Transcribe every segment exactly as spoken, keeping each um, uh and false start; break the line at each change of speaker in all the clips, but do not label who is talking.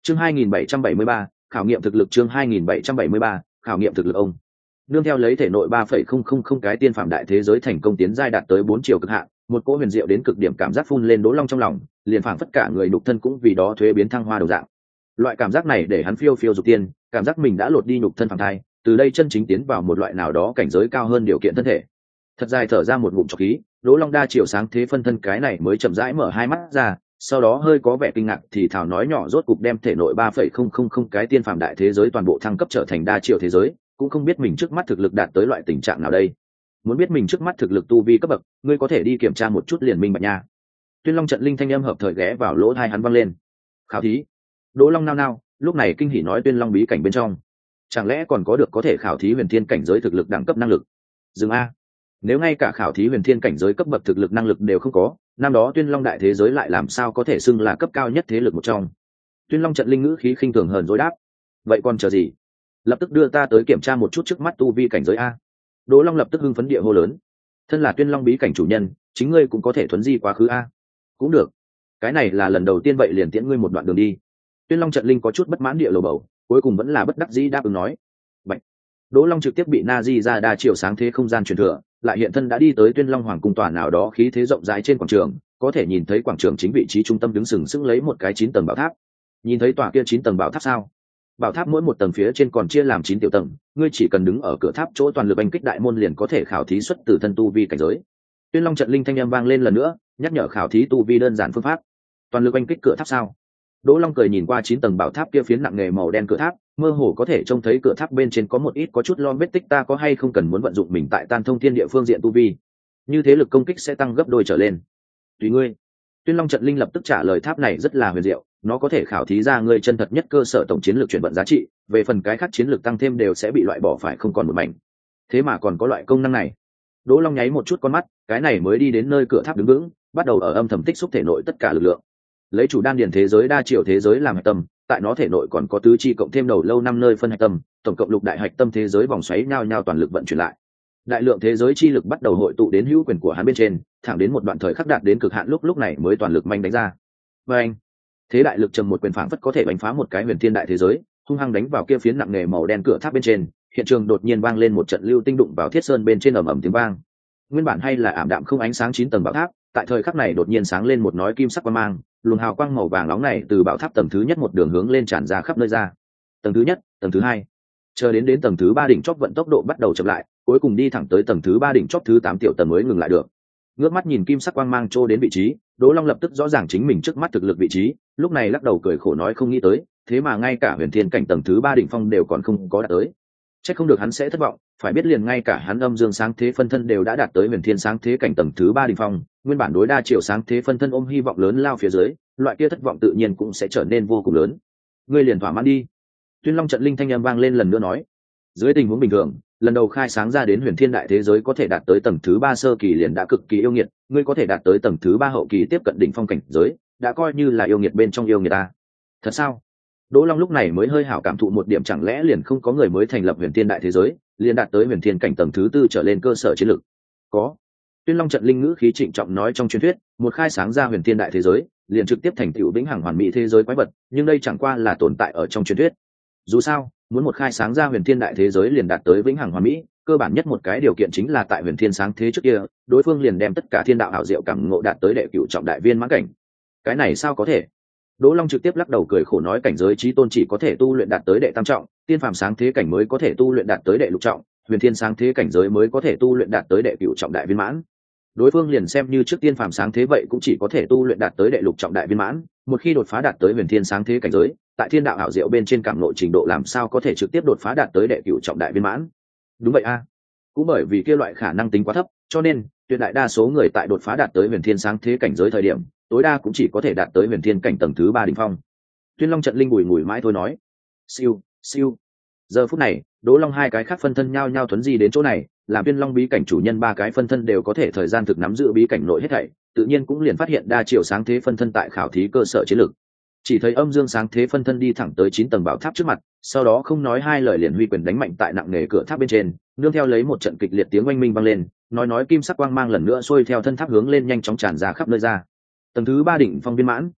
chương hai nghìn bảy trăm bảy mươi ba, khảo nghiệm thực lực. chương hai nghìn bảy trăm bảy mươi ba, khảo nghiệm thực lực. Ông nương theo lấy thể nội ba phẩy không không không cái tiên phạm đại thế giới thành công tiến giai đạt tới bốn chiều cực hạn, một cỗ huyền diệu đến cực điểm cảm giác phun lên Đỗ Long trong lòng, liền phảng phất cả người nhục thân cũng vì đó thuế biến thăng hoa đầu dạng. Loại cảm giác này để hắn phiêu phiêu dục tiên, cảm giác mình đã lột đi nhục thân phàm thai, từ đây chân chính tiến vào một loại nào đó cảnh giới cao hơn điều kiện thân thể. Thật dài thở ra một ngụm trọc khí, Đỗ Long đa chiều sáng thế phân thân cái này mới chậm rãi mở hai mắt ra, sau đó hơi có vẻ kinh ngạc thì thào nói nhỏ rốt cục đem thể nội ba phẩy không không không cái tiên phàm đại thế giới toàn bộ thăng cấp trở thành đa chiều thế giới, cũng không biết mình trước mắt thực lực đạt tới loại tình trạng nào đây. Muốn biết mình trước mắt thực lực tu vi cấp bậc, ngươi có thể đi kiểm tra một chút liền minh bạch nha. Tuyên Long trận linh thanh âm hợp thời ghé vào lỗ tai hắn vang lên. Khảo thí. Đỗ Long nao nao, lúc này kinh hỉ nói Tuyên Long bí cảnh bên trong, chẳng lẽ còn có được có thể khảo thí huyền thiên cảnh giới thực lực đẳng cấp năng lực? Dừng a. Nếu ngay cả khảo thí huyền thiên cảnh giới cấp bậc thực lực năng lực đều không có, năm đó Tuyên Long đại thế giới lại làm sao có thể xưng là cấp cao nhất thế lực một trong? Tuyên Long trận linh ngữ khí khinh thường hờn dối đáp. Vậy còn chờ gì? Lập tức đưa ta tới kiểm tra một chút trước mắt tu vi cảnh giới a. Đỗ Long lập tức hưng phấn địa hô lớn. Thân là Tuyên Long bí cảnh chủ nhân, chính ngươi cũng có thể thuấn di quá khứ a. Cũng được. Cái này là lần đầu tiên vậy liền tiễn ngươi một đoạn đường đi. Tuyên Long trận linh có chút bất mãn địa lầu bầu, cuối cùng vẫn là bất đắc dĩ đáp ứng nói. Bạch. Đỗ Long trực tiếp bị Na Di ra đa chiều sáng thế không gian truyền thừa, lại hiện thân đã đi tới Tuyên Long Hoàng cung tòa nào đó khí thế rộng rãi trên quảng trường, có thể nhìn thấy quảng trường chính vị trí trung tâm đứng sừng sững lấy một cái chín tầng bảo tháp. Nhìn thấy tòa kia chín tầng bảo tháp sao? Bảo tháp mỗi một tầng phía trên còn chia làm chín tiểu tầng, ngươi chỉ cần đứng ở cửa tháp chỗ toàn lực đánh kích đại môn liền có thể khảo thí xuất từ thân tu vi cảnh giới. Tuyên Long trận linh thanh âm vang lên lần nữa, nhắc nhở khảo thí tu vi đơn giản phương pháp. Toàn lực đánh kích cửa tháp sao? Đỗ Long cười nhìn qua chín tầng bảo tháp kia phiến nặng nề màu đen cửa tháp, mơ hồ có thể trông thấy cửa tháp bên trên có một ít có chút lon vết tích, ta có hay không cần muốn vận dụng mình tại tan thông thiên địa phương diện tu vi, như thế lực công kích sẽ tăng gấp đôi trở lên. Tùy ngươi. Tuyên Long trận linh lập tức trả lời, tháp này rất là huyền diệu, nó có thể khảo thí ra ngươi chân thật nhất cơ sở tổng chiến lược chuyển vận giá trị, về phần cái khác chiến lược tăng thêm đều sẽ bị loại bỏ phải không còn một mảnh. Thế mà còn có loại công năng này. Đỗ Long nháy một chút con mắt, cái này mới đi đến nơi cửa tháp đứng vững, bắt đầu ở âm thầm tích xúc thể nội tất cả lực lượng. Lấy chủ đan điền thế giới đa chiều thế giới làm hạch tâm, tại nó thể nội còn có tứ chi cộng thêm đầu lâu năm nơi phân hạch tâm, tổng cộng lục đại hạch tâm thế giới vòng xoáy nhau nhau toàn lực vận chuyển lại. Đại lượng thế giới chi lực bắt đầu hội tụ đến hữu quyền của hắn bên trên, thẳng đến một đoạn thời khắc đạt đến cực hạn lúc lúc này mới toàn lực manh đánh ra. Và anh, thế đại lực trầm một quyền phảng phất có thể đánh phá một cái huyền thiên đại thế giới, hung hăng đánh vào kia phiến nặng nề màu đen cửa tháp bên trên, hiện trường đột nhiên vang lên một trận lưu tinh đụng vào thiết sơn bên trên ầm ầm tiếng vang. Nguyên bản hay là ảm đạm không ánh sáng chín tầng bảo tháp, tại thời khắc này đột nhiên sáng lên một nói kim sắc quang mang, luồng hào quang màu vàng nóng này từ bảo tháp tầng thứ nhất một đường hướng lên tràn ra khắp nơi ra. Tầng thứ nhất, tầng thứ hai, chờ đến đến tầng thứ ba đỉnh chóp vận tốc độ bắt đầu chậm lại, cuối cùng đi thẳng tới tầng thứ ba đỉnh chóp thứ tám tiểu tầng mới ngừng lại được. Ngước mắt nhìn kim sắc quang mang trô đến vị trí, Đỗ Long lập tức rõ ràng chính mình trước mắt thực lực vị trí, lúc này lắc đầu cười khổ nói không nghĩ tới, thế mà ngay cả huyền thiên cảnh tầng thứ ba đỉnh phong đều còn không có đạt tới. Chắc không được hắn sẽ thất vọng, phải biết liền ngay cả hắn âm dương sáng thế phân thân đều đã đạt tới huyền thiên sáng thế cảnh tầng thứ ba đỉnh phong, nguyên bản đối đa chiều sáng thế phân thân ôm hy vọng lớn lao phía dưới, loại kia thất vọng tự nhiên cũng sẽ trở nên vô cùng lớn. Ngươi liền thỏa mãn đi. Tuyên Long trận linh thanh âm vang lên lần nữa nói, dưới tình huống bình thường, lần đầu khai sáng ra đến huyền thiên đại thế giới có thể đạt tới tầng thứ ba sơ kỳ liền đã cực kỳ yêu nghiệt, ngươi có thể đạt tới tầng thứ ba hậu kỳ tiếp cận đỉnh phong cảnh giới, đã coi như là yêu nghiệt bên trong yêu nghiệt ta. Thật sao? Đỗ Long lúc này mới hơi hảo cảm thụ một điểm, chẳng lẽ liền không có người mới thành lập huyền thiên đại thế giới, liền đạt tới huyền thiên cảnh tầng thứ tư trở lên cơ sở chiến lược? Có. Tuyên Long trận linh ngữ khí trịnh trọng nói, trong truyền thuyết, một khai sáng ra huyền thiên đại thế giới, liền trực tiếp thành tựu vĩnh hằng hoàn mỹ thế giới quái vật, nhưng đây chẳng qua là tồn tại ở trong truyền thuyết. Dù sao, muốn một khai sáng ra huyền thiên đại thế giới liền đạt tới vĩnh hằng hoàn mỹ, cơ bản nhất một cái điều kiện chính là tại huyền thiên sáng thế trước kia, đối phương liền đem tất cả thiên đạo hảo diệu cảm ngộ đạt tới đệ cửu trọng đại viên mãn cảnh. Cái này sao có thể? Đỗ Long trực tiếp lắc đầu cười khổ nói, cảnh giới chí tôn chỉ có thể tu luyện đạt tới đệ tam trọng, tiên phàm sáng thế cảnh mới có thể tu luyện đạt tới đệ lục trọng, huyền thiên sáng thế cảnh giới mới có thể tu luyện đạt tới đệ cửu trọng đại viên mãn. Đối phương liền xem như trước tiên phàm sáng thế vậy cũng chỉ có thể tu luyện đạt tới đệ lục trọng đại viên mãn, một khi đột phá đạt tới huyền thiên sáng thế cảnh giới, tại thiên đạo hảo diệu bên trên cảm ngộ trình độ làm sao có thể trực tiếp đột phá đạt tới đệ cửu trọng đại viên mãn. Đúng vậy a. À. Cũng bởi vì kia loại khả năng tính quá thấp, cho nên tuyệt đại đa số người tại đột phá đạt tới huyền thiên sáng thế cảnh giới thời điểm, tối đa cũng chỉ có thể đạt tới huyền thiên cảnh tầng thứ ba đỉnh phong. Tuyên Long trận linh bùi ngùi mãi thôi nói, siêu siêu. Giờ phút này, Đỗ Long hai cái khác phân thân nhao nhao thuấn di đến chỗ này, làm Tuyên Long bí cảnh chủ nhân ba cái phân thân đều có thể thời gian thực nắm giữ bí cảnh nội hết thảy, tự nhiên cũng liền phát hiện đa chiều sáng thế phân thân tại khảo thí cơ sở chiến lược. Chỉ thấy âm dương sáng thế phân thân đi thẳng tới chín tầng bảo tháp trước mặt, sau đó không nói hai lời liền huy quyền đánh mạnh tại nặng nề cửa tháp bên trên, nương theo lấy một trận kịch liệt tiếng oanh minh vang lên, nói nói kim sắc quang mang lần nữa xuôi theo thân tháp hướng lên nhanh chóng tràn ra khắp nơi ra. Tầng thứ ba đỉnh phong viên mãn.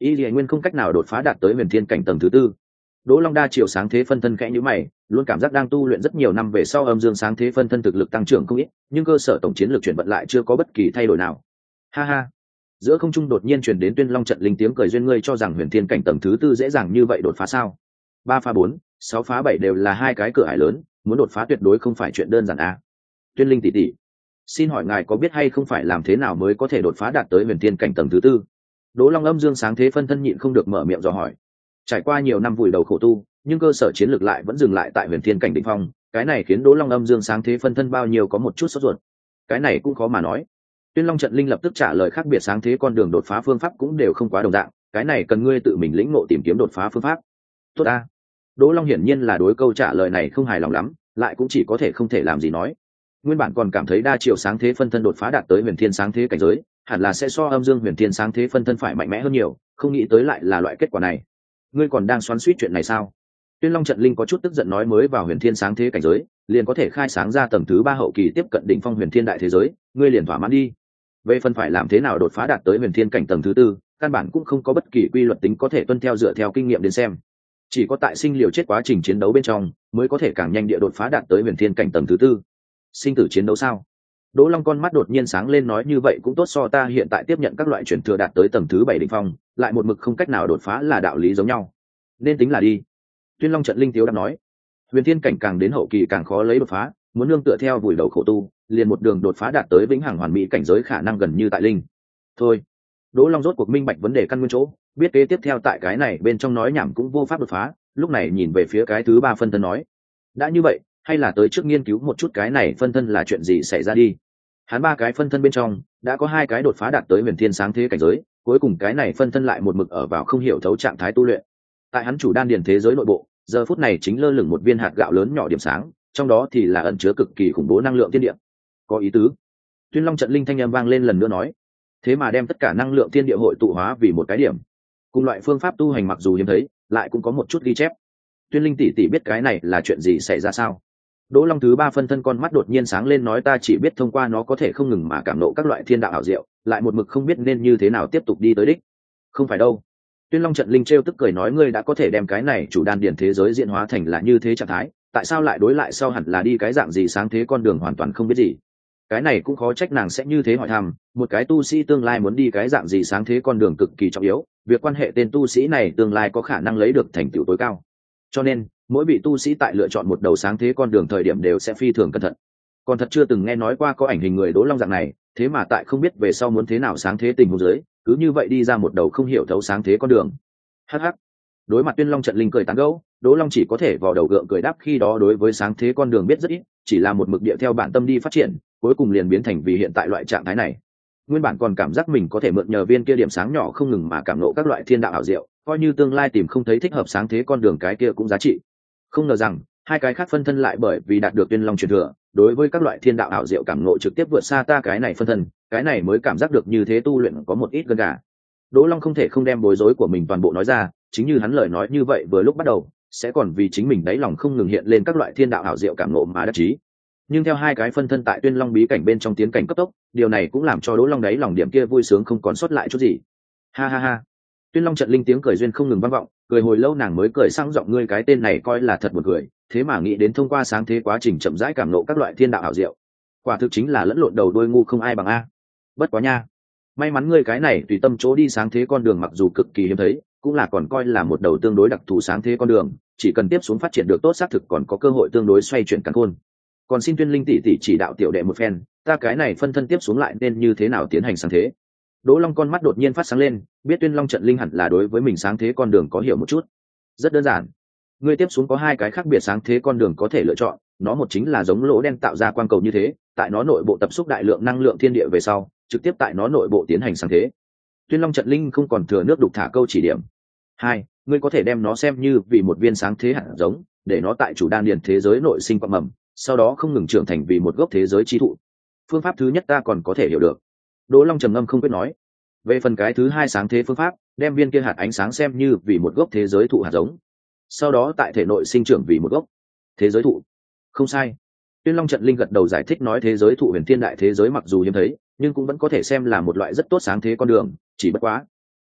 y lìa nguyên không cách nào đột phá đạt tới huyền thiên cảnh tầng thứ tư. Đỗ Long đa chiều sáng thế phân thân khẽ nhíu mày, luôn cảm giác đang tu luyện rất nhiều năm về sau âm dương sáng thế phân thân thực lực tăng trưởng không ít, nhưng cơ sở tổng chiến lược chuyển vận lại chưa có bất kỳ thay đổi nào. Ha ha. Giữa không trung đột nhiên truyền đến Tuyên Long trận linh tiếng cười duyên, ngươi cho rằng huyền thiên cảnh tầng thứ tư dễ dàng như vậy đột phá sao? Ba phá bốn, sáu phá bảy đều là hai cái cửa ải lớn, muốn đột phá tuyệt đối không phải chuyện đơn giản à? Tuyên Linh tỷ tỷ, xin hỏi ngài có biết hay không phải làm thế nào mới có thể đột phá đạt tới huyền thiên cảnh tầng thứ tư? Đỗ Long âm dương sáng thế phân thân nhịn không được mở miệng dò hỏi. Trải qua nhiều năm vùi đầu khổ tu, nhưng cơ sở chiến lược lại vẫn dừng lại tại huyền thiên cảnh đỉnh phong, cái này khiến Đỗ Long âm dương sáng thế phân thân bao nhiêu có một chút sốt ruột. Cái này cũng khó mà nói. Tuyên Long trận linh lập tức trả lời, khác biệt sáng thế con đường đột phá phương pháp cũng đều không quá đồng dạng, cái này cần ngươi tự mình lĩnh ngộ tìm kiếm đột phá phương pháp. Tốt a. Đỗ Long hiển nhiên là đối câu trả lời này không hài lòng lắm, lại cũng chỉ có thể không thể làm gì nói. Nguyên bản còn cảm thấy đa chiều sáng thế phân thân đột phá đạt tới huyền thiên sáng thế cảnh giới, hẳn là sẽ so âm dương huyền thiên sáng thế phân thân phải mạnh mẽ hơn nhiều, không nghĩ tới lại là loại kết quả này. Ngươi còn đang xoắn xuýt chuyện này sao? Tuyên Long trận linh có chút tức giận nói, mới vào huyền thiên sáng thế cảnh giới, liền có thể khai sáng ra tầng thứ ba hậu kỳ tiếp cận đỉnh phong huyền thiên đại thế giới, ngươi liền thỏa mãn đi. Về phần phải làm thế nào đột phá đạt tới huyền thiên cảnh tầng thứ tư, căn bản cũng không có bất kỳ quy luật tính có thể tuân theo dựa theo kinh nghiệm đến xem. Chỉ có tại sinh liều chết quá trình chiến đấu bên trong, mới có thể càng nhanh địa đột phá đạt tới huyền thiên cảnh tầng thứ tư. Sinh tử chiến đấu sao? Đỗ Long con mắt đột nhiên sáng lên, nói như vậy cũng tốt, so ta hiện tại tiếp nhận các loại chuyển thừa đạt tới tầng thứ bảy đỉnh phong, lại một mực không cách nào đột phá là đạo lý giống nhau. Nên tính là đi. Tuyên Long trận linh tiếu đáp nói, huyền thiên cảnh càng đến hậu kỳ càng khó lấy đột phá, muốn nương tựa theo vùi đầu khổ tu, liền một đường đột phá đạt tới vĩnh hằng hoàn mỹ cảnh giới khả năng gần như tại linh. Thôi. Đỗ Long rốt cuộc minh bạch vấn đề căn nguyên chỗ, biết kế tiếp theo tại cái này bên trong nói nhảm cũng vô pháp đột phá, lúc này nhìn về phía cái thứ ba phân thân nói, đã như vậy, hay là tới trước nghiên cứu một chút cái này phân thân là chuyện gì xảy ra đi. Hắn ba cái phân thân bên trong đã có hai cái đột phá đạt tới huyền thiên sáng thế cảnh giới, cuối cùng cái này phân thân lại một mực ở vào không hiểu thấu trạng thái tu luyện. Tại hắn chủ đan điền thế giới nội bộ, giờ phút này chính lơ lửng một viên hạt gạo lớn nhỏ điểm sáng, trong đó thì là ẩn chứa cực kỳ khủng bố năng lượng thiên địa. Có ý tứ. Tuyên Long trận linh thanh âm vang lên lần nữa nói, thế mà đem tất cả năng lượng thiên địa hội tụ hóa vì một cái điểm. Cùng loại phương pháp tu hành mặc dù hiếm thấy, lại cũng có một chút ghi chép. Tuyên Linh tỷ tỷ biết cái này là chuyện gì xảy ra sao? Đỗ Long thứ ba phân thân con mắt đột nhiên sáng lên, nói, ta chỉ biết thông qua nó có thể không ngừng mà cảm nộ các loại thiên đạo ảo diệu, lại một mực không biết nên như thế nào tiếp tục đi tới đích. Không phải đâu. Tuyên Long trận linh trêu tức cười nói, ngươi đã có thể đem cái này chủ đan điển thế giới diễn hóa thành là như thế trạng thái, tại sao lại đối lại sau hẳn là đi cái dạng gì sáng thế con đường hoàn toàn không biết gì. Cái này cũng khó trách nàng sẽ như thế hỏi thăm, một cái tu sĩ tương lai muốn đi cái dạng gì sáng thế con đường cực kỳ trọng yếu, việc quan hệ tên tu sĩ này tương lai có khả năng lấy được thành tựu tối cao. Cho nên, mỗi vị tu sĩ tại lựa chọn một đầu sáng thế con đường thời điểm đều sẽ phi thường cẩn thận. Còn thật chưa từng nghe nói qua có ảnh hình người Đỗ Long dạng này, thế mà tại không biết về sau muốn thế nào sáng thế tình huống dưới, cứ như vậy đi ra một đầu không hiểu thấu sáng thế con đường. Hắc hắc. Đối mặt Tuyên Long trận linh cười tán gẫu, Đỗ Long chỉ có thể vò đầu gượng cười đáp, khi đó đối với sáng thế con đường biết rất ít, chỉ là một mực địa theo bản tâm đi phát triển, cuối cùng liền biến thành vì hiện tại loại trạng thái này. Nguyên bản còn cảm giác mình có thể mượn nhờ viên kia điểm sáng nhỏ không ngừng mà cảm ngộ các loại thiên đạo ảo diệu, coi như tương lai tìm không thấy thích hợp sáng thế con đường cái kia cũng giá trị. Không ngờ rằng hai cái khác phân thân lại bởi vì đạt được Tuyên Long truyền thừa, đối với các loại thiên đạo ảo diệu cảm ngộ trực tiếp vượt xa ta cái này phân thân, cái này mới cảm giác được như thế tu luyện có một ít gân gà. Đỗ Long không thể không đem bối rối của mình toàn bộ nói ra, chính như hắn lời nói như vậy vừa lúc bắt đầu, sẽ còn vì chính mình đáy lòng không ngừng hiện lên các loại thiên đạo ảo diệu cảm ngộ mà đắc chí. Nhưng theo hai cái phân thân tại Tuyên Long bí cảnh bên trong tiến cảnh cấp tốc, điều này cũng làm cho Đỗ Long đáy lòng điểm kia vui sướng không còn sót lại chút gì. Ha ha ha. Tuyên Long trận linh tiếng cười duyên không ngừng vang vọng, cười hồi lâu nàng mới cười sang giọng, ngươi cái tên này coi là thật buồn cười, thế mà nghĩ đến thông qua sáng thế quá trình chậm rãi cảm ngộ các loại thiên đạo ảo diệu. Quả thực chính là lẫn lộn đầu đuôi ngu không ai bằng a. Bất quá nha, may mắn ngươi cái này tùy tâm chỗ đi sáng thế con đường mặc dù cực kỳ hiếm thấy, cũng là còn coi là một đầu tương đối đặc thù sáng thế con đường, chỉ cần tiếp xuống phát triển được tốt xác thực còn có cơ hội tương đối xoay chuyển càn khôn. Còn xin Tuyên Linh tỷ tỷ chỉ đạo tiểu đệ một phen, ta cái này phân thân tiếp xuống lại nên như thế nào tiến hành sáng thế. Đỗ Long con mắt đột nhiên phát sáng lên, biết Tuyên Long trận linh hẳn là đối với mình sáng thế con đường có hiểu một chút. Rất đơn giản, ngươi tiếp xuống có hai cái khác biệt sáng thế con đường có thể lựa chọn, nó một chính là giống lỗ đen tạo ra quang cầu như thế, tại nó nội bộ tập xúc đại lượng năng lượng thiên địa về sau, trực tiếp tại nó nội bộ tiến hành sáng thế. Tuyên Long trận linh không còn thừa nước đục thả câu chỉ điểm. Hai, ngươi có thể đem nó xem như vì một viên sáng thế hạt giống, để nó tại chủ đan điền thế giới nội sinh quang mầm, sau đó không ngừng trưởng thành vì một gốc thế giới chi thụ. Phương pháp thứ nhất ta còn có thể hiểu được. Đỗ Long trầm ngâm không biết nói. Về phần cái thứ hai sáng thế phương pháp, đem viên kia hạt ánh sáng xem như vì một gốc thế giới thụ hạt giống, sau đó tại thể nội sinh trưởng vì một gốc thế giới thụ. Không sai. Tuyên Long trận linh gật đầu giải thích nói, thế giới thụ huyền thiên đại thế giới mặc dù hiếm thấy, nhưng cũng vẫn có thể xem là một loại rất tốt sáng thế con đường, chỉ bất quá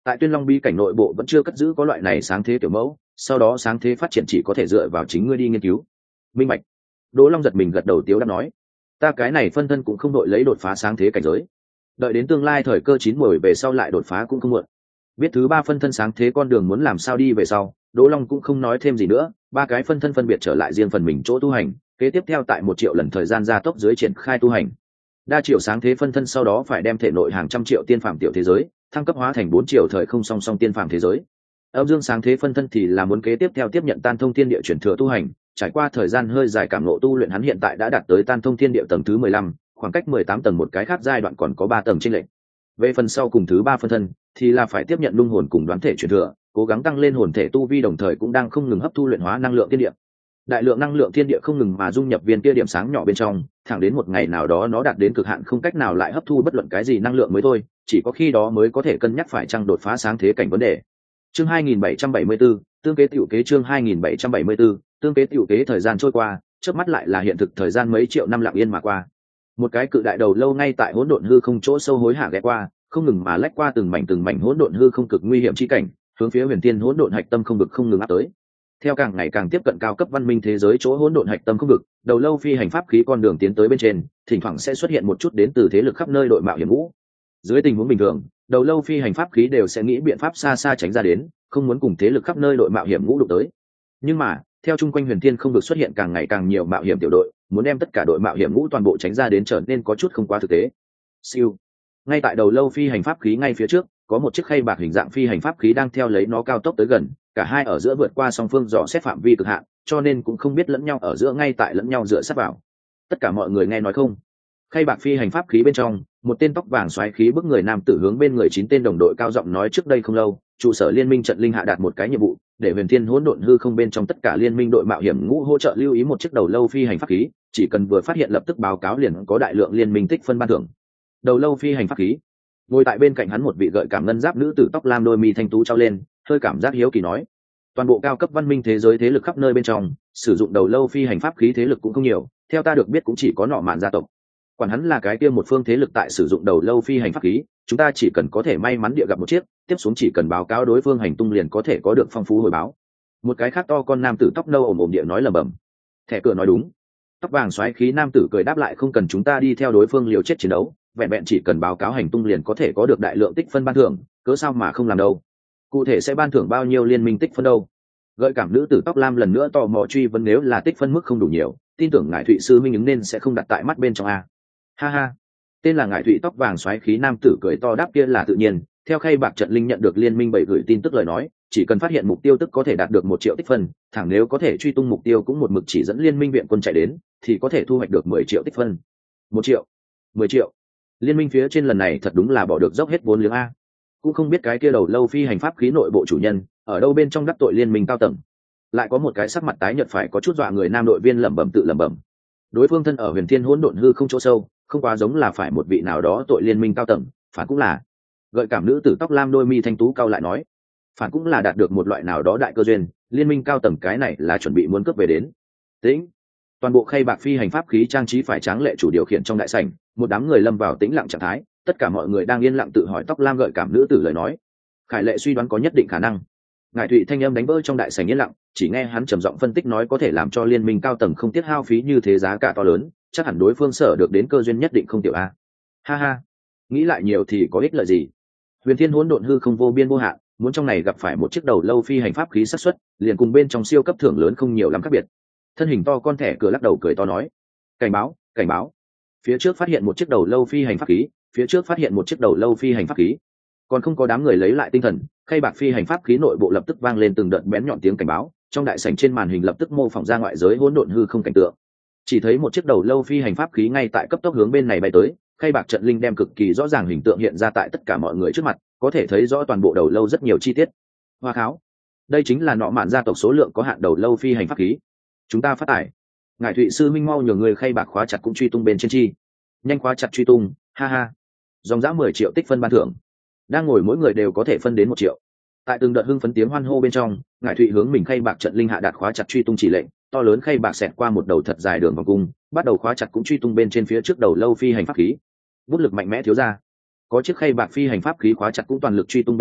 tại Tuyên Long bí cảnh nội bộ vẫn chưa cất giữ có loại này sáng thế kiểu mẫu, sau đó sáng thế phát triển chỉ có thể dựa vào chính ngươi đi nghiên cứu. Minh bạch. Đỗ Long giật mình gật đầu tiếu đáp nói, ta cái này phân thân cũng không đội lấy đột phá sáng thế cảnh giới, đợi đến tương lai thời cơ chín muồi về sau lại đột phá cũng không muộn. Biết thứ ba phân thân sáng thế con đường muốn làm sao đi về sau, Đỗ Long cũng không nói thêm gì nữa, ba cái phân thân phân biệt trở lại riêng phần mình chỗ tu hành, kế tiếp theo tại một triệu lần thời gian gia tốc dưới triển khai tu hành. Đa triệu sáng thế phân thân sau đó phải đem thể nội hàng trăm triệu tiên phàm tiểu thế giới thăng cấp hóa thành bốn triệu thời không song song tiên phàm thế giới. Âm dương sáng thế phân thân thì là muốn kế tiếp theo tiếp nhận tan thông thiên địa chuyển thừa tu hành, trải qua thời gian hơi dài cảm ngộ tu luyện, hắn hiện tại đã đạt tới tan thông thiên địa tầng thứ mười lăm, khoảng cách mười tám tầng một cái khác giai đoạn còn có ba tầng chênh lệch. Về phần sau cùng thứ ba phân thân thì là phải tiếp nhận luân hồn cùng đoán thể chuyển thừa, cố gắng tăng lên hồn thể tu vi, đồng thời cũng đang không ngừng hấp thu luyện hóa năng lượng thiên địa. Đại lượng năng lượng thiên địa không ngừng mà dung nhập viên kia điểm sáng nhỏ bên trong, thẳng đến một ngày nào đó nó đạt đến cực hạn không cách nào lại hấp thu bất luận cái gì năng lượng mới thôi, chỉ có khi đó mới có thể cân nhắc phải chăng đột phá sáng thế cảnh vấn đề. Chương hai nghìn bảy trăm bảy mươi 774, tương kế tiểu kế chương hai nghìn bảy trăm bảy mươi 774, tương kế tiểu kế thời gian trôi qua, chớp mắt lại là hiện thực thời gian mấy triệu năm lặng yên mà qua. Một cái cự đại đầu lâu ngay tại hỗn độn hư không chỗ sâu hối hả ghé qua, không ngừng mà lách qua từng mảnh từng mảnh hỗn độn hư không cực nguy hiểm chi cảnh, hướng phía huyền tiên hỗn độn hạch tâm không vực không ngừng áp tới. Theo càng ngày càng tiếp cận cao cấp văn minh thế giới chỗ hỗn độn hạch tâm không vực, đầu lâu phi hành pháp khí con đường tiến tới bên trên, thỉnh thoảng sẽ xuất hiện một chút đến từ thế lực khắp nơi đội mạo hiểm ngũ. Dưới tình huống bình thường, đầu lâu phi hành pháp khí đều sẽ nghĩ biện pháp xa xa tránh ra đến, không muốn cùng thế lực khắp nơi đội mạo hiểm ngũ đụng tới. Nhưng mà, theo chung quanh huyền thiên không vực xuất hiện càng ngày càng nhiều mạo hiểm tiểu đội, muốn đem tất cả đội mạo hiểm ngũ toàn bộ tránh ra đến trở nên có chút không quá thực tế. Siêu. Ngay tại đầu lâu phi hành pháp khí ngay phía trước, có một chiếc khay bạc hình dạng phi hành pháp khí đang theo lấy nó cao tốc tới gần, cả hai ở giữa vượt qua song phương dò xét phạm vi cực hạn, cho nên cũng không biết lẫn nhau ở giữa ngay tại lẫn nhau dựa sát vào. Tất cả mọi người nghe nói không? Khay bạc phi hành pháp khí bên trong, một tên tóc vàng xoáy khí bức người nam tử hướng bên người chín tên đồng đội cao giọng nói, trước đây không lâu, trụ sở liên minh trận linh hạ đạt một cái nhiệm vụ, để huyền thiên hỗn độn hư không bên trong tất cả liên minh đội mạo hiểm ngũ hỗ trợ lưu ý một chiếc đầu lâu phi hành pháp khí, chỉ cần vừa phát hiện lập tức báo cáo liền có đại lượng liên minh tích phân ban thưởng. Đầu lâu phi hành pháp khí. Ngồi tại bên cạnh hắn một vị gợi cảm ngân giáp nữ tử tóc lam đôi mi thanh tú trao lên, hơi cảm giác hiếu kỳ nói, toàn bộ cao cấp văn minh thế giới thế lực khắp nơi bên trong sử dụng đầu lâu phi hành pháp khí thế lực cũng không nhiều, theo ta được biết cũng chỉ có nọ mạn gia tộc. Quản hắn là cái kia một phương thế lực tại sử dụng đầu lâu phi hành pháp khí, chúng ta chỉ cần có thể may mắn địa gặp một chiếc, tiếp xuống chỉ cần báo cáo đối phương hành tung liền có thể có được phong phú hồi báo. Một cái khác to con nam tử tóc nâu ồm ồm địa nói lẩm bẩm. Thẻ cửa nói đúng. Tóc vàng xoáy khí nam tử cười đáp lại, không cần chúng ta đi theo đối phương liều chết chiến đấu, vẹn vẹn chỉ cần báo cáo hành tung liền có thể có được đại lượng tích phân ban thưởng, cớ sao mà không làm đâu. Cụ thể sẽ ban thưởng bao nhiêu liên minh tích phân đâu? Gợi cảm nữ tử tóc lam lần nữa tò mò truy vấn, nếu là tích phân mức không đủ nhiều, tin tưởng ngải thụy sư minh ứng nên sẽ không đặt tại mắt bên trong a. Ha ha. Tên là ngải thụy tóc vàng xoáy khí nam tử cười to đáp, kia là tự nhiên, theo khay bạc trận linh nhận được liên minh bảy gửi tin tức lời nói, chỉ cần phát hiện mục tiêu tức có thể đạt được một triệu tích phân, thẳng nếu có thể truy tung mục tiêu cũng một mực chỉ dẫn liên minh viện quân chạy đến, thì có thể thu hoạch được mười triệu tích phân. Một triệu, mười triệu. Liên minh phía trên lần này thật đúng là bỏ được dốc hết vốn liếng a. Cũng không biết cái kia đầu lâu phi hành pháp khí nội bộ chủ nhân ở đâu bên trong đắc tội liên minh cao tầng. Lại có một cái sắc mặt tái nhợt phải có chút dọa người nam đội viên lẩm bẩm tự lẩm bẩm. Đối phương thân ở huyền thiên hỗn độn hư không chỗ sâu, không quá giống là phải một vị nào đó tội liên minh cao tầng, phản cũng là. Gợi cảm nữ tử tóc lam đôi mi thanh tú cao lại nói, phản cũng là đạt được một loại nào đó đại cơ duyên, liên minh cao tầng cái này là chuẩn bị muốn cướp về đến. Tĩnh. Toàn bộ khay bạc phi hành pháp khí trang trí phải tráng lệ chủ điều khiển trong đại sảnh, một đám người lâm vào tĩnh lặng trạng thái, tất cả mọi người đang yên lặng tự hỏi tóc lam gợi cảm nữ tử lời nói. Khải lệ suy đoán có nhất định khả năng. Ngải thụy thanh âm đánh vỡ trong đại sảnh yên lặng, chỉ nghe hắn trầm giọng phân tích nói, có thể làm cho liên minh cao tầng không tiếc hao phí như thế giá cả to lớn, chắc hẳn đối phương sở được đến cơ duyên nhất định không tiểu a. Ha ha, nghĩ lại nhiều thì có ích lợi gì? Huyền thiên hỗn độn hư không vô biên vô hạn, muốn trong này gặp phải một chiếc đầu lâu phi hành pháp khí xác suất, liền cùng bên trong siêu cấp thưởng lớn không nhiều lắm khác biệt. Thân hình to con thẻ cửa lắc đầu cười to nói, cảnh báo, cảnh báo. Phía trước phát hiện một chiếc đầu lâu phi hành pháp khí, phía trước phát hiện một chiếc đầu lâu phi hành pháp khí. Còn không có đám người lấy lại tinh thần, khay bạc phi hành pháp khí nội bộ lập tức vang lên từng đợt bén nhọn tiếng cảnh báo, trong đại sảnh trên màn hình lập tức mô phỏng ra ngoại giới hỗn độn hư không cảnh tượng. Chỉ thấy một chiếc đầu lâu phi hành pháp khí ngay tại cấp tốc hướng bên này bay tới, khay bạc trận linh đem cực kỳ rõ ràng hình tượng hiện ra tại tất cả mọi người trước mặt, có thể thấy rõ toàn bộ đầu lâu rất nhiều chi tiết. Hoa kháo, đây chính là nọ mạn gia tộc số lượng có hạn đầu lâu phi hành pháp khí. Chúng ta phát tải. Ngải thụy sư minh mau nhường người khay bạc khóa chặt cũng truy tung bên trên chi. Nhanh khóa chặt truy tung, ha ha. Dòng dã mười triệu tích phân ban thưởng. Đang ngồi mỗi người đều có thể phân đến một triệu. Tại từng đợt hưng phấn tiếng hoan hô bên trong, Ngải thụy hướng mình khay bạc trận linh hạ đạt khóa chặt truy tung chỉ lệnh, to lớn khay bạc xẹt qua một đầu thật dài đường vòng cung, bắt đầu khóa chặt cũng truy tung bên trên phía trước đầu lâu phi hành pháp khí. Bút lực mạnh mẽ thiếu ra. Có chiếc khay bạc phi hành pháp khí khóa chặt cũng toàn lực truy tung bên ta,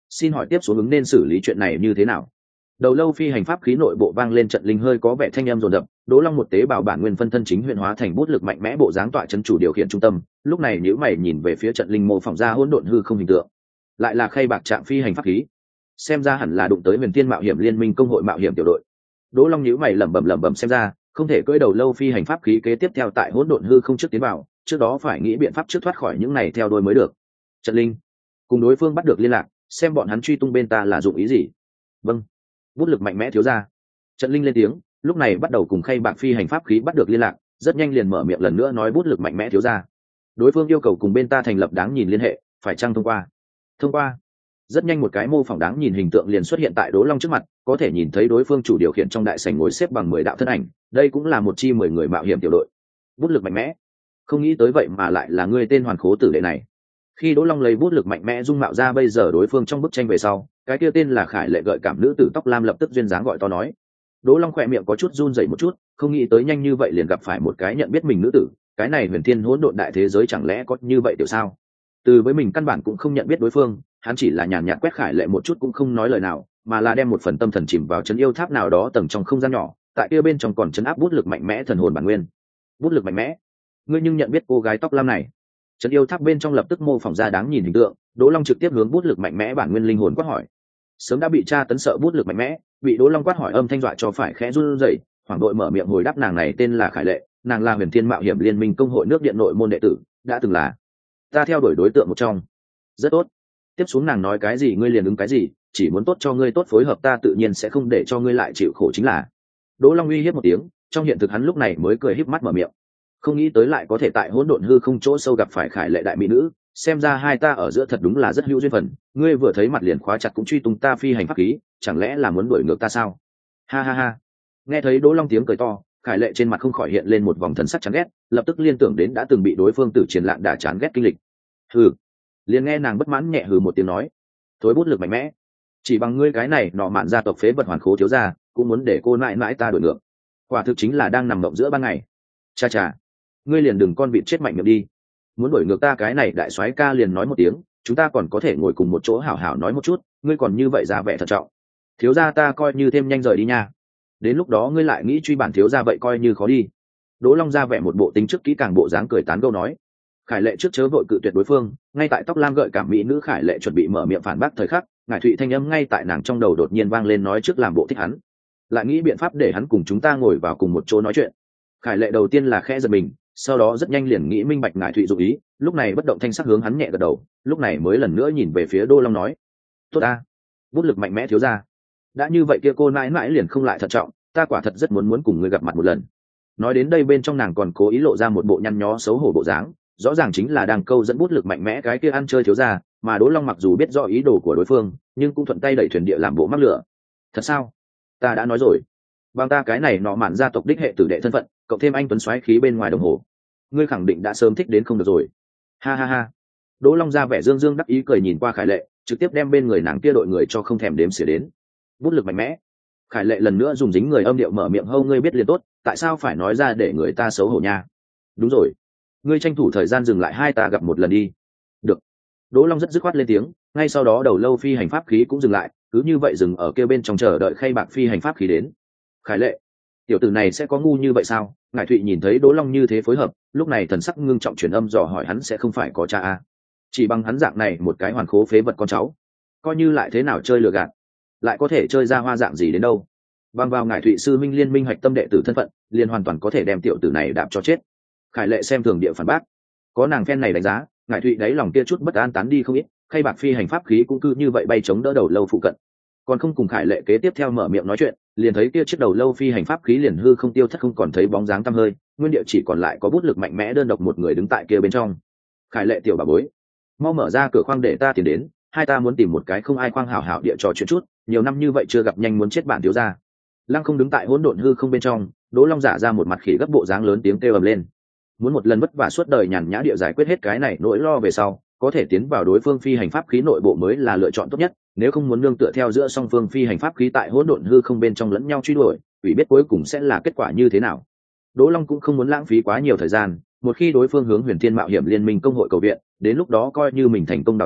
xin hỏi tiếp xuống ứng nên xử lý chuyện này như thế nào? Đầu lâu phi hành pháp khí nội bộ vang lên trận linh hơi có vẻ thanh âm dồn dập. Đỗ Long một tế bào bản nguyên phân thân chính huyện hóa thành bút lực mạnh mẽ bộ dáng tọa chân chủ điều khiển trung tâm. Lúc này nhíu mày nhìn về phía trận linh mô phỏng ra hỗn độn hư không hình tượng, lại là khay bạc trạng phi hành pháp khí, xem ra hẳn là đụng tới huyền tiên mạo hiểm liên minh công hội mạo hiểm tiểu đội. Đỗ Long nhíu mày lẩm bẩm lẩm bẩm, xem ra không thể cưỡi đầu lâu phi hành pháp khí kế tiếp theo tại hỗn độn hư không trước tiến vào, trước đó phải nghĩ biện pháp trước thoát khỏi những này theo đuôi mới được. Trận linh cùng đối phương bắt được liên lạc, xem bọn hắn truy tung bên ta là dụng ý gì. Vâng. Bút lực mạnh mẽ thiếu ra. Trận linh lên tiếng, lúc này bắt đầu cùng khay bạc phi hành pháp khí bắt được liên lạc, rất nhanh liền mở miệng lần nữa nói bút lực mạnh mẽ thiếu ra. Đối phương yêu cầu cùng bên ta thành lập đáng nhìn liên hệ, phải chăng thông qua? Thông qua. Rất nhanh một cái mô phỏng đáng nhìn hình tượng liền xuất hiện tại Đỗ Long trước mặt, có thể nhìn thấy đối phương chủ điều khiển trong đại sảnh ngồi xếp bằng mười đạo thân ảnh, đây cũng là một chi mười người mạo hiểm tiểu đội. Bút lực mạnh mẽ, không nghĩ tới vậy mà lại là ngươi tên hoàn khố tử đệ này. Khi Đỗ Long lấy bút lực mạnh mẽ dung mạo ra bây giờ đối phương trong bức tranh về sau, cái kia tên là Khải Lệ gợi cảm nữ tử tóc lam lập tức duyên dáng gọi to nói. Đỗ Long khỏe miệng có chút run rẩy một chút, không nghĩ tới nhanh như vậy liền gặp phải một cái nhận biết mình nữ tử, cái này huyền thiên hỗn độn đại thế giới chẳng lẽ có như vậy tiểu sao? Từ với mình căn bản cũng không nhận biết đối phương, hắn chỉ là nhàn nhạt quét Khải Lệ một chút cũng không nói lời nào, mà là đem một phần tâm thần chìm vào trấn yêu tháp nào đó tầng trong không gian nhỏ, tại kia bên trong còn trấn áp bút lực mạnh mẽ thần hồn bản nguyên. Bút lực mạnh mẽ, ngươi nhưng nhận biết cô gái tóc lam này? Trấn yêu tháp bên trong lập tức mô phỏng ra đáng nhìn hình tượng, Đỗ Long trực tiếp hướng bút lực mạnh mẽ bản nguyên linh hồn quát hỏi. Sớm đã bị tra tấn sợ bút lực mạnh mẽ, bị Đỗ Long quát hỏi âm thanh dọa cho phải khẽ run rẩy, hoảng đội mở miệng hồi đáp nàng này tên là Khải Lệ, nàng là huyền thiên mạo hiểm liên minh công hội nước điện nội môn đệ tử, đã từng là ta theo đuổi đối tượng một trong. Rất tốt, tiếp xuống nàng nói cái gì ngươi liền ứng cái gì, chỉ muốn tốt cho ngươi tốt phối hợp ta tự nhiên sẽ không để cho ngươi lại chịu khổ chính là. Đỗ Long uy hiếp một tiếng, trong hiện thực hắn lúc này mới cười híp mắt mở miệng, không nghĩ tới lại có thể tại hỗn độn hư không chỗ sâu gặp phải Khải Lệ đại mỹ nữ, xem ra hai ta ở giữa thật đúng là rất hữu duyên phần, ngươi vừa thấy mặt liền khóa chặt cũng truy tung ta phi hành pháp khí, chẳng lẽ là muốn đuổi ngược ta sao? Ha ha ha. Nghe thấy Đỗ Long tiếng cười to, Khải Lệ trên mặt không khỏi hiện lên một vòng thần sắc chán ghét, lập tức liên tưởng đến đã từng bị đối phương Tử Triển Lạn đả chán ghét kinh lịch. Hừ. Liền nghe nàng bất mãn nhẹ hừ một tiếng nói, thối bút lực mạnh mẽ, chỉ bằng ngươi cái này nọ mạn gia tộc phế vật hoàn khố thiếu gia, cũng muốn để cô mãi mãi ta đuổi ngược, quả thực chính là đang nằm mộng giữa ban ngày. Cha cha, ngươi liền đừng con vịt chết mạnh miệng đi, muốn đuổi ngược ta cái này đại soái ca liền nói một tiếng, chúng ta còn có thể ngồi cùng một chỗ hảo hảo nói một chút, ngươi còn như vậy ra vẻ thận trọng, thiếu gia ta coi như thêm nhanh rời đi nha, đến lúc đó ngươi lại nghĩ truy bản thiếu gia vậy coi như khó đi. Đỗ Long ra vẻ một bộ tính trước kỹ càng bộ dáng cười tán gẫu nói. Khải Lệ trước chớ vội cự tuyệt đối phương, ngay tại tóc lam gợi cảm mỹ nữ Khải Lệ chuẩn bị mở miệng phản bác thời khắc, ngải thụy thanh âm ngay tại nàng trong đầu đột nhiên vang lên nói trước làm bộ thích hắn, lại nghĩ biện pháp để hắn cùng chúng ta ngồi vào cùng một chỗ nói chuyện. Khải Lệ đầu tiên là khẽ giật mình, sau đó rất nhanh liền nghĩ minh bạch ngải thụy dụ ý, lúc này bất động thanh sắc hướng hắn nhẹ gật đầu, lúc này mới lần nữa nhìn về phía Đỗ Long nói, tốt ta, bút lực mạnh mẽ thiếu gia, đã như vậy kia cô mãi mãi liền không lại thận trọng, ta quả thật rất muốn muốn cùng ngươi gặp mặt một lần. Nói đến đây bên trong nàng còn cố ý lộ ra một bộ nhăn nhó xấu hổ bộ dáng, rõ ràng chính là đang câu dẫn bút lực mạnh mẽ cái kia ăn chơi thiếu gia, mà Đỗ Long mặc dù biết rõ ý đồ của đối phương, nhưng cũng thuận tay đẩy thuyền địa làm bộ mắc lửa. Thật sao? Ta đã nói rồi, bằng ta cái này nọ mạn gia tộc đích hệ tử đệ thân phận, cộng thêm anh tuấn xoáy khí bên ngoài đồng hồ, ngươi khẳng định đã sớm thích đến không được rồi. Ha ha ha. Đỗ Long ra vẻ dương dương đắc ý cười nhìn qua Khải Lệ, trực tiếp đem bên người nàng kia đội người cho không thèm đếm xỉa đến. Bút lực mạnh mẽ. Khải Lệ lần nữa dùng dính người âm điệu mở miệng hâu ngươi biết liền tốt, tại sao phải nói ra để người ta xấu hổ nha? Đúng rồi, ngươi tranh thủ thời gian dừng lại hai ta gặp một lần đi. Được. Đỗ Long rất dứt khoát lên tiếng, ngay sau đó đầu lâu phi hành pháp khí cũng dừng lại, cứ như vậy dừng ở kia bên trong chờ đợi khay bạc phi hành pháp khí đến. Khải Lệ, tiểu tử này sẽ có ngu như vậy sao? Ngải Thụy nhìn thấy Đỗ Long như thế phối hợp, lúc này thần sắc ngưng trọng truyền âm dò hỏi hắn sẽ không phải có cha a? Chỉ bằng hắn dạng này một cái hoàn khố phế vật con cháu, coi như lại thế nào chơi lừa gạt, lại có thể chơi ra hoa dạng gì đến đâu? Bằng vào Ngải Thụy sư minh liên minh hoạch tâm đệ tử thân phận, liền hoàn toàn có thể đem tiểu tử này đạp cho chết. Khải Lệ xem thường địa phản bác, có nàng phen này đánh giá, Ngải Thụy đáy lòng kia chút bất an tán đi không ít, khay bạc phi hành pháp khí cũng cứ như vậy bay chống đỡ đầu lâu phụ cận. Còn không cùng Khải Lệ kế tiếp theo mở miệng nói chuyện, liền thấy kia chiếc đầu lâu phi hành pháp khí liền hư không tiêu thất không còn thấy bóng dáng tăm hơi, nguyên địa chỉ còn lại có bút lực mạnh mẽ đơn độc một người đứng tại kia bên trong. Khải Lệ tiểu bà bối, mau mở ra cửa khoang để ta tiến đến, hai ta muốn tìm một cái không ai khoang hảo hảo địa trò chuyện chút, nhiều năm như vậy chưa gặp nhanh muốn chết bản thiếu gia. Lăng Không đứng tại hỗn độn hư không bên trong, Đỗ Long giả ra một mặt khỉ gấp bộ dáng lớn tiếng kêu ầm lên, muốn một lần vất vả suốt đời nhàn nhã địa giải quyết hết cái này nỗi lo về sau, có thể tiến vào đối phương phi hành pháp khí nội bộ mới là lựa chọn tốt nhất, nếu không muốn nương tựa theo giữa song phương phi hành pháp khí tại hỗn độn hư không bên trong lẫn nhau truy đuổi, ủy biết cuối cùng sẽ là kết quả như thế nào. Đỗ Long cũng không muốn lãng phí quá nhiều thời gian, một khi đối phương hướng Huyền Thiên Mạo Hiểm Liên minh công hội cầu viện, đến lúc đó coi như mình thành công đào thoát,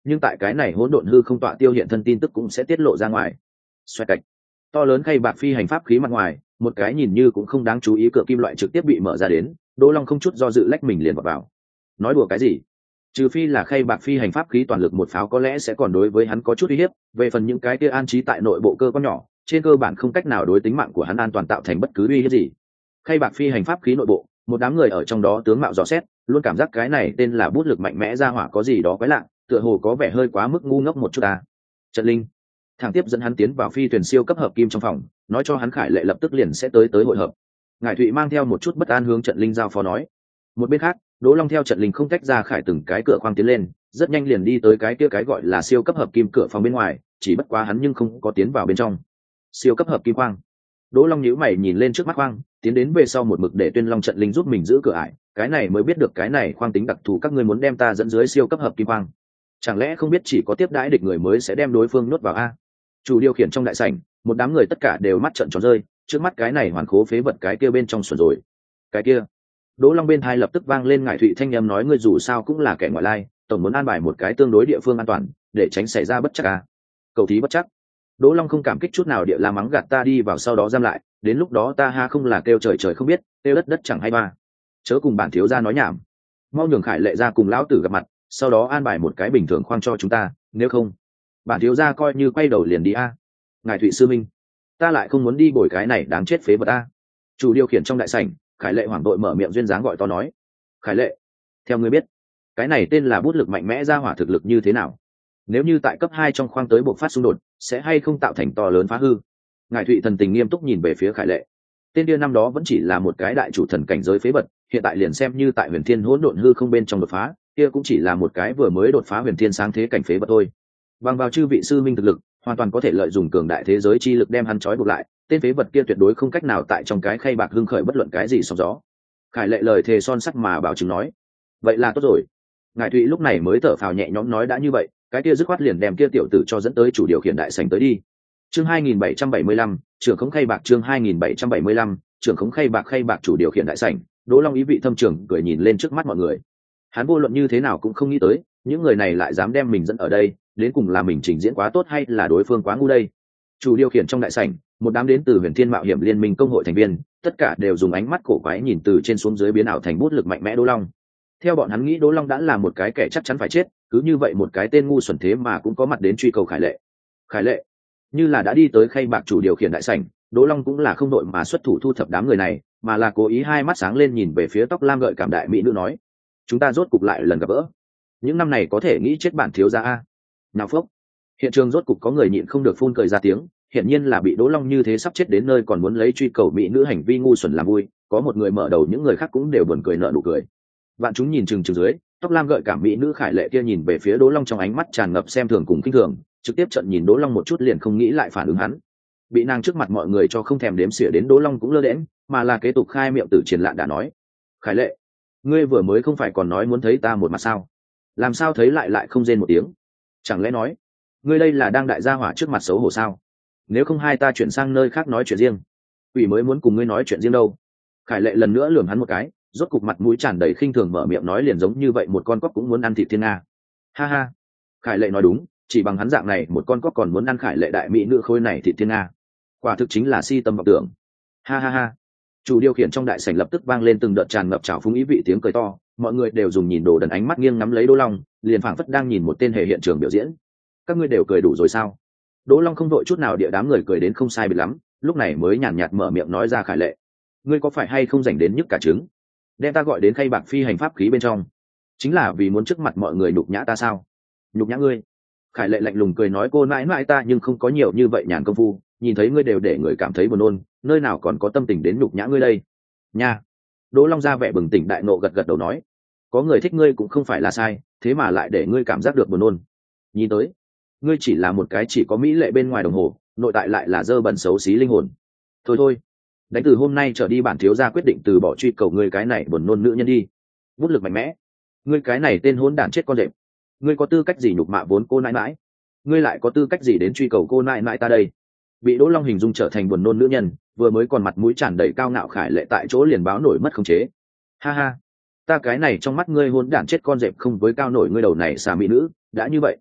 nhưng tại cái này hỗn độn hư không tọa tiêu hiện thân tin tức cũng sẽ tiết lộ ra ngoài. Xoẹt cạch, to lớn khay bạc phi hành pháp khí mặt ngoài, một cái nhìn như cũng không đáng chú ý cửa kim loại trực tiếp bị mở ra đến, Đỗ Long không chút do dự lách mình liền vào vào. Nói đùa cái gì? Trừ phi là khay bạc phi hành pháp khí toàn lực một pháo có lẽ sẽ còn đối với hắn có chút uy hiếp, về phần những cái kia an trí tại nội bộ cơ quan nhỏ, trên cơ bản không cách nào đối tính mạng của hắn an toàn tạo thành bất cứ uy hiếp gì. Khay bạc phi hành pháp khí nội bộ, một đám người ở trong đó tướng mạo rõ xét, luôn cảm giác cái này tên là bút lực mạnh mẽ ra hỏa có gì đó quái lạ, tựa hồ có vẻ hơi quá mức ngu ngốc một chút ta. Trận Linh thẳng tiếp dẫn hắn tiến vào phi thuyền siêu cấp hợp kim trong phòng, nói cho hắn Khải Lệ lập tức liền sẽ tới tới hội hợp. Ngải Thụy mang theo một chút bất an hướng Trận Linh giao phó nói. Một bên khác, Đỗ Long theo Trận Linh không tách ra Khải từng cái cửa khoang tiến lên, rất nhanh liền đi tới cái kia cái gọi là siêu cấp hợp kim cửa phòng bên ngoài, chỉ bất quá hắn nhưng không có tiến vào bên trong. Siêu cấp hợp kim khoang. Đỗ Long nhíu mày nhìn lên trước mắt khoang, tiến đến về sau một mực để Tuyên Long Trận Linh giúp mình giữ cửa ải, cái này mới biết được cái này khoang tính đặc thù, các ngươi muốn đem ta dẫn dưới siêu cấp hợp kim khoang. Chẳng lẽ không biết chỉ có tiếp đãi địch người mới sẽ đem đối phương nuốt vào a? Chủ điều khiển trong đại sảnh, một đám người tất cả đều mắt trợn tròn rơi, trước mắt cái này hoàn khố phế vật cái kia bên trong xuẩn rồi. Cái kia. Đỗ Long bên tai lập tức vang lên Ngải Thụy thanh âm nói, ngươi dù sao cũng là kẻ ngoại lai, tổng muốn an bài một cái tương đối địa phương an toàn, để tránh xảy ra bất trắc a. Cầu thí bất trắc. Đỗ Long không cảm kích chút nào địa la mắng gạt ta đi vào sau đó giam lại, đến lúc đó ta ha không là kêu trời trời không biết, kêu đất đất chẳng hay ba. Chớ cùng bản thiếu gia nói nhảm. Mau nhường Khải Lệ ra cùng lão tử gặp mặt, sau đó an bài một cái bình thường khoang cho chúng ta, nếu không bản thiếu gia coi như quay đầu liền đi a. Ngài Thụy sư minh, ta lại không muốn đi bồi cái này đáng chết phế vật a. Chủ điều khiển trong đại sảnh, Khải Lệ hoảng đội mở miệng duyên dáng gọi to nói. Khải Lệ, theo ngươi biết cái này tên là bút lực mạnh mẽ ra hỏa thực lực như thế nào? Nếu như tại cấp hai trong khoang tới bộc phát xung đột, sẽ hay không tạo thành to lớn phá hư? Ngài Thụy thần tình nghiêm túc nhìn về phía Khải Lệ. Tên kia năm đó vẫn chỉ là một cái đại chủ thần cảnh giới phế vật, hiện tại liền xem như tại huyền thiên hỗn độn hư không bên trong đột phá, kia cũng chỉ là một cái vừa mới đột phá huyền thiên sáng thế cảnh phế vật thôi. Bằng vào chư vị sư minh thực lực, hoàn toàn có thể lợi dụng cường đại thế giới chi lực đem hắn trói buộc lại, tên phế vật kia tuyệt đối không cách nào tại trong cái khay bạc hưng khởi bất luận cái gì sóng gió. Khải Lệ lời thề son sắt mà bảo chứng nói. Vậy là tốt rồi. Ngài Thụy lúc này mới thở phào nhẹ nhõm nói, đã như vậy, cái kia dứt khoát liền đem kia tiểu tử cho dẫn tới chủ điều khiển đại sảnh tới đi. Chương hai nghìn bảy trăm bảy mươi lăm, trưởng khống khay bạc. Chương hai nghìn bảy trăm bảy mươi lăm, trưởng khống khay bạc. Khay bạc chủ điều khiển đại sảnh, Đỗ Long ý vị thâm trường cười nhìn lên trước mắt mọi người. Hắn vô luận như thế nào cũng không nghĩ tới, những người này lại dám đem mình dẫn ở đây, đến cùng là mình trình diễn quá tốt hay là đối phương quá ngu đây. Chủ điều khiển trong đại sảnh, một đám đến từ Huyền Thiên Mạo Hiểm Liên minh công hội thành viên, tất cả đều dùng ánh mắt cổ quái nhìn từ trên xuống dưới biến ảo thành bút lực mạnh mẽ Đỗ Long. Theo bọn hắn nghĩ Đỗ Long đã là một cái kẻ chắc chắn phải chết, cứ như vậy một cái tên ngu xuẩn thế mà cũng có mặt đến truy cầu Khải Lệ. Khải Lệ, như là đã đi tới khay bạc chủ điều khiển đại sảnh, Đỗ Long cũng là không đội mà xuất thủ thu thập đám người này, mà là cố ý hai mắt sáng lên nhìn về phía tóc lam gợi cảm đại mỹ nữ nói: chúng ta rốt cục lại lần gặp gỡ, những năm này có thể nghĩ chết bản thiếu gia a. Nào phốc, hiện trường rốt cục có người nhịn không được phun cười ra tiếng, hiển nhiên là bị Đỗ Long như thế sắp chết đến nơi còn muốn lấy truy cầu mỹ nữ hành vi ngu xuẩn làm vui, có một người mở đầu, những người khác cũng đều buồn cười nở nụ cười. Vạn chúng nhìn chừng chừng dưới, tóc lam gợi cảm mỹ nữ Khải Lệ kia nhìn về phía Đỗ Long trong ánh mắt tràn ngập xem thường cùng khinh thường, trực tiếp trợn nhìn Đỗ Long một chút liền không nghĩ lại phản ứng hắn. Bị nàng trước mặt mọi người cho không thèm đếm xỉa đến Đỗ Long cũng lơ đễnh, mà là kế tục khai miệng từ triển lạn đã nói: Khải Lệ, ngươi vừa mới không phải còn nói muốn thấy ta một mặt sao? Làm sao thấy lại lại không rên một tiếng? Chẳng lẽ nói ngươi đây là đang đại gia hỏa trước mặt xấu hổ sao? Nếu không hai ta chuyển sang nơi khác nói chuyện riêng. Ủy mới muốn cùng ngươi nói chuyện riêng đâu. Khải Lệ lần nữa lườm hắn một cái, rốt cục mặt mũi tràn đầy khinh thường mở miệng nói, liền giống như vậy một con cóc cũng muốn ăn thịt thiên nga. Ha ha. Khải Lệ nói đúng, chỉ bằng hắn dạng này một con cóc còn muốn ăn Khải Lệ đại mỹ nữ khôi này thịt thiên nga, quả thực chính là si tâm vọng tưởng. Ha ha ha. Chủ điều khiển trong đại sảnh lập tức vang lên từng đợt tràn ngập trào phúng ý vị tiếng cười to, mọi người đều dùng nhìn đồ đần ánh mắt nghiêng ngắm lấy Đỗ Long, liền phảng phất đang nhìn một tên hề hiện trường biểu diễn. Các ngươi đều cười đủ rồi sao? Đỗ Long không đội chút nào địa đám người cười đến không sai biệt lắm, lúc này mới nhàn nhạt mở miệng nói ra: Khải Lệ, ngươi có phải hay không rảnh đến nhức cả trứng, đem ta gọi đến khay bạc phi hành pháp khí bên trong, chính là vì muốn trước mặt mọi người nhục nhã ta sao? Nhục nhã ngươi? Khải Lệ lạnh lùng cười nói: cô mãi mãi ta nhưng không có nhiều như vậy nhàn công phu, nhìn thấy ngươi đều để người cảm thấy buồn nôn, nơi nào còn có tâm tình đến nhục nhã ngươi đây nha. Đỗ Long ra vẻ bừng tỉnh đại nộ gật gật đầu nói: có người thích ngươi cũng không phải là sai, thế mà lại để ngươi cảm giác được buồn nôn. Nhìn tới ngươi chỉ là một cái chỉ có mỹ lệ bên ngoài đồng hồ, nội tại lại là dơ bẩn xấu xí linh hồn. Thôi thôi, đánh từ hôm nay trở đi bản thiếu gia quyết định từ bỏ truy cầu ngươi cái này buồn nôn nữ nhân đi. Bút lực mạnh mẽ, ngươi cái này tên hỗn đản chết con rệp, ngươi có tư cách gì nhục mạ vốn cô nãi nãi? Ngươi lại có tư cách gì đến truy cầu cô nãi nãi ta đây? Bị Đỗ Long hình dung trở thành buồn nôn nữ nhân, vừa mới còn mặt mũi tràn đầy cao ngạo Khải Lệ tại chỗ liền báo nổi mất khống chế. Ha ha, ta cái này trong mắt ngươi hỗn đản chết con rệp không với cao nổi ngươi đầu này xà mỹ nữ, đã như vậy,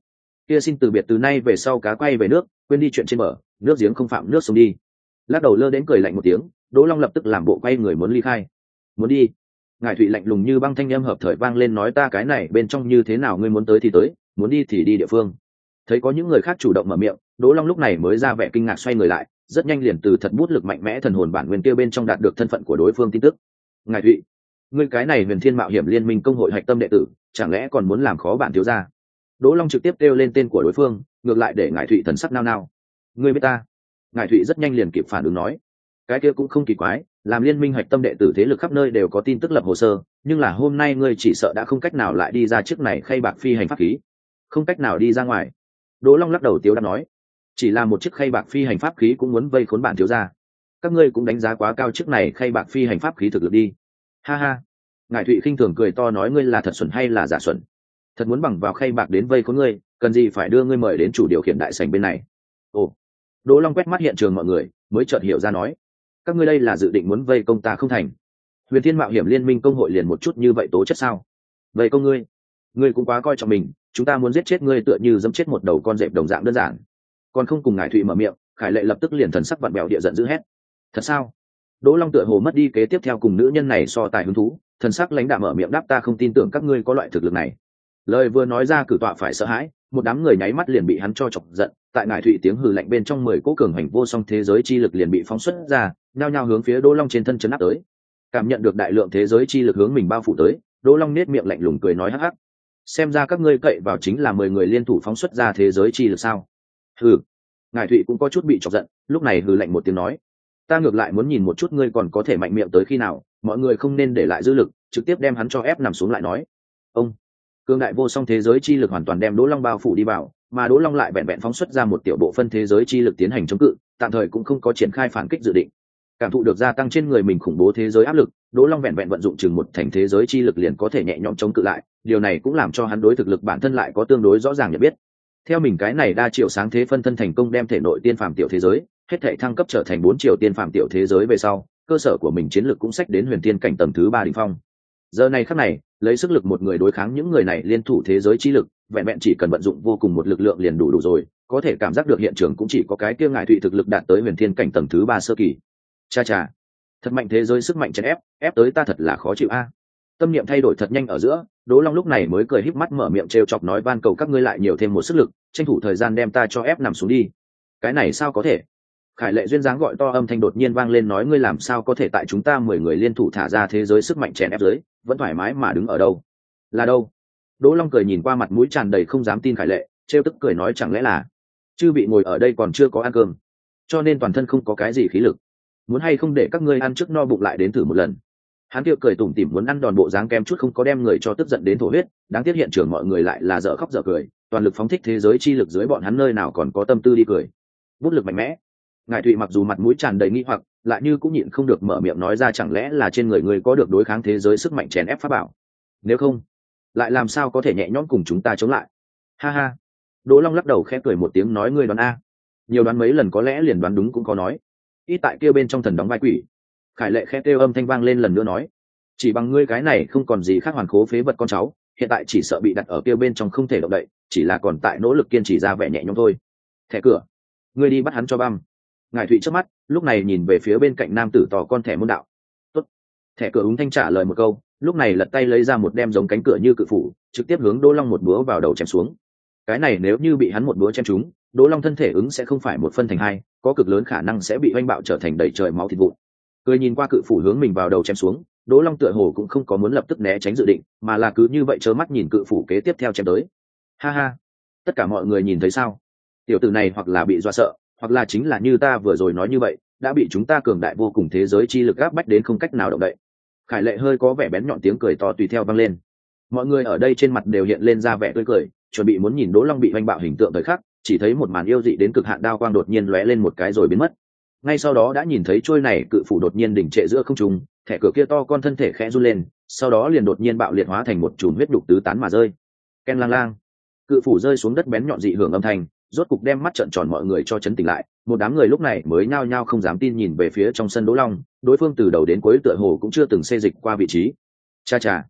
kia xin từ biệt từ nay về sau cá quay về nước, quên đi chuyện trên bờ, nước giếng không phạm nước sông đi. Lắc đầu lơ đến cười lạnh một tiếng, Đỗ Long lập tức làm bộ quay người muốn ly khai. Muốn đi? Ngải Thụy lạnh lùng như băng thanh âm hợp thời vang lên nói ta cái này bên trong như thế nào ngươi muốn tới thì tới, muốn đi thì đi địa phương. Thấy có những người khác chủ động mở miệng, Đỗ Long lúc này mới ra vẻ kinh ngạc xoay người lại, rất nhanh liền từ thật bút lực mạnh mẽ thần hồn bản nguyên kia bên trong đạt được thân phận của đối phương tin tức. Ngải Thụy, ngươi cái này Huyền Thiên Mạo Hiểm Liên Minh công hội hạch tâm đệ tử, chẳng lẽ còn muốn làm khó bản thiếu gia? Đỗ Long trực tiếp kêu lên tên của đối phương, ngược lại để Ngải Thụy thần sắc nao nao. Ngươi biết ta? Ngải Thụy rất nhanh liền kịp phản ứng nói, cái kia cũng không kỳ quái, làm liên minh hạch tâm đệ tử thế lực khắp nơi đều có tin tức lập hồ sơ, nhưng là hôm nay ngươi chỉ sợ đã không cách nào lại đi ra trước này khay bạc phi hành pháp khí, không cách nào đi ra ngoài. Đỗ Long lắc đầu tiếu đáp nói, chỉ là một chiếc khay bạc phi hành pháp khí cũng muốn vây khốn bản thiếu gia, các ngươi cũng đánh giá quá cao chiếc này khay bạc phi hành pháp khí thực lực đi. Ha ha. Ngải Thụy khinh thường cười to nói ngươi là thật xuẩn hay là giả xuẩn? Thật muốn bằng vào khay bạc đến vây khốn ngươi, cần gì phải đưa ngươi mời đến chủ điều khiển đại sảnh bên này? Ồ. Đỗ Long quét mắt hiện trường mọi người, mới chợt hiểu ra nói, các ngươi đây là dự định muốn vây công ta không thành? Huyền Thiên Mạo Hiểm Liên Minh công hội liền một chút như vậy tố chất sao? Vậy công ngươi, ngươi cũng quá coi trọng mình, chúng ta muốn giết chết ngươi tựa như dẫm chết một đầu con dẹp đồng dạng đơn giản. Còn không cùng Ngải Thụy mở miệng, Khải Lệ lập tức liền thần sắc vặn bèo địa giận dữ hét. Thật sao? Đỗ Long tựa hồ mất đi kế tiếp theo cùng nữ nhân này so tài hứng thú, thần sắc lãnh đạm mở miệng đáp ta không tin tưởng các ngươi có loại thực lực này. Lời vừa nói ra cử tọa phải sợ hãi, một đám người nháy mắt liền bị hắn cho chọc giận, tại Ngải Thụy tiếng hừ lạnh bên trong mười cỗ cường hành vô song thế giới chi lực liền bị phóng xuất ra, nhao nhao hướng phía Đỗ Long trên thân chấn áp tới. Cảm nhận được đại lượng thế giới chi lực hướng mình bao phủ tới, Đỗ Long nét miệng lạnh lùng cười nói hắc hắc, xem ra các ngươi cậy vào chính là mười người liên thủ phóng xuất ra thế giới chi lực sao? Hừ. Ngải Thụy cũng có chút bị chọc giận, lúc này hừ lạnh một tiếng nói, ta ngược lại muốn nhìn một chút ngươi còn có thể mạnh miệng tới khi nào, mọi người không nên để lại dư lực, trực tiếp đem hắn cho ép nằm xuống lại nói. Ông. Cương đại vô song thế giới chi lực hoàn toàn đem Đỗ Long bao phủ đi vào, mà Đỗ Long lại vẹn vẹn phóng xuất ra một tiểu bộ phân thế giới chi lực tiến hành chống cự, tạm thời cũng không có triển khai phản kích dự định. Cảm thụ được gia tăng trên người mình khủng bố thế giới áp lực, Đỗ Long vẹn vẹn vận dụng chừng một thành thế giới chi lực liền có thể nhẹ nhõm chống cự lại, điều này cũng làm cho hắn đối thực lực bản thân lại có tương đối rõ ràng nhận biết. Theo mình cái này đa triệu sáng thế phân thân thành công đem thể nội tiên phàm tiểu thế giới, hết thảy thăng cấp trở thành bốn triệu tiên phàm tiểu thế giới về sau, cơ sở của mình chiến lược cũng sách đến huyền tiên cảnh tầng thứ ba đỉnh phong. Giờ này khắc này, lấy sức lực một người đối kháng những người này liên thủ thế giới chi lực, vẹn vẹn chỉ cần vận dụng vô cùng một lực lượng liền đủ đủ rồi, có thể cảm giác được hiện trường cũng chỉ có cái kia Ngải Thụy thực lực đạt tới huyền thiên cảnh tầng thứ ba sơ kỳ. Cha cha, thật mạnh thế giới sức mạnh chèn ép, ép tới ta thật là khó chịu a. Tâm niệm thay đổi thật nhanh ở giữa, Đỗ Long lúc này mới cười híp mắt mở miệng trêu chọc nói van cầu các ngươi lại nhiều thêm một sức lực, tranh thủ thời gian đem ta cho ép nằm xuống đi. Cái này sao có thể? Khải Lệ duyên dáng gọi to âm thanh đột nhiên vang lên nói ngươi làm sao có thể tại chúng ta mười người liên thủ thả ra thế giới sức mạnh chèn ép dưới, vẫn thoải mái mà đứng ở đâu? Là đâu? Đỗ Long cười nhìn qua mặt mũi tràn đầy không dám tin Khải Lệ, trêu tức cười nói chẳng lẽ là chư vị ngồi ở đây còn chưa có ăn cơm, cho nên toàn thân không có cái gì khí lực. Muốn hay không để các ngươi ăn trước no bụng lại đến thử một lần. Hắn kia cười tủm tỉm muốn ăn đòn bộ dáng kem chút không có đem người cho tức giận đến thổ huyết, đáng tiếc hiện trường mọi người lại là dở khóc dở cười, toàn lực phóng thích thế giới chi lực dưới bọn hắn nơi nào còn có tâm tư đi cười. Bút lực mạnh mẽ. Ngải Thụy mặc dù mặt mũi tràn đầy nghi hoặc, lại như cũng nhịn không được mở miệng nói ra chẳng lẽ là trên người người có được đối kháng thế giới sức mạnh chèn ép pháp bảo. Nếu không, lại làm sao có thể nhẹ nhõm cùng chúng ta chống lại? Ha ha. Đỗ Long lắc đầu khẽ cười một tiếng nói ngươi đoán a. Nhiều đoán mấy lần có lẽ liền đoán đúng cũng có nói. Ít tại kia bên trong thần đóng vai quỷ. Khải Lệ khẽ kêu âm thanh vang lên lần nữa nói, chỉ bằng ngươi cái này không còn gì khác hoàn khố phế vật con cháu, hiện tại chỉ sợ bị đặt ở kia bên trong không thể động đậy, chỉ là còn tại nỗ lực kiên trì ra vẻ nhẹ nhõm thôi. Thẻ cửa, ngươi đi bắt hắn cho băm. Ngải Thụy chớp mắt, lúc này nhìn về phía bên cạnh nam tử tò con thẻ môn đạo. Tốt. Thẻ cửa úng thanh trả lời một câu, lúc này lật tay lấy ra một đem giống cánh cửa như cự phủ, trực tiếp hướng Đỗ Long một búa vào đầu chém xuống. Cái này nếu như bị hắn một búa chém trúng, Đỗ Long thân thể ứng sẽ không phải một phân thành hai, có cực lớn khả năng sẽ bị oanh bạo trở thành đầy trời máu thịt vụn. Cười nhìn qua cự phủ hướng mình vào đầu chém xuống, Đỗ Long tựa hồ cũng không có muốn lập tức né tránh dự định, mà là cứ như vậy trơ mắt nhìn cự phủ kế tiếp theo chém tới. Ha ha, tất cả mọi người nhìn thấy sao? Tiểu tử này hoặc là bị dọa sợ, hoặc là chính là như ta vừa rồi nói như vậy, đã bị chúng ta cường đại vô cùng thế giới chi lực áp bách đến không cách nào động đậy. Khải Lệ hơi có vẻ bén nhọn tiếng cười to tùy theo vang lên. Mọi người ở đây trên mặt đều hiện lên ra vẻ tươi cười, chuẩn bị muốn nhìn Đỗ Long bị oanh bạo hình tượng thời khắc, chỉ thấy một màn yêu dị đến cực hạn đao quang đột nhiên lóe lên một cái rồi biến mất. Ngay sau đó đã nhìn thấy trôi này cự phủ đột nhiên đỉnh trệ giữa không trung, thẻ cửa kia to con thân thể khẽ run lên, sau đó liền đột nhiên bạo liệt hóa thành một chùm huyết đục tứ tán mà rơi. Ken lang lang, cự phủ rơi xuống đất bén nhọn dị hưởng âm thanh, rốt cục đem mắt trợn tròn mọi người cho chấn tỉnh lại. Một đám người lúc này mới nhao nhao không dám tin nhìn về phía trong sân Đỗ Long, đối phương từ đầu đến cuối tựa hồ cũng chưa từng xê dịch qua vị trí. Cha cha,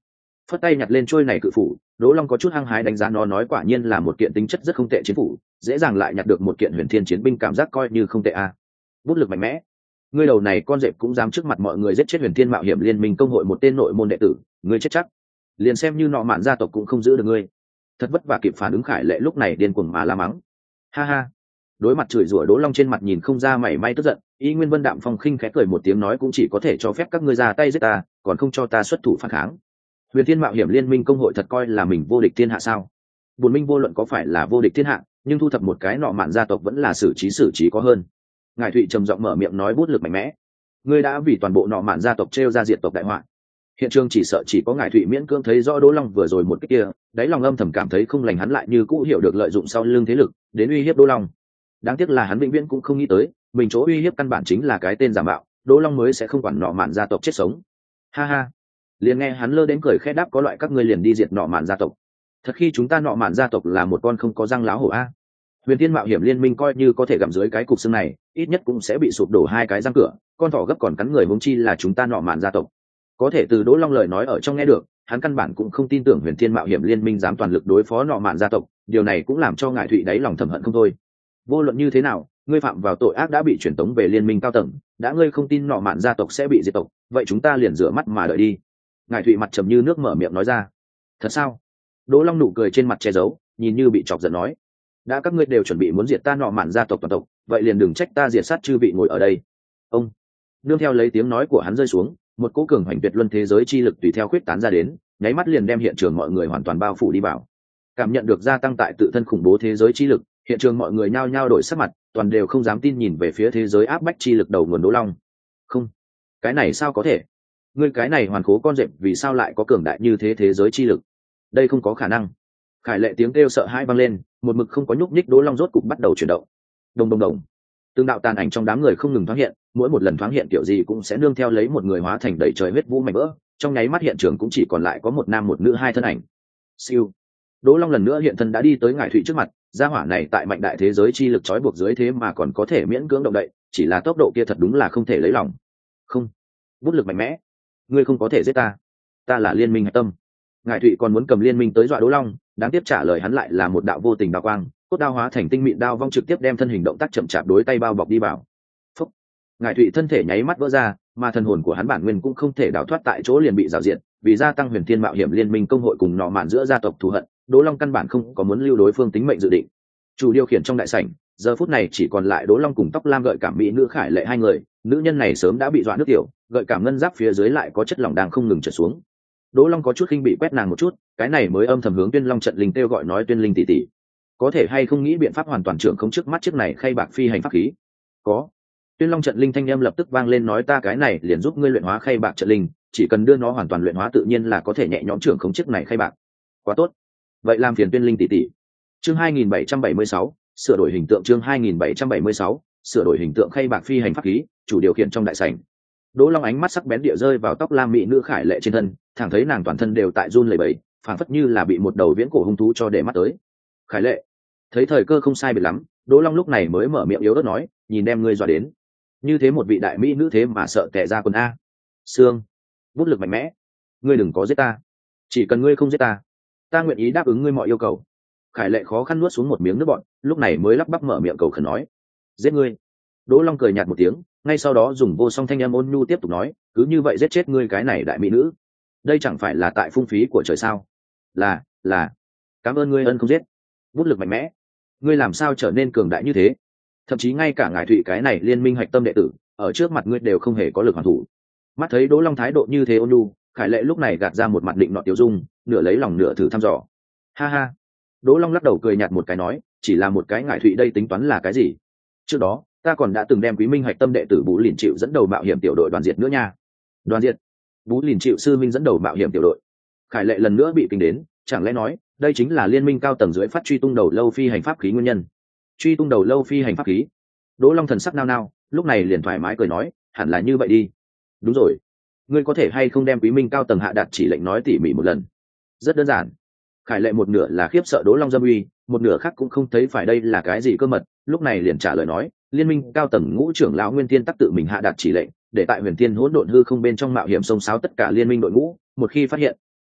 phất tay nhặt lên trôi này cự phủ, Đỗ Long có chút hăng hái đánh giá nó, nói quả nhiên là một kiện tính chất rất không tệ chiến phủ, dễ dàng lại nhặt được một kiện huyền thiên chiến binh, cảm giác coi như không tệ a. Bút lực mạnh mẽ, ngươi đầu này con dẹp cũng dám trước mặt mọi người giết chết huyền thiên mạo hiểm liên minh công hội một tên nội môn đệ tử, ngươi chết chắc. Liền xem như nọ mạn gia tộc cũng không giữ được ngươi. Thật vất vả kịp phản ứng Khải Lệ lúc này điên cuồng mà la mắng. Ha ha. Đối mặt chửi rủa, Đỗ Long trên mặt nhìn không ra mảy may tức giận, Y Nguyên Vân đạm phong khinh khẽ cười một tiếng nói cũng chỉ có thể cho phép các ngươi ra tay giết ta, còn không cho ta xuất thủ phản kháng. Huyền Thiên Mạo Hiểm Liên minh công hội thật coi là mình vô địch thiên hạ sao? Bổn minh vô luận có phải là vô địch thiên hạ, nhưng thu thập một cái nọ mạn gia tộc vẫn là xử trí xử trí có hơn. Ngài Thụy trầm giọng mở miệng nói, bút lực mạnh mẽ. Ngươi đã vì toàn bộ nọ mạn gia tộc trêu ra diệt tộc đại họa. Hiện trường chỉ sợ chỉ có Ngài Thụy miễn cưỡng thấy rõ Đỗ Long vừa rồi một cái kia, đáy lòng âm thầm cảm thấy không lành, hắn lại như cũ hiểu được lợi dụng sau lưng thế lực đến uy hiếp Đỗ Long. Đáng tiếc là hắn vĩnh viễn cũng không nghĩ tới, mình chỗ uy hiếp căn bản chính là cái tên giả mạo, Đỗ Long mới sẽ không quản nọ mạn gia tộc chết sống. Ha ha. Liền nghe hắn lơ đến cười khẽ đáp, có loại các ngươi liền đi diệt nọ mạn gia tộc. Thật khi chúng ta nọ mạn gia tộc là một con không có răng láo hổ a. Huyền Thiên Mạo Hiểm Liên minh coi như có thể gặm dưới cái cục xương này, ít nhất cũng sẽ bị sụp đổ hai cái răng cửa, con thỏ gấp còn cắn người, huống chi là chúng ta nọ mạn gia tộc. Có thể từ Đỗ Long lời nói ở trong nghe được, hắn căn bản cũng không tin tưởng Huyền Thiên Mạo Hiểm Liên minh dám toàn lực đối phó nọ mạn gia tộc, điều này cũng làm cho Ngải Thụy đáy lòng thầm hận không thôi. Vô luận như thế nào, ngươi phạm vào tội ác đã bị truyền tống về liên minh cao tầng, đã ngươi không tin nọ mạn gia tộc sẽ bị diệt tộc, vậy chúng ta liền rửa mắt mà đợi đi. Ngải Thụy mặt trầm như nước mở miệng nói ra. Thật sao? Đỗ Long nụ cười trên mặt che giấu, nhìn như bị chọc giận nói, đã các ngươi đều chuẩn bị muốn diệt ta nọ mạn gia tộc toàn tộc, vậy liền đừng trách ta diệt sát chư vị ngồi ở đây. Ông nương theo lấy tiếng nói của hắn rơi xuống, một cỗ cường hoành tuyệt luân thế giới chi lực tùy theo khuyết tán ra đến, nháy mắt liền đem hiện trường mọi người hoàn toàn bao phủ đi vào. Cảm nhận được gia tăng tại tự thân khủng bố thế giới chi lực, hiện trường mọi người nhao nhao đổi sắc mặt, toàn đều không dám tin nhìn về phía thế giới áp bách chi lực đầu nguồn Đỗ Long. Không, cái này sao có thể? Ngươi cái này hoàn khố con rệp, vì sao lại có cường đại như thế thế giới chi lực? Đây không có khả năng. Khải Lệ tiếng kêu sợ hãi vang lên, một mực không có nhúc nhích Đỗ Long rốt cục bắt đầu chuyển động. Đồng đồng đồng. Tương đạo tàn ảnh trong đám người không ngừng thoáng hiện, mỗi một lần thoáng hiện kiểu gì cũng sẽ nương theo lấy một người hóa thành đầy trời huyết vũ mảnh vỡ, trong nháy mắt hiện trường cũng chỉ còn lại có một nam một nữ hai thân ảnh. Siêu. Đỗ Long lần nữa hiện thân đã đi tới Ngải Thụy trước mặt, gia hỏa này tại mạnh đại thế giới chi lực trói buộc dưới thế mà còn có thể miễn cưỡng động đậy, chỉ là tốc độ kia thật đúng là không thể lấy lòng. Không, bút lực mạnh mẽ, ngươi không có thể giết ta, ta là liên minh hạch tâm. Ngải Thụy còn muốn cầm liên minh tới dọa Đỗ Long, đáng tiếc trả lời hắn lại là một đạo vô tình đao quang, cốt đao hóa thành tinh mịn đao vong trực tiếp đem thân hình động tác chậm chạp đối tay bao bọc đi vào. Phúc. Ngải Thụy thân thể nháy mắt vỡ ra, mà thần hồn của hắn bản nguyên cũng không thể đào thoát tại chỗ, liền bị rào diện, vì gia tăng Huyền Thiên Mạo Hiểm Liên minh công hội cùng nọ mạn giữa gia tộc thù hận, Đỗ Long căn bản không có muốn lưu đối phương tính mệnh dự định. Chủ điều khiển trong đại sảnh, giờ phút này chỉ còn lại Đỗ Long cùng tóc lam gợi cảm mỹ nữ Khải Lệ hai người, nữ nhân này sớm đã bị dọa nước tiểu, gợi cảm ngân giáp phía dưới lại có chất lỏng đang không ngừng trượt xuống. Đỗ Long có chút khinh bị quét nàng một chút, cái này mới âm thầm hướng Tuyên Long trận linh kêu gọi nói, Tuyên Linh tỷ tỷ, có thể hay không nghĩ biện pháp hoàn toàn trưởng không trước mắt chiếc này khay bạc phi hành pháp khí? Có. Tuyên Long trận linh thanh âm lập tức vang lên nói, ta cái này liền giúp ngươi luyện hóa khay bạc trận linh, chỉ cần đưa nó hoàn toàn luyện hóa tự nhiên là có thể nhẹ nhõm trưởng không chiếc này khay bạc. Quá tốt. Vậy làm phiền Tuyên Linh tỷ tỷ. Chương hai nghìn bảy trăm bảy mươi sáu, sửa đổi hình tượng. Chương hai nghìn bảy trăm bảy mươi sáu, sửa đổi hình tượng khay bạc phi hành pháp khí, chủ điều khiển trong đại sảnh. Đỗ Long ánh mắt sắc bén địa rơi vào tóc lam mỹ nữ Khải Lệ trên thân, thẳng thấy nàng toàn thân đều tại run lẩy bẩy, phảng phất như là bị một đầu viễn cổ hung thú cho để mắt tới. Khải Lệ, thấy thời cơ không sai biệt lắm, Đỗ Long lúc này mới mở miệng yếu ớt nói, nhìn đem ngươi dọa đến, như thế một vị đại mỹ nữ thế mà sợ tè ra quần a. Sương, bút lực mạnh mẽ, ngươi đừng có giết ta, chỉ cần ngươi không giết ta, ta nguyện ý đáp ứng ngươi mọi yêu cầu. Khải Lệ khó khăn nuốt xuống một miếng nước bọt, lúc này mới lắp bắp mở miệng cầu khẩn nói, giết ngươi. Đỗ Long cười nhạt một tiếng, ngay sau đó dùng vô song thanh âm ôn nhu tiếp tục nói, cứ như vậy giết chết ngươi cái này đại mỹ nữ, đây chẳng phải là tại phung phí của trời sao? Là, là, cảm ơn ngươi ân không giết. Bút lực mạnh mẽ, ngươi làm sao trở nên cường đại như thế? Thậm chí ngay cả Ngải Thụy cái này liên minh hạch tâm đệ tử, ở trước mặt ngươi đều không hề có lực hoàn thủ. Mắt thấy Đỗ Long thái độ như thế ôn nhu, Khải Lệ lúc này gạt ra một mặt định nọ tiêu dung, nửa lấy lòng nửa thử thăm dò. Ha ha. Đỗ Long lắc đầu cười nhạt một cái nói, chỉ là một cái Ngải Thụy đây tính toán là cái gì? Trước đó, ta còn đã từng đem Quý Minh hạch tâm đệ tử Bú Lìn Chịu dẫn đầu mạo hiểm tiểu đội đoàn diệt nữa nha. Đoàn diệt? Bú Lìn Chịu sư minh dẫn đầu mạo hiểm tiểu đội. Khải Lệ lần nữa bị kinh đến, chẳng lẽ nói, đây chính là liên minh cao tầng dưới phát truy tung đầu lâu phi hành pháp khí nguyên nhân? Truy tung đầu lâu phi hành pháp khí? Đỗ Long thần sắc nao nao, lúc này liền thoải mái cười nói, hẳn là như vậy đi. Đúng rồi, ngươi có thể hay không đem Quý Minh cao tầng hạ đạt chỉ lệnh nói tỉ mỉ một lần? Rất đơn giản. Khải Lệ một nửa là khiếp sợ Đỗ Long dâm uy, một nửa khác cũng không thấy phải đây là cái gì cơ mật, lúc này liền trả lời nói, liên minh cao tầng ngũ trưởng lão Nguyên Tiên tắc tự mình hạ đạt chỉ lệnh, để tại Huyền Tiên hỗn độn hư không bên trong mạo hiểm sông sáo tất cả liên minh đội ngũ, một khi phát hiện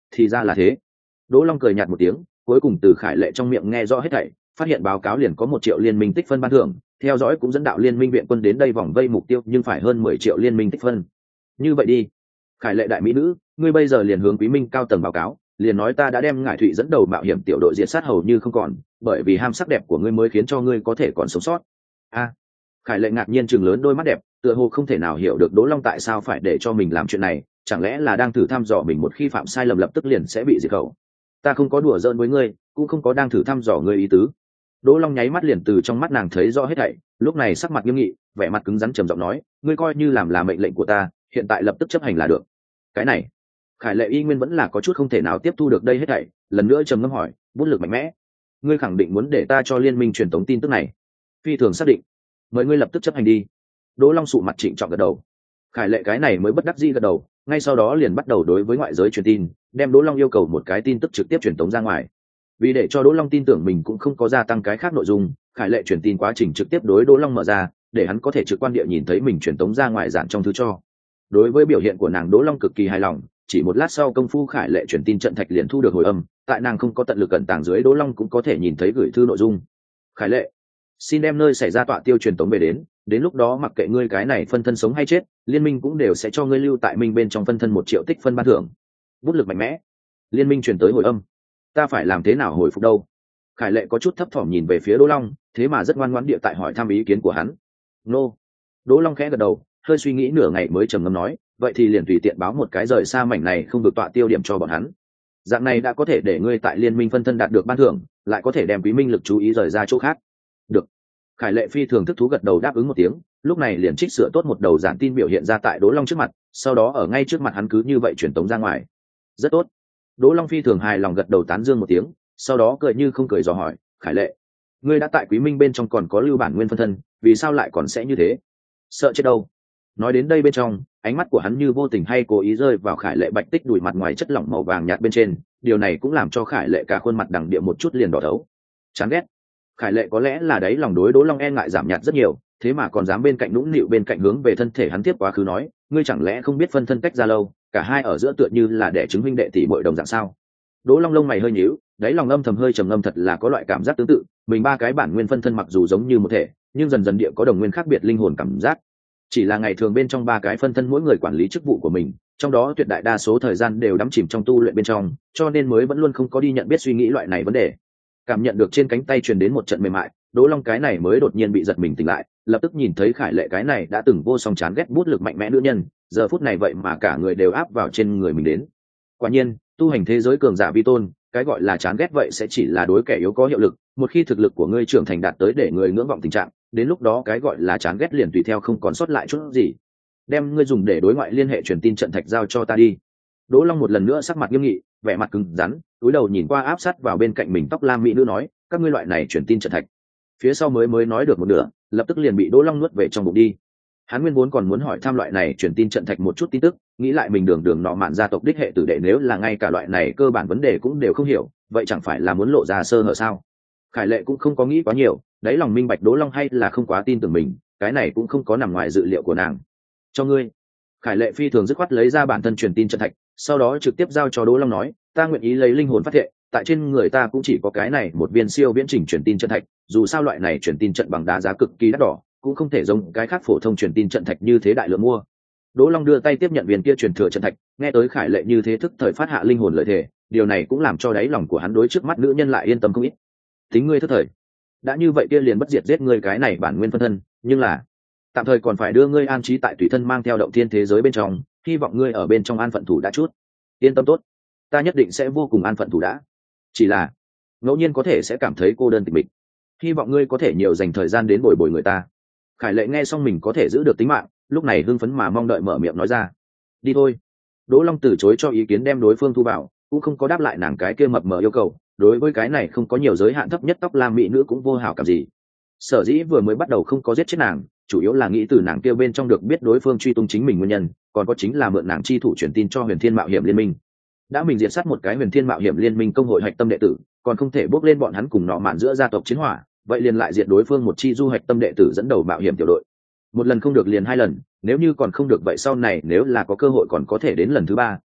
thì ra là thế. Đỗ Long cười nhạt một tiếng, cuối cùng từ Khải Lệ trong miệng nghe rõ hết thảy, phát hiện báo cáo liền có một triệu liên minh tích phân ban thưởng, theo dõi cũng dẫn đạo liên minh viện quân đến đây vòng vây mục tiêu nhưng phải hơn mười triệu liên minh tích phân. Như vậy đi, Khải Lệ đại mỹ nữ, ngươi bây giờ liền hướng Quý Minh cao tầng báo cáo, liền nói ta đã đem Ngải Thụy dẫn đầu mạo hiểm tiểu đội diệt sát hầu như không còn, bởi vì ham sắc đẹp của ngươi mới khiến cho ngươi có thể còn sống sót. A. Khải Lệ ngạc nhiên trừng lớn đôi mắt đẹp, tựa hồ không thể nào hiểu được Đỗ Long tại sao phải để cho mình làm chuyện này, chẳng lẽ là đang thử thăm dò mình một khi phạm sai lầm lập tức liền sẽ bị diệt khẩu. Ta không có đùa giỡn với ngươi, cũng không có đang thử thăm dò ngươi ý tứ. Đỗ Long nháy mắt liền từ trong mắt nàng thấy rõ hết thảy, lúc này sắc mặt nghiêm nghị, vẻ mặt cứng rắn trầm giọng nói, ngươi coi như làm là mệnh lệnh của ta, hiện tại lập tức chấp hành là được. Cái này, Khải Lệ y nguyên vẫn là có chút không thể nào tiếp thu được đây hết thảy, lần nữa trầm ngâm hỏi, bút lực mạnh mẽ, ngươi khẳng định muốn để ta cho liên minh truyền tống tin tức này? Phi thường xác định. Mời ngươi lập tức chấp hành đi. Đỗ Long sụ mặt trịnh trọng gật đầu. Khải Lệ cái này mới bất đắc dĩ gật đầu, ngay sau đó liền bắt đầu đối với ngoại giới truyền tin, đem Đỗ Long yêu cầu một cái tin tức trực tiếp truyền tống ra ngoài. Vì để cho Đỗ Long tin tưởng mình cũng không có gia tăng cái khác nội dung, Khải Lệ truyền tin quá trình trực tiếp đối Đỗ Long mở ra, để hắn có thể trực quan địa nhìn thấy mình truyền tống ra ngoài dạng trong thư cho. Đối với biểu hiện của nàng, Đỗ Long cực kỳ hài lòng, chỉ một lát sau công phu Khải Lệ truyền tin trận thạch liền thu được hồi âm, tại nàng không có tận lực cẩn tàng dưới, Đỗ Long cũng có thể nhìn thấy gửi thư nội dung. Khải Lệ, xin đem nơi xảy ra tọa tiêu truyền tống về đến, đến lúc đó mặc kệ ngươi cái này phân thân sống hay chết, liên minh cũng đều sẽ cho ngươi lưu tại minh bên trong phân thân một triệu tích phân ban thưởng. Bút lực mạnh mẽ. Liên minh truyền tới hồi âm, ta phải làm thế nào hồi phục đâu? Khải Lệ có chút thấp thỏm nhìn về phía Đỗ Long, thế mà rất ngoan ngoãn địa tại hỏi thăm ý kiến của hắn. Nô. Đỗ Long khẽ gật đầu, hơi suy nghĩ nửa ngày mới trầm ngâm nói, vậy thì liền tùy tiện báo một cái rời xa mảnh này không được tọa tiêu điểm cho bọn hắn. Dạng này đã có thể để ngươi tại liên minh phân thân đạt được ban thưởng, lại có thể đem Quý Minh lực chú ý rời ra chỗ khác. Được. Khải Lệ phi thường thức thú gật đầu đáp ứng một tiếng, lúc này liền trích sửa tốt một đầu giản tin biểu hiện ra tại Đỗ Long trước mặt, sau đó ở ngay trước mặt hắn cứ như vậy truyền tống ra ngoài. Rất tốt. Đỗ Long phi thường hài lòng gật đầu tán dương một tiếng, sau đó cười như không cười dò hỏi, Khải Lệ, ngươi đã tại Quý Minh bên trong còn có lưu bản nguyên phân thân, vì sao lại còn sẽ như thế? Sợ chết đâu? Nói đến đây bên trong, ánh mắt của hắn như vô tình hay cố ý rơi vào Khải Lệ bạch tích đùi mặt ngoài chất lỏng màu vàng nhạt bên trên, điều này cũng làm cho Khải Lệ cả khuôn mặt đằng địa một chút liền đỏ thấu. Chán ghét. Khải Lệ có lẽ là đấy lòng đối Đỗ Long e ngại giảm nhạt rất nhiều, thế mà còn dám bên cạnh nũng nịu bên cạnh hướng về thân thể hắn tiếp quá khứ nói, ngươi chẳng lẽ không biết phân thân cách ra lâu, cả hai ở giữa tựa như là để chứng minh đệ tỷ muội đồng dạng sao? Đỗ Long lông mày hơi nhíu, đáy lòng âm thầm hơi trầm ngâm, thật là có loại cảm giác tương tự, mình ba cái bản nguyên phân thân mặc dù giống như một thể, nhưng dần dần địa có đồng nguyên khác biệt linh hồn cảm giác. Chỉ là ngày thường bên trong ba cái phân thân mỗi người quản lý chức vụ của mình, trong đó tuyệt đại đa số thời gian đều đắm chìm trong tu luyện bên trong, cho nên mới vẫn luôn không có đi nhận biết suy nghĩ loại này vấn đề. Cảm nhận được trên cánh tay truyền đến một trận mềm mại, Đỗ Long cái này mới đột nhiên bị giật mình tỉnh lại, lập tức nhìn thấy Khải Lệ cái này đã từng vô song chán ghét bút lực mạnh mẽ nữ nhân, giờ phút này vậy mà cả người đều áp vào trên người mình đến. Quả nhiên, tu hành thế giới cường giả vi tôn, cái gọi là chán ghét vậy sẽ chỉ là đối kẻ yếu có hiệu lực, một khi thực lực của ngươi trưởng thành đạt tới để người ngưỡng vọng tình trạng, đến lúc đó cái gọi là chán ghét liền tùy theo không còn sót lại chút gì. Đem ngươi dùng để đối ngoại liên hệ truyền tin trận thạch giao cho ta đi. Đỗ Long một lần nữa sắc mặt nghiêm nghị, vẻ mặt cứng rắn, cúi đầu nhìn qua áp sát vào bên cạnh mình tóc lam mỹ nữ nói, các ngươi loại này truyền tin trận thạch. Phía sau mới mới nói được một nửa, lập tức liền bị Đỗ Long nuốt về trong bụng đi. Hắn nguyên vốn còn muốn hỏi thăm loại này truyền tin trận thạch một chút tin tức, nghĩ lại mình đường đường nọ mạn gia tộc đích hệ tử đệ nếu là ngay cả loại này cơ bản vấn đề cũng đều không hiểu, vậy chẳng phải là muốn lộ ra sơ hở sao? Khải Lệ cũng không có nghĩ quá nhiều, đáy lòng minh bạch Đỗ Long hay là không quá tin tưởng mình, cái này cũng không có nằm ngoài dự liệu của nàng. Cho ngươi. Khải Lệ phi thường dứt khoát lấy ra bản thân truyền tin trận thạch, sau đó trực tiếp giao cho Đỗ Long nói, ta nguyện ý lấy linh hồn phát thệ, tại trên người ta cũng chỉ có cái này một viên siêu viễn trình truyền tin trận thạch, dù sao loại này truyền tin trận bằng đá giá cực kỳ đắt đỏ, cũng không thể giống cái khác phổ thông truyền tin trận thạch như thế đại lượng mua. Đỗ Long đưa tay tiếp nhận viên kia truyền thừa trận thạch, nghe tới Khải Lệ như thế thức thời phát hạ linh hồn lợi thể, điều này cũng làm cho đáy lòng của hắn đối trước mắt nữ nhân lại yên tâm không ít. Tính ngươi thức thời, đã như vậy kia liền bất diệt giết ngươi cái này bản nguyên phân thân, nhưng là tạm thời còn phải đưa ngươi an trí tại tùy thân mang theo động thiên thế giới bên trong, hy vọng ngươi ở bên trong an phận thủ đã chút. Yên tâm tốt, ta nhất định sẽ vô cùng an phận thủ đã. Chỉ là ngẫu nhiên có thể sẽ cảm thấy cô đơn tịch mịch, hy vọng ngươi có thể nhiều dành thời gian đến bồi bồi người ta. Khải Lệ nghe xong mình có thể giữ được tính mạng, lúc này hưng phấn mà mong đợi mở miệng nói ra, đi thôi. Đỗ Long từ chối cho ý kiến đem đối phương thu vào, cũng không có đáp lại nàng cái kia mập mờ yêu cầu, đối với cái này không có nhiều giới hạn thấp nhất tóc lam mỹ nữ cũng vô hảo cảm gì. Sở dĩ vừa mới bắt đầu không có giết chết nàng, chủ yếu là nghĩ từ nàng kia bên trong được biết đối phương truy tung chính mình nguyên nhân, còn có chính là mượn nàng chi thủ truyền tin cho Huyền Thiên Mạo Hiểm Liên Minh. Đã mình diệt sát một cái Huyền Thiên Mạo Hiểm Liên Minh công hội hạch tâm đệ tử, còn không thể bước lên bọn hắn cùng nọ mạn giữa gia tộc chiến hỏa, vậy liền lại diệt đối phương một chi du hạch tâm đệ tử dẫn đầu mạo hiểm tiểu đội. Một lần không được liền hai lần, nếu như còn không được vậy sau này nếu là có cơ hội còn có thể đến lần thứ ba,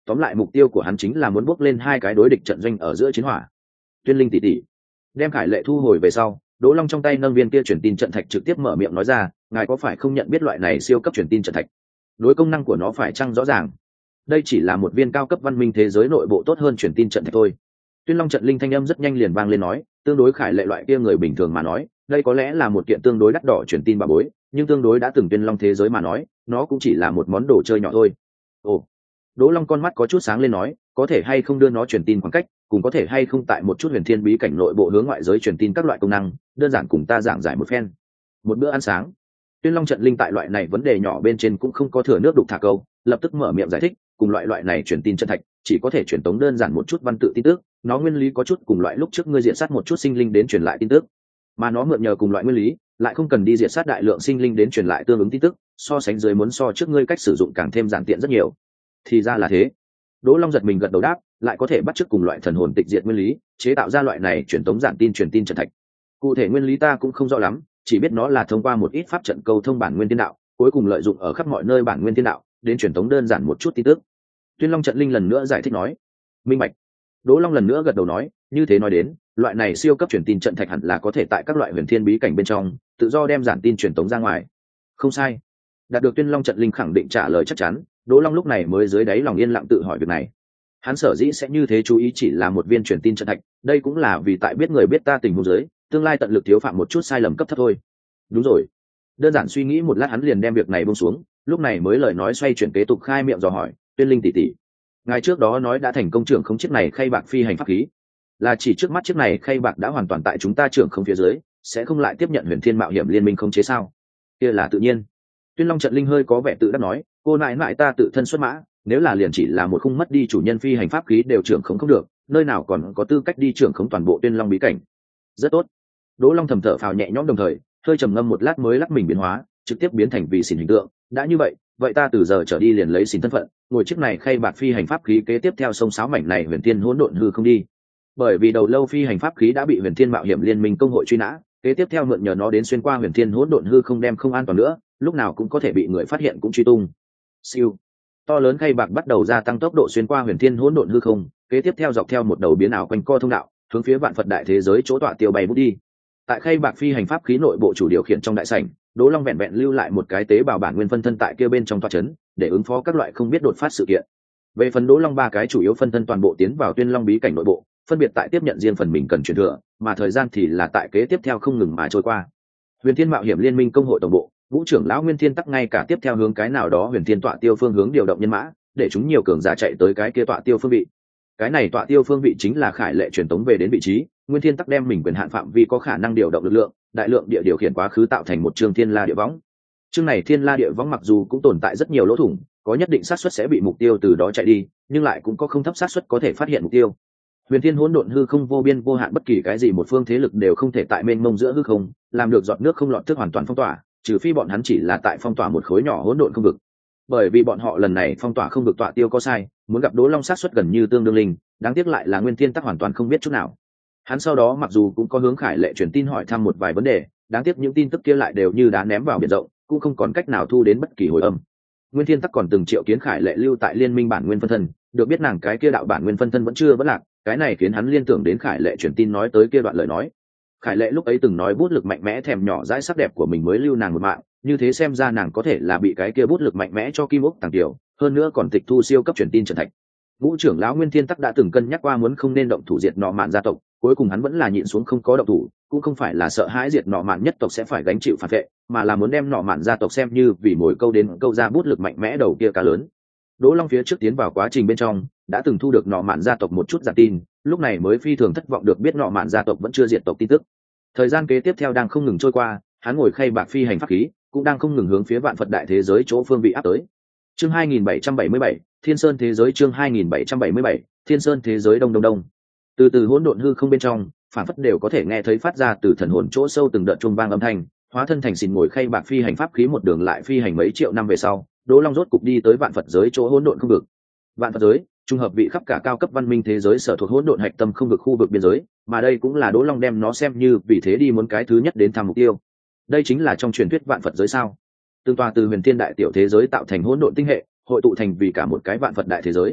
tóm lại mục tiêu của hắn chính là muốn bước lên hai cái đối địch trận doanh ở giữa chiến hỏa. Tuyên Linh tỷ tỷ đem khải lệ thu hồi về sau, Đỗ Long trong tay nâng viên kia truyền tin trận thạch trực tiếp mở miệng nói ra, ngài có phải không nhận biết loại này siêu cấp truyền tin trận thạch? Đối công năng của nó phải chăng rõ ràng? Đây chỉ là một viên cao cấp văn minh thế giới nội bộ tốt hơn truyền tin trận thạch thôi. Tuyên Long trận linh thanh âm rất nhanh liền vang lên nói, tương đối khải lệ loại kia người bình thường mà nói, đây có lẽ là một kiện tương đối đắt đỏ truyền tin bà bối, nhưng tương đối đã từng Tuyên Long thế giới mà nói, nó cũng chỉ là một món đồ chơi nhỏ thôi. Ồ. Đỗ Long con mắt có chút sáng lên nói, có thể hay không đưa nó truyền tin khoảng cách, cùng có thể hay không tại một chút huyền thiên bí cảnh nội bộ hướng ngoại giới truyền tin các loại công năng, đơn giản cùng ta giảng giải một phen. Một bữa ăn sáng. Tuyên Long trận linh tại loại này vấn đề nhỏ bên trên cũng không có thừa nước đục thả câu, lập tức mở miệng giải thích, cùng loại loại này truyền tin trận thạch, chỉ có thể truyền tống đơn giản một chút văn tự tin tức, nó nguyên lý có chút cùng loại lúc trước ngươi diện sát một chút sinh linh đến truyền lại tin tức, mà nó mượn nhờ cùng loại nguyên lý, lại không cần đi diệt sát đại lượng sinh linh đến truyền lại tương ứng tin tức, so sánh dưới muốn so trước ngươi cách sử dụng càng thêm giản tiện rất nhiều. Thì ra là thế. Đỗ Long giật mình gật đầu đáp, lại có thể bắt chước cùng loại thần hồn tịch diệt nguyên lý, chế tạo ra loại này truyền tống giản tin truyền tin trận thạch. Cụ thể nguyên lý ta cũng không rõ lắm, chỉ biết nó là thông qua một ít pháp trận câu thông bản nguyên tiên đạo, cuối cùng lợi dụng ở khắp mọi nơi bản nguyên tiên đạo, đến truyền tống đơn giản một chút tin tức. Tuyên Long trận linh lần nữa giải thích nói, minh bạch. Đỗ Long lần nữa gật đầu nói, như thế nói đến, loại này siêu cấp truyền tin trận thạch hẳn là có thể tại các loại huyền thiên bí cảnh bên trong, tự do đem giản tin truyền tống ra ngoài. Không sai. Đạt được Tuyên Long trận linh khẳng định trả lời chắc chắn, Đỗ Long lúc này mới dưới đáy lòng yên lặng tự hỏi việc này. Hắn sở dĩ sẽ như thế chú ý chỉ là một viên truyền tin trận thạch, đây cũng là vì tại biết người biết ta tình huống dưới, tương lai tận lực thiếu phạm một chút sai lầm cấp thấp thôi. Đúng rồi. Đơn giản suy nghĩ một lát hắn liền đem việc này buông xuống, lúc này mới lời nói xoay chuyển kế tục khai miệng dò hỏi, Tuyên Linh tỷ tỷ, ngài trước đó nói đã thành công trưởng không chiếc này khay bạc phi hành pháp khí, là chỉ trước mắt chiếc này khay bạc đã hoàn toàn tại chúng ta trưởng không phía dưới, sẽ không lại tiếp nhận huyền thiên mạo hiểm liên minh không chế sao? Kia là tự nhiên. Tuyên Long trận linh hơi có vẻ tự đắc nói, cô nại nại ta tự thân xuất mã, nếu là liền chỉ là một khung mất đi chủ nhân phi hành pháp khí đều trưởng không không được, nơi nào còn có tư cách đi trưởng không toàn bộ Tuyên Long bí cảnh. Rất tốt. Đỗ Long thầm thở phào nhẹ nhõm đồng thời, hơi trầm ngâm một lát mới lắc mình biến hóa, trực tiếp biến thành vị xỉn hình tượng. Đã như vậy, vậy ta từ giờ trở đi liền lấy xỉn thân phận, ngồi chiếc này khay bạc phi hành pháp khí kế tiếp theo sông sáo mảnh này huyền thiên hỗn độn hư không đi. Bởi vì đầu lâu phi hành pháp khí đã bị huyền thiên mạo hiểm liên minh công hội truy nã, kế tiếp theo mượn nhờ nó đến xuyên qua huyền thiên hỗn độn hư không đem không an toàn nữa, lúc nào cũng có thể bị người phát hiện cũng truy tung. Siêu. To lớn khay bạc bắt đầu gia tăng tốc độ xuyên qua huyền thiên hỗn độn hư không, kế tiếp theo dọc theo một đầu biến ảo quanh co thông đạo, hướng phía vạn Phật đại thế giới chỗ tọa tiêu bay bút đi. Tại khay bạc phi hành pháp khí nội bộ chủ điều khiển trong đại sảnh, Đỗ Long vẹn vẹn lưu lại một cái tế bào bản nguyên phân thân tại kia bên trong tọa chấn, để ứng phó các loại không biết đột phát sự kiện. Về phần Đỗ Long ba cái chủ yếu phân thân toàn bộ tiến vào Tuyên Long bí cảnh nội bộ, phân biệt tại tiếp nhận riêng phần mình cần truyền thừa, mà thời gian thì là tại kế tiếp theo không ngừng mà trôi qua. Huyền Thiên Mạo hiểm liên minh công hội tổng bộ, Vũ trưởng lão Nguyên Thiên tắc ngay cả tiếp theo hướng cái nào đó Huyền Thiên tọa tiêu phương hướng điều động nhân mã, để chúng nhiều cường giả chạy tới cái kia tọa tiêu phương vị. Cái này tọa tiêu phương vị chính là khải lệ truyền tống về đến vị trí, Nguyên Thiên tắc đem mình quyền hạn phạm vi có khả năng điều động lực lượng, đại lượng địa điều khiển quá khứ tạo thành một chương thiên la địa võng. Chương này thiên la địa võng mặc dù cũng tồn tại rất nhiều lỗ thủng, có nhất định xác suất sẽ bị mục tiêu từ đó chạy đi, nhưng lại cũng có không thấp xác suất có thể phát hiện mục tiêu. Huyền Thiên hỗn độn hư không vô biên vô hạn, bất kỳ cái gì một phương thế lực đều không thể tại mênh mông giữa hư không làm được giọt nước không lọt thức hoàn toàn phong tỏa, trừ phi bọn hắn chỉ là tại phong tỏa một khối nhỏ hỗn độn không vực. Bởi vì bọn họ lần này phong tỏa không vực tọa tiêu có sai, muốn gặp Đỗ Long xác suất gần như tương đương linh, đáng tiếc lại là Nguyên Thiên tắc hoàn toàn không biết chút nào. Hắn sau đó mặc dù cũng có hướng khải lệ truyền tin hỏi thăm một vài vấn đề, đáng tiếc những tin tức kia lại đều như đá ném vào biển rộng, cũng không còn cách nào thu đến bất kỳ hồi âm. Nguyên Thiên tắc còn từng triệu kiến khải lệ lưu tại liên minh bản nguyên phân thân, được biết nàng cái kia đạo bản nguyên phân thân vẫn chưa vẫn lạc, cái này khiến hắn liên tưởng đến khải lệ truyền tin nói tới kia đoạn lời nói. Khải lệ lúc ấy từng nói bút lực mạnh mẽ thèm nhỏ dãi sắc đẹp của mình mới lưu nàng một mạng, như thế xem ra nàng có thể là bị cái kia bút lực mạnh mẽ cho kim ốc tàng tiểu, hơn nữa còn tịch thu siêu cấp truyền tin trận thạch. Vũ trưởng lão Nguyên Thiên tắc đã từng cân nhắc qua muốn không nên động thủ diệt nọ mạn gia tộc, cuối cùng hắn vẫn là nhịn xuống không có động thủ, cũng không phải là sợ hãi diệt nọ mạn nhất tộc sẽ phải gánh chịu phản vệ, mà là muốn đem nọ mạn gia tộc xem như vì mồi câu đến câu ra bút lực mạnh mẽ đầu kia cá lớn. Đỗ Long phía trước tiến vào quá trình bên trong, đã từng thu được nọ mạn gia tộc một chút giả tin, lúc này mới phi thường thất vọng được biết nọ mạn gia tộc vẫn chưa diệt tộc tin tức. Thời gian kế tiếp theo đang không ngừng trôi qua, hắn ngồi khay bạc phi hành pháp khí, cũng đang không ngừng hướng phía vạn Phật đại thế giới chỗ phương vị áp tới. Chương hai nghìn bảy trăm bảy mươi bảy, Thiên Sơn thế giới chương hai nghìn bảy trăm bảy mươi bảy, Thiên Sơn thế giới đông đông đông. Từ từ hỗn độn hư không bên trong, phản phất đều có thể nghe thấy phát ra từ thần hồn chỗ sâu từng đợt chuông vang âm thanh, hóa thân thành xìn ngồi khay bạc phi hành pháp khí một đường lại phi hành mấy triệu năm về sau, Đỗ Long rốt cục đi tới vạn Phật giới chỗ hỗn độn không vực. Vạn Phật giới, trung hợp vị khắp cả cao cấp văn minh thế giới sở thuộc hỗn độn hạch tâm không vực khu vực biên giới, mà đây cũng là Đỗ Long đem nó xem như vì thế đi muốn cái thứ nhất đến thăm mục tiêu. Đây chính là trong truyền thuyết vạn Phật giới sao? Tương tòa từ huyền thiên đại tiểu thế giới tạo thành hỗn độn tinh hệ, hội tụ thành vì cả một cái vạn Phật đại thế giới.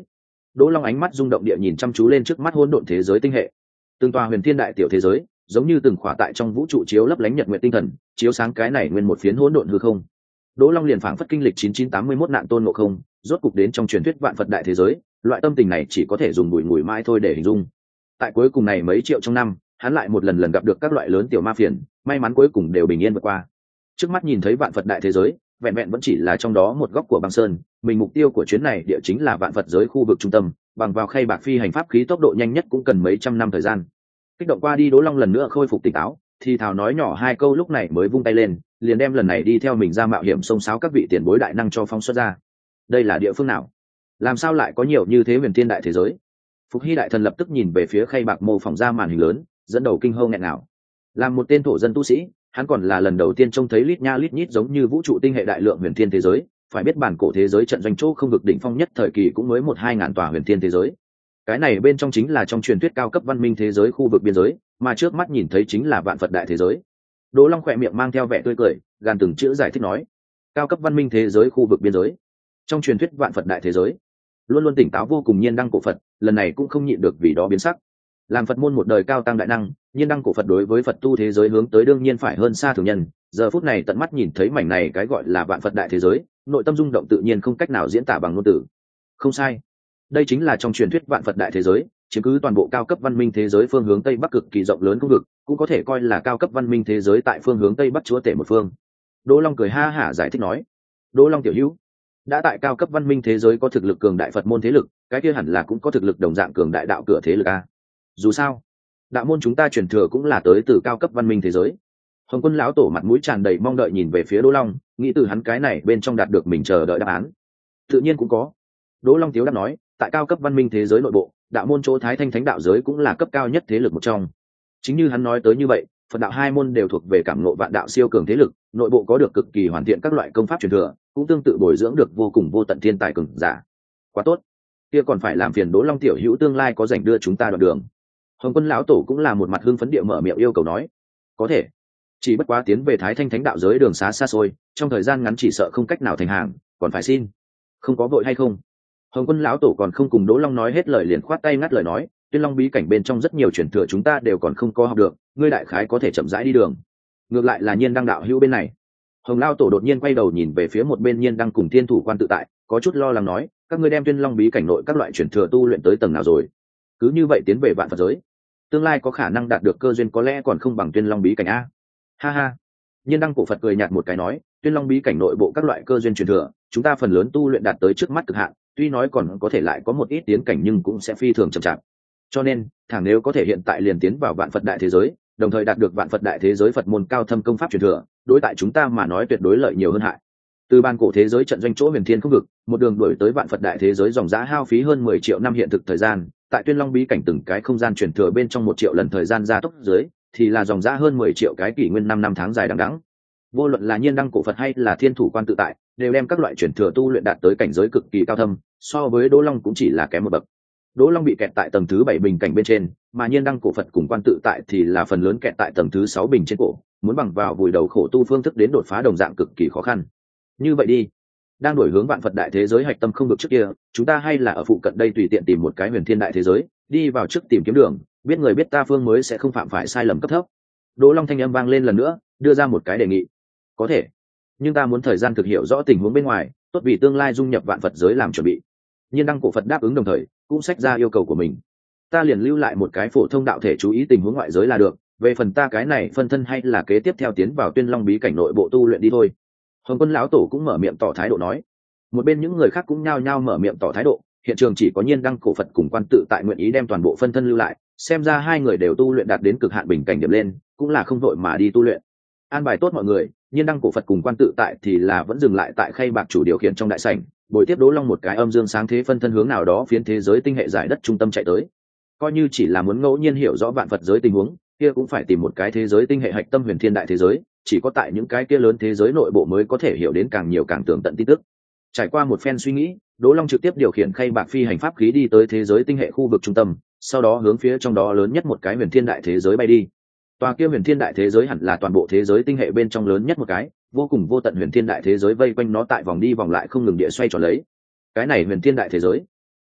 Đỗ Long ánh mắt rung động địa nhìn chăm chú lên trước mắt hỗn độn thế giới tinh hệ. Từng tòa huyền thiên đại tiểu thế giới, giống như từng khỏa tại trong vũ trụ chiếu lấp lánh nhật nguyện tinh thần, chiếu sáng cái này nguyên một phiến hỗn độn hư không. Đỗ Long liền phảng phất kinh lịch chín chín tám mươi mốt nạn tôn ngộ không, rốt cục đến trong truyền thuyết vạn Phật đại thế giới, loại tâm tình này chỉ có thể dùng bùi ngùi mãi thôi để hình dung. Tại cuối cùng này mấy triệu trong năm, hắn lại một lần lần gặp được các loại lớn tiểu ma phiền, may mắn cuối cùng đều bình yên vượt qua. Trước mắt nhìn thấy vạn Phật đại thế giới, vẹn vẹn vẫn chỉ là trong đó một góc của băng sơn, mình mục tiêu của chuyến này địa chính là vạn Phật giới khu vực trung tâm, bằng vào khay bạc phi hành pháp khí tốc độ nhanh nhất cũng cần mấy trăm năm thời gian. Kích động qua đi, Đỗ Long lần nữa khôi phục tỉnh táo, thì thào nói nhỏ hai câu, lúc này mới vung tay lên, liền đem lần này đi theo mình ra mạo hiểm xông xáo các vị tiền bối đại năng cho phóng xuất ra. Đây là địa phương nào? Làm sao lại có nhiều như thế huyền thiên đại thế giới? Phục Hy đại thần lập tức nhìn về phía khay bạc mô phỏng ra màn hình lớn, dẫn đầu kinh hô nghẹn ngào. Làm một tên thổ dân tu sĩ, hắn còn là lần đầu tiên trông thấy lít nha lít nhít giống như vũ trụ tinh hệ đại lượng huyền thiên thế giới. Phải biết bản cổ thế giới trận doanh chỗ không vực đỉnh phong nhất thời kỳ cũng mới một hai ngàn tòa huyền thiên thế giới. Cái này bên trong chính là trong truyền thuyết cao cấp văn minh thế giới khu vực biên giới, mà trước mắt nhìn thấy chính là vạn Phật đại thế giới. Đỗ Long khỏe miệng mang theo vẻ tươi cười, gàn từng chữ giải thích nói: cao cấp văn minh thế giới khu vực biên giới, trong truyền thuyết vạn Phật đại thế giới. Luôn luôn tỉnh táo vô cùng Nhiên Đăng cổ Phật, lần này cũng không nhịn được vì đó biến sắc. Làm Phật môn một đời cao tăng đại năng, Nhiên Đăng cổ Phật đối với Phật tu thế giới hướng tới đương nhiên phải hơn xa thường nhân. Giờ phút này tận mắt nhìn thấy mảnh này cái gọi là vạn Phật đại thế giới, nội tâm rung động tự nhiên không cách nào diễn tả bằng ngôn từ. Không sai, đây chính là trong truyền thuyết vạn Phật đại thế giới, chiếm cứ toàn bộ cao cấp văn minh thế giới phương hướng tây bắc cực kỳ rộng lớn không vực, cũng có thể coi là cao cấp văn minh thế giới tại phương hướng tây bắc chúa tể một phương. Đỗ Long cười ha hả giải thích nói: Đỗ Long tiểu hữu, đã tại cao cấp văn minh thế giới có thực lực cường đại Phật môn thế lực, cái kia hẳn là cũng có thực lực đồng dạng cường đại đạo cửa thế lực a. Dù sao, đạo môn chúng ta truyền thừa cũng là tới từ cao cấp văn minh thế giới. Hồng Quân lão tổ mặt mũi tràn đầy mong đợi nhìn về phía Đỗ Long, nghĩ từ hắn cái này bên trong đạt được mình chờ đợi đáp án. Tự nhiên cũng có. Đỗ Long tiếu đáp nói: tại cao cấp văn minh thế giới nội bộ, đạo môn chỗ Thái Thanh Thánh đạo giới cũng là cấp cao nhất thế lực một trong. Chính như hắn nói tới như vậy, Phật đạo hai môn đều thuộc về cảm ngộ vạn đạo siêu cường thế lực, nội bộ có được cực kỳ hoàn thiện các loại công pháp truyền thừa, cũng tương tự bồi dưỡng được vô cùng vô tận thiên tài cường giả. Quá tốt, kia còn phải làm phiền Đỗ Long tiểu hữu tương lai có rảnh đưa chúng ta đoạn đường. Hồng Quân lão tổ cũng là một mặt hưng phấn địa mở miệng yêu cầu nói: có thể, chỉ bất quá tiến về Thái Thanh Thánh đạo giới đường xá xa xôi, trong thời gian ngắn chỉ sợ không cách nào thành hàng, còn phải xin. Không có vội hay không? Hồng Quân lão tổ còn không cùng Đỗ Long nói hết lời liền khoát tay ngắt lời nói: Tuyên Long bí cảnh bên trong rất nhiều truyền thừa chúng ta đều còn không có học được, ngươi đại khái có thể chậm rãi đi đường. Ngược lại là Nhiên Đăng đạo hữu bên này. Hồng lão tổ đột nhiên quay đầu nhìn về phía một bên Nhiên Đăng cùng Thiên Thủ Quan tự tại, có chút lo lắng nói: các ngươi đem Tuyên Long bí cảnh nội các loại truyền thừa tu luyện tới tầng nào rồi? Cứ như vậy tiến về vạn Phật giới, tương lai có khả năng đạt được cơ duyên có lẽ còn không bằng Tuyên Long bí cảnh a. Ha ha. Nhiên Đăng cổ Phật cười nhạt một cái nói: Tuyên Long bí cảnh nội bộ các loại cơ duyên truyền thừa, chúng ta phần lớn tu luyện đạt tới trước mắt cực hạn, tuy nói còn có thể lại có một ít tiến cảnh nhưng cũng sẽ phi thường chậm chạp. Cho nên, thẳng nếu có thể hiện tại liền tiến vào vạn Phật đại thế giới, đồng thời đạt được vạn Phật đại thế giới Phật môn cao thâm công pháp truyền thừa, đối tại chúng ta mà nói tuyệt đối lợi nhiều hơn hại. Từ ban cổ thế giới trận doanh chỗ huyền thiên không vực, một đường đuổi tới vạn Phật đại thế giới dòng giá hao phí hơn mười triệu năm hiện thực thời gian, tại Tuyên Long bí cảnh từng cái không gian truyền thừa bên trong một triệu lần thời gian gia tốc dưới, thì là dòng giá hơn mười triệu cái kỷ nguyên năm năm tháng dài đằng đẵng. Vô luận là Nhiên Đăng cổ Phật hay là Thiên Thủ Quan tự tại, đều đem các loại truyền thừa tu luyện đạt tới cảnh giới cực kỳ cao thâm, so với Đỗ Long cũng chỉ là kém một bậc. Đỗ Long bị kẹt tại tầng thứ bảy bình cảnh bên trên, mà Nhiên Đăng cổ Phật cùng Quan tự tại thì là phần lớn kẹt tại tầng thứ sáu bình trên cổ, muốn bằng vào vùi đầu khổ tu phương thức đến đột phá đồng dạng cực kỳ khó khăn. Như vậy đi, đang đổi hướng vạn Phật đại thế giới hạch tâm không được trước kia, chúng ta hay là ở phụ cận đây tùy tiện tìm một cái huyền thiên đại thế giới, đi vào trước tìm kiếm đường, biết người biết ta phương mới sẽ không phạm phải sai lầm cấp thấp. Đỗ Long thanh âm vang lên lần nữa, đưa ra một cái đề nghị. Có thể, nhưng ta muốn thời gian thực hiểu rõ tình huống bên ngoài, tốt vì tương lai dung nhập vạn Phật giới làm chuẩn bị. Nhiên Đăng cổ Phật đáp ứng đồng thời cũng xách ra yêu cầu của mình. Ta liền lưu lại một cái phổ thông đạo thể chú ý tình huống ngoại giới là được, về phần ta cái này phân thân hay là kế tiếp theo tiến vào Tuyên Long bí cảnh nội bộ tu luyện đi thôi. Hồng Quân lão tổ cũng mở miệng tỏ thái độ nói. Một bên những người khác cũng nhao nhao mở miệng tỏ thái độ, hiện trường chỉ có Nhiên Đăng cổ Phật cùng Quan tự tại nguyện ý đem toàn bộ phân thân lưu lại, xem ra hai người đều tu luyện đạt đến cực hạn bình cảnh điểm lên, cũng là không vội mà đi tu luyện. An bài tốt mọi người, Nhiên Đăng cổ Phật cùng Quan tự tại thì là vẫn dừng lại tại khay bạc chủ điều khiển trong đại sảnh, buổi tiếp Đỗ Long một cái âm dương sáng thế phân thân hướng nào đó phiến thế giới tinh hệ giải đất trung tâm chạy tới. Coi như chỉ là muốn ngẫu nhiên hiểu rõ vạn Phật giới tình huống, kia cũng phải tìm một cái thế giới tinh hệ hạch tâm huyền thiên đại thế giới, chỉ có tại những cái kia lớn thế giới nội bộ mới có thể hiểu đến càng nhiều càng tường tận tin tức. Trải qua một phen suy nghĩ, Đỗ Long trực tiếp điều khiển khay bạc phi hành pháp khí đi tới thế giới tinh hệ khu vực trung tâm, sau đó hướng phía trong đó lớn nhất một cái huyền thiên đại thế giới bay đi. Tòa kia huyền thiên đại thế giới hẳn là toàn bộ thế giới tinh hệ bên trong lớn nhất một cái, vô cùng vô tận huyền thiên đại thế giới vây quanh nó tại vòng đi vòng lại không ngừng địa xoay tròn lấy. Cái này huyền thiên đại thế giới,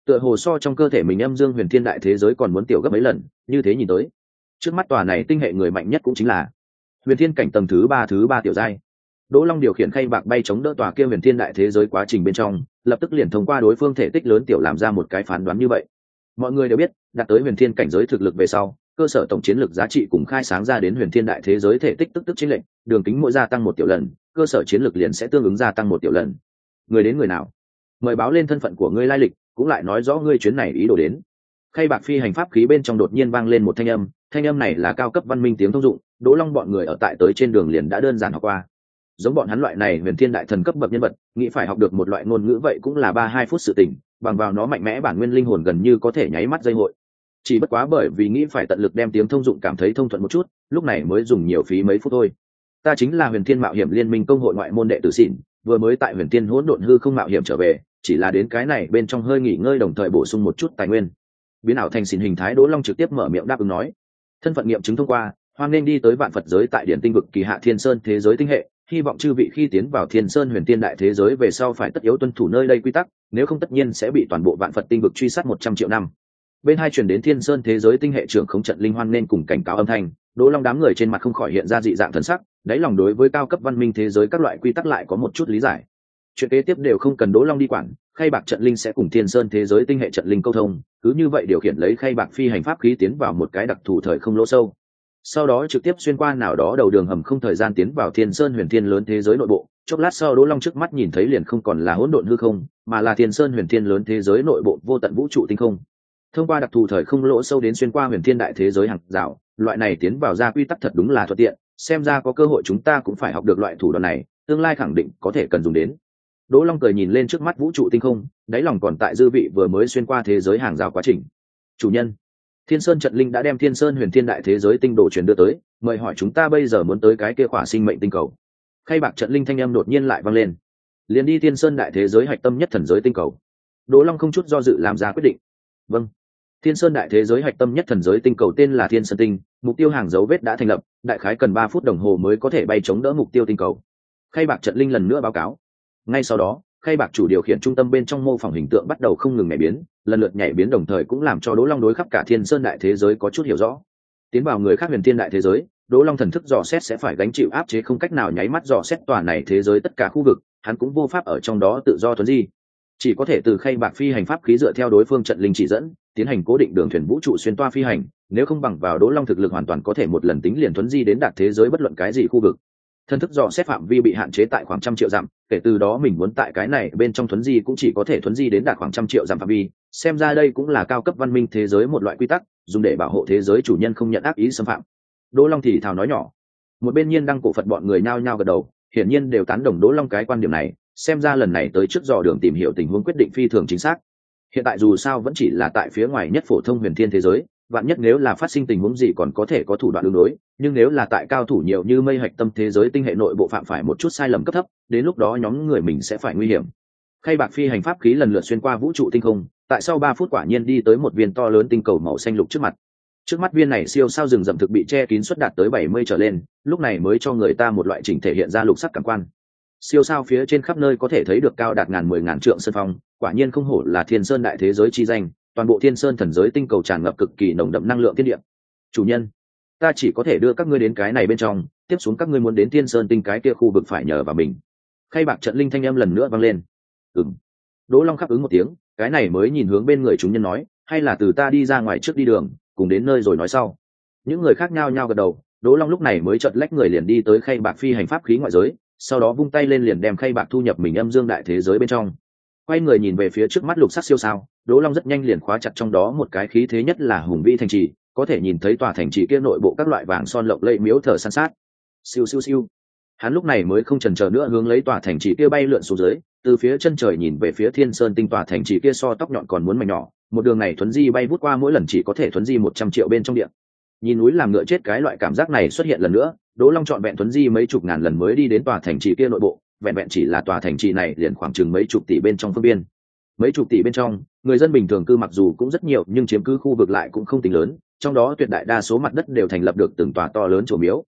tựa hồ so trong cơ thể mình âm dương huyền thiên đại thế giới còn muốn tiểu gấp mấy lần. Như thế nhìn tới, trước mắt tòa này tinh hệ người mạnh nhất cũng chính là huyền thiên cảnh tầng thứ ba thứ ba tiểu giai. Đỗ Long điều khiển khay bạc bay chống đỡ tòa kia huyền thiên đại thế giới quá trình bên trong, lập tức liền thông qua đối phương thể tích lớn tiểu làm ra một cái phán đoán như vậy. Mọi người đều biết, đạt tới huyền thiên cảnh giới thực lực về sau, cơ sở tổng chiến lược giá trị cùng khai sáng ra đến huyền thiên đại thế giới thể tích tức tức chênh lệch, đường kính mỗi gia tăng một tiểu lần, cơ sở chiến lược liền sẽ tương ứng gia tăng một tiểu lần. Người đến người nào? Mời báo lên thân phận của ngươi lai lịch, cũng lại nói rõ ngươi chuyến này ý đồ đến. Khay bạc phi hành pháp khí bên trong đột nhiên vang lên một thanh âm, thanh âm này là cao cấp văn minh tiếng thông dụng, Đỗ Long bọn người ở tại tới trên đường liền đã đơn giản học qua. Giống bọn hắn loại này huyền thiên đại thần cấp bậc nhân vật, nghĩ phải học được một loại ngôn ngữ vậy cũng là ba hai phút sự tình, bằng vào nó mạnh mẽ bản nguyên linh hồn gần như có thể nháy mắt dây hội. Chỉ bất quá bởi vì nghĩ phải tận lực đem tiếng thông dụng cảm thấy thông thuận một chút, lúc này mới dùng nhiều phí mấy phút thôi. Ta chính là huyền thiên mạo hiểm liên minh công hội ngoại môn đệ tử xỉn, vừa mới tại huyền thiên hỗn độn hư không mạo hiểm trở về, chỉ là đến cái này bên trong hơi nghỉ ngơi đồng thời bổ sung một chút tài nguyên. Biến ảo thành xỉn hình thái, Đỗ Long trực tiếp mở miệng đáp ứng nói, thân phận nghiệm chứng thông qua, hoan nên đi tới vạn Phật giới tại điển tinh vực kỳ hạ thiên sơn thế giới tinh hệ, hy vọng chư vị khi tiến vào thiên sơn huyền tiên đại thế giới về sau phải tất yếu tuân thủ nơi đây quy tắc, nếu không tất nhiên sẽ bị toàn bộ vạn Phật tinh vực truy sát một trăm triệu năm. Bên hai truyền đến thiên sơn thế giới tinh hệ trưởng không trận linh hoan nên cùng cảnh cáo âm thanh, Đỗ Long đám người trên mặt không khỏi hiện ra dị dạng thần sắc, đáy lòng đối với cao cấp văn minh thế giới các loại quy tắc lại có một chút lý giải. Chuyện kế tiếp đều không cần Đỗ Long đi quản, khay bạc trận linh sẽ cùng thiên sơn thế giới tinh hệ trận linh câu thông, cứ như vậy điều khiển lấy khay bạc phi hành pháp khí tiến vào một cái đặc thù thời không lỗ sâu, sau đó trực tiếp xuyên qua nào đó đầu đường hầm không thời gian tiến vào thiên sơn huyền thiên lớn thế giới nội bộ. Chốc lát sau, Đỗ Long trước mắt nhìn thấy liền không còn là hỗn độn hư không, mà là thiên sơn huyền thiên lớn thế giới nội bộ vô tận vũ trụ tinh không. Thông qua đặc thù thời không lỗ sâu đến xuyên qua huyền thiên đại thế giới hàng rào, loại này tiến vào ra quy tắc thật đúng là thuận tiện, xem ra có cơ hội chúng ta cũng phải học được loại thủ đoạn này, tương lai khẳng định có thể cần dùng đến. Đỗ Long cười nhìn lên trước mắt vũ trụ tinh không, đáy lòng còn tại dư vị vừa mới xuyên qua thế giới hàng rào quá trình. Chủ nhân, thiên sơn trận linh đã đem thiên sơn huyền thiên đại thế giới tinh đồ truyền đưa tới, mời hỏi chúng ta bây giờ muốn tới cái kia khỏa sinh mệnh tinh cầu. Khay bạc trận linh thanh âm đột nhiên lại vang lên, liền đi thiên sơn đại thế giới hạch tâm nhất thần giới tinh cầu. Đỗ Long không chút do dự làm ra quyết định. Vâng. Thiên sơn đại thế giới hạch tâm nhất thần giới tinh cầu tên là thiên sơn tinh, mục tiêu hàng dấu vết đã thành lập, đại khái cần ba phút đồng hồ mới có thể bay chống đỡ mục tiêu tinh cầu. Khay bạc trận linh lần nữa báo cáo. Ngay sau đó, khay bạc chủ điều khiển trung tâm bên trong mô phỏng hình tượng bắt đầu không ngừng nhảy biến, lần lượt nhảy biến đồng thời cũng làm cho Đỗ Long đối khắp cả thiên sơn đại thế giới có chút hiểu rõ. Tiến vào người khác huyền thiên đại thế giới, Đỗ Long thần thức dò xét sẽ phải gánh chịu áp chế không cách nào nháy mắt dò xét tòa này thế giới tất cả khu vực, hắn cũng vô pháp ở trong đó tự do thuấn di, chỉ có thể từ khay bạc phi hành pháp khí dựa theo đối phương trận linh chỉ dẫn, tiến hành cố định đường thuyền vũ trụ xuyên toa phi hành, nếu không bằng vào Đỗ Long thực lực hoàn toàn có thể một lần tính liền thuấn di đến đạt thế giới bất luận cái gì khu vực. Thần thức dò xét phạm vi bị hạn chế tại khoảng trăm triệu dặm, kể từ đó mình muốn tại cái này bên trong thuấn di cũng chỉ có thể thuấn di đến đạt khoảng trăm triệu dặm phạm vi, xem ra đây cũng là cao cấp văn minh thế giới một loại quy tắc, dùng để bảo hộ thế giới chủ nhân không nhận ác ý xâm phạm. Đỗ Long thì thào nói nhỏ. Một bên Nhiên Đăng cổ Phật bọn người nhao nhao gật đầu, hiển nhiên đều tán đồng Đỗ Long cái quan điểm này, xem ra lần này tới trước dò đường tìm hiểu tình huống quyết định phi thường chính xác. Hiện tại dù sao vẫn chỉ là tại phía ngoài nhất phổ thông huyền thiên thế giới, vạn nhất nếu là phát sinh tình huống gì còn có thể có thủ đoạn ứng đối, nhưng nếu là tại cao thủ nhiều như mây hạch tâm thế giới tinh hệ nội bộ phạm phải một chút sai lầm cấp thấp, đến lúc đó nhóm người mình sẽ phải nguy hiểm. Khay bạc phi hành pháp khí lần lượt xuyên qua vũ trụ tinh không, tại sau ba phút quả nhiên đi tới một viên to lớn tinh cầu màu xanh lục trước mặt. Trước mắt viên này siêu sao rừng rậm thực bị che kín suất đạt tới bảy mươi trở lên, lúc này mới cho người ta một loại chỉnh thể hiện ra lục sắc cảm quan. Siêu sao phía trên khắp nơi có thể thấy được cao đạt ngàn mười ngàn trượng sơn phong, quả nhiên không hổ là thiên sơn đại thế giới chi danh, toàn bộ thiên sơn thần giới tinh cầu tràn ngập cực kỳ nồng đậm năng lượng thiên địa. Chủ nhân, ta chỉ có thể đưa các ngươi đến cái này bên trong, tiếp xuống các ngươi muốn đến thiên sơn tinh cái kia khu vực phải nhờ vào mình. Khay bạc trận linh thanh âm lần nữa vang lên. Ừm. Đỗ Long khắc ứng một tiếng, cái này mới nhìn hướng bên người chúng nhân nói, hay là từ ta đi ra ngoài trước đi đường, cùng đến nơi rồi nói sau. Những người khác nhao nhao gật đầu, Đỗ Long lúc này mới chợt lách người liền đi tới khay bạc phi hành pháp khí ngoại giới, sau đó vung tay lên liền đem khay bạc thu nhập mình âm dương đại thế giới bên trong. Quay người nhìn về phía trước mắt lục sắc siêu sao, Đỗ Long rất nhanh liền khóa chặt trong đó một cái khí thế nhất là hùng vĩ thành trì, có thể nhìn thấy tòa thành trì kia nội bộ các loại vàng son lộng lẫy miếu thờ san sát. Siêu siêu siêu. Hắn lúc này mới không chần chờ nữa hướng lấy tòa thành trì kia bay lượn xuống dưới, từ phía chân trời nhìn về phía thiên sơn tinh tòa thành trì kia so tóc nhọn còn muốn mảnh nhỏ, một đường này thuấn di bay vút qua mỗi lần chỉ có thể thuấn di một trăm triệu bên trong điện. Nhìn núi làm ngựa chết cái loại cảm giác này xuất hiện lần nữa, Đỗ Long chọn vẹn thuấn di mấy chục ngàn lần mới đi đến tòa thành trì kia nội bộ, vẹn vẹn chỉ là tòa thành trì này liền khoảng chừng mấy chục tỷ bên trong phương biên. Mấy chục tỷ bên trong, người dân bình thường cư mặc dù cũng rất nhiều nhưng chiếm cứ khu vực lại cũng không tính lớn, trong đó tuyệt đại đa số mặt đất đều thành lập được từng tòa to lớn chùa miếu.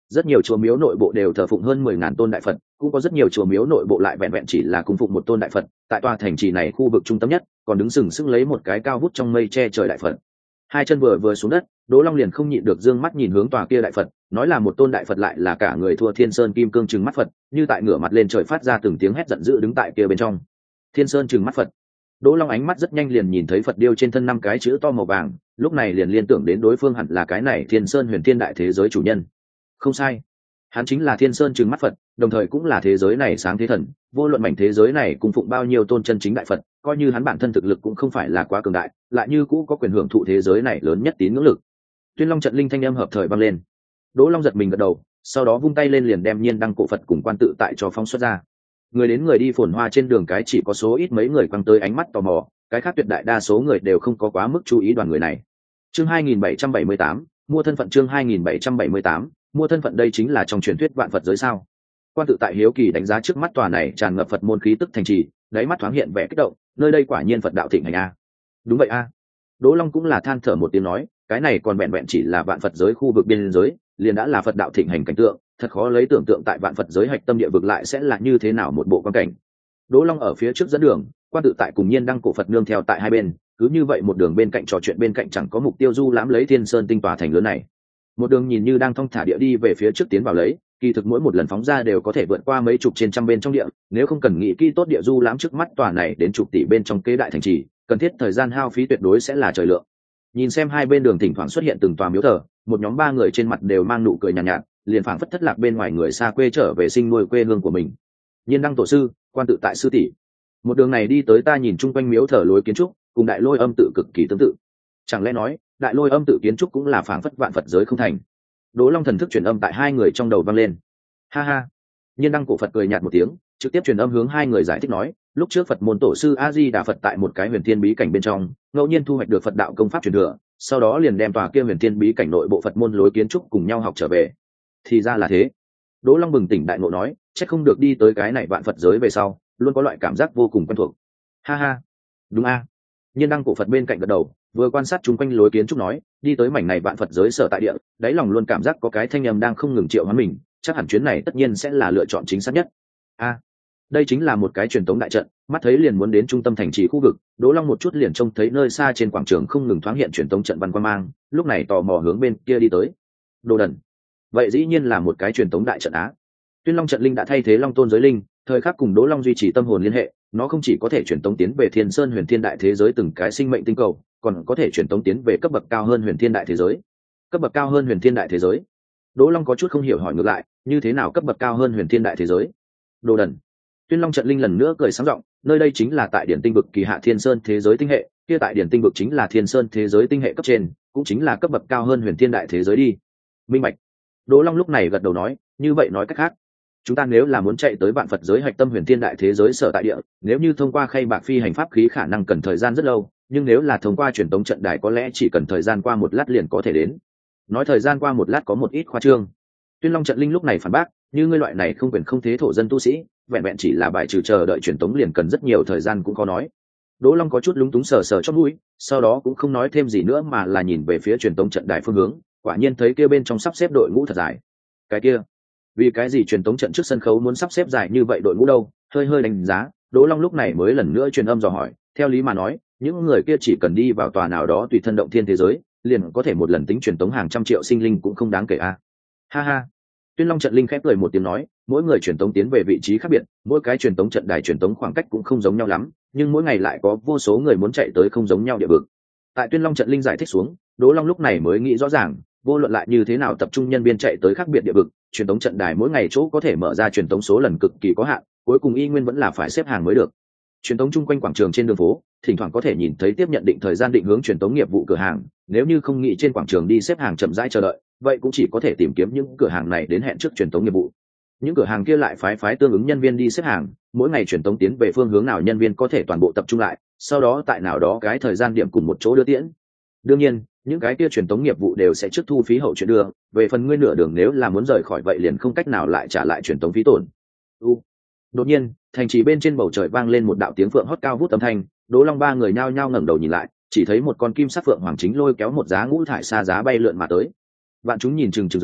rất nhiều chùa miếu nội bộ đều thờ phụng hơn mười ngàn tôn đại phật, cũng có rất nhiều chùa miếu nội bộ lại vẹn vẹn chỉ là cung phụng một tôn đại phật. Tại tòa thành trì này khu vực trung tâm nhất còn đứng sừng sững lấy một cái cao vút trong mây che trời đại phật. Hai chân vừa vừa xuống đất, Đỗ Long liền không nhịn được dương mắt nhìn hướng tòa kia đại phật, nói là một tôn đại phật lại là cả người thua Thiên Sơn kim cương trừng mắt phật, như tại ngửa mặt lên trời phát ra từng tiếng hét giận dữ đứng tại kia bên trong. Thiên Sơn trừng mắt phật. Đỗ Long ánh mắt rất nhanh liền nhìn thấy phật điêu trên thân năm cái chữ to màu vàng, lúc này liền liên tưởng đến đối phương hẳn là cái này Thiên Sơn huyền thiên đại thế giới chủ nhân. Không sai, hắn chính là Thiên Sơn trừng mắt phật, đồng thời cũng là thế giới này sáng thế thần. Vô luận mảnh thế giới này cung phụng bao nhiêu tôn chân chính đại phật, coi như hắn bản thân thực lực cũng không phải là quá cường đại, lại như cũ có quyền hưởng thụ thế giới này lớn nhất tín ngưỡng lực. Tuyên Long trận linh thanh âm hợp thời vang lên. Đỗ Long giật mình gật đầu, sau đó vung tay lên liền đem nhiên đăng cổ phật cùng quan tự tại cho phóng xuất ra. Người đến người đi phồn hoa trên đường cái chỉ có số ít mấy người quăng tới ánh mắt tò mò, cái khác tuyệt đại đa số người đều không có quá mức chú ý đoàn người này. Chương hai nghìn bảy trăm bảy mươi tám, mua thân phận. Chương hai nghìn bảy trăm bảy mươi tám, mua thân phận. Đây chính là trong truyền thuyết vạn Phật giới sao? Quan tự tại hiếu kỳ đánh giá trước mắt tòa này tràn ngập Phật môn khí tức thành trì, đáy mắt thoáng hiện vẻ kích động, nơi đây quả nhiên Phật đạo thịnh hành a. Đúng vậy a. Đỗ Long cũng là than thở một tiếng nói, cái này còn vẹn vẹn chỉ là vạn Phật giới khu vực biên giới, liền đã là Phật đạo thịnh hành cảnh tượng, thật khó lấy tưởng tượng tại vạn Phật giới hạch tâm địa vực lại sẽ là như thế nào một bộ quan cảnh. Đỗ Long ở phía trước dẫn đường, quan tự tại cùng nhiên đăng cổ Phật nương theo tại hai bên, cứ như vậy một đường bên cạnh trò chuyện bên cạnh chẳng có mục tiêu du lãm lấy Thiên Sơn tinh tòa thành lớn này. Một đường nhìn như đang thong thả địa đi về phía trước tiến vào lấy, kỳ thực mỗi một lần phóng ra đều có thể vượt qua mấy chục trên trăm bên trong địa, nếu không cần nghĩ kỹ tốt địa du lãm trước mắt tòa này đến chục tỷ bên trong kế đại thành trì, cần thiết thời gian hao phí tuyệt đối sẽ là trời lượng. Nhìn xem hai bên đường thỉnh thoảng xuất hiện từng tòa miếu thờ, một nhóm ba người trên mặt đều mang nụ cười nhàn nhạt, nhạt, liền phảng phất thất lạc bên ngoài người xa quê trở về sinh nuôi quê hương của mình. Nhiên đăng tổ sư, quan tự tại sư tỷ. Một đường này đi tới ta nhìn chung quanh miếu thờ lối kiến trúc, cùng đại lôi âm tự cực kỳ tương tự. Chẳng lẽ nói, đại lôi âm tự kiến trúc cũng là phảng phất vạn Phật giới không thành? Đỗ Long thần thức truyền âm tại hai người trong đầu vang lên. Ha ha. Nhiên đăng cổ Phật cười nhạt một tiếng, trực tiếp truyền âm hướng hai người giải thích nói, lúc trước Phật môn tổ sư A Di Đà Phật tại một cái huyền thiên bí cảnh bên trong, ngẫu nhiên thu hoạch được Phật đạo công pháp truyền thừa, sau đó liền đem tòa kia huyền thiên bí cảnh nội bộ Phật môn lối kiến trúc cùng nhau học trở về. Thì ra là thế. Đỗ Long bừng tỉnh đại ngộ nói, chắc không được đi tới cái này vạn Phật giới về sau, luôn có loại cảm giác vô cùng quen thuộc. Ha ha. Đúng a. À. Nhiên đăng cổ Phật bên cạnh gật đầu, vừa quan sát chúng quanh lối kiến trúc nói, đi tới mảnh này vạn Phật giới sở tại địa, đáy lòng luôn cảm giác có cái thanh âm đang không ngừng triệu hoán mình, chắc hẳn chuyến này tất nhiên sẽ là lựa chọn chính xác nhất. A. À. Đây chính là một cái truyền tống đại trận, mắt thấy liền muốn đến trung tâm thành trì khu vực, Đỗ Long một chút liền trông thấy nơi xa trên quảng trường không ngừng thoáng hiện truyền tống trận văn quang mang, lúc này tò mò hướng bên kia đi tới. Đồ đần. Vậy dĩ nhiên là một cái truyền tống đại trận á. Tuyên Long trận linh đã thay thế Long Tôn giới linh, thời khắc cùng Đỗ Long duy trì tâm hồn liên hệ, nó không chỉ có thể truyền tống tiến về Thiên Sơn huyền thiên đại thế giới từng cái sinh mệnh tinh cầu, còn có thể truyền tống tiến về cấp bậc cao hơn huyền thiên đại thế giới. Cấp bậc cao hơn huyền thiên đại thế giới? Đỗ Long có chút không hiểu hỏi ngược lại, như thế nào cấp bậc cao hơn huyền thiên đại thế giới? Đồ đần. Tuyên Long trận linh lần nữa cười sáng giọng, nơi đây chính là tại điển tinh vực kỳ hạ Thiên Sơn thế giới tinh hệ, kia tại điển tinh vực chính là Thiên Sơn thế giới tinh hệ cấp trên, cũng chính là cấp bậc cao hơn huyền thiên đại thế giới đi. Minh bạch. Đỗ Long lúc này gật đầu nói, như vậy nói cách khác, chúng ta nếu là muốn chạy tới vạn Phật giới hạch tâm huyền thiên đại thế giới sở tại địa, nếu như thông qua khay bạc phi hành pháp khí khả năng cần thời gian rất lâu, nhưng nếu là thông qua truyền tống trận đài có lẽ chỉ cần thời gian qua một lát liền có thể đến. Nói thời gian qua một lát có một ít khoa trương. Tuyên Long trận linh lúc này phản bác, như ngươi loại này không quyền không thế thổ dân tu sĩ, vẹn vẹn chỉ là bài trừ chờ đợi truyền tống liền cần rất nhiều thời gian cũng có nói. Đỗ Long có chút lúng túng sờ sờ chót mũi, sau đó cũng không nói thêm gì nữa mà là nhìn về phía truyền tống trận đài phương hướng, quả nhiên thấy kia bên trong sắp xếp đội ngũ thật dài. Cái kia, vì cái gì truyền tống trận trước sân khấu muốn sắp xếp dài như vậy đội ngũ đâu? Hơi hơi đánh giá, Đỗ Long lúc này mới lần nữa truyền âm dò hỏi, theo lý mà nói, những người kia chỉ cần đi vào tòa nào đó tùy thân động thiên thế giới, liền có thể một lần tính truyền tống hàng trăm triệu sinh linh cũng không đáng kể a. À. Ha ha. Tuyên Long trận linh khép cười một tiếng nói, mỗi người truyền tống tiến về vị trí khác biệt, mỗi cái truyền tống trận đài truyền tống khoảng cách cũng không giống nhau lắm, nhưng mỗi ngày lại có vô số người muốn chạy tới không giống nhau địa vực. Tại Tuyên Long trận linh giải thích xuống, Đỗ Long lúc này mới nghĩ rõ ràng, vô luận lại như thế nào tập trung nhân viên chạy tới khác biệt địa vực, truyền tống trận đài mỗi ngày chỗ có thể mở ra truyền tống số lần cực kỳ có hạn, cuối cùng y nguyên vẫn là phải xếp hàng mới được. Truyền tống chung quanh quảng trường trên đường phố, thỉnh thoảng có thể nhìn thấy tiếp nhận định thời gian định hướng truyền tống nghiệp vụ cửa hàng, nếu như không nghĩ trên quảng trường đi xếp hàng chậm rãi chờ đợi, vậy cũng chỉ có thể tìm kiếm những cửa hàng này đến hẹn trước truyền tống nghiệp vụ. Những cửa hàng kia lại phái phái tương ứng nhân viên đi xếp hàng, mỗi ngày truyền tống tiến về phương hướng nào nhân viên có thể toàn bộ tập trung lại, sau đó tại nào đó cái thời gian điểm cùng một chỗ đưa tiễn. Đương nhiên, những cái kia truyền tống nghiệp vụ đều sẽ trước thu phí hậu chuyển đưa, về phần ngươi nửa đường nếu là muốn rời khỏi vậy liền không cách nào lại trả lại truyền tống phí tổn. U. Đột nhiên, thành trì bên trên bầu trời vang lên một đạo tiếng phượng hót cao vút âm thanh, Đỗ Long ba người nhao nhao ngẩng đầu nhìn lại, chỉ thấy một con kim sắc phượng hoàng chính lôi kéo một giá ngũ thải xa giá bay lượn mà tới. Vạn chúng nhìn chừng chừng dưới,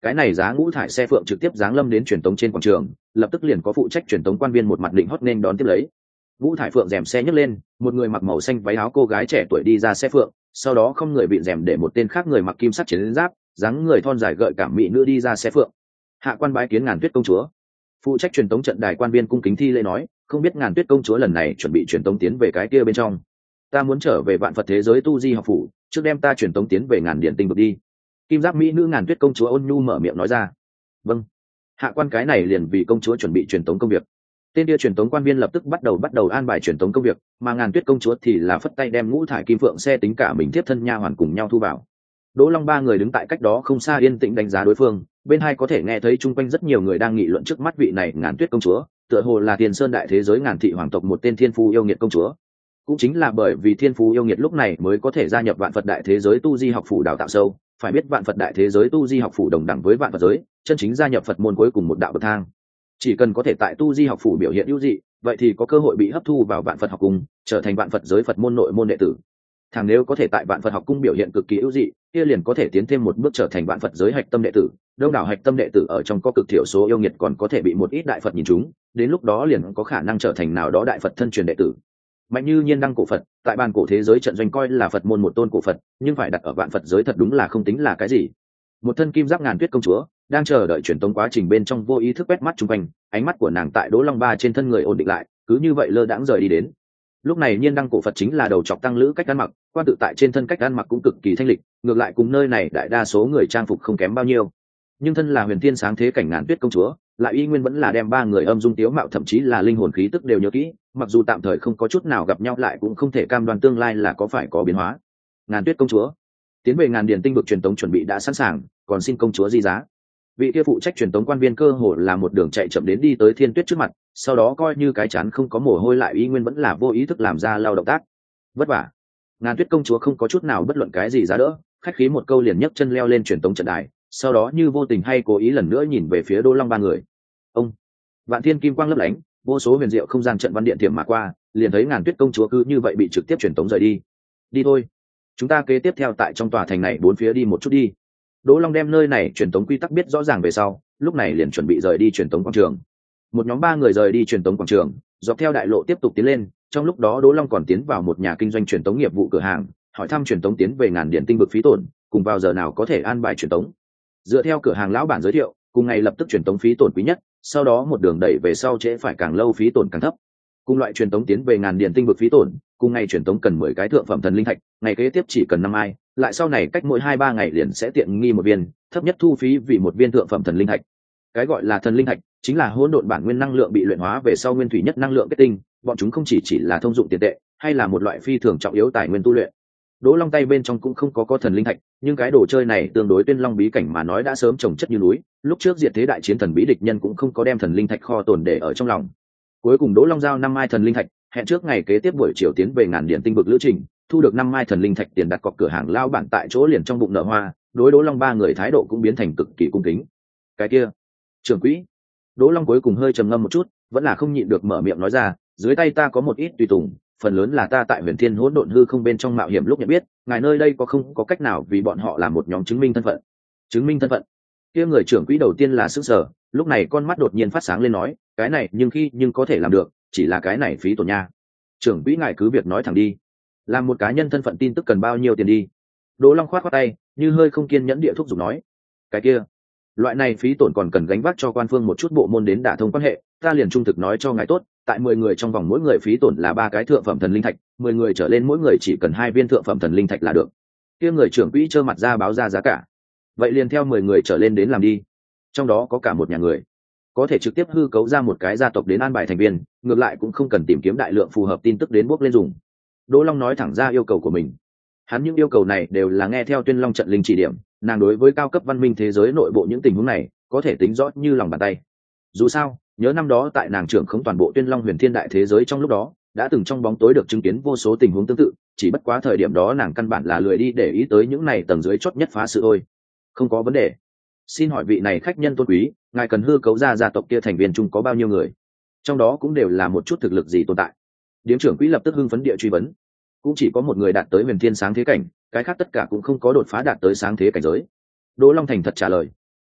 cái này giá ngũ thải xe phượng trực tiếp giáng lâm đến truyền tống trên quảng trường, lập tức liền có phụ trách truyền tống quan viên một mặt định hót nên đón tiếp lấy. Ngũ thải phượng rèm xe nhấc lên, một người mặc màu xanh váy áo cô gái trẻ tuổi đi ra xe phượng, sau đó không người bị rèm để một tên khác người mặc kim sắt chiến giáp, dáng người thon dài gợi cảm mỹ nữ đi ra xe phượng. Hạ quan bái kiến Ngàn Tuyết công chúa. Phụ trách truyền tống trận đài quan viên cung kính thi lễ nói, không biết Ngàn Tuyết công chúa lần này chuẩn bị truyền tống tiến về cái kia bên trong. Ta muốn trở về vạn Phật thế giới tu di học phủ, trước đem ta truyền tống tiến về Ngàn Điện tinh vực đi. Kim giáp mỹ nữ Ngàn Tuyết công chúa ôn nhu mở miệng nói ra. Vâng. Hạ quan cái này liền vì công chúa chuẩn bị truyền tống công việc. Tên kia truyền tống quan viên lập tức bắt đầu bắt đầu an bài truyền tống công việc, mà Ngàn Tuyết công chúa thì là phất tay đem ngũ thải kim phượng xe tính cả mình tiếp thân nha hoàn cùng nhau thu vào. Đỗ Long ba người đứng tại cách đó không xa yên tĩnh đánh giá đối phương, bên hai có thể nghe thấy chung quanh rất nhiều người đang nghị luận trước mắt vị này Ngàn Tuyết công chúa, tựa hồ là Tiền Sơn đại thế giới Ngàn thị hoàng tộc một tên thiên phú yêu nghiệt công chúa. Cũng chính là bởi vì thiên phú yêu nghiệt lúc này mới có thể gia nhập vạn Phật đại thế giới tu di học phủ đào tạo sâu, phải biết vạn Phật đại thế giới tu di học phủ đồng đẳng với vạn Phật giới, chân chính gia nhập Phật môn cuối cùng một đạo bậc thang. Chỉ cần có thể tại tu di học phủ biểu hiện ưu dị, vậy thì có cơ hội bị hấp thu vào vạn Phật học cung, trở thành vạn Phật giới Phật môn nội môn đệ tử. Thằng nếu có thể tại vạn Phật học cung biểu hiện cực kỳ ưu dị, kia liền có thể tiến thêm một bước trở thành vạn Phật giới hạch tâm đệ tử. Đông đảo hạch tâm đệ tử ở trong có cực thiểu số yêu nghiệt còn có thể bị một ít đại Phật nhìn chúng, đến lúc đó liền có khả năng trở thành nào đó đại Phật thân truyền đệ tử. Mạnh như Nhiên Đăng cổ Phật, tại bàn cổ thế giới trận doanh coi là Phật môn một tôn cổ Phật, nhưng phải đặt ở vạn Phật giới thật đúng là không tính là cái gì. Một thân kim giáp Ngàn Tuyết công chúa đang chờ đợi truyền tống quá trình bên trong vô ý thức quét mắt chung quanh, ánh mắt của nàng tại Đỗ Long ba trên thân người ổn định lại, cứ như vậy lơ đãng rời đi đến. Lúc này Nhiên Đăng cổ Phật chính là đầu chọc tăng lữ cách ăn mặc, quan tự tại trên thân cách ăn mặc cũng cực kỳ thanh lịch, ngược lại cùng nơi này đại đa số người trang phục không kém bao nhiêu. Nhưng thân là huyền thiên sáng thế cảnh Ngàn Tuyết công chúa, lại y nguyên vẫn là đem ba người âm dung tiếu mạo thậm chí là linh hồn khí tức đều nhớ kỹ, mặc dù tạm thời không có chút nào gặp nhau lại cũng không thể cam đoan tương lai là có phải có biến hóa. Ngàn Tuyết công chúa, tiến về Ngàn Điền tinh vực truyền tống chuẩn bị đã sẵn sàng, còn xin công chúa di giá. Vị kia phụ trách truyền tống quan viên cơ hồ là một đường chạy chậm đến đi tới Thiên Tuyết trước mặt, sau đó coi như cái chán không có mồ hôi lại y nguyên vẫn là vô ý thức làm ra lao động tác. Vất vả. Ngàn Tuyết công chúa không có chút nào bất luận cái gì giá đỡ, khách khí một câu liền nhấc chân leo lên truyền tống trận đài, sau đó như vô tình hay cố ý lần nữa nhìn về phía Đỗ Long ba người. Ông, vạn thiên kim quang lấp lánh, vô số huyền diệu không gian trận văn điện tiềm mà qua, liền thấy Ngàn Tuyết công chúa cứ như vậy bị trực tiếp truyền tống rời đi. Đi thôi, chúng ta kế tiếp theo tại trong tòa thành này bốn phía đi một chút đi. Đỗ Long đem nơi này truyền tống quy tắc biết rõ ràng về sau, lúc này liền chuẩn bị rời đi truyền tống quảng trường. Một nhóm ba người rời đi truyền tống quảng trường, dọc theo đại lộ tiếp tục tiến lên, trong lúc đó Đỗ Long còn tiến vào một nhà kinh doanh truyền tống nghiệp vụ cửa hàng, hỏi thăm truyền tống tiến về Ngàn Điện tinh vực phí tổn, cùng vào giờ nào có thể an bài truyền tống. Dựa theo cửa hàng lão bản giới thiệu, cùng ngày lập tức truyền tống phí tổn quý nhất, sau đó một đường đẩy về sau trễ phải càng lâu phí tổn càng thấp. Cùng loại truyền tống tiến về Ngàn Điện tinh vực phí tổn, cùng ngày truyền tống cần mười cái thượng phẩm thần linh thạch, ngày kế tiếp chỉ cần năm ai, lại sau này cách mỗi hai ba ngày liền sẽ tiện nghi một viên, thấp nhất thu phí vì một viên thượng phẩm thần linh thạch. Cái gọi là thần linh thạch chính là hỗn độn bản nguyên năng lượng bị luyện hóa về sau nguyên thủy nhất năng lượng kết tinh, bọn chúng không chỉ chỉ là thông dụng tiền tệ, hay là một loại phi thường trọng yếu tài nguyên tu luyện. Đỗ Long tay bên trong cũng không có có thần linh thạch, nhưng cái đồ chơi này tương đối Tuyên Long bí cảnh mà nói đã sớm trồng chất như núi, lúc trước diệt thế đại chiến thần bí địch nhân cũng không có đem thần linh thạch kho tồn để ở trong lòng. Cuối cùng Đỗ Long giao năm mai thần linh thạch, hẹn trước ngày kế tiếp buổi chiều tiến về Ngàn Điện tinh vực lữ trình, thu được năm mai thần linh thạch tiền đặt cọc cửa hàng lao bản tại chỗ liền trong bụng nở hoa, đối Đỗ Long ba người thái độ cũng biến thành cực kỳ cung kính. Cái kia, trưởng quỹ. Đỗ Long cuối cùng hơi trầm ngâm một chút, vẫn là không nhịn được mở miệng nói ra, dưới tay ta có một ít tùy tùng, phần lớn là ta tại Huyền Thiên Hỗn Độn hư không bên trong mạo hiểm lúc nhận biết, ngài nơi đây có không có cách nào vì bọn họ làm một nhóm chứng minh thân phận. Chứng minh thân phận? Kia người trưởng quỹ đầu tiên là sửng sở, lúc này con mắt đột nhiên phát sáng lên nói, cái này nhưng khi nhưng có thể làm được, chỉ là cái này phí tổn nha. Trưởng quỹ ngài cứ việc nói thẳng đi, làm một cá nhân thân phận tin tức cần bao nhiêu tiền đi. Đỗ Long khoát khoát tay, như hơi không kiên nhẫn địa thúc giục nói, cái kia, loại này phí tổn còn cần gánh vác cho quan phương một chút bộ môn đến đả thông quan hệ, ta liền trung thực nói cho ngài tốt, tại mười người trong vòng mỗi người phí tổn là ba cái thượng phẩm thần linh thạch, mười người trở lên mỗi người chỉ cần hai viên thượng phẩm thần linh thạch là được. Kia người trưởng quỹ trơ mặt ra báo ra giá cả. Vậy liền theo mười người trở lên đến làm đi. Trong đó có cả một nhà người, có thể trực tiếp hư cấu ra một cái gia tộc đến an bài thành viên, ngược lại cũng không cần tìm kiếm đại lượng phù hợp tin tức đến bốc lên dùng. Đỗ Long nói thẳng ra yêu cầu của mình. Hắn những yêu cầu này đều là nghe theo Tuyên Long trận linh chỉ điểm, nàng đối với cao cấp văn minh thế giới nội bộ những tình huống này có thể tính rõ như lòng bàn tay. Dù sao, nhớ năm đó tại nàng trưởng không toàn bộ Tuyên Long huyền thiên đại thế giới trong lúc đó, đã từng trong bóng tối được chứng kiến vô số tình huống tương tự, chỉ bất quá thời điểm đó nàng căn bản là lười đi để ý tới những này tầng dưới chót nhất phá sự thôi. Không có vấn đề. Xin hỏi vị này khách nhân tôn quý, ngài cần hư cấu ra gia tộc kia thành viên chung có bao nhiêu người? Trong đó cũng đều là một chút thực lực gì tồn tại. Điếm trưởng quỹ lập tức hưng phấn địa truy vấn. Cũng chỉ có một người đạt tới huyền thiên sáng thế cảnh, cái khác tất cả cũng không có đột phá đạt tới sáng thế cảnh giới. Đỗ Long thành thật trả lời.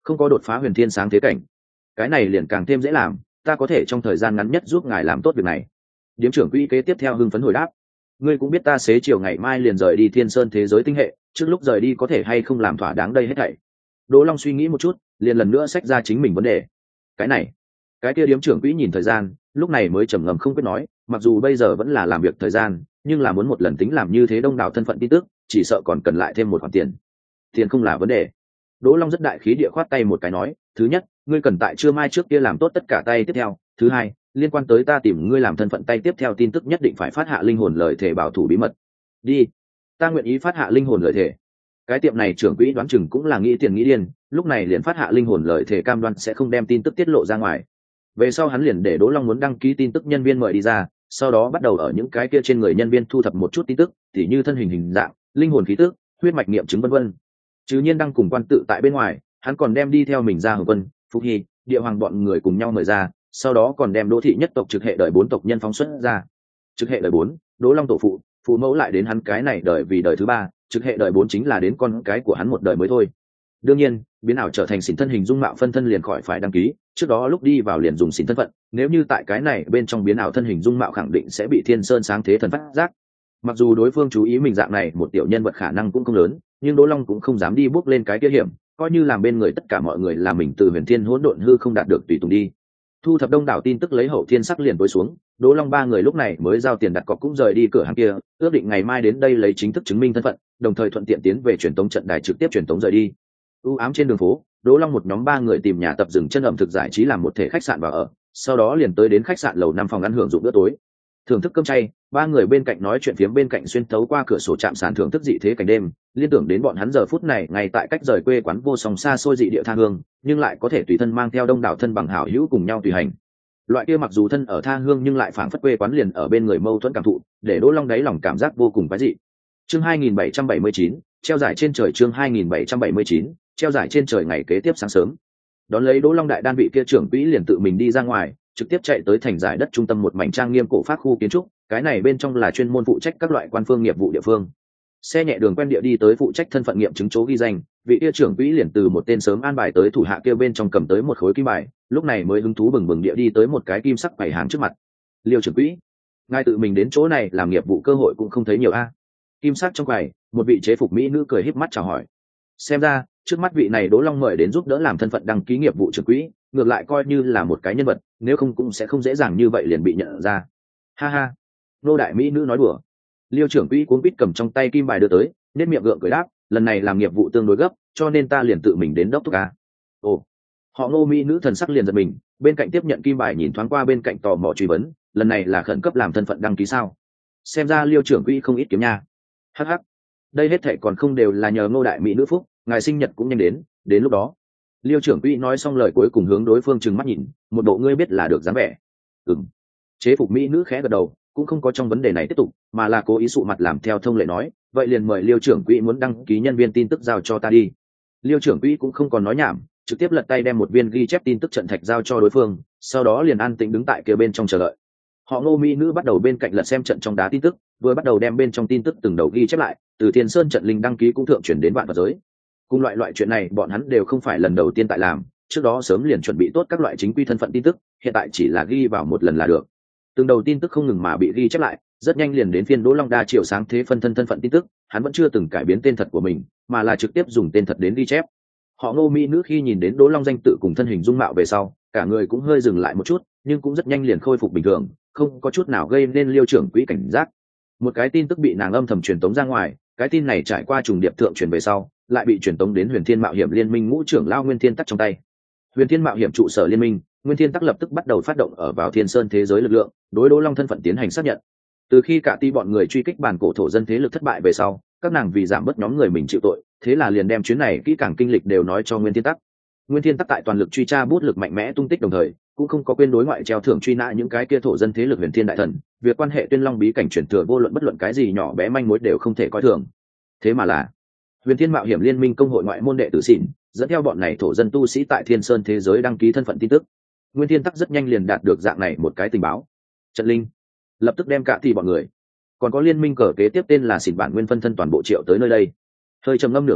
không có đột phá huyền thiên sáng thế cảnh. Cái này liền càng thêm dễ làm, ta có thể trong thời gian ngắn nhất giúp ngài làm tốt việc này. Điếm trưởng quỹ kế tiếp theo hưng phấn hồi đáp. Ngươi cũng biết ta xế chiều ngày mai liền rời đi thiên sơn thế giới tinh hệ, trước lúc rời đi có thể hay không làm thỏa đáng đây hết thảy. Đỗ Long suy nghĩ một chút, liền lần nữa xách ra chính mình vấn đề. Cái này, cái kia điếm trưởng quỹ nhìn thời gian, lúc này mới trầm ngâm không biết nói, mặc dù bây giờ vẫn là làm việc thời gian, nhưng là muốn một lần tính làm như thế đông đảo thân phận tin tức, chỉ sợ còn cần lại thêm một khoản tiền. Tiền không là vấn đề. Đỗ Long rất đại khí địa khoát tay một cái nói, thứ nhất, ngươi cần tại trưa mai trước kia làm tốt tất cả tay tiếp theo, thứ hai, liên quan tới ta tìm ngươi làm thân phận tay tiếp theo tin tức nhất định phải phát hạ linh hồn lời thề bảo thủ bí mật. Đi, ta nguyện ý phát hạ linh hồn lời thề. Cái tiệm này trưởng quỹ đoán chừng cũng là nghĩ tiền nghĩ điên, lúc này liền phát hạ linh hồn lời thề cam đoan sẽ không đem tin tức tiết lộ ra ngoài. Về sau hắn liền để Đỗ Long muốn đăng ký tin tức nhân viên mời đi ra, sau đó bắt đầu ở những cái kia trên người nhân viên thu thập một chút tin tức, tỉ như thân hình hình dạng, linh hồn khí tức, huyết mạch nghiệm chứng vân vân. Chứ nhiên đăng cùng quan tự tại bên ngoài, hắn còn đem đi theo mình ra Hồng Quân, Phúc Hy, Địa Hoàng bọn người cùng nhau mời ra, sau đó còn đem Đỗ thị nhất tộc trực hệ đời bốn tộc nhân phóng xuất ra. Trực hệ đời bốn, Đỗ Long tổ phụ, phụ mẫu lại đến hắn cái này đời vì đời thứ ba, trực hệ đời bốn chính là đến con cái của hắn một đời mới thôi. Đương nhiên, biến ảo trở thành xỉn thân hình dung mạo phân thân liền khỏi phải đăng ký, trước đó lúc đi vào liền dùng xỉn thân phận, nếu như tại cái này bên trong biến ảo thân hình dung mạo khẳng định sẽ bị Thiên Sơn sáng thế thần phát giác. Mặc dù đối phương chú ý mình dạng này một tiểu nhân vật khả năng cũng không lớn, nhưng Đỗ Long cũng không dám đi bước lên cái kia hiểm, coi như làm bên người tất cả mọi người là mình từ huyền thiên hỗn độn hư không đạt được tùy tùng đi. Thu thập đông đảo tin tức lấy hậu thiên sắc liền tối xuống, Đỗ Long ba người lúc này mới giao tiền đặt cọc cũng rời đi cửa hàng kia, ước định ngày mai đến đây lấy chính thức chứng minh thân phận, đồng thời thuận tiện tiến về truyền tống trận đài trực tiếp truyền tống rời đi. U ám trên đường phố, Đỗ Long một nhóm ba người tìm nhà tập dừng chân ẩm thực giải trí làm một thể khách sạn vào ở, sau đó liền tới đến khách sạn lầu năm phòng ăn hưởng dụng bữa tối. Thưởng thức cơm chay, ba người bên cạnh nói chuyện phiếm bên cạnh xuyên thấu qua cửa sổ chạm sàn thưởng thức dị thế cảnh đêm, liên tưởng đến bọn hắn giờ phút này ngay tại cách rời quê quán vô song xa xôi dị địa tha hương, nhưng lại có thể tùy thân mang theo đông đảo thân bằng hảo hữu cùng nhau tùy hành. Loại kia mặc dù thân ở tha hương nhưng lại phảng phất quê quán liền ở bên người mâu thuẫn cảm thụ, để Đỗ Long đáy lòng cảm giác vô cùng quái dị. Chương hai nghìn bảy trăm bảy mươi chín, treo giải trên trời. Chương hai nghìn bảy trăm bảy mươi chín, treo giải trên trời. Ngày kế tiếp sáng sớm, đón lấy Đỗ Long đại đan vị kia trưởng quỹ liền tự mình đi ra ngoài, trực tiếp chạy tới thành giải đất trung tâm một mảnh trang nghiêm cổ pháp khu kiến trúc, cái này bên trong là chuyên môn phụ trách các loại quan phương nghiệp vụ địa phương. Xe nhẹ đường quen địa đi tới phụ trách thân phận nghiệm chứng chỗ ghi danh, vị kia trưởng quỹ liền từ một tên sớm an bài tới thủ hạ kia bên trong cầm tới một khối kim bài, lúc này mới hứng thú bừng bừng địa đi tới một cái kim sắc quầy hàng trước mặt. Liêu trưởng quỹ, ngài tự mình đến chỗ này làm nghiệp vụ cơ hội cũng không thấy nhiều a. Kim sắc trong quầy, một vị chế phục mỹ nữ cười híp mắt chào hỏi. Xem ra trước mắt vị này Đỗ Long mời đến giúp đỡ làm thân phận đăng ký nghiệp vụ trưởng quỹ, ngược lại coi như là một cái nhân vật, nếu không cũng sẽ không dễ dàng như vậy liền bị nhận ra. Ha ha, nô đại mỹ nữ nói đùa. Liêu trưởng quỹ cuống quýt cầm trong tay kim bài đưa tới, nét miệng gượng cười đáp, lần này làm nghiệp vụ tương đối gấp, cho nên ta liền tự mình đến đốc thúc a. Ồ, họ Ngô mỹ nữ thần sắc liền giật mình, bên cạnh tiếp nhận kim bài nhìn thoáng qua bên cạnh tò mò truy vấn, lần này là khẩn cấp làm thân phận đăng ký sao? Xem ra Liêu trưởng quỹ không ít kiếm nha. Hắc hắc, đây hết thảy còn không đều là nhờ Ngô đại mỹ nữ phúc, ngài sinh nhật cũng nhanh đến, đến lúc đó. Liêu trưởng quỹ nói xong lời cuối cùng hướng đối phương trừng mắt nhìn, một bộ ngươi biết là được dáng vẻ. Ừm. Chế phục mỹ nữ khẽ gật đầu, cũng không có trong vấn đề này tiếp tục, mà là cố ý sụ mặt làm theo thông lệ nói, vậy liền mời Liêu trưởng quỹ muốn đăng ký nhân viên tin tức giao cho ta đi. Liêu trưởng quỹ cũng không còn nói nhảm, trực tiếp lật tay đem một viên ghi chép tin tức trận thạch giao cho đối phương, sau đó liền an tĩnh đứng tại kia bên trong chờ đợi. Họ Ngô mỹ nữ bắt đầu bên cạnh lật xem trận trong đá tin tức, vừa bắt đầu đem bên trong tin tức từng đầu ghi chép lại, từ Thiên Sơn trận linh đăng ký cũng thượng chuyển đến vạn vật giới. Cùng loại loại chuyện này bọn hắn đều không phải lần đầu tiên tại làm, trước đó sớm liền chuẩn bị tốt các loại chính quy thân phận tin tức, hiện tại chỉ là ghi vào một lần là được. Từng đầu tin tức không ngừng mà bị ghi chép lại, rất nhanh liền đến phiên Đỗ Long đa triệu sáng thế phân thân thân phận tin tức, hắn vẫn chưa từng cải biến tên thật của mình, mà là trực tiếp dùng tên thật đến ghi chép. Họ Ngô mỹ nữ khi nhìn đến Đỗ Long danh tự cùng thân hình dung mạo về sau, cả người cũng hơi dừng lại một chút, nhưng cũng rất nhanh liền khôi phục bình thường, không có chút nào gây nên Liêu trưởng quỹ cảnh giác. Một cái tin tức bị nàng âm thầm truyền tống ra ngoài, cái tin này trải qua trùng điệp thượng truyền về sau, lại bị truyền tống đến Huyền Thiên Mạo Hiểm Liên Minh ngũ trưởng lao Nguyên Thiên Tắc trong tay. Huyền Thiên Mạo Hiểm trụ sở liên minh, Nguyên Thiên Tắc lập tức bắt đầu phát động ở vào Thiên Sơn thế giới lực lượng, đối Đỗ Long thân phận tiến hành xác nhận. Từ khi cả ti bọn người truy kích bản cổ thổ dân thế lực thất bại về sau, các nàng vì giảm bớt nhóm người mình chịu tội, thế là liền đem chuyến này kỹ càng kinh lịch đều nói cho Nguyên Thiên Tắc. Nguyên Thiên Tắc tại toàn lực truy tra bút lực mạnh mẽ tung tích đồng thời, cũng không có quên đối ngoại treo thưởng truy nã những cái kia thổ dân thế lực Huyền Thiên đại thần, việc quan hệ Tuyên Long bí cảnh truyền thừa vô luận bất luận cái gì nhỏ bé manh mối đều không thể coi thường. Thế mà là Huyền Thiên Mạo Hiểm Liên Minh công hội ngoại môn đệ tử xỉn, dẫn theo bọn này thổ dân tu sĩ tại Thiên Sơn thế giới đăng ký thân phận tin tức. Nguyên Thiên Tắc rất nhanh liền đạt được dạng này một cái tình báo. Trận Linh lập tức đem cả thì bọn người, còn có liên minh cờ kế tiếp tên là xỉn bản nguyên phân thân toàn bộ triệu tới nơi đây. Hơi trầm ngâm nửa ngày,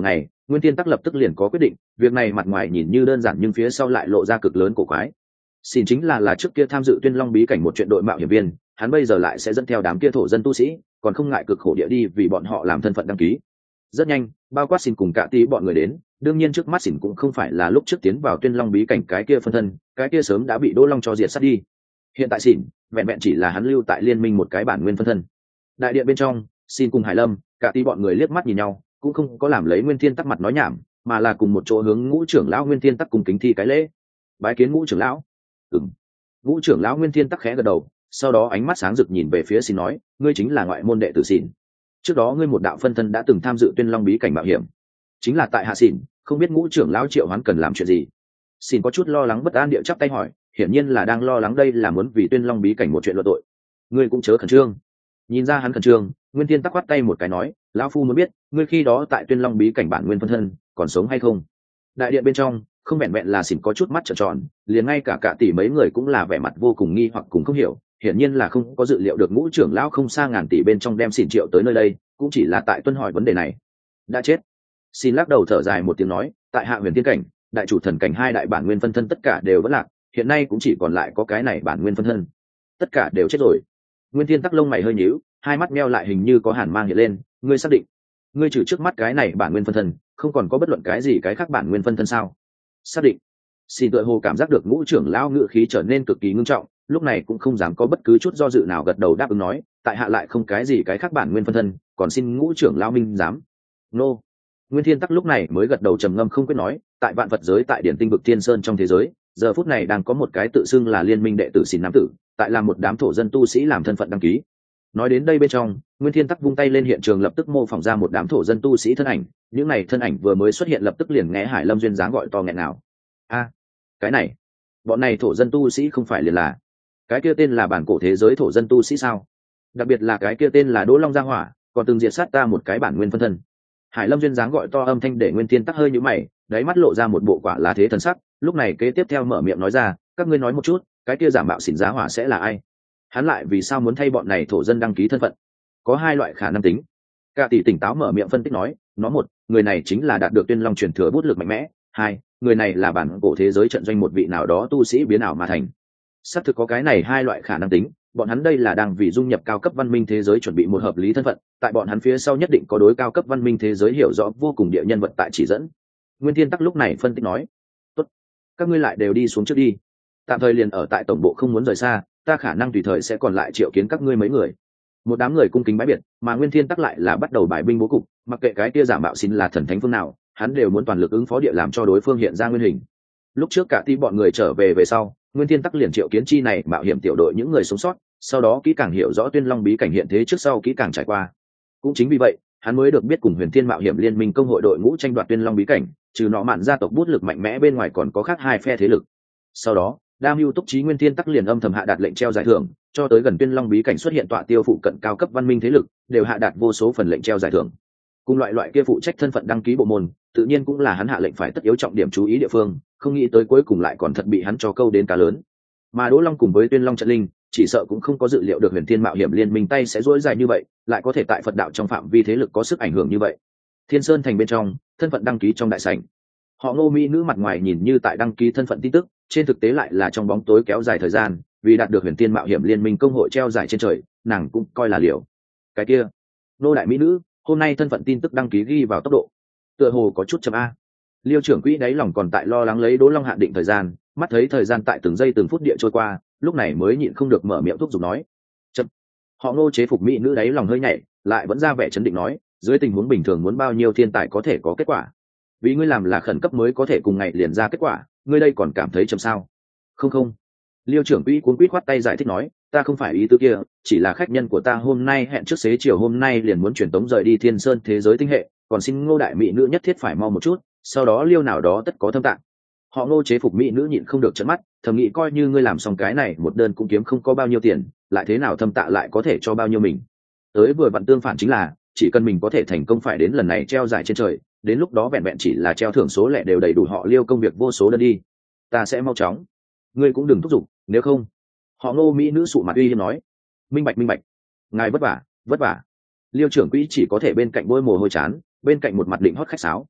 Nguyên Thiên Tắc lập tức liền có quyết định, việc này mặt ngoài nhìn như đơn giản nhưng phía sau lại lộ ra cực lớn cổ quái. Xin chính là là trước kia tham dự Tuyên Long bí cảnh một chuyện đội mạo hiểm viên, hắn bây giờ lại sẽ dẫn theo đám kia thổ dân tu sĩ, còn không ngại cực khổ địa đi vì bọn họ làm thân phận đăng ký. Rất nhanh, bao quát Xin cùng cả tí bọn người đến, đương nhiên trước mắt Xin cũng không phải là lúc trước tiến vào Tuyên Long bí cảnh cái kia phân thân, cái kia sớm đã bị Đỗ Long cho diệt sát đi. Hiện tại Xin, vẹn vẹn chỉ là hắn lưu tại liên minh một cái bản nguyên phân thân. Đại điện bên trong, Xin cùng Hải Lâm, cả tí bọn người liếc mắt nhìn nhau, cũng không có làm lấy Nguyên Thiên Tắc mặt nói nhảm, mà là cùng một chỗ hướng Ngũ trưởng lão Nguyên Thiên Tắc cùng kính thi cái lễ. Bái kiến Ngũ trưởng lão. Ừm. Ngũ trưởng lão Nguyên Thiên Tắc khẽ gật đầu, sau đó ánh mắt sáng rực nhìn về phía Xin nói, ngươi chính là ngoại môn đệ tử Xin. Trước đó ngươi một đạo phân thân đã từng tham dự Tuyên Long bí cảnh mạo hiểm, chính là tại hạ Xin, không biết Ngũ trưởng lão triệu hoán cần làm chuyện gì. Xin có chút lo lắng bất an điệu chắp tay hỏi, hiển nhiên là đang lo lắng đây là muốn vì Tuyên Long bí cảnh một chuyện luận tội. Ngươi cũng chớ khẩn trương. Nhìn ra hắn khẩn trương, Nguyên Thiên Tắc quát tay một cái nói, lão phu muốn biết, ngươi khi đó tại Tuyên Long bí cảnh bản nguyên phân thân, còn sống hay không? Đại điện bên trong, không vẹn vẹn là Xỉn có chút mắt trợn tròn, liền ngay cả cả tỷ mấy người cũng là vẻ mặt vô cùng nghi hoặc cùng không hiểu, hiển nhiên là không có dự liệu được Ngũ trưởng lão không xa ngàn tỷ bên trong đem Xỉn triệu tới nơi đây, cũng chỉ là tại tuân hỏi vấn đề này. Đã chết. Xin lắc đầu thở dài một tiếng nói, tại hạ Huyền Thiên cảnh, đại chủ thần cảnh hai đại bản nguyên phân thân tất cả đều vẫn lạc, hiện nay cũng chỉ còn lại có cái này bản nguyên phân thân. Tất cả đều chết rồi. Nguyên Thiên Tắc lông mày hơi nhíu, hai mắt meo lại hình như có hàn mang hiện lên, ngươi xác định? Ngươi trừ trước mắt cái này bản nguyên phân thân, không còn có bất luận cái gì cái khác bản nguyên phân thân sao? Xác định. Xin tựa hồ cảm giác được Ngũ trưởng lão ngữ khí trở nên cực kỳ ngưng trọng, lúc này cũng không dám có bất cứ chút do dự nào gật đầu đáp ứng nói, tại hạ lại không cái gì cái khác bản nguyên phân thân, còn xin Ngũ trưởng lão minh giám. Nô. Nguyên Thiên Tắc lúc này mới gật đầu trầm ngâm không quyết nói, tại vạn vật giới tại điển tinh vực Thiên Sơn trong thế giới, giờ phút này đang có một cái tự xưng là liên minh đệ tử Xin nam tử, tại làm một đám thổ dân tu sĩ làm thân phận đăng ký. Nói đến đây bên trong, Nguyên Thiên Tắc vung tay lên hiện trường lập tức mô phỏng ra một đám thổ dân tu sĩ thân ảnh, những này thân ảnh vừa mới xuất hiện lập tức liền nghe Hải Lâm duyên dáng gọi to nghẹn nào. A, cái này, bọn này thổ dân tu sĩ không phải liền là cái kia tên là bản cổ thế giới thổ dân tu sĩ sao? Đặc biệt là cái kia tên là Đỗ Long Gia Hỏa, còn từng diệt sát ta một cái bản nguyên phân thân. Hải Lâm duyên dáng gọi to âm thanh để Nguyên Thiên Tắc hơi nhíu mày, đáy mắt lộ ra một bộ quả lá thế thần sắc, lúc này kế tiếp theo mở miệng nói ra, các ngươi nói một chút, cái kia giả mạo xỉn Giá Hỏa sẽ là ai? Hắn lại vì sao muốn thay bọn này thổ dân đăng ký thân phận? Có hai loại khả năng tính. Cả tỷ tỉnh táo mở miệng phân tích nói, nó một, người này chính là đạt được Tuyên Long truyền thừa bút lực mạnh mẽ, hai, người này là bản cổ thế giới trận doanh một vị nào đó tu sĩ biến ảo mà thành. Xác thực có cái này hai loại khả năng tính, bọn hắn đây là đang vì dung nhập cao cấp văn minh thế giới chuẩn bị một hợp lý thân phận, tại bọn hắn phía sau nhất định có đối cao cấp văn minh thế giới hiểu rõ vô cùng địa nhân vật tại chỉ dẫn. Nguyên Thiên Tắc lúc này phân tích nói, tốt, các ngươi lại đều đi xuống trước đi, tạm thời liền ở tại tổng bộ không muốn rời xa, ta khả năng tùy thời sẽ còn lại triệu kiến các ngươi mấy người. Một đám người cung kính bái biệt, mà Nguyên Thiên Tắc lại là bắt đầu bài binh bố cục, mặc kệ cái kia giả mạo xin là thần thánh phương nào, hắn đều muốn toàn lực ứng phó địa làm cho đối phương hiện ra nguyên hình. Lúc trước cả ti bọn người trở về về sau, Nguyên Thiên Tắc liền triệu kiến chi này mạo hiểm tiểu đội những người sống sót, sau đó kỹ càng hiểu rõ Tuyên Long bí cảnh hiện thế trước sau kỹ càng trải qua. Cũng chính vì vậy, hắn mới được biết cùng Huyền Thiên mạo hiểm liên minh công hội đội ngũ tranh đoạt Tuyên Long bí cảnh, trừ nọ mạn gia tộc bút lực mạnh mẽ bên ngoài còn có khác hai phe thế lực. Sau đó, Đa Mưu Túc Trí Nguyên Thiên Tắc liền âm thầm hạ đạt lệnh treo giải thưởng, cho tới gần Tuyên Long bí cảnh xuất hiện tọa tiêu phụ cận cao cấp văn minh thế lực, đều hạ đạt vô số phần lệnh treo giải thưởng. Cùng loại loại kia phụ trách thân phận đăng ký bộ môn, tự nhiên cũng là hắn hạ lệnh phải tất yếu trọng điểm chú ý địa phương, không nghĩ tới cuối cùng lại còn thật bị hắn cho câu đến cá lớn. Mà Đỗ Long cùng với Tuyên Long trận linh, chỉ sợ cũng không có dự liệu được Huyền Thiên mạo hiểm liên minh tay sẽ duỗi dài như vậy, lại có thể tại Phật đạo trong phạm vi thế lực có sức ảnh hưởng như vậy. Thiên Sơn thành bên trong, thân phận đăng ký trong đại sảnh. Họ Ngô mỹ nữ mặt ngoài nhìn như tại đăng ký thân phận tin tức, trên thực tế lại là trong bóng tối kéo dài thời gian, vì đạt được Huyền Thiên mạo hiểm liên minh công hội treo giải trên trời, nàng cũng coi là liều. Cái kia, nô đại mỹ nữ, hôm nay thân phận tin tức đăng ký ghi vào tốc độ, tựa hồ có chút chậm a. Liêu trưởng quỹ đáy lòng còn tại lo lắng lấy Đỗ Long hạn định thời gian, mắt thấy thời gian tại từng giây từng phút địa trôi qua, lúc này mới nhịn không được mở miệng thúc giục nói. Chậm. Họ Ngô chế phục mỹ nữ đáy lòng hơi nhảy, lại vẫn ra vẻ chấn định nói, dưới tình huống bình thường muốn bao nhiêu thiên tài có thể có kết quả? Vì ngươi làm là khẩn cấp mới có thể cùng ngày liền ra kết quả, ngươi đây còn cảm thấy chậm sao? Không không. Liêu trưởng quỹ cuốn quýt khoát tay giải thích nói, ta không phải ý tứ kia, chỉ là khách nhân của ta hôm nay hẹn trước xế chiều hôm nay liền muốn chuyển tống rời đi Thiên Sơn thế giới tinh hệ, còn xin Ngô đại mỹ nữ nhất thiết phải mau một chút, sau đó Liêu nào đó tất có thâm tạng. Họ Ngô chế phục mỹ nữ nhịn không được trợn mắt, thầm nghĩ coi như ngươi làm xong cái này một đơn cũng kiếm không có bao nhiêu tiền, lại thế nào thâm tạ lại có thể cho bao nhiêu mình. Tới vừa vặn tương phản chính là, chỉ cần mình có thể thành công phải đến lần này treo giải trên trời, đến lúc đó vẹn vẹn chỉ là treo thưởng số lẻ đều đầy đủ họ Liêu công việc vô số đơn đi. Ta sẽ mau chóng. Ngươi cũng đừng thúc giục, nếu không. Họ Ngô mỹ nữ sụ mặt uy hiếp nói. Minh bạch minh bạch. Ngài vất vả, vất vả. Liêu trưởng quỹ chỉ có thể bên cạnh bôi mồ hôi chán, bên cạnh một mặt định hót khách sáo.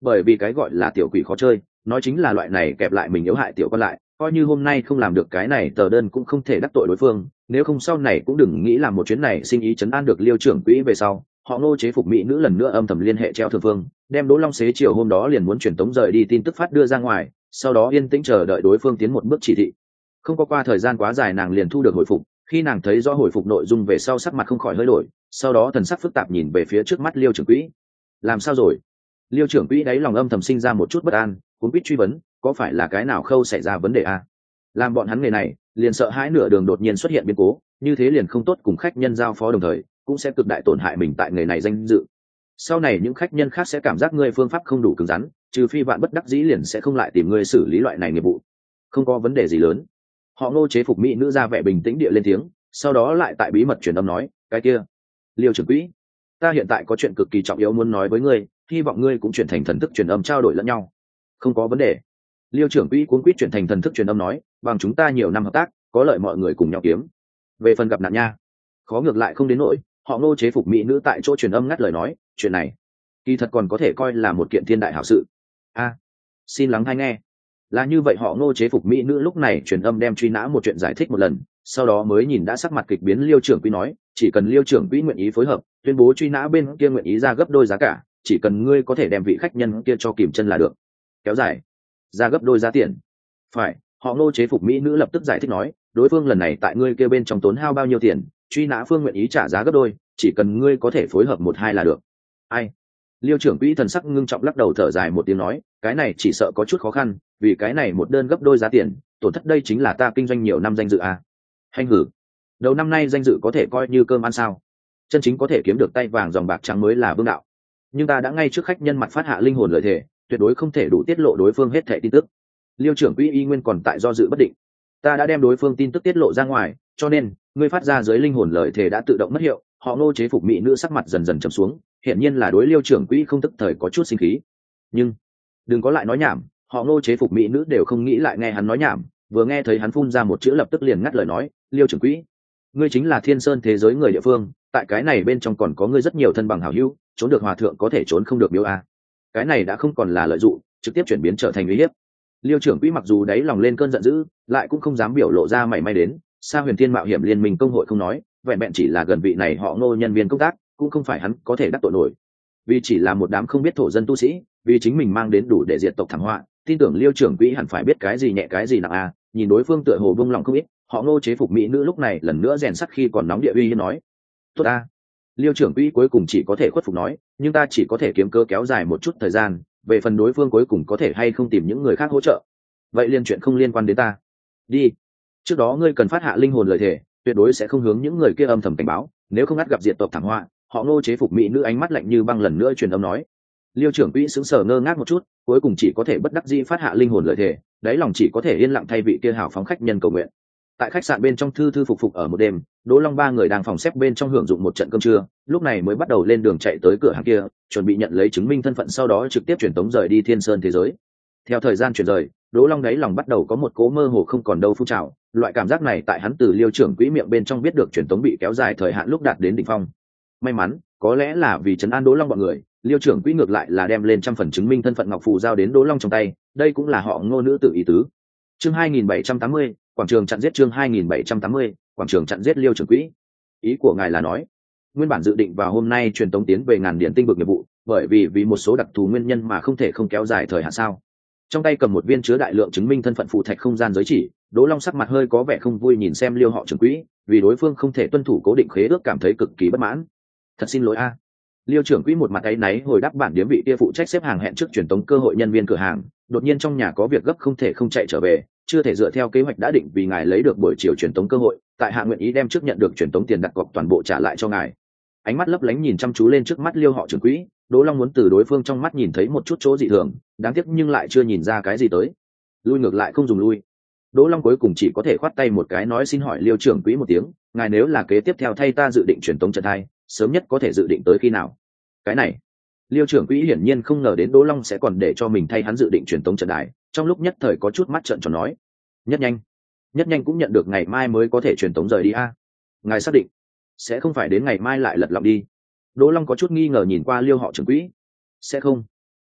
bởi vì cái gọi là tiểu quỷ khó chơi, nói chính là loại này kẹp lại mình yếu hại tiểu con lại, coi như hôm nay không làm được cái này tờ đơn cũng không thể đắc tội đối phương, nếu không sau này cũng đừng nghĩ làm một chuyến này sinh ý chấn an được Liêu trưởng quỹ về sau. Họ Ngô chế phục mỹ nữ lần nữa âm thầm liên hệ treo thường phương, đem Đỗ Long xế chiều hôm đó liền muốn truyền tống rời đi tin tức phát đưa ra ngoài, sau đó yên tĩnh chờ đợi đối phương tiến một bước chỉ thị. Không có qua thời gian quá dài nàng liền thu được hồi phục, khi nàng thấy rõ hồi phục nội dung về sau sắc mặt không khỏi hơi đổi, sau đó thần sắc phức tạp nhìn về phía trước mắt Liêu trưởng quỹ. Làm sao rồi? Liêu trưởng quỹ đáy lòng âm thầm sinh ra một chút bất an, cuốn quýt truy vấn, có phải là cái nào khâu xảy ra vấn đề à? Làm bọn hắn người này liền sợ hãi nửa đường đột nhiên xuất hiện biến cố, như thế liền không tốt cùng khách nhân giao phó, đồng thời cũng sẽ cực đại tổn hại mình tại nghề này danh dự. Sau này những khách nhân khác sẽ cảm giác ngươi phương pháp không đủ cứng rắn, trừ phi vạn bất đắc dĩ liền sẽ không lại tìm ngươi xử lý loại này nghiệp vụ. Không có vấn đề gì lớn. Họ Ngô chế phục mỹ nữ ra vẻ bình tĩnh địa lên tiếng, sau đó lại tại bí mật truyền âm nói, cái kia Liêu trưởng quỹ, ta hiện tại có chuyện cực kỳ trọng yếu muốn nói với ngươi, hy vọng ngươi cũng chuyển thành thần thức truyền âm trao đổi lẫn nhau. Không có vấn đề. Liêu trưởng quỹ cuốn quýt chuyển thành thần thức truyền âm nói, bằng chúng ta nhiều năm hợp tác, có lợi mọi người cùng nhau kiếm. Về phần gặp nạn nha, khó ngược lại không đến nỗi. Họ Ngô chế phục mỹ nữ tại chỗ truyền âm ngắt lời nói, chuyện này kỳ thật còn có thể coi là một kiện thiên đại hảo sự. A, xin lắng hay nghe. Là như vậy, họ Ngô chế phục mỹ nữ lúc này truyền âm đem truy nã một chuyện giải thích một lần, sau đó mới nhìn đã sắc mặt kịch biến Liêu trưởng quỹ nói, chỉ cần Liêu trưởng quỹ nguyện ý phối hợp, tuyên bố truy nã bên kia nguyện ý ra gấp đôi giá cả, chỉ cần ngươi có thể đem vị khách nhân kia cho kìm chân là được. Kéo dài ra gấp đôi giá tiền. Phải. Họ Ngô chế phục mỹ nữ lập tức giải thích nói, đối phương lần này tại ngươi kia bên trong tốn hao bao nhiêu tiền, truy nã phương nguyện ý trả giá gấp đôi, chỉ cần ngươi có thể phối hợp một hai là được. Ai? Liêu trưởng quỹ thần sắc ngưng trọng lắc đầu thở dài một tiếng nói, cái này chỉ sợ có chút khó khăn, vì cái này một đơn gấp đôi giá tiền, tổn thất đây chính là ta kinh doanh nhiều năm danh dự à. Hành hử. Đầu năm nay danh dự có thể coi như cơm ăn sao? Chân chính có thể kiếm được tay vàng dòng bạc trắng mới là vương đạo. Nhưng ta đã ngay trước khách nhân mặt phát hạ linh hồn lời thề, tuyệt đối không thể đủ tiết lộ đối phương hết thảy tin tức. Liêu trưởng quỹ y nguyên còn tại do dự bất định. Ta đã đem đối phương tin tức tiết lộ ra ngoài, cho nên ngươi phát ra dưới linh hồn lời thề đã tự động mất hiệu. Họ Ngô chế phục mỹ nữ sắc mặt dần dần trầm xuống, hiển nhiên là đối Liêu trưởng quỹ không tức thời có chút sinh khí. Nhưng đừng có lại nói nhảm. Họ Ngô chế phục mỹ nữ đều không nghĩ lại nghe hắn nói nhảm, vừa nghe thấy hắn phun ra một chữ lập tức liền ngắt lời nói, Liêu trưởng quỹ, ngươi chính là Thiên Sơn thế giới người địa phương, tại cái này bên trong còn có ngươi rất nhiều thân bằng hảo hữu, trốn được hòa thượng có thể trốn không được miếu a. Cái này đã không còn là lợi dụng, trực tiếp chuyển biến trở thành uy hiếp. Liêu trưởng quỹ mặc dù đáy lòng lên cơn giận dữ, lại cũng không dám biểu lộ ra mảy may đến. Sa Huyền Thiên mạo hiểm liên minh công hội không nói, vẹn vẹn chỉ là gần vị này họ Ngô nhân viên công tác, cũng không phải hắn có thể đắc tội nổi. Vì chỉ là một đám không biết thổ dân tu sĩ, vì chính mình mang đến đủ để diệt tộc thảm họa, tin tưởng Liêu trưởng quỹ hẳn phải biết cái gì nhẹ cái gì nặng a. Nhìn đối phương tựa hồ vung lòng không ít, họ Ngô chế phục mỹ nữ lúc này lần nữa rèn sắt khi còn nóng địa uy nói, tốt a. Liêu trưởng quỹ cuối cùng chỉ có thể khuất phục nói, nhưng ta chỉ có thể kiếm cơ kéo dài một chút thời gian, về phần đối phương cuối cùng có thể hay không tìm những người khác hỗ trợ, vậy liên chuyện không liên quan đến ta. Đi. Trước đó ngươi cần phát hạ linh hồn lời thề, tuyệt đối sẽ không hướng những người kia âm thầm cảnh báo, nếu không ngắt gặp diệt tộc thảm họa. Họ Ngô chế phục mỹ nữ ánh mắt lạnh như băng lần nữa truyền âm nói. Liêu trưởng quỹ sững sờ ngơ ngác một chút, cuối cùng chỉ có thể bất đắc dĩ phát hạ linh hồn lời thề, đáy lòng chỉ có thể yên lặng thay vị kia hào phóng khách nhân cầu nguyện. Tại khách sạn bên trong thư thư phục phục ở một đêm, Đỗ Long ba người đang phòng xếp bên trong hưởng dụng một trận cơm trưa, lúc này mới bắt đầu lên đường chạy tới cửa hàng kia, chuẩn bị nhận lấy chứng minh thân phận, sau đó trực tiếp chuyển tống rời đi Thiên Sơn thế giới. Theo thời gian chuyển rời, Đỗ Long đáy lòng bắt đầu có một cố mơ hồ không còn đâu phun trào, loại cảm giác này tại hắn từ Liêu trưởng quỹ miệng bên trong biết được chuyển tống bị kéo dài thời hạn lúc đạt đến đỉnh phong. May mắn, có lẽ là vì trấn an Đỗ Long bọn người, Liêu trưởng quỹ ngược lại là đem lên trăm phần chứng minh thân phận ngọc phù giao đến Đỗ Long trong tay, đây cũng là họ Ngô nữ tự ý tứ. Chương hai nghìn bảy trăm tám mươi, quảng trường chặn giết chương hai nghìn bảy trăm tám mươi, quảng trường chặn giết Liêu trưởng quỹ. Ý của ngài là nói, nguyên bản dự định vào hôm nay truyền tống tiến về ngàn điển tinh vực nghiệp vụ, bởi vì vì một số đặc thù nguyên nhân mà không thể không kéo dài thời hạn sao? Trong tay cầm một viên chứa đại lượng chứng minh thân phận phù thạch không gian giới chỉ, Đỗ Long sắc mặt hơi có vẻ không vui nhìn xem Liêu họ trưởng quỹ, vì đối phương không thể tuân thủ cố định khế ước cảm thấy cực kỳ bất mãn. Thật xin lỗi a. Liêu trưởng quỹ một mặt áy náy hồi đáp bản điếm vị kia phụ trách xếp hàng hẹn trước truyền tống cơ hội nhân viên cửa hàng, đột nhiên trong nhà có việc gấp không thể không chạy trở về, chưa thể dựa theo kế hoạch đã định vì ngài lấy được buổi chiều truyền tống cơ hội, tại hạ nguyện ý đem trước nhận được truyền tống tiền đặt cọc toàn bộ trả lại cho ngài. Ánh mắt lấp lánh nhìn chăm chú lên trước mắt Liêu họ trưởng quỹ, Đỗ Long muốn từ đối phương trong mắt nhìn thấy một chút chỗ dị thường, đáng tiếc nhưng lại chưa nhìn ra cái gì tới. Lui ngược lại không dùng lui. Đỗ Long cuối cùng chỉ có thể khoát tay một cái nói xin hỏi Liêu trưởng quỹ một tiếng, ngài nếu là kế tiếp theo thay ta dự định truyền tống trận thai, sớm nhất có thể dự định tới khi nào? Cái này, Liêu trưởng quỹ hiển nhiên không ngờ đến Đỗ Long sẽ còn để cho mình thay hắn dự định truyền tống trận đài, trong lúc nhất thời có chút mắt trợn tròn nói, nhất nhanh, nhất nhanh cũng nhận được ngày mai mới có thể truyền tống rời đi a. Ngài xác định sẽ không phải đến ngày mai lại lật lọng đi? Đỗ Long có chút nghi ngờ nhìn qua Liêu họ trưởng quỹ. Sẽ không.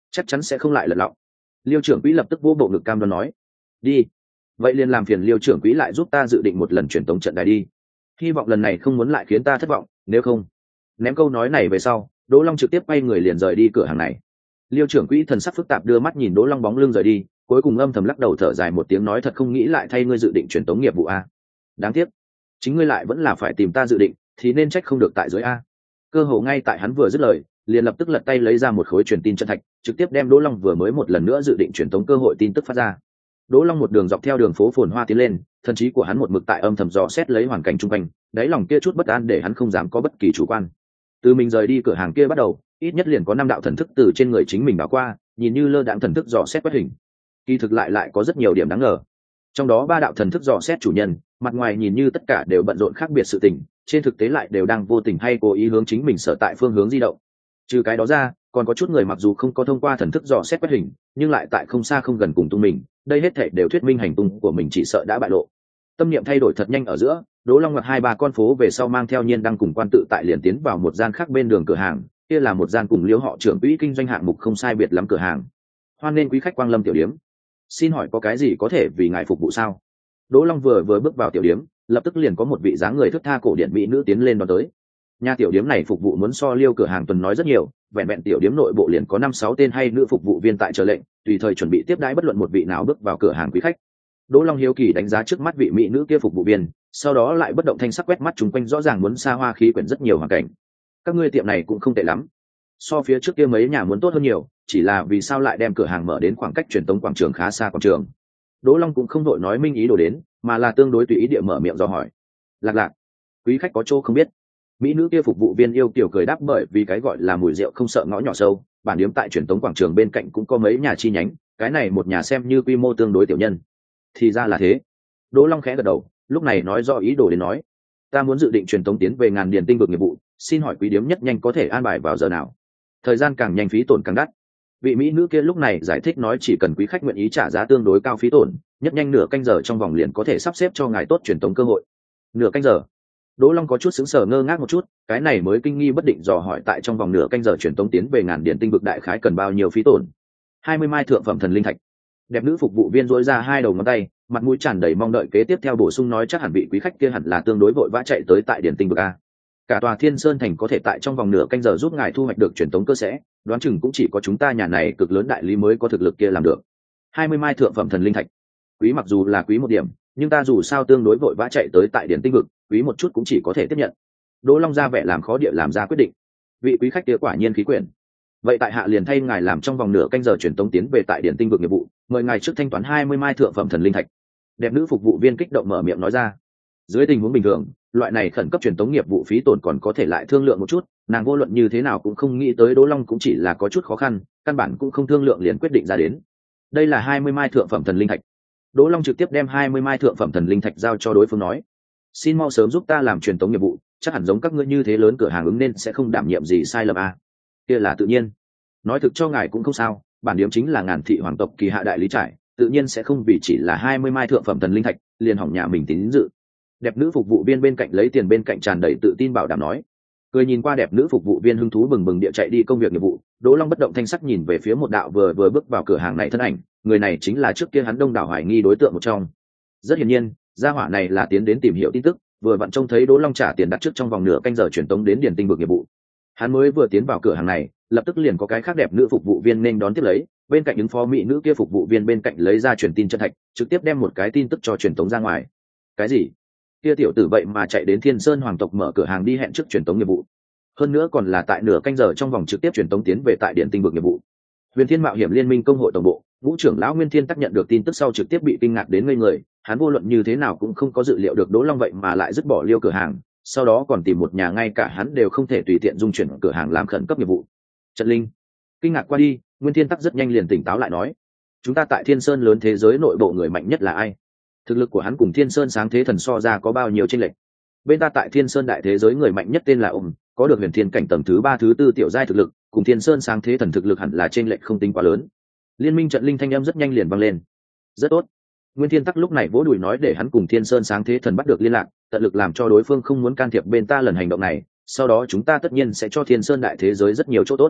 chắc chắn sẽ không lại lật lọng. Liêu trưởng quỹ lập tức vô bộ ngực cam đoan nói. Đi, vậy liền làm phiền Liêu trưởng quỹ lại giúp ta dự định một lần truyền tống trận đài đi, hy vọng lần này không muốn lại khiến ta thất vọng, nếu không. Ném câu nói này về sau, Đỗ Long trực tiếp quay người liền rời đi cửa hàng này. Liêu trưởng quỹ thần sắc phức tạp đưa mắt nhìn Đỗ Long bóng lưng rời đi, cuối cùng âm thầm lắc đầu thở dài một tiếng nói thật không nghĩ lại thay ngươi dự định truyền tống nghiệp vụ a. Đáng tiếc, chính ngươi lại vẫn là phải tìm ta dự định, thì nên trách không được tại giới a. Cơ hồ ngay tại hắn vừa dứt lời, liền lập tức lật tay lấy ra một khối truyền tin chân thạch, trực tiếp đem Đỗ Long vừa mới một lần nữa dự định truyền tống cơ hội tin tức phát ra. Đỗ Long một đường dọc theo đường phố phồn hoa tiến lên, thần trí của hắn một mực tại âm thầm dò xét lấy hoàn cảnh chung quanh, đáy lòng kia chút bất an để hắn không dám có bất kỳ chủ quan. Từ mình rời đi cửa hàng kia bắt đầu, ít nhất liền có năm đạo thần thức từ trên người chính mình đảo qua, nhìn như lơ đãng thần thức dò xét quét hình, kỳ thực lại lại có rất nhiều điểm đáng ngờ. Trong đó ba đạo thần thức dò xét chủ nhân, mặt ngoài nhìn như tất cả đều bận rộn khác biệt sự tình, trên thực tế lại đều đang vô tình hay cố ý hướng chính mình sở tại phương hướng di động. Trừ cái đó ra, còn có chút người mặc dù không có thông qua thần thức dò xét quét hình, nhưng lại tại không xa không gần cùng tung mình, đây hết thảy đều thuyết minh hành tung của mình chỉ sợ đã bại lộ. Tâm niệm thay đổi thật nhanh ở giữa, Đỗ Long ngoặt hai ba con phố về sau mang theo Nhiên Đăng cùng Quan Tự tại liền tiến vào một gian khác bên đường cửa hàng, kia là một gian cùng Liêu họ trưởng quỹ kinh doanh hạng mục không sai biệt lắm cửa hàng. Hoan nên quý khách quang lâm tiểu điếm, xin hỏi có cái gì có thể vì ngài phục vụ sao? Đỗ Long vừa vừa bước vào tiểu điếm, lập tức liền có một vị dáng người thướt tha cổ điển mỹ nữ tiến lên đón tới. Nhà tiểu điếm này phục vụ muốn so Liêu cửa hàng tuần nói rất nhiều, vẹn vẹn tiểu điếm nội bộ liền có năm sáu tên hay nữ phục vụ viên tại chờ lệnh, tùy thời chuẩn bị tiếp đãi bất luận một vị nào bước vào cửa hàng quý khách. Đỗ Long hiếu kỳ đánh giá trước mắt vị mỹ nữ kia phục vụ viên, sau đó lại bất động thanh sắc quét mắt chung quanh rõ ràng muốn xa hoa khí quyển rất nhiều hoàn cảnh. Các ngươi tiệm này cũng không tệ lắm, so phía trước kia mấy nhà muốn tốt hơn nhiều, chỉ là vì sao lại đem cửa hàng mở đến khoảng cách truyền tống quảng trường khá xa quảng trường. Đỗ Long cũng không đội nói minh ý đồ đến, mà là tương đối tùy ý địa mở miệng do hỏi. Lạc lạc, quý khách có chỗ không biết. Mỹ nữ kia phục vụ viên yêu kiều cười đáp bởi vì cái gọi là mùi rượu không sợ ngõ nhỏ sâu, bản điếm tại truyền tống quảng trường bên cạnh cũng có mấy nhà chi nhánh, cái này một nhà xem như quy mô tương đối tiểu nhân. Thì ra là thế. Đỗ Long khẽ gật đầu, lúc này nói rõ ý đồ đến nói. Ta muốn dự định truyền tống tiến về ngàn điền tinh vực nghiệp vụ, xin hỏi quý điếm nhất nhanh có thể an bài vào giờ nào? Thời gian càng nhanh phí tổn càng đắt. Vị mỹ nữ kia lúc này giải thích nói chỉ cần quý khách nguyện ý trả giá tương đối cao phí tổn, nhất nhanh nửa canh giờ trong vòng liền có thể sắp xếp cho ngài tốt truyền tống cơ hội. Nửa canh giờ? Đỗ Long có chút sững sờ ngơ ngác một chút, cái này mới kinh nghi bất định dò hỏi tại trong vòng nửa canh giờ truyền tống tiến về ngàn điền tinh vực đại khái cần bao nhiêu phí tổn? Hai mươi mai thượng phẩm thần linh thạch. Đẹp nữ phục vụ viên duỗi ra hai đầu ngón tay, mặt mũi tràn đầy mong đợi kế tiếp theo bổ sung nói chắc hẳn vị quý khách kia hẳn là tương đối vội vã chạy tới tại điển tinh vực a. Cả tòa Thiên Sơn thành có thể tại trong vòng nửa canh giờ giúp ngài thu hoạch được truyền tống cơ sẽ, đoán chừng cũng chỉ có chúng ta nhà này cực lớn đại lý mới có thực lực kia làm được. Hai mươi mai thượng phẩm thần linh thạch. Quý mặc dù là quý một điểm, nhưng ta dù sao tương đối vội vã chạy tới tại điển tinh vực, quý một chút cũng chỉ có thể tiếp nhận. Đỗ Long ra vẻ làm khó địa làm ra quyết định. Vị quý khách kia quả nhiên khí quyển. Vậy tại hạ liền thay ngài làm trong vòng nửa canh giờ truyền tống tiến về tại điển tinh vực nghiệp vụ, mời ngài trước thanh toán hai mươi mai thượng phẩm thần linh thạch. Đẹp nữ phục vụ viên kích động mở miệng nói ra. Dưới tình huống bình thường, loại này khẩn cấp truyền tống nghiệp vụ phí tổn còn có thể lại thương lượng một chút, nàng vô luận như thế nào cũng không nghĩ tới Đỗ Long cũng chỉ là có chút khó khăn, căn bản cũng không thương lượng liền quyết định ra đến. Đây là hai mươi mai thượng phẩm thần linh thạch. Đỗ Long trực tiếp đem hai mươi mai thượng phẩm thần linh thạch giao cho đối phương nói: "Xin mau sớm giúp ta làm truyền tống nghiệp vụ, chắc hẳn giống các ngươi như thế lớn cửa hàng ứng nên sẽ không đảm nhiệm gì sai lầm a." Kia là tự nhiên. Nói thực cho ngài cũng không sao, bản điếm chính là Ngàn Thị hoàng tộc kỳ hạ đại lý trải, tự nhiên sẽ không vì chỉ là hai mươi mai thượng phẩm thần linh thạch liền hỏng nhà mình tín dự. Đẹp nữ phục vụ viên bên cạnh lấy tiền bên cạnh tràn đầy tự tin bảo đảm nói. Cười nhìn qua đẹp nữ phục vụ viên hứng thú bừng bừng địa chạy đi công việc nghiệp vụ, Đỗ Long bất động thanh sắc nhìn về phía một đạo vừa vừa bước vào cửa hàng này thân ảnh, người này chính là trước kia hắn đông đảo hoài nghi đối tượng một trong. Rất hiển nhiên, gia hỏa này là tiến đến tìm hiểu tin tức, vừa vặn trông thấy Đỗ Long trả tiền đặt trước trong vòng nửa canh giờ chuyển tống đến điển tinh vực nghiệp vụ. Hắn mới vừa tiến vào cửa hàng này, lập tức liền có cái khác đẹp nữ phục vụ viên nên đón tiếp lấy, bên cạnh ứng phó mỹ nữ kia phục vụ viên bên cạnh lấy ra truyền tin chân thạch, trực tiếp đem một cái tin tức cho truyền tống ra ngoài. Cái gì? Kia tiểu tử vậy mà chạy đến Thiên Sơn hoàng tộc mở cửa hàng đi hẹn trước truyền tống nghiệp vụ, hơn nữa còn là tại nửa canh giờ trong vòng trực tiếp truyền tống tiến về tại điện tinh vực nghiệp vụ. Huyền Thiên Mạo hiểm liên minh công hội tổng bộ, Vũ trưởng lão Nguyên Thiên tác nhận được tin tức sau trực tiếp bị kinh ngạc đến ngây người, hắn vô luận như thế nào cũng không có dự liệu được Đỗ Long vậy mà lại dứt bỏ Liêu cửa hàng, sau đó còn tìm một nhà ngay cả hắn đều không thể tùy tiện dung chuyển cửa hàng làm khẩn cấp nghiệp vụ. Trận Linh kinh ngạc qua đi, Nguyên Thiên tác rất nhanh liền tỉnh táo lại nói: "Chúng ta tại Thiên Sơn lớn thế giới nội bộ người mạnh nhất là ai? Thực lực của hắn cùng Thiên Sơn sáng thế thần so ra có bao nhiêu chênh lệch? Bên ta tại Thiên Sơn đại thế giới người mạnh nhất tên là Ôm, có được huyền thiên cảnh tầng thứ ba thứ tư tiểu giai thực lực, cùng Thiên Sơn sáng thế thần thực lực hẳn là chênh lệch không tính quá lớn." Liên minh Trận Linh thanh âm rất nhanh liền vang lên. "Rất tốt." Nguyên Thiên Tắc lúc này vỗ đùi nói để hắn cùng Thiên Sơn sáng thế thần bắt được liên lạc, tận lực làm cho đối phương không muốn can thiệp bên ta lần hành động này, sau đó chúng ta tất nhiên sẽ cho Thiên Sơn đại thế giới rất nhiều chỗ tốt.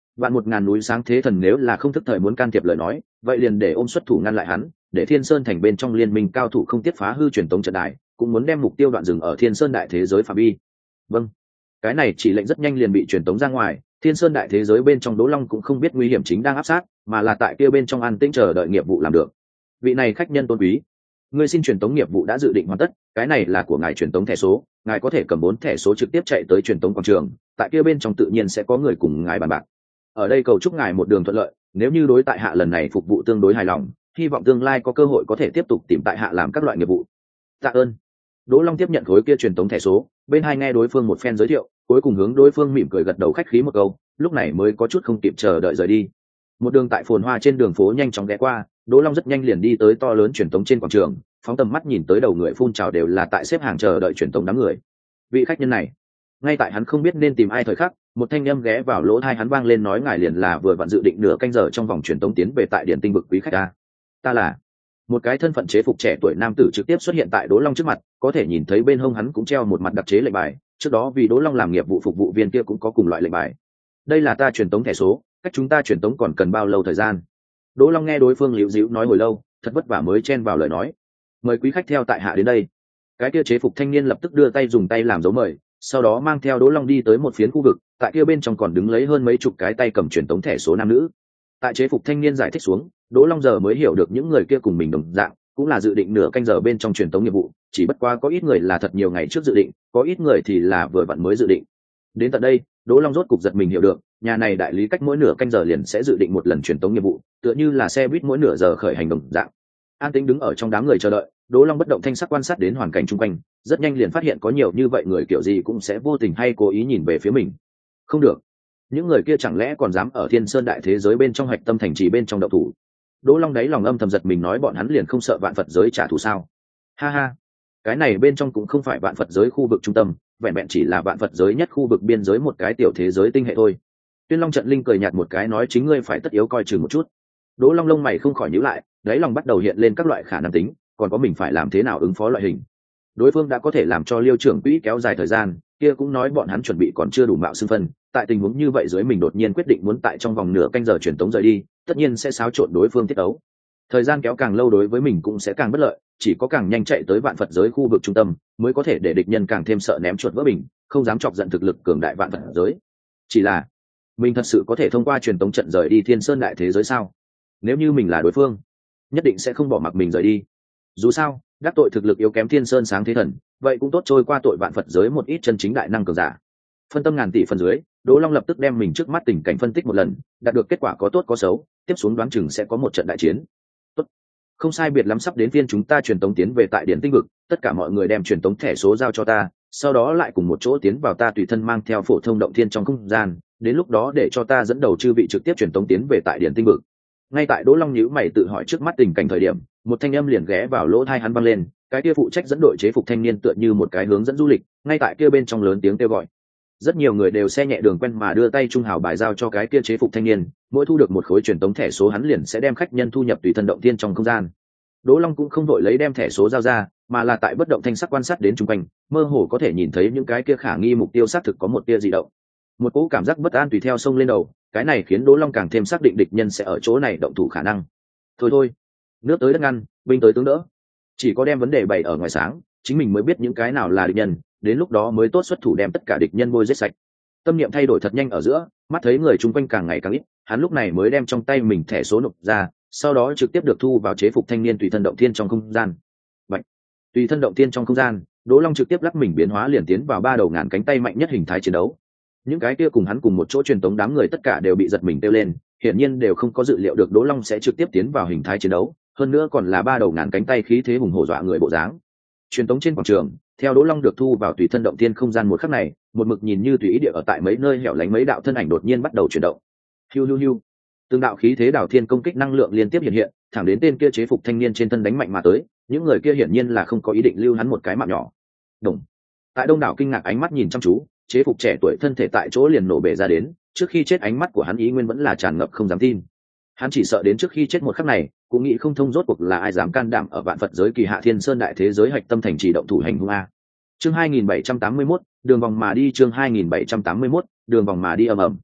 Vạn một ngàn núi sáng thế thần nếu là không thức thời muốn can thiệp lời nói, vậy liền để ôm xuất thủ ngăn lại hắn, để Thiên Sơn thành bên trong liên minh cao thủ không tiếp phá hư truyền tống trận đài, cũng muốn đem mục tiêu đoạn dừng ở Thiên Sơn đại thế giới phạm vi. Vâng, cái này chỉ lệnh rất nhanh liền bị truyền tống ra ngoài. Thiên Sơn đại thế giới bên trong Đỗ Long cũng không biết nguy hiểm chính đang áp sát, mà là tại kia bên trong an tĩnh chờ đợi nghiệp vụ làm được. Vị này khách nhân tôn quý, người xin truyền tống nghiệp vụ đã dự định hoàn tất, cái này là của ngài truyền tống thẻ số, ngài có thể cầm bốn thẻ số trực tiếp chạy tới truyền tống quảng trường, tại kia bên trong tự nhiên sẽ có người cùng ngài bàn bạc. Ở đây cầu chúc ngài một đường thuận lợi, nếu như đối tại hạ lần này phục vụ tương đối hài lòng, hy vọng tương lai có cơ hội có thể tiếp tục tìm tại hạ làm các loại nghiệp vụ. Tạ ơn. Đỗ Long tiếp nhận khối kia truyền tống thẻ số, bên hai nghe đối phương một phen giới thiệu, cuối cùng hướng đối phương mỉm cười gật đầu khách khí một câu, lúc này mới có chút không kịp chờ đợi rời đi. Một đường tại phồn hoa trên đường phố nhanh chóng ghé qua, Đỗ Long rất nhanh liền đi tới to lớn truyền tống trên quảng trường, phóng tầm mắt nhìn tới đầu người phun trào đều là tại xếp hàng chờ đợi truyền tống đám người. Vị khách nhân này, ngay tại hắn không biết nên tìm ai thời khắc, một thanh âm ghé vào lỗ tai hắn vang lên nói ngài liền là vừa vặn dự định nửa canh giờ trong vòng truyền tống tiến về tại điện tinh vực quý khách ta. Ta là một cái thân phận chế phục trẻ tuổi nam tử trực tiếp xuất hiện tại Đỗ Long trước mặt, có thể nhìn thấy bên hông hắn cũng treo một mặt đặc chế lệnh bài, trước đó vì Đỗ Long làm nghiệp vụ phục vụ viên kia cũng có cùng loại lệnh bài. Đây là ta truyền tống thẻ số, cách chúng ta truyền tống còn cần bao lâu thời gian? Đỗ Long nghe đối phương liễu díu nói hồi lâu, thật vất vả mới chen vào lời nói. Mời quý khách theo tại hạ đến đây. Cái kia chế phục thanh niên lập tức đưa tay dùng tay làm dấu mời, sau đó mang theo Đỗ Long đi tới một phiến khu vực, tại kia bên trong còn đứng lấy hơn mấy chục cái tay cầm truyền tống thẻ số nam nữ. Tại chế phục thanh niên giải thích xuống, Đỗ Long giờ mới hiểu được những người kia cùng mình đồng dạng, cũng là dự định nửa canh giờ bên trong truyền tống nghiệp vụ, chỉ bất quá có ít người là thật nhiều ngày trước dự định, có ít người thì là vừa vặn mới dự định. Đến tận đây, Đỗ Long rốt cục giật mình hiểu được, nhà này đại lý cách mỗi nửa canh giờ liền sẽ dự định một lần truyền tống nghiệp vụ, tựa như là xe buýt mỗi nửa giờ khởi hành đồng dạng. An tĩnh đứng ở trong đám người chờ đợi, Đỗ Long bất động thanh sắc quan sát đến hoàn cảnh xung quanh, rất nhanh liền phát hiện có nhiều như vậy người kiểu gì cũng sẽ vô tình hay cố ý nhìn về phía mình. Không được, những người kia chẳng lẽ còn dám ở Thiên Sơn đại thế giới bên trong hạch tâm thành trì bên trong động thủ? Đỗ Long đáy lòng âm thầm giật mình nói bọn hắn liền không sợ vạn Phật giới trả thù sao? Ha ha, cái này bên trong cũng không phải vạn Phật giới khu vực trung tâm, vẹn vẹn chỉ là vạn Phật giới nhất khu vực biên giới một cái tiểu thế giới tinh hệ thôi. Tuyên Long Trận Linh cười nhạt một cái nói chính ngươi phải tất yếu coi chừng một chút. Đỗ Long lông mày không khỏi nhíu lại, đáy lòng bắt đầu hiện lên các loại khả năng tính, còn có mình phải làm thế nào ứng phó loại hình. Đối phương đã có thể làm cho Liêu trưởng quỹ kéo dài thời gian, kia cũng nói bọn hắn chuẩn bị còn chưa đủ mạo xưng phân, tại tình huống như vậy dưới mình đột nhiên quyết định muốn tại trong vòng nửa canh giờ truyền tống rời đi, tất nhiên sẽ xáo trộn đối phương tiết tấu. Thời gian kéo càng lâu đối với mình cũng sẽ càng bất lợi, chỉ có càng nhanh chạy tới vạn Phật giới khu vực trung tâm, mới có thể để địch nhân càng thêm sợ ném chuột vỡ bình, không dám chọc giận thực lực cường đại vạn Phật giới. Chỉ là, mình thật sự có thể thông qua truyền tống trận rời đi Thiên Sơn đại thế giới sao? Nếu như mình là đối phương, nhất định sẽ không bỏ mặc mình rời đi. Dù sao, đắc tội thực lực yếu kém Thiên Sơn sáng thế thần, vậy cũng tốt trôi qua tội vạn Phật giới một ít chân chính đại năng cường giả. Phân tâm ngàn tỷ phần dưới, Đỗ Long lập tức đem mình trước mắt tình cảnh phân tích một lần, đạt được kết quả có tốt có xấu, tiếp xuống đoán chừng sẽ có một trận đại chiến. Tốt, không sai biệt lắm sắp đến phiên chúng ta truyền tống tiến về tại Điển Tinh vực, tất cả mọi người đem truyền tống thẻ số giao cho ta, sau đó lại cùng một chỗ tiến vào ta tùy thân mang theo phổ thông động thiên trong không gian, đến lúc đó để cho ta dẫn đầu chư vị trực tiếp truyền tống tiến về tại Điển Tinh vực. Ngay tại Đỗ Long nhíu mày tự hỏi trước mắt tình cảnh thời điểm, một thanh âm liền ghé vào lỗ tai hắn vang lên, cái kia phụ trách dẫn đội chế phục thanh niên tựa như một cái hướng dẫn du lịch, ngay tại kia bên trong lớn tiếng kêu gọi. Rất nhiều người đều xe nhẹ đường quen mà đưa tay trung hào bài giao cho cái kia chế phục thanh niên, mỗi thu được một khối truyền tống thẻ số hắn liền sẽ đem khách nhân thu nhập tùy thân động thiên trong không gian. Đỗ Long cũng không đội lấy đem thẻ số giao ra, mà là tại bất động thanh sắc quan sát đến xung quanh, mơ hồ có thể nhìn thấy những cái kia khả nghi mục tiêu xác thực có một tia dị động. Một cỗ cảm giác bất an tùy theo sông lên đầu, cái này khiến Đỗ Long càng thêm xác định địch nhân sẽ ở chỗ này động thủ khả năng. Thôi thôi, nước tới đất ngăn, binh tới tướng đỡ. Chỉ có đem vấn đề bày ở ngoài sáng, chính mình mới biết những cái nào là địch nhân, đến lúc đó mới tốt xuất thủ đem tất cả địch nhân bôi giết sạch. Tâm niệm thay đổi thật nhanh ở giữa, mắt thấy người chung quanh càng ngày càng ít, hắn lúc này mới đem trong tay mình thẻ số nộp ra, sau đó trực tiếp được thu vào chế phục thanh niên tùy thân động thiên trong không gian. Bạch, tùy thân động thiên trong không gian, Đỗ Long trực tiếp lắc mình biến hóa liền tiến vào ba đầu ngàn cánh tay mạnh nhất hình thái chiến đấu. Những cái kia cùng hắn cùng một chỗ truyền tống đám người tất cả đều bị giật mình kêu lên, hiển nhiên đều không có dự liệu được Đỗ Long sẽ trực tiếp tiến vào hình thái chiến đấu, hơn nữa còn là ba đầu ngàn cánh tay khí thế hùng hổ dọa người bộ dáng. Truyền tống trên quảng trường, theo Đỗ Long được thu vào tùy thân động thiên không gian một khắc này, một mực nhìn như tùy ý địa ở tại mấy nơi hẻo lánh mấy đạo thân ảnh đột nhiên bắt đầu chuyển động. Hiu hiu hiu, từng đạo khí thế đảo thiên công kích năng lượng liên tiếp hiện hiện, thẳng đến tên kia chế phục thanh niên trên thân đánh mạnh mà tới, những người kia hiển nhiên là không có ý định lưu hắn một cái mạng nhỏ. Đồng. Tại đông đảo kinh ngạc ánh mắt nhìn chăm chú, chế phục trẻ tuổi thân thể tại chỗ liền nổ bể ra đến, trước khi chết ánh mắt của hắn ý nguyên vẫn là tràn ngập không dám tin. Hắn chỉ sợ đến trước khi chết một khắc này, cũng nghĩ không thông rốt cuộc là ai dám can đảm ở vạn Phật giới kỳ hạ Thiên Sơn đại thế giới hạch tâm thành trì động thủ hành hung a. Chương hai nghìn bảy trăm tám mươi mốt, đường vòng mà đi chương hai nghìn bảy trăm tám mươi mốt, đường vòng mà đi ầm ầm.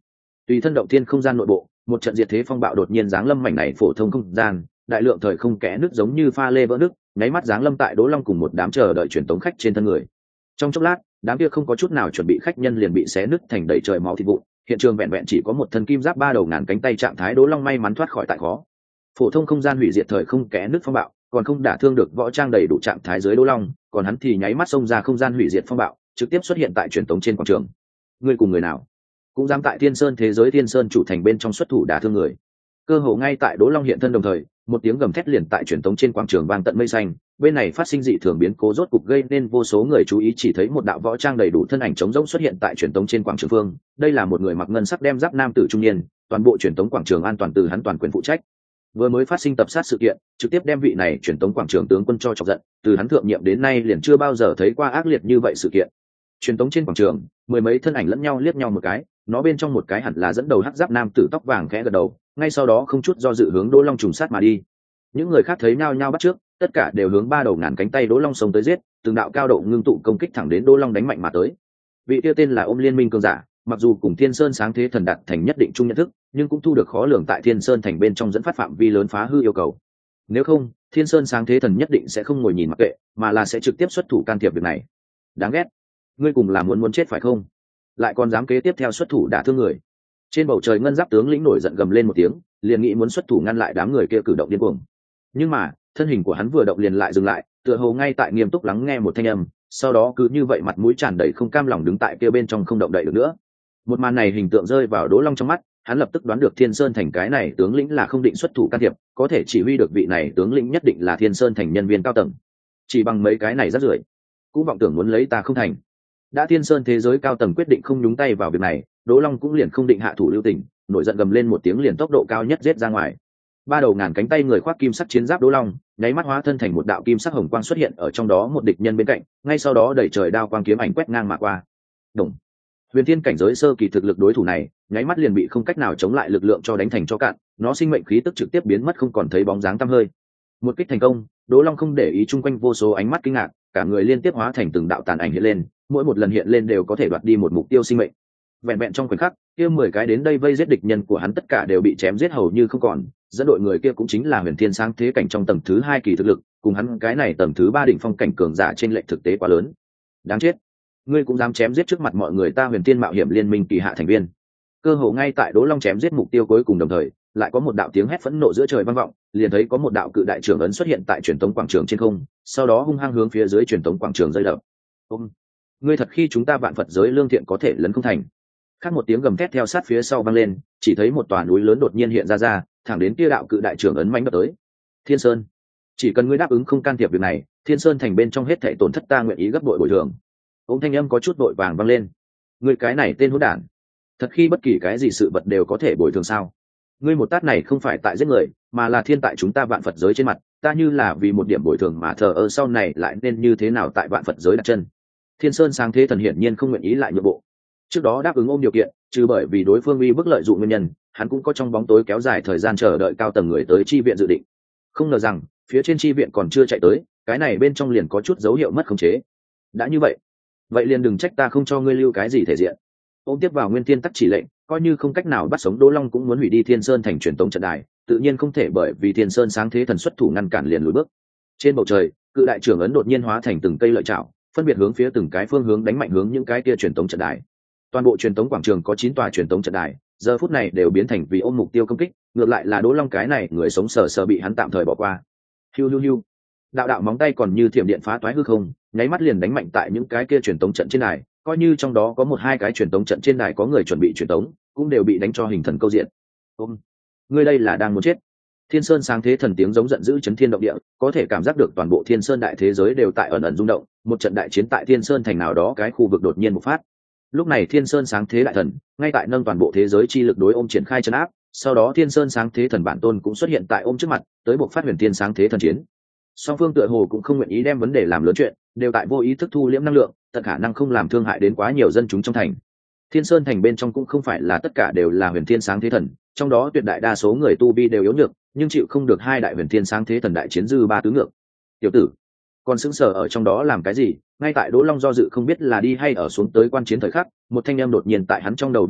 Tùy thân động thiên không gian nội bộ, một trận diệt thế phong bạo đột nhiên giáng lâm mảnh này phổ thông không gian, đại lượng thời không kẽ nước giống như pha lê vỡ nước, nháy mắt giáng lâm tại Đỗ Long cùng một đám chờ đợi truyền tống khách trên thân người. Trong chốc lát, đám kia không có chút nào chuẩn bị khách nhân liền bị xé nứt thành đầy trời máu thịt vụn, hiện trường vẹn vẹn chỉ có một thân kim giáp ba đầu ngàn cánh tay trạng thái Đỗ Long may mắn thoát khỏi tại khó. Phổ thông không gian hủy diệt thời không kẽ nước phong bạo, còn không đả thương được võ trang đầy đủ trạng thái dưới Đỗ Long, còn hắn thì nháy mắt xông ra không gian hủy diệt phong bạo, trực tiếp xuất hiện tại truyền tống trên quảng trường. Người cùng người nào cũng dám tại Thiên Sơn thế giới Thiên Sơn chủ thành bên trong xuất thủ đả thương người. Cơ hồ ngay tại Đỗ Long hiện thân đồng thời, một tiếng gầm thét liền tại truyền tống trên quảng trường vang tận mây xanh, bên này phát sinh dị thường biến cố rốt cục gây nên vô số người chú ý, chỉ thấy một đạo võ trang đầy đủ thân ảnh trống rỗng xuất hiện tại truyền tống trên quảng trường phương. Đây là một người mặc ngân sắc đem giáp nam tử trung niên, toàn bộ truyền tống quảng trường an toàn từ hắn toàn quyền phụ trách. Vừa mới phát sinh tập sát sự kiện, trực tiếp đem vị này truyền tống quảng trường tướng quân cho chọc giận, từ hắn thượng nhiệm đến nay liền chưa bao giờ thấy qua ác liệt như vậy sự kiện. Truyền tống trên quảng trường, mười mấy thân ảnh lẫn nhau liếc nhau một cái, nó bên trong một cái hẳn là dẫn đầu hắc giáp nam tử tóc vàng khẽ gật đầu, ngay sau đó không chút do dự hướng Đỗ Long trùng sát mà đi. Những người khác thấy nhao nhao bắt trước, tất cả đều hướng ba đầu ngàn cánh tay Đỗ Long xông tới giết, từng đạo cao độ ngưng tụ công kích thẳng đến Đỗ Long đánh mạnh mà tới. Vị tiêu tên là Ôm Liên Minh cường giả, mặc dù cùng Thiên Sơn sáng thế thần đạt thành nhất định chung nhận thức, nhưng cũng thu được khó lường tại Thiên Sơn thành bên trong dẫn phát phạm vi lớn phá hư yêu cầu. Nếu không, Thiên Sơn sáng thế thần nhất định sẽ không ngồi nhìn mặc kệ, mà là sẽ trực tiếp xuất thủ can thiệp việc này. Đáng ghét, ngươi cùng là muốn muốn chết phải không? Lại còn dám kế tiếp theo xuất thủ đả thương người. Trên bầu trời ngân giáp tướng lĩnh nổi giận gầm lên một tiếng, liền nghĩ muốn xuất thủ ngăn lại đám người kia cử động điên cuồng. Nhưng mà, thân hình của hắn vừa động liền lại dừng lại, tựa hồ ngay tại nghiêm túc lắng nghe một thanh âm, sau đó cứ như vậy mặt mũi tràn đầy không cam lòng đứng tại kia bên trong không động đậy được nữa. Một màn này hình tượng rơi vào Đỗ Long trong mắt, hắn lập tức đoán được Thiên Sơn thành cái này tướng lĩnh là không định xuất thủ can thiệp, có thể chỉ huy được vị này tướng lĩnh nhất định là Thiên Sơn thành nhân viên cao tầng. Chỉ bằng mấy cái này rất rưởi, cũng vọng tưởng muốn lấy ta không thành. Đã Thiên Sơn thế giới cao tầng quyết định không nhúng tay vào việc này, Đỗ Long cũng liền không định hạ thủ lưu tình, nổi giận gầm lên một tiếng liền tốc độ cao nhất giết ra ngoài. Ba đầu ngàn cánh tay người khoác kim sắc chiến giáp Đỗ Long, nháy mắt hóa thân thành một đạo kim sắc hồng quang xuất hiện ở trong đó một địch nhân bên cạnh, ngay sau đó đẩy trời đao quang kiếm ảnh quét ngang mà qua. Đồng. Huyền Thiên cảnh giới sơ kỳ thực lực đối thủ này, nháy mắt liền bị không cách nào chống lại lực lượng cho đánh thành cho cạn, nó sinh mệnh khí tức trực tiếp biến mất không còn thấy bóng dáng tăm hơi. Một kích thành công, Đỗ Long không để ý chung quanh vô số ánh mắt kinh ngạc, cả người liên tiếp hóa thành từng đạo tàn ảnh hiện lên, mỗi một lần hiện lên đều có thể đoạt đi một mục tiêu sinh mệnh. Vẹn vẹn trong khoảnh khắc, kia mười cái đến đây vây giết địch nhân của hắn tất cả đều bị chém giết hầu như không còn, dẫn đội người kia cũng chính là Huyền Thiên sáng thế cảnh trong tầng thứ hai kỳ thực lực, cùng hắn cái này tầng thứ ba đỉnh phong cảnh cường giả trên lệch thực tế quá lớn. Đáng chết, ngươi cũng dám chém giết trước mặt mọi người ta Huyền Thiên mạo hiểm liên minh kỳ hạ thành viên. Cơ hồ ngay tại Đỗ Long chém giết mục tiêu cuối cùng đồng thời, lại có một đạo tiếng hét phẫn nộ giữa trời vang vọng, liền thấy có một đạo cự đại trưởng ấn xuất hiện tại truyền tống quảng trường trên không, sau đó hung hăng hướng phía dưới truyền tống quảng trường rơi đập. Ôm, ngươi thật khi chúng ta vạn Phật giới lương thiện có thể lấn không thành. Khác một tiếng gầm thét theo sát phía sau vang lên, chỉ thấy một tòa núi lớn đột nhiên hiện ra ra, thẳng đến kia đạo cự đại trưởng ấn mãnh đập tới. Thiên Sơn, chỉ cần ngươi đáp ứng không can thiệp việc này, Thiên Sơn thành bên trong hết thảy tổn thất ta nguyện ý gấp bội bồi thường. Ông thanh âm có chút vội vàng vang lên. Ngươi cái này tên hỗn đản, thật khi bất kỳ cái gì sự vật đều có thể bồi thường sao? Ngươi một tát này không phải tại giết người, mà là thiên tại chúng ta vạn Phật giới trên mặt, ta như là vì một điểm bồi thường mà thờ ơ sau này lại nên như thế nào tại vạn Phật giới đặt chân? Thiên Sơn sáng thế thần hiển nhiên không nguyện ý lại nhượng bộ. Trước đó đáp ứng ôm điều kiện, trừ bởi vì đối phương uy bức lợi dụng nguyên nhân, hắn cũng có trong bóng tối kéo dài thời gian chờ đợi cao tầng người tới chi viện dự định. Không ngờ rằng, phía trên chi viện còn chưa chạy tới, cái này bên trong liền có chút dấu hiệu mất khống chế. Đã như vậy, vậy liền đừng trách ta không cho ngươi lưu cái gì thể diện. Ôm tiếp vào Nguyên Thiên tắc chỉ lệnh, coi như không cách nào bắt sống Đỗ Long cũng muốn hủy đi Thiên Sơn thành truyền tống trận đài, tự nhiên không thể bởi vì Thiên Sơn sáng thế thần xuất thủ ngăn cản liền lùi bước. Trên bầu trời, cự đại trưởng ấn đột nhiên hóa thành từng cây lợi chảo, phân biệt hướng phía từng cái phương hướng đánh mạnh hướng những cái kia truyền tống trận đài. Toàn bộ truyền tống quảng trường có chín tòa truyền tống trận đài, giờ phút này đều biến thành vì ôm mục tiêu công kích, ngược lại là Đỗ Long cái này người sống sờ sờ bị hắn tạm thời bỏ qua. Hiu hiu hiu. Đạo đạo móng tay còn như thiểm điện phá toái hư không, nháy mắt liền đánh mạnh tại những cái kia truyền tống trận trên đài, coi như trong đó có một hai cái truyền tống trận trên đài có người chuẩn bị truyền tống, cũng đều bị đánh cho hình thần câu diện. Ôm, ngươi đây là đang muốn chết. Thiên Sơn sáng thế thần tiếng giống giận dữ chấn thiên động địa, có thể cảm giác được toàn bộ Thiên Sơn đại thế giới đều tại ẩn ẩn rung động, một trận đại chiến tại Thiên Sơn thành nào đó cái khu vực đột nhiên bộc phát. Lúc này Thiên Sơn sáng thế đại thần ngay tại nâng toàn bộ thế giới chi lực đối ôm triển khai trấn áp, sau đó Thiên Sơn sáng thế thần bản tôn cũng xuất hiện tại ôm trước mặt, tới bộc phát huyền thiên sáng thế thần chiến. Song phương tựa hồ cũng không nguyện ý đem vấn đề làm lớn chuyện, đều tại vô ý thức thu liễm năng lượng, tận khả năng không làm thương hại đến quá nhiều dân chúng trong thành. Thiên Sơn thành bên trong cũng không phải là tất cả đều là huyền thiên sáng thế thần, trong đó tuyệt đại đa số người tu vi đều yếu nhược, nhưng chịu không được hai đại huyền thiên sáng thế thần đại chiến dư ba tứ ngược. Tiểu tử, còn sững sờ ở trong đó làm cái gì? Ngay tại Đỗ Long do dự không biết là đi hay ở xuống tới quan chiến thời khắc, một thanh âm đột nhiên tại hắn trong đầu vang vọng,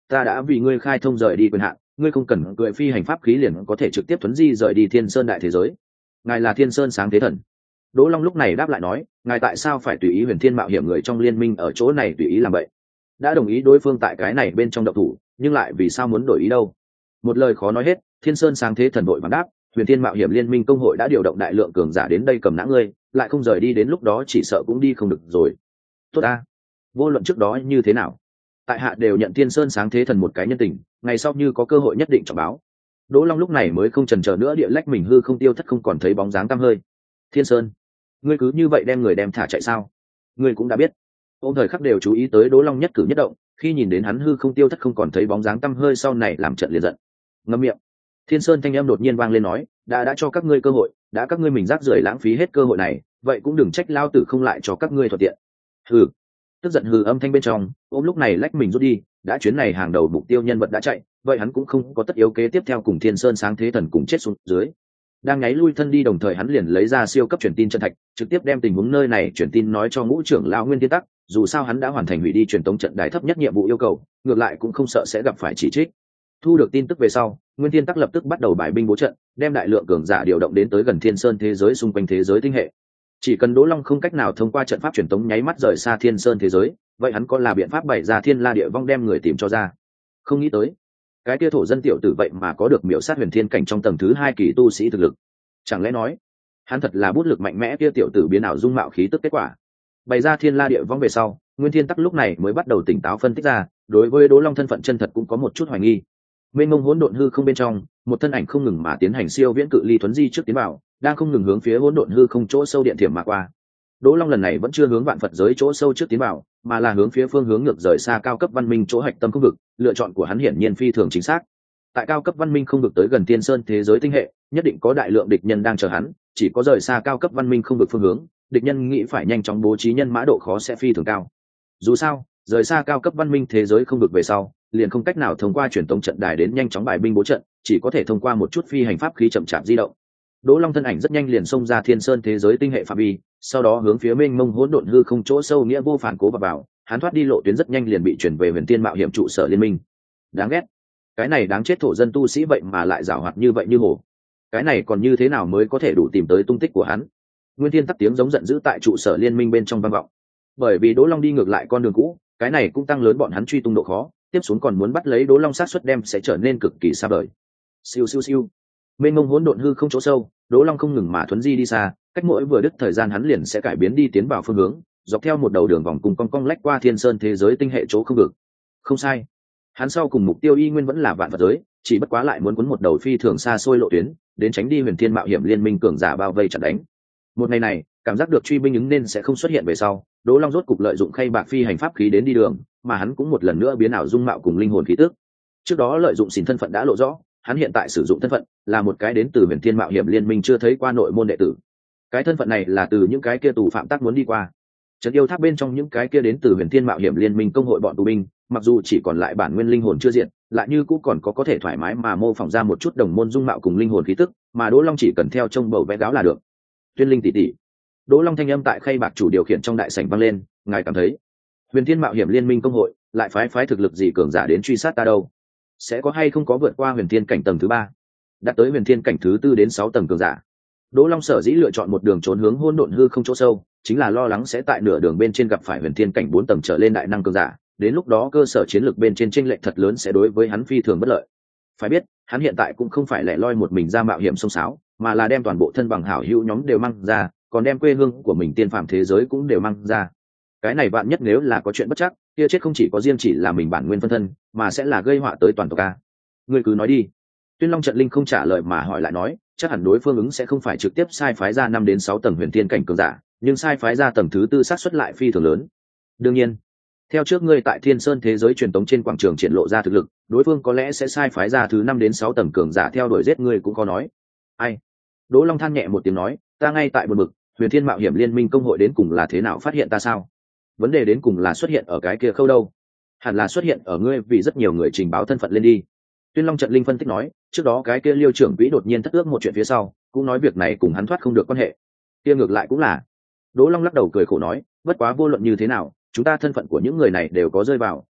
ta đã vì ngươi khai thông rời đi quyền hạn, ngươi không cần cưỡi phi hành pháp khí liền có thể trực tiếp thuấn di rời đi Thiên Sơn đại thế giới. Ngài là Thiên Sơn sáng thế thần. Đỗ Long lúc này đáp lại nói, ngài tại sao phải tùy ý Huyền Thiên mạo hiểm người trong liên minh ở chỗ này tùy ý làm vậy? Đã đồng ý đối phương tại cái này bên trong động thủ, nhưng lại vì sao muốn đổi ý đâu? Một lời khó nói hết. Thiên Sơn sáng thế thần đội vàng đáp, Huyền Thiên mạo hiểm liên minh công hội đã điều động đại lượng cường giả đến đây cầm nã ngươi, lại không rời đi đến lúc đó chỉ sợ cũng đi không được rồi. Tốt a, vô luận trước đó như thế nào, tại hạ đều nhận Thiên Sơn sáng thế thần một cái nhân tình, ngày sau như có cơ hội nhất định trọng báo. Đỗ Long lúc này mới không chần chờ nữa, địa lách mình hư không tiêu thất, không còn thấy bóng dáng tăm hơi. Thiên Sơn, ngươi cứ như vậy đem người đem thả chạy sao? Ngươi cũng đã biết. Ôn thời khắc đều chú ý tới Đỗ Long nhất cử nhất động, khi nhìn đến hắn hư không tiêu thất không còn thấy bóng dáng tăm hơi sau này làm trận liền giận. Ngậm miệng. Thiên Sơn thanh âm đột nhiên vang lên nói, đã đã cho các ngươi cơ hội, đã các ngươi mình rác rưởi lãng phí hết cơ hội này, vậy cũng đừng trách lao tử không lại cho các ngươi thuận tiện. Hừ. Tức giận hừ âm thanh bên trong, ôm lúc này lách mình rút đi, đã chuyến này hàng đầu mục tiêu nhân vật đã chạy, vậy hắn cũng không có tất yếu kế tiếp theo cùng Thiên Sơn sáng thế thần cùng chết xuống dưới. Đang nháy lui thân đi, đồng thời hắn liền lấy ra siêu cấp truyền tin chân thạch, trực tiếp đem tình huống nơi này truyền tin nói cho ngũ trưởng lão Nguyên Thiên Tắc, dù sao hắn đã hoàn thành hủy đi truyền tống trận đài thấp nhất nhiệm vụ yêu cầu, ngược lại cũng không sợ sẽ gặp phải chỉ trích. Thu được tin tức về sau, Nguyên Thiên Tắc lập tức bắt đầu bài binh bố trận, đem đại lượng cường giả điều động đến tới gần Thiên Sơn thế giới xung quanh thế giới tinh hệ. Chỉ cần Đỗ Long không cách nào thông qua trận pháp truyền tống nháy mắt rời xa Thiên Sơn thế giới, vậy hắn có là biện pháp bày ra Thiên La Địa Vong đem người tìm cho ra. Không nghĩ tới, cái kia thổ dân tiểu tử vậy mà có được miểu sát huyền thiên cảnh trong tầng thứ hai kỳ tu sĩ thực lực. Chẳng lẽ nói, hắn thật là bút lực mạnh mẽ kia tiểu tử biến ảo dung mạo khí tức kết quả. Bày ra Thiên La Địa Vong về sau, Nguyên Thiên Tắc lúc này mới bắt đầu tỉnh táo phân tích ra, đối với Đỗ Long thân phận chân thật cũng có một chút hoài nghi. Mênh mông hỗn độn hư không bên trong, một thân ảnh không ngừng mà tiến hành siêu viễn cự ly thuấn di trước tiến vào, đang không ngừng hướng phía hỗn độn hư không chỗ sâu điện thiểm mà qua. Đỗ Long lần này vẫn chưa hướng vạn Phật giới chỗ sâu trước tiến vào, mà là hướng phía phương hướng ngược rời xa cao cấp văn minh chỗ hạch tâm không vực. Lựa chọn của hắn hiển nhiên phi thường chính xác. Tại cao cấp văn minh không vực tới gần Thiên Sơn thế giới tinh hệ, nhất định có đại lượng địch nhân đang chờ hắn, chỉ có rời xa cao cấp văn minh không vực phương hướng, địch nhân nghĩ phải nhanh chóng bố trí nhân mã độ khó sẽ phi thường cao. Dù sao, rời xa cao cấp văn minh thế giới không vực về sau, liền không cách nào thông qua truyền tống trận đài đến nhanh chóng bài binh bố trận, chỉ có thể thông qua một chút phi hành pháp khí chậm chạp di động. Đỗ Long thân ảnh rất nhanh liền xông ra Thiên Sơn thế giới tinh hệ phạm vi, sau đó hướng phía mênh mông hỗn độn hư không chỗ sâu nghĩa vô phản cố vào vào, hắn thoát đi lộ tuyến rất nhanh liền bị chuyển về Huyền Tiên mạo hiểm trụ sở liên minh. Đáng ghét, cái này đáng chết thổ dân tu sĩ vậy mà lại giảo hoạt như vậy như hổ. Cái này còn như thế nào mới có thể đủ tìm tới tung tích của hắn? Nguyên Thiên Tắc tiếng giống giận dữ tại trụ sở liên minh bên trong vang vọng. Bởi vì Đỗ Long đi ngược lại con đường cũ, cái này cũng tăng lớn bọn hắn truy tung độ khó, tiếp xuống còn muốn bắt lấy Đỗ Long sát suất đem sẽ trở nên cực kỳ xa vời. Siêu siêu siêu. Mênh mông hỗn độn hư không chỗ sâu, Đỗ Long không ngừng mà thuấn di đi xa, cách mỗi vừa đứt thời gian hắn liền sẽ cải biến đi tiến vào phương hướng, dọc theo một đầu đường vòng cùng cong cong lách qua Thiên Sơn thế giới tinh hệ chỗ không vực. Không sai, hắn sau cùng mục tiêu y nguyên vẫn là vạn vật giới, chỉ bất quá lại muốn cuốn một đầu phi thường xa xôi lộ tuyến, đến tránh đi Huyền Thiên mạo hiểm liên minh cường giả bao vây chặn đánh. Một ngày này, cảm giác được truy binh ứng nên sẽ không xuất hiện về sau, Đỗ Long rốt cục lợi dụng khay bạc phi hành pháp khí đến đi đường, mà hắn cũng một lần nữa biến ảo dung mạo cùng linh hồn khí tức. Trước đó lợi dụng xỉn thân phận đã lộ rõ, hắn hiện tại sử dụng thân phận là một cái đến từ Huyền Thiên mạo hiểm liên minh chưa thấy qua nội môn đệ tử. Cái thân phận này là từ những cái kia tù phạm tác muốn đi qua. Trận yêu tháp bên trong những cái kia đến từ Huyền Thiên mạo hiểm liên minh công hội bọn tù binh, mặc dù chỉ còn lại bản nguyên linh hồn chưa diệt, lại như cũng còn có có thể thoải mái mà mô phỏng ra một chút đồng môn dung mạo cùng linh hồn khí tức, mà Đỗ Long chỉ cần theo trông bầu vẽ gáo là được. Tuyên linh tỷ tỷ. Đỗ Long thanh âm tại khay bạc chủ điều khiển trong đại sảnh vang lên, ngài cảm thấy Huyền Thiên mạo hiểm liên minh công hội lại phái phái thực lực gì cường giả đến truy sát ta đâu? Sẽ có hay không có vượt qua Huyền Thiên cảnh tầng thứ ba, đạt tới Huyền Thiên cảnh thứ tư đến sáu tầng cường giả? Đỗ Long sở dĩ lựa chọn một đường trốn hướng hỗn độn hư không chỗ sâu, chính là lo lắng sẽ tại nửa đường bên trên gặp phải Huyền Thiên cảnh bốn tầng trở lên đại năng cường giả, đến lúc đó cơ sở chiến lược bên trên chênh lệch thật lớn sẽ đối với hắn phi thường bất lợi. Phải biết, hắn hiện tại cũng không phải lẻ loi một mình ra mạo hiểm xông xáo, mà là đem toàn bộ thân bằng hảo hữu nhóm đều mang ra, còn đem quê hương của mình tiên phàm thế giới cũng đều mang ra. Cái này bạn nhất nếu là có chuyện bất chắc, kia chết không chỉ có riêng chỉ là mình bản nguyên phân thân, mà sẽ là gây họa tới toàn tộc ca. Ngươi cứ nói đi. Tuyên Long Trận Linh không trả lời mà hỏi lại nói, chắc hẳn đối phương ứng sẽ không phải trực tiếp sai phái ra năm đến sáu tầng huyền thiên cảnh cường giả, nhưng sai phái ra tầng thứ tư sát suất lại phi thường lớn. Đương nhiên, theo trước ngươi tại Thiên Sơn thế giới truyền tống trên quảng trường triển lộ ra thực lực, đối phương có lẽ sẽ sai phái ra thứ năm đến sáu tầng cường giả theo đuổi giết ngươi cũng có nói. Ai? Đỗ Long than nhẹ một tiếng nói, ta ngay tại buồn bực, Huyền Thiên mạo hiểm liên minh công hội đến cùng là thế nào phát hiện ta sao? Vấn đề đến cùng là xuất hiện ở cái kia khâu đâu? Hẳn là xuất hiện ở ngươi vì rất nhiều người trình báo thân phận lên đi. Tuyên Long Trận Linh phân tích nói, trước đó cái kia Liêu trưởng quỹ đột nhiên thất ước một chuyện phía sau, cũng nói việc này cùng hắn thoát không được quan hệ. Kia ngược lại cũng là. Đỗ Long lắc đầu cười khổ nói, bất quá vô luận như thế nào, chúng ta thân phận của những người này đều có rơi vào,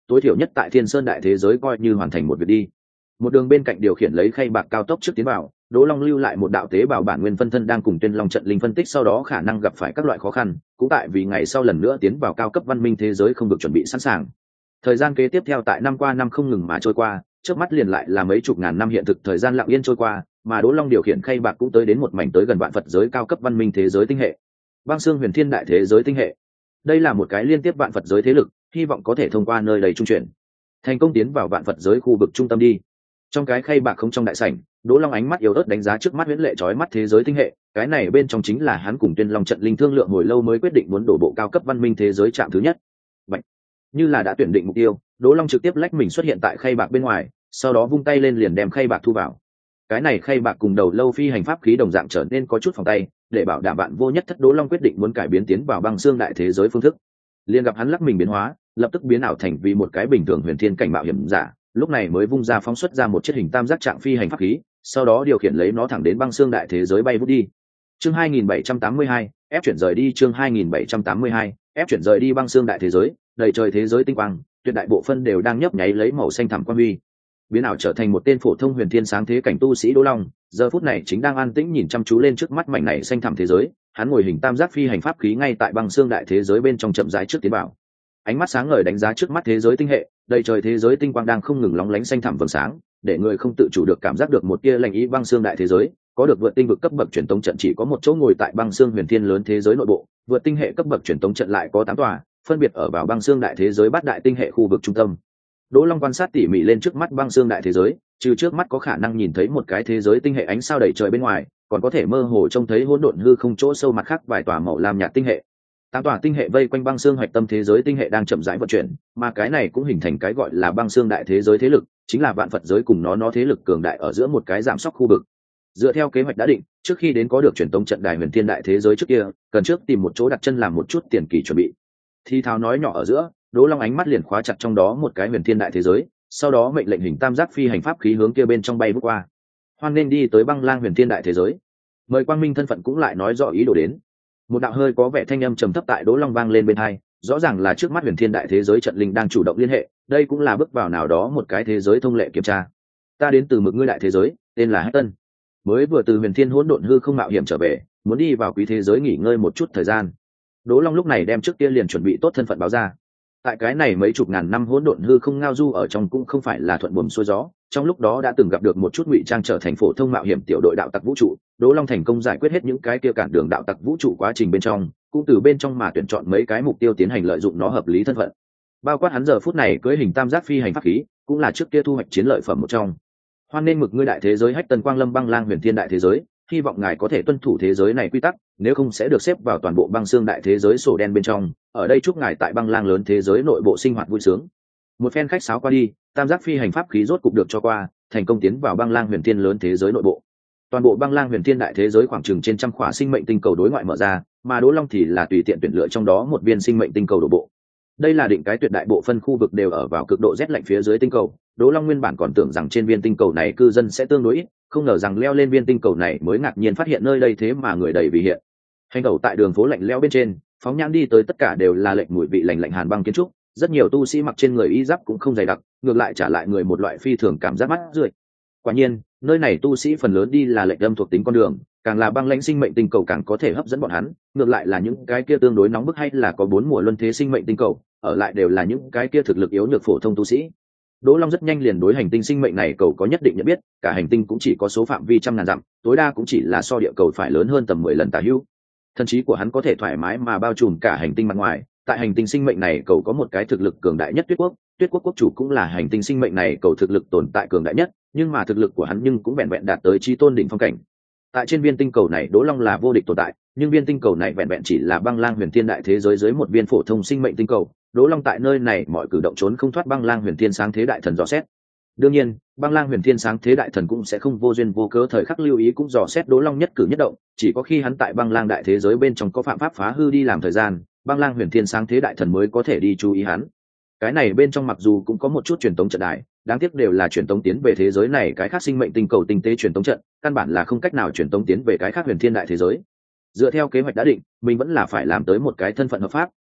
tối thiểu nhất tại thiên sơn đại thế giới coi như hoàn thành một việc đi. Một đường bên cạnh điều khiển lấy khay bạc cao tốc trước tiến vào, Đỗ Long lưu lại một đạo tế bào bản nguyên phân thân đang cùng Tuyên Long trận linh phân tích sau đó khả năng gặp phải các loại khó khăn, cũng tại vì ngày sau lần nữa tiến vào cao cấp văn minh thế giới không được chuẩn bị sẵn sàng. Thời gian kế tiếp theo tại năm qua năm không ngừng mà trôi qua, trước mắt liền lại là mấy chục ngàn năm hiện thực thời gian lặng yên trôi qua, mà Đỗ Long điều khiển khay bạc cũng tới đến một mảnh tới gần vạn Phật giới cao cấp văn minh thế giới tinh hệ. Băng Xương Huyền Thiên đại thế giới tinh hệ. Đây là một cái liên tiếp vạn Phật giới thế lực, hy vọng có thể thông qua nơi đầy trung chuyển, thành công tiến vào vạn Phật giới khu vực trung tâm đi. Trong cái khay bạc không trong đại sảnh, Đỗ Long ánh mắt yếu ớt đánh giá trước mắt huyễn lệ chói mắt thế giới tinh hệ, cái này bên trong chính là hắn cùng Tuyên Long trận linh thương lượng hồi lâu mới quyết định muốn đổ bộ cao cấp văn minh thế giới trạm thứ nhất. Bạch. Như là đã tuyển định mục tiêu, Đỗ Long trực tiếp lách mình xuất hiện tại khay bạc bên ngoài, sau đó vung tay lên liền đem khay bạc thu vào. Cái này khay bạc cùng đầu lâu phi hành pháp khí đồng dạng trở nên có chút phòng tay, để bảo đảm bạn vô nhất thất. Đỗ Long quyết định muốn cải biến tiến vào băng xương đại thế giới phương thức. Liền gặp hắn lắc mình biến hóa, lập tức biến ảo thành vì một cái bình thường huyền thiên cảnh mạo hiểm giả, lúc này mới vung ra phóng xuất ra một chiếc hình tam giác trạng phi hành pháp khí, sau đó điều khiển lấy nó thẳng đến băng xương đại thế giới bay vút đi. Chương hai nghìn bảy trăm tám mươi hai, ép chuyển rời đi. Chương hai nghìn bảy trăm tám mươi hai, ép chuyển rời đi. Băng xương đại thế giới, đầy trời thế giới tinh quang, tuyệt đại bộ phân đều đang nhấp nháy lấy màu xanh thẳm quang huy. Biến ảo trở thành một tên phổ thông huyền thiên sáng thế cảnh tu sĩ Đỗ Long, giờ phút này chính đang an tĩnh nhìn chăm chú lên trước mắt mảnh này xanh thẳm thế giới, hắn ngồi hình tam giác phi hành pháp khí ngay tại băng xương đại thế giới bên trong chậm rãi trước tiến vào. Ánh mắt sáng ngời đánh giá trước mắt thế giới tinh hệ, đầy trời thế giới tinh quang đang không ngừng lóng lánh xanh thẳm vầng sáng, để người không tự chủ được cảm giác được một tia lạnh ý. Băng xương đại thế giới có được vượt tinh vực cấp bậc truyền tống trận chỉ có một chỗ ngồi tại băng xương huyền thiên lớn thế giới nội bộ, vượt tinh hệ cấp bậc truyền tống trận lại có tám tòa, phân biệt ở vào băng xương đại thế giới bát đại tinh hệ khu vực trung tâm. Đỗ Long quan sát tỉ mỉ lên trước mắt băng xương đại thế giới, trừ trước mắt có khả năng nhìn thấy một cái thế giới tinh hệ ánh sao đầy trời bên ngoài, còn có thể mơ hồ trông thấy hỗn độn hư không chỗ sâu mặt khác vài tòa màu lam nhạt tinh hệ. Tám tòa tinh hệ vây quanh băng xương hoạch tâm thế giới tinh hệ đang chậm rãi vận chuyển, mà cái này cũng hình thành cái gọi là băng xương đại thế giới thế lực, chính là vạn Phật giới cùng nó nó thế lực cường đại ở giữa một cái giảm sóc khu vực. Dựa theo kế hoạch đã định, trước khi đến có được truyền tống trận đài huyền thiên đại thế giới trước kia, cần trước tìm một chỗ đặt chân làm một chút tiền kỳ chuẩn bị. Thi thao nói nhỏ ở giữa, Đỗ Long ánh mắt liền khóa chặt trong đó một cái huyền thiên đại thế giới, sau đó mệnh lệnh hình tam giác phi hành pháp khí hướng kia bên trong bay vút qua. Hoan nên đi tới băng lang huyền thiên đại thế giới. Mời Quang Minh thân phận cũng lại nói rõ ý đồ đến. Một đạo hơi có vẻ thanh âm trầm thấp tại Đỗ Long vang lên bên tai, rõ ràng là trước mắt huyền thiên đại thế giới trận linh đang chủ động liên hệ, đây cũng là bước vào nào đó một cái thế giới thông lệ kiểm tra. Ta đến từ mực ngươi đại thế giới, tên là Hách Tân, mới vừa từ huyền thiên hỗn độn hư không mạo hiểm trở về, muốn đi vào quý thế giới nghỉ ngơi một chút thời gian. Đỗ Long lúc này đem trước kia liền chuẩn bị tốt thân phận báo ra. Tại cái này mấy chục ngàn năm hỗn độn hư không ngao du ở trong cũng không phải là thuận buồm xuôi gió, trong lúc đó đã từng gặp được một chút ngụy trang trở thành phổ thông mạo hiểm tiểu đội đạo tặc vũ trụ. Đỗ Long thành công giải quyết hết những cái kia cản đường đạo tặc vũ trụ quá trình bên trong, cũng từ bên trong mà tuyển chọn mấy cái mục tiêu tiến hành lợi dụng nó hợp lý thân phận. Bao quát hắn giờ phút này cưỡi hình tam giác phi hành pháp khí, cũng là trước kia thu hoạch chiến lợi phẩm một trong. Hoan nên mực ngươi đại thế giới Hách Tân Quang Lâm băng lang huyền thiên đại thế giới, hy vọng ngài có thể tuân thủ thế giới này quy tắc, nếu không sẽ được xếp vào toàn bộ băng xương đại thế giới sổ đen bên trong. Ở đây chúc ngài tại băng lang lớn thế giới nội bộ sinh hoạt vui sướng. Một phen khách sáo qua đi, tam giác phi hành pháp khí rốt cục được cho qua, thành công tiến vào băng lang huyền thiên lớn thế giới nội bộ. Toàn bộ băng lang huyền thiên đại thế giới khoảng chừng trên trăm khỏa sinh mệnh tinh cầu đối ngoại mở ra, mà Đỗ Long thì là tùy tiện tuyển lựa trong đó một viên sinh mệnh tinh cầu đổ bộ. Đây là định cái tuyệt đại bộ phân khu vực đều ở vào cực độ rét lạnh phía dưới tinh cầu. Đỗ Long nguyên bản còn tưởng rằng trên viên tinh cầu này cư dân sẽ tương đối ít, không ngờ rằng leo lên viên tinh cầu này mới ngạc nhiên phát hiện nơi đây thế mà người đầy vì hiện. Hành tẩu tại đường phố lạnh lẽo bên trên, phóng nhãn đi tới tất cả đều là lệnh mùi vị lạnh lạnh hàn băng kiến trúc, rất nhiều tu sĩ mặc trên người y giáp cũng không dày đặc, ngược lại trả lại người một loại phi thường cảm giác mát rượi. Quả nhiên, nơi này tu sĩ phần lớn đi là lệnh âm thuộc tính con đường, càng là băng lãnh sinh mệnh tinh cầu càng có thể hấp dẫn bọn hắn, ngược lại là những cái kia tương đối nóng bức hay là có bốn mùa luân thế sinh mệnh tinh cầu, ở lại đều là những cái kia thực lực yếu nhược phổ thông tu sĩ. Đỗ Long rất nhanh liền đối hành tinh sinh mệnh này cầu có nhất định nhận biết, cả hành tinh cũng chỉ có số phạm vi trăm ngàn dặm, tối đa cũng chỉ là so địa cầu phải lớn hơn tầm mười lần tả hữu. Thần trí của hắn có thể thoải mái mà bao trùm cả hành tinh mặt ngoài, tại hành tinh sinh mệnh này cầu có một cái thực lực cường đại nhất Tuyết Quốc, Tuyết Quốc quốc chủ cũng là hành tinh sinh mệnh này cầu thực lực tồn tại cường đại nhất, nhưng mà thực lực của hắn nhưng cũng vẹn vẹn đạt tới chí tôn đỉnh phong cảnh. Tại trên viên tinh cầu này Đỗ Long là vô địch tồn tại, nhưng viên tinh cầu này vẹn vẹn chỉ là băng lang huyền thiên đại thế giới dưới một viên phổ thông sinh mệnh tinh cầu. Đỗ Long tại nơi này mọi cử động trốn không thoát băng lang huyền thiên sáng thế đại thần dò xét. Đương nhiên, băng lang huyền thiên sáng thế đại thần cũng sẽ không vô duyên vô cớ thời khắc lưu ý cũng dò xét Đỗ Long nhất cử nhất động, chỉ có khi hắn tại băng lang đại thế giới bên trong có phạm pháp phá hư đi làm thời gian, băng lang huyền thiên sáng thế đại thần mới có thể đi chú ý hắn. Cái này bên trong mặc dù cũng có một chút truyền tống trận đài, đáng tiếc đều là truyền tống tiến về thế giới này cái khác sinh mệnh tinh cầu tinh tế truyền tống trận, căn bản là không cách nào truyền tống tiến về cái khác huyền thiên đại thế giới. Dựa theo kế hoạch đã định, mình vẫn là phải làm tới một cái thân phận hợp pháp,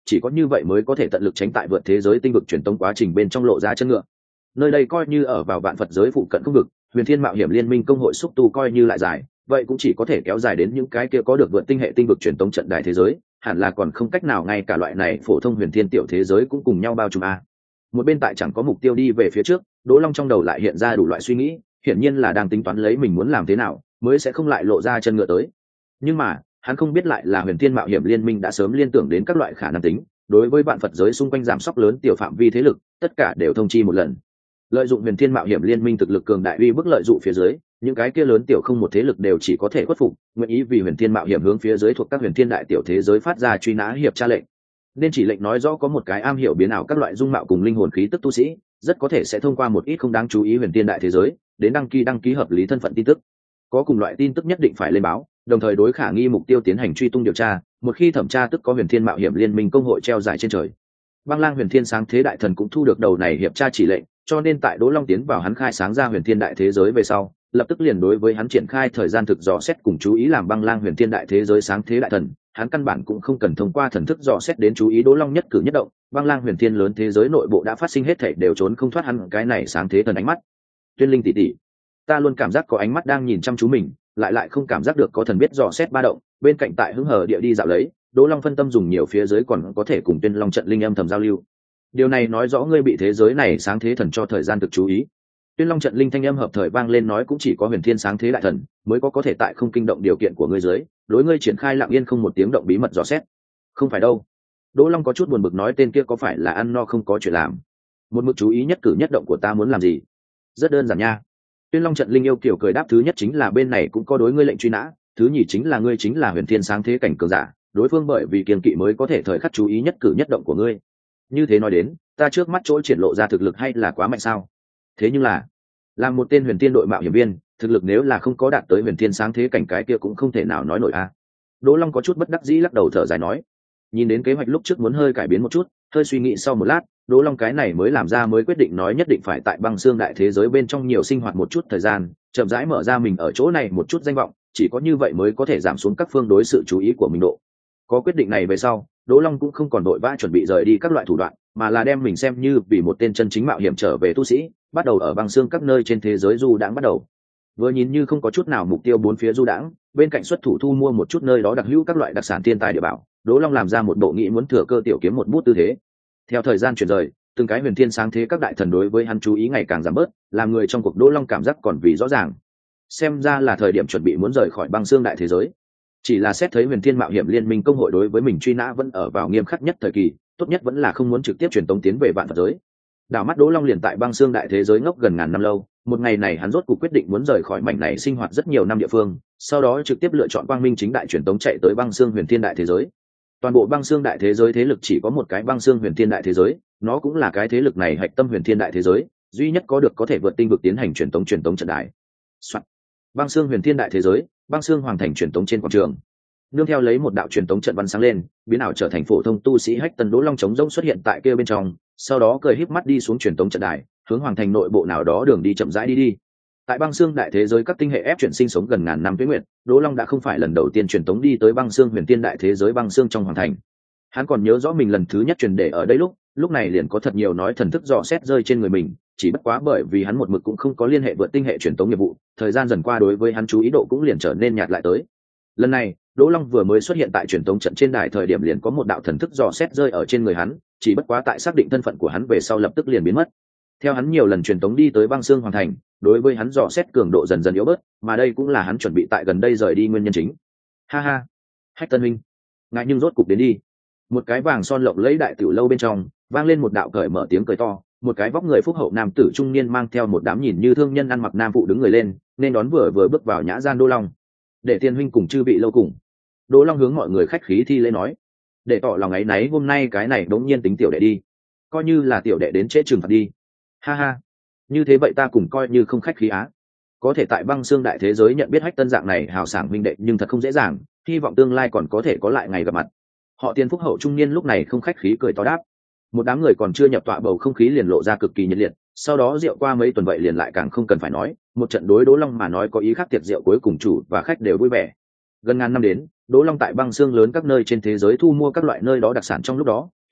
chỉ có như vậy mới có thể tận lực tránh tại vượt thế giới tinh vực truyền tống quá trình bên trong lộ ra chân ngựa. Nơi đây coi như ở vào vạn Phật giới phụ cận không vực, huyền thiên mạo hiểm liên minh công hội xúc tu coi như lại dài, vậy cũng chỉ có thể kéo dài đến những cái kia có được vượt tinh hệ tinh vực truyền tống trận đại thế giới, hẳn là còn không cách nào ngay cả loại này phổ thông huyền thiên tiểu thế giới cũng cùng nhau bao trùm a. Một bên tại chẳng có mục tiêu đi về phía trước, Đỗ Long trong đầu lại hiện ra đủ loại suy nghĩ, hiển nhiên là đang tính toán lấy mình muốn làm thế nào mới sẽ không lại lộ ra chân ngựa tới. Nhưng mà hắn không biết lại là huyền thiên mạo hiểm liên minh đã sớm liên tưởng đến các loại khả năng tính, đối với vạn Phật giới xung quanh giảm sóc lớn tiểu phạm vi thế lực, tất cả đều thông chi một lần. Lợi dụng huyền thiên mạo hiểm liên minh thực lực cường đại uy bức lợi dụng phía dưới, những cái kia lớn tiểu không một thế lực đều chỉ có thể khuất phục, nguyện ý vì huyền thiên mạo hiểm hướng phía dưới thuộc các huyền thiên đại tiểu thế giới phát ra truy nã hiệp tra lệnh. Nên chỉ lệnh nói rõ có một cái am hiểu biến ảo các loại dung mạo cùng linh hồn khí tức tu sĩ, rất có thể sẽ thông qua một ít không đáng chú ý huyền thiên đại thế giới đến đăng ký đăng ký hợp lý thân phận tin tức. Có cùng loại tin tức nhất định phải lên báo, đồng thời đối khả nghi mục tiêu tiến hành truy tung điều tra, một khi thẩm tra tức có huyền thiên mạo hiểm liên minh công hội treo dài trên trời. Băng Lang huyền thiên sáng thế đại thần cũng thu được đầu này hiệp tra chỉ lệnh, cho nên tại Đỗ Long tiến vào hắn khai sáng ra huyền thiên đại thế giới về sau, lập tức liền đối với hắn triển khai thời gian thực dò xét cùng chú ý làm Băng Lang huyền thiên đại thế giới sáng thế đại thần, hắn căn bản cũng không cần thông qua thần thức dò xét đến chú ý Đỗ Long nhất cử nhất động, Băng Lang huyền thiên lớn thế giới nội bộ đã phát sinh hết thảy đều trốn không thoát hắn cái này sáng thế thần ánh mắt. Tuyên Linh tỷ tỷ, ta luôn cảm giác có ánh mắt đang nhìn chăm chú mình, lại lại không cảm giác được có thần biết dò xét ba động, bên cạnh tại hứng hờ địa đi dạo lấy, Đỗ Long phân tâm dùng nhiều phía dưới còn có thể cùng Tuyên Long trận linh âm thầm giao lưu. Điều này nói rõ ngươi bị thế giới này sáng thế thần cho thời gian thực chú ý. Tuyên Long trận linh thanh âm hợp thời vang lên nói cũng chỉ có huyền thiên sáng thế đại thần mới có có thể tại không kinh động điều kiện của ngươi dưới, đối ngươi triển khai lặng yên không một tiếng động bí mật dò xét. Không phải đâu. Đỗ Long có chút buồn bực nói tên kia có phải là ăn no không có chuyện làm. Một mực chú ý nhất cử nhất động của ta muốn làm gì? Rất đơn giản nha. Tuyên Long trận linh yêu kiểu cười đáp, thứ nhất chính là bên này cũng có đối ngươi lệnh truy nã, thứ nhì chính là ngươi chính là huyền thiên sáng thế cảnh cường giả, đối phương bởi vì kiêng kỵ mới có thể thời khắc chú ý nhất cử nhất động của ngươi. Như thế nói đến, ta trước mắt chỗ triển lộ ra thực lực hay là quá mạnh sao? Thế nhưng là, làm một tên huyền thiên đội mạo hiểm viên, thực lực nếu là không có đạt tới huyền thiên sáng thế cảnh cái kia cũng không thể nào nói nổi a. À. Đỗ Long có chút bất đắc dĩ lắc đầu thở dài nói, nhìn đến kế hoạch lúc trước muốn hơi cải biến một chút, hơi suy nghĩ sau một lát, Đỗ Long cái này mới làm ra mới quyết định nói nhất định phải tại băng xương đại thế giới bên trong nhiều sinh hoạt một chút thời gian, chậm rãi mở ra mình ở chỗ này một chút danh vọng, chỉ có như vậy mới có thể giảm xuống các phương đối sự chú ý của mình độ. Có quyết định này về sau, Đỗ Long cũng không còn đội vã chuẩn bị rời đi các loại thủ đoạn, mà là đem mình xem như vì một tên chân chính mạo hiểm trở về tu sĩ, bắt đầu ở băng xương các nơi trên thế giới du đãng bắt đầu. Vừa nhìn như không có chút nào mục tiêu bốn phía du đãng, bên cạnh xuất thủ thu mua một chút nơi đó đặc hữu các loại đặc sản thiên tài địa bảo, Đỗ Long làm ra một bộ nghĩ muốn thừa cơ tiểu kiếm một bút tư thế. Theo thời gian chuyển rời, từng cái huyền thiên sáng thế các đại thần đối với hắn chú ý ngày càng giảm bớt, làm người trong cuộc Đỗ Long cảm giác còn vì rõ ràng. Xem ra là thời điểm chuẩn bị muốn rời khỏi băng xương đại thế giới. Chỉ là xét thấy huyền thiên mạo hiểm liên minh công hội đối với mình truy nã vẫn ở vào nghiêm khắc nhất thời kỳ, tốt nhất vẫn là không muốn trực tiếp truyền tống tiến về vạn Phật giới. Đảo mắt Đỗ Long liền tại băng xương đại thế giới ngốc gần ngàn năm lâu, một ngày này hắn rốt cuộc quyết định muốn rời khỏi mảnh này sinh hoạt rất nhiều năm địa phương, sau đó trực tiếp lựa chọn quang minh chính đại truyền tống chạy tới băng xương huyền thiên đại thế giới. Toàn bộ băng xương đại thế giới thế lực chỉ có một cái băng xương huyền thiên đại thế giới, nó cũng là cái thế lực này hạch tâm huyền thiên đại thế giới, duy nhất có được có thể vượt tinh vực tiến hành truyền tống truyền tống trận đài. Soạn. Băng xương huyền thiên đại thế giới, băng xương hoàng thành truyền tống trên quảng trường. Nương theo lấy một đạo truyền tống trận văn sáng lên, biến ảo trở thành phổ thông tu sĩ Hách Tân Đỗ Long trống rỗng xuất hiện tại kia bên trong, sau đó cười híp mắt đi xuống truyền tống trận đài, hướng hoàng thành nội bộ nào đó đường đi chậm rãi đi đi. Tại băng xương đại thế giới các tinh hệ ép chuyển sinh sống gần ngàn năm tuế nguyệt, Đỗ Long đã không phải lần đầu tiên truyền tống đi tới băng xương huyền tiên đại thế giới băng xương trong hoàng thành. Hắn còn nhớ rõ mình lần thứ nhất truyền để ở đây lúc, lúc này liền có thật nhiều nói thần thức dò xét rơi trên người mình, chỉ bất quá bởi vì hắn một mực cũng không có liên hệ vượt tinh hệ truyền tống nghiệp vụ, thời gian dần qua đối với hắn chú ý độ cũng liền trở nên nhạt lại tới. Lần này, Đỗ Long vừa mới xuất hiện tại truyền tống trận trên đài thời điểm liền có một đạo thần thức dò xét rơi ở trên người hắn, chỉ bất quá tại xác định thân phận của hắn về sau lập tức liền biến mất. Theo hắn nhiều lần truyền tống đi tới băng xương hoàng thành, đối với hắn dò xét cường độ dần dần yếu bớt, mà đây cũng là hắn chuẩn bị tại gần đây rời đi nguyên nhân chính. Ha ha, Hách Tân huynh, ngại nhưng rốt cục đến đi. Một cái vàng son lộng lẫy đại tiểu lâu bên trong, vang lên một đạo cởi mở tiếng cười to, một cái vóc người phúc hậu nam tử trung niên mang theo một đám nhìn như thương nhân ăn mặc nam phụ đứng người lên, nên đón vừa vừa bước vào nhã gian Đỗ Long. Để tiên huynh cùng chư vị lâu cùng. Đỗ Long hướng mọi người khách khí thi lễ nói, để tỏ lòng ấy nấy hôm nay cái này đống nhiên tính tiểu đệ đi, coi như là tiểu đệ đến trễ trừng phạt đi. Ha ha, như thế vậy ta cũng coi như không khách khí á. Có thể tại băng xương đại thế giới nhận biết Hách Tân dạng này hào sảng minh đệ nhưng thật không dễ dàng, hy vọng tương lai còn có thể có lại ngày gặp mặt. Họ Tiền phúc hậu trung niên lúc này không khách khí cười to đáp. Một đám người còn chưa nhập tọa bầu không khí liền lộ ra cực kỳ nhiệt liệt, sau đó rượu qua mấy tuần vậy liền lại càng không cần phải nói, một trận đối Đỗ Long mà nói có ý khác tiệc rượu cuối cùng chủ và khách đều vui vẻ. Gần ngàn năm đến, Đỗ Long tại băng xương lớn các nơi trên thế giới thu mua các loại nơi đó đặc sản trong lúc đó,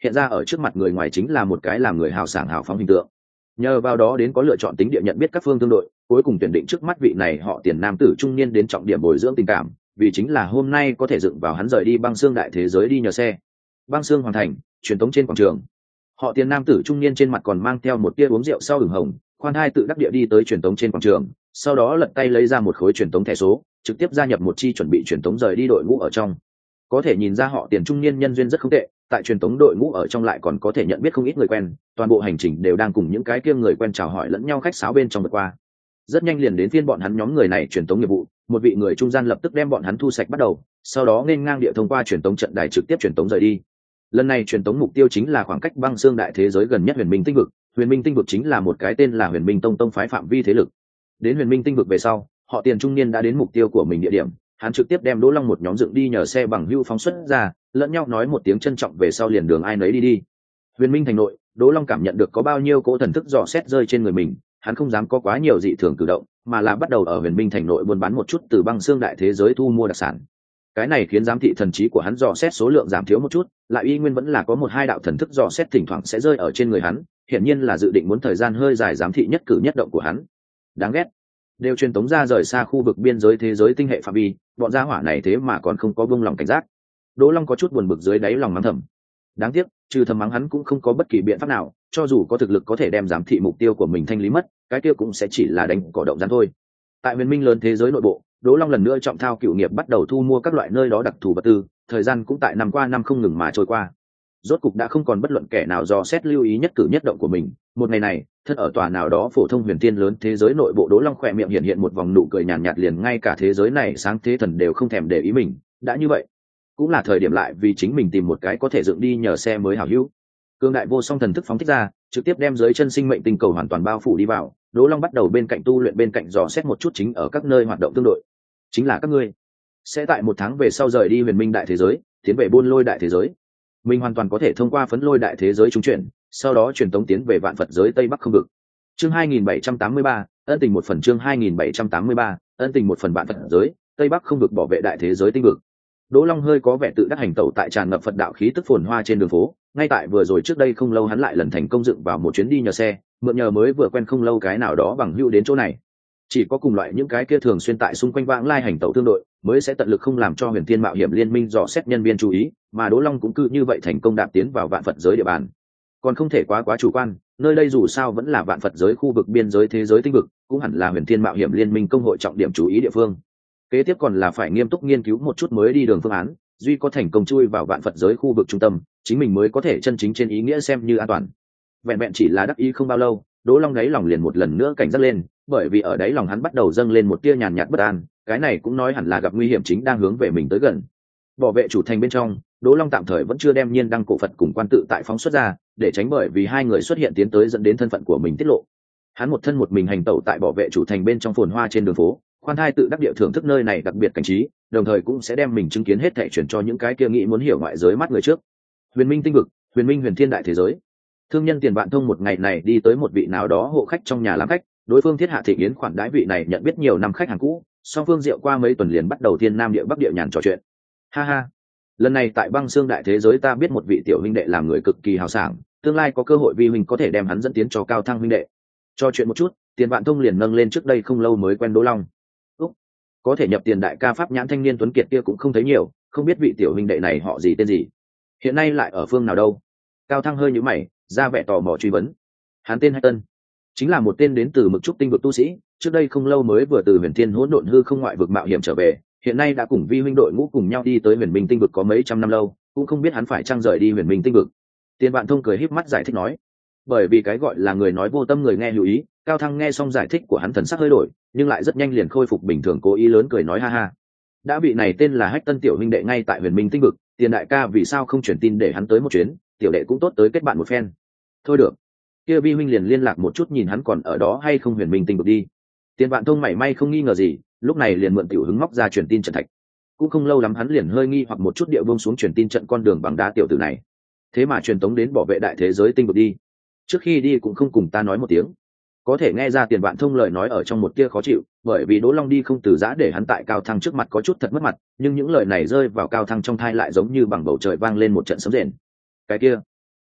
hiện ra ở trước mặt người ngoài chính là một cái làm người hào sảng hào phóng hình tượng. Nhờ vào đó đến có lựa chọn tính địa nhận biết các phương tương đội, cuối cùng tuyển định trước mắt vị này họ Tiền nam tử trung niên đến trọng điểm bồi dưỡng tình cảm, vì chính là hôm nay có thể dựng vào hắn rời đi băng xương đại thế giới đi nhờ xe. Băng xương hoàn thành, truyền tống trên quảng trường. Họ Tiền nam tử trung niên trên mặt còn mang theo một tia uống rượu sau ửng hồng, khoan hai tự đắc địa đi tới truyền tống trên quảng trường, sau đó lật tay lấy ra một khối truyền tống thẻ số, trực tiếp gia nhập một chi chuẩn bị truyền tống rời đi đội ngũ ở trong. Có thể nhìn ra họ Tiền trung niên nhân duyên rất không tệ, tại truyền tống đội ngũ ở trong lại còn có thể nhận biết không ít người quen, toàn bộ hành trình đều đang cùng những cái kia người quen chào hỏi lẫn nhau khách sáo bên trong vượt qua. Rất nhanh liền đến phiên bọn hắn nhóm người này truyền tống nghiệp vụ, một vị người trung gian lập tức đem bọn hắn thu sạch bắt đầu, sau đó nên ngang địa thông qua truyền tống trận đài trực tiếp truyền tống rời đi. Lần này truyền tống mục tiêu chính là khoảng cách băng xương đại thế giới gần nhất Huyền Minh Tinh vực. Huyền Minh Tinh vực chính là một cái tên là Huyền Minh Tông tông phái phạm vi thế lực. Đến Huyền Minh Tinh vực về sau, họ Tiền trung niên đã đến mục tiêu của mình địa điểm, hắn trực tiếp đem Đỗ Long một nhóm dựng đi nhờ xe bằng hưu phóng xuất ra, lẫn nhau nói một tiếng trân trọng về sau liền đường ai nấy đi đi. Huyền Minh thành nội, Đỗ Long cảm nhận được có bao nhiêu cỗ thần thức dò xét rơi trên người mình, hắn không dám có quá nhiều dị thường cử động, mà là bắt đầu ở Huyền Minh thành nội buôn bán một chút từ băng xương đại thế giới thu mua đặc sản. Cái này khiến giám thị thần trí của hắn dò xét số lượng giảm thiếu một chút, lại y nguyên vẫn là có một hai đạo thần thức dò xét thỉnh thoảng sẽ rơi ở trên người hắn, hiển nhiên là dự định muốn thời gian hơi dài giám thị nhất cử nhất động của hắn. Đáng ghét, đều truyền tống ra rời xa khu vực biên giới thế giới tinh hệ phạm vi, bọn gia hỏa này thế mà còn không có buông lòng cảnh giác. Đỗ Long có chút buồn bực dưới đáy lòng mắng thầm. Đáng tiếc, trừ thầm mắng hắn cũng không có bất kỳ biện pháp nào, cho dù có thực lực có thể đem giám thị mục tiêu của mình thanh lý mất, cái kia cũng sẽ chỉ là đánh cỏ động rắn thôi. Tại Huyền Minh lớn thế giới nội bộ, Đỗ Long lần nữa trọng thao cựu nghiệp bắt đầu thu mua các loại nơi đó đặc thù vật tư, thời gian cũng tại năm qua năm không ngừng mà trôi qua. Rốt cục đã không còn bất luận kẻ nào dò xét lưu ý nhất cử nhất động của mình. Một ngày này, thân ở tòa nào đó phổ thông huyền tiên lớn thế giới nội bộ, Đỗ Long khỏe miệng hiện hiện một vòng nụ cười nhàn nhạt, nhạt liền ngay cả thế giới này sáng thế thần đều không thèm để ý mình. Đã như vậy, cũng là thời điểm lại vì chính mình tìm một cái có thể dựng đi nhờ xe mới hảo hữu. Cương đại vô song thần thức phóng thích ra, trực tiếp đem dưới chân sinh mệnh tinh cầu hoàn toàn bao phủ đi vào. Đỗ Long bắt đầu bên cạnh tu luyện bên cạnh dò xét một chút chính ở các nơi hoạt động tương đội. Chính là các ngươi sẽ tại một tháng về sau rời đi Huyền Minh đại thế giới, tiến về Buôn Lôi đại thế giới. Mình hoàn toàn có thể thông qua Phấn Lôi đại thế giới trúng chuyển, sau đó truyền tống tiến về Vạn Phật giới Tây Bắc không vực. Chương hai nghìn bảy trăm tám mươi ba, ân tình một phần. Chương hai nghìn bảy trăm tám mươi ba, ân tình một phần. Vạn Phật giới Tây Bắc không vực bảo vệ đại thế giới tinh vực. Đỗ Long hơi có vẻ tự đắc hành tẩu tại tràn ngập Phật đạo khí tức phồn hoa trên đường phố. Ngay tại vừa rồi trước đây không lâu hắn lại lần thành công dựng vào một chuyến đi nhờ xe, mượn nhờ mới vừa quen không lâu cái nào đó bằng hữu đến chỗ này. Chỉ có cùng loại những cái kia thường xuyên tại xung quanh vãng lai hành tẩu tương đội mới sẽ tận lực không làm cho Huyền Thiên Mạo Hiểm Liên minh dò xét nhân viên chú ý, mà Đỗ Long cũng cứ như vậy thành công đạp tiến vào Vạn Phật giới địa bàn. Còn không thể quá quá chủ quan, nơi đây dù sao vẫn là Vạn Phật giới khu vực biên giới thế giới tinh vực, cũng hẳn là Huyền Thiên Mạo Hiểm Liên minh công hội trọng điểm chú ý địa phương. Kế tiếp còn là phải nghiêm túc nghiên cứu một chút mới đi đường phương án, duy có thành công chui vào Vạn Phật giới khu vực trung tâm, chính mình mới có thể chân chính trên ý nghĩa xem như an toàn. Vẹn vẹn chỉ là đắc ý không bao lâu, Đỗ Long đáy lòng liền một lần nữa cảnh giác lên, bởi vì ở đáy lòng hắn bắt đầu dâng lên một tia nhàn nhạt bất an, cái này cũng nói hẳn là gặp nguy hiểm chính đang hướng về mình tới gần. Bảo vệ chủ thành bên trong, Đỗ Long tạm thời vẫn chưa đem Nhiên Đăng cổ Phật cùng quan tự tại phóng xuất ra, để tránh bởi vì hai người xuất hiện tiến tới dẫn đến thân phận của mình tiết lộ. Hắn một thân một mình hành tẩu tại bảo vệ chủ thành bên trong phồn hoa trên đường phố, khoan thai tự đắc địa thưởng thức nơi này đặc biệt cảnh trí, đồng thời cũng sẽ đem mình chứng kiến hết thảy chuyển cho những cái kia nghĩ muốn hiểu ngoại giới mắt người trước. Huyền Minh tinh vực, Huyền Minh huyền thiên đại thế giới. Thương nhân Tiền Vạn Thông một ngày này đi tới một vị nào đó hộ khách trong nhà làm khách, đối phương thiết hạ thị yến khoản đãi vị này nhận biết nhiều năm khách hàng cũ, song phương rượu qua mấy tuần liền bắt đầu thiên nam địa bắc địa nhàn trò chuyện. Ha ha, lần này tại băng xương đại thế giới ta biết một vị tiểu huynh đệ làm người cực kỳ hào sảng, tương lai có cơ hội vi huynh có thể đem hắn dẫn tiến cho cao thăng huynh đệ. Cho chuyện một chút, Tiền Vạn Thông liền nâng lên trước đây không lâu mới quen Đỗ Long. Úc, có thể nhập tiền đại ca pháp nhãn thanh niên tuấn kiệt kia cũng không thấy nhiều, không biết vị tiểu huynh đệ này họ gì tên gì, hiện nay lại ở phương nào đâu? Cao Thăng hơi nhíu mày, ra vẻ tò mò truy vấn. Hắn tên Hách Tân, chính là một tên đến từ Mực Trúc tinh vực tu sĩ, trước đây không lâu mới vừa từ Huyền Thiên hỗn độn hư không ngoại vực mạo hiểm trở về, hiện nay đã cùng vi huynh đội ngũ cùng nhau đi tới Huyền Minh tinh vực có mấy trăm năm lâu, cũng không biết hắn phải chăng rời đi Huyền Minh tinh vực. Tiền Vạn Thông cười híp mắt giải thích nói. Bởi vì cái gọi là người nói vô tâm người nghe lưu ý, Cao Thăng nghe xong giải thích của hắn thần sắc hơi đổi, nhưng lại rất nhanh liền khôi phục bình thường, cố ý lớn cười nói ha ha. Đã vị này tên là Hách Tân tiểu huynh đệ ngay tại Huyền Minh tinh vực, Tiền đại ca vì sao không chuyển tin để hắn tới một chuyến, tiểu đệ cũng tốt tới kết bạn một phen. Thôi được, kia vi huynh liền liên lạc một chút nhìn hắn còn ở đó hay không Huyền Minh tinh vực đi. Tiền Vạn Thông mảy may không nghi ngờ gì, lúc này liền mượn tiểu hứng móc ra truyền tin trận thạch. Cũng không lâu lắm hắn liền hơi nghi hoặc một chút địa buông xuống truyền tin trận con đường bằng đá tiểu tử này, thế mà truyền tống đến bảo vệ đại thế giới tinh vực đi. Trước khi đi cũng không cùng ta nói một tiếng. Có thể nghe ra Tiền Vạn Thông lời nói ở trong một tia khó chịu, bởi vì Đỗ Long đi không từ giã để hắn tại Cao Thăng trước mặt có chút thật mất mặt, nhưng những lời này rơi vào Cao Thăng trong thai lại giống như bằng bầu trời vang lên một trận sấm rền. Cái kia,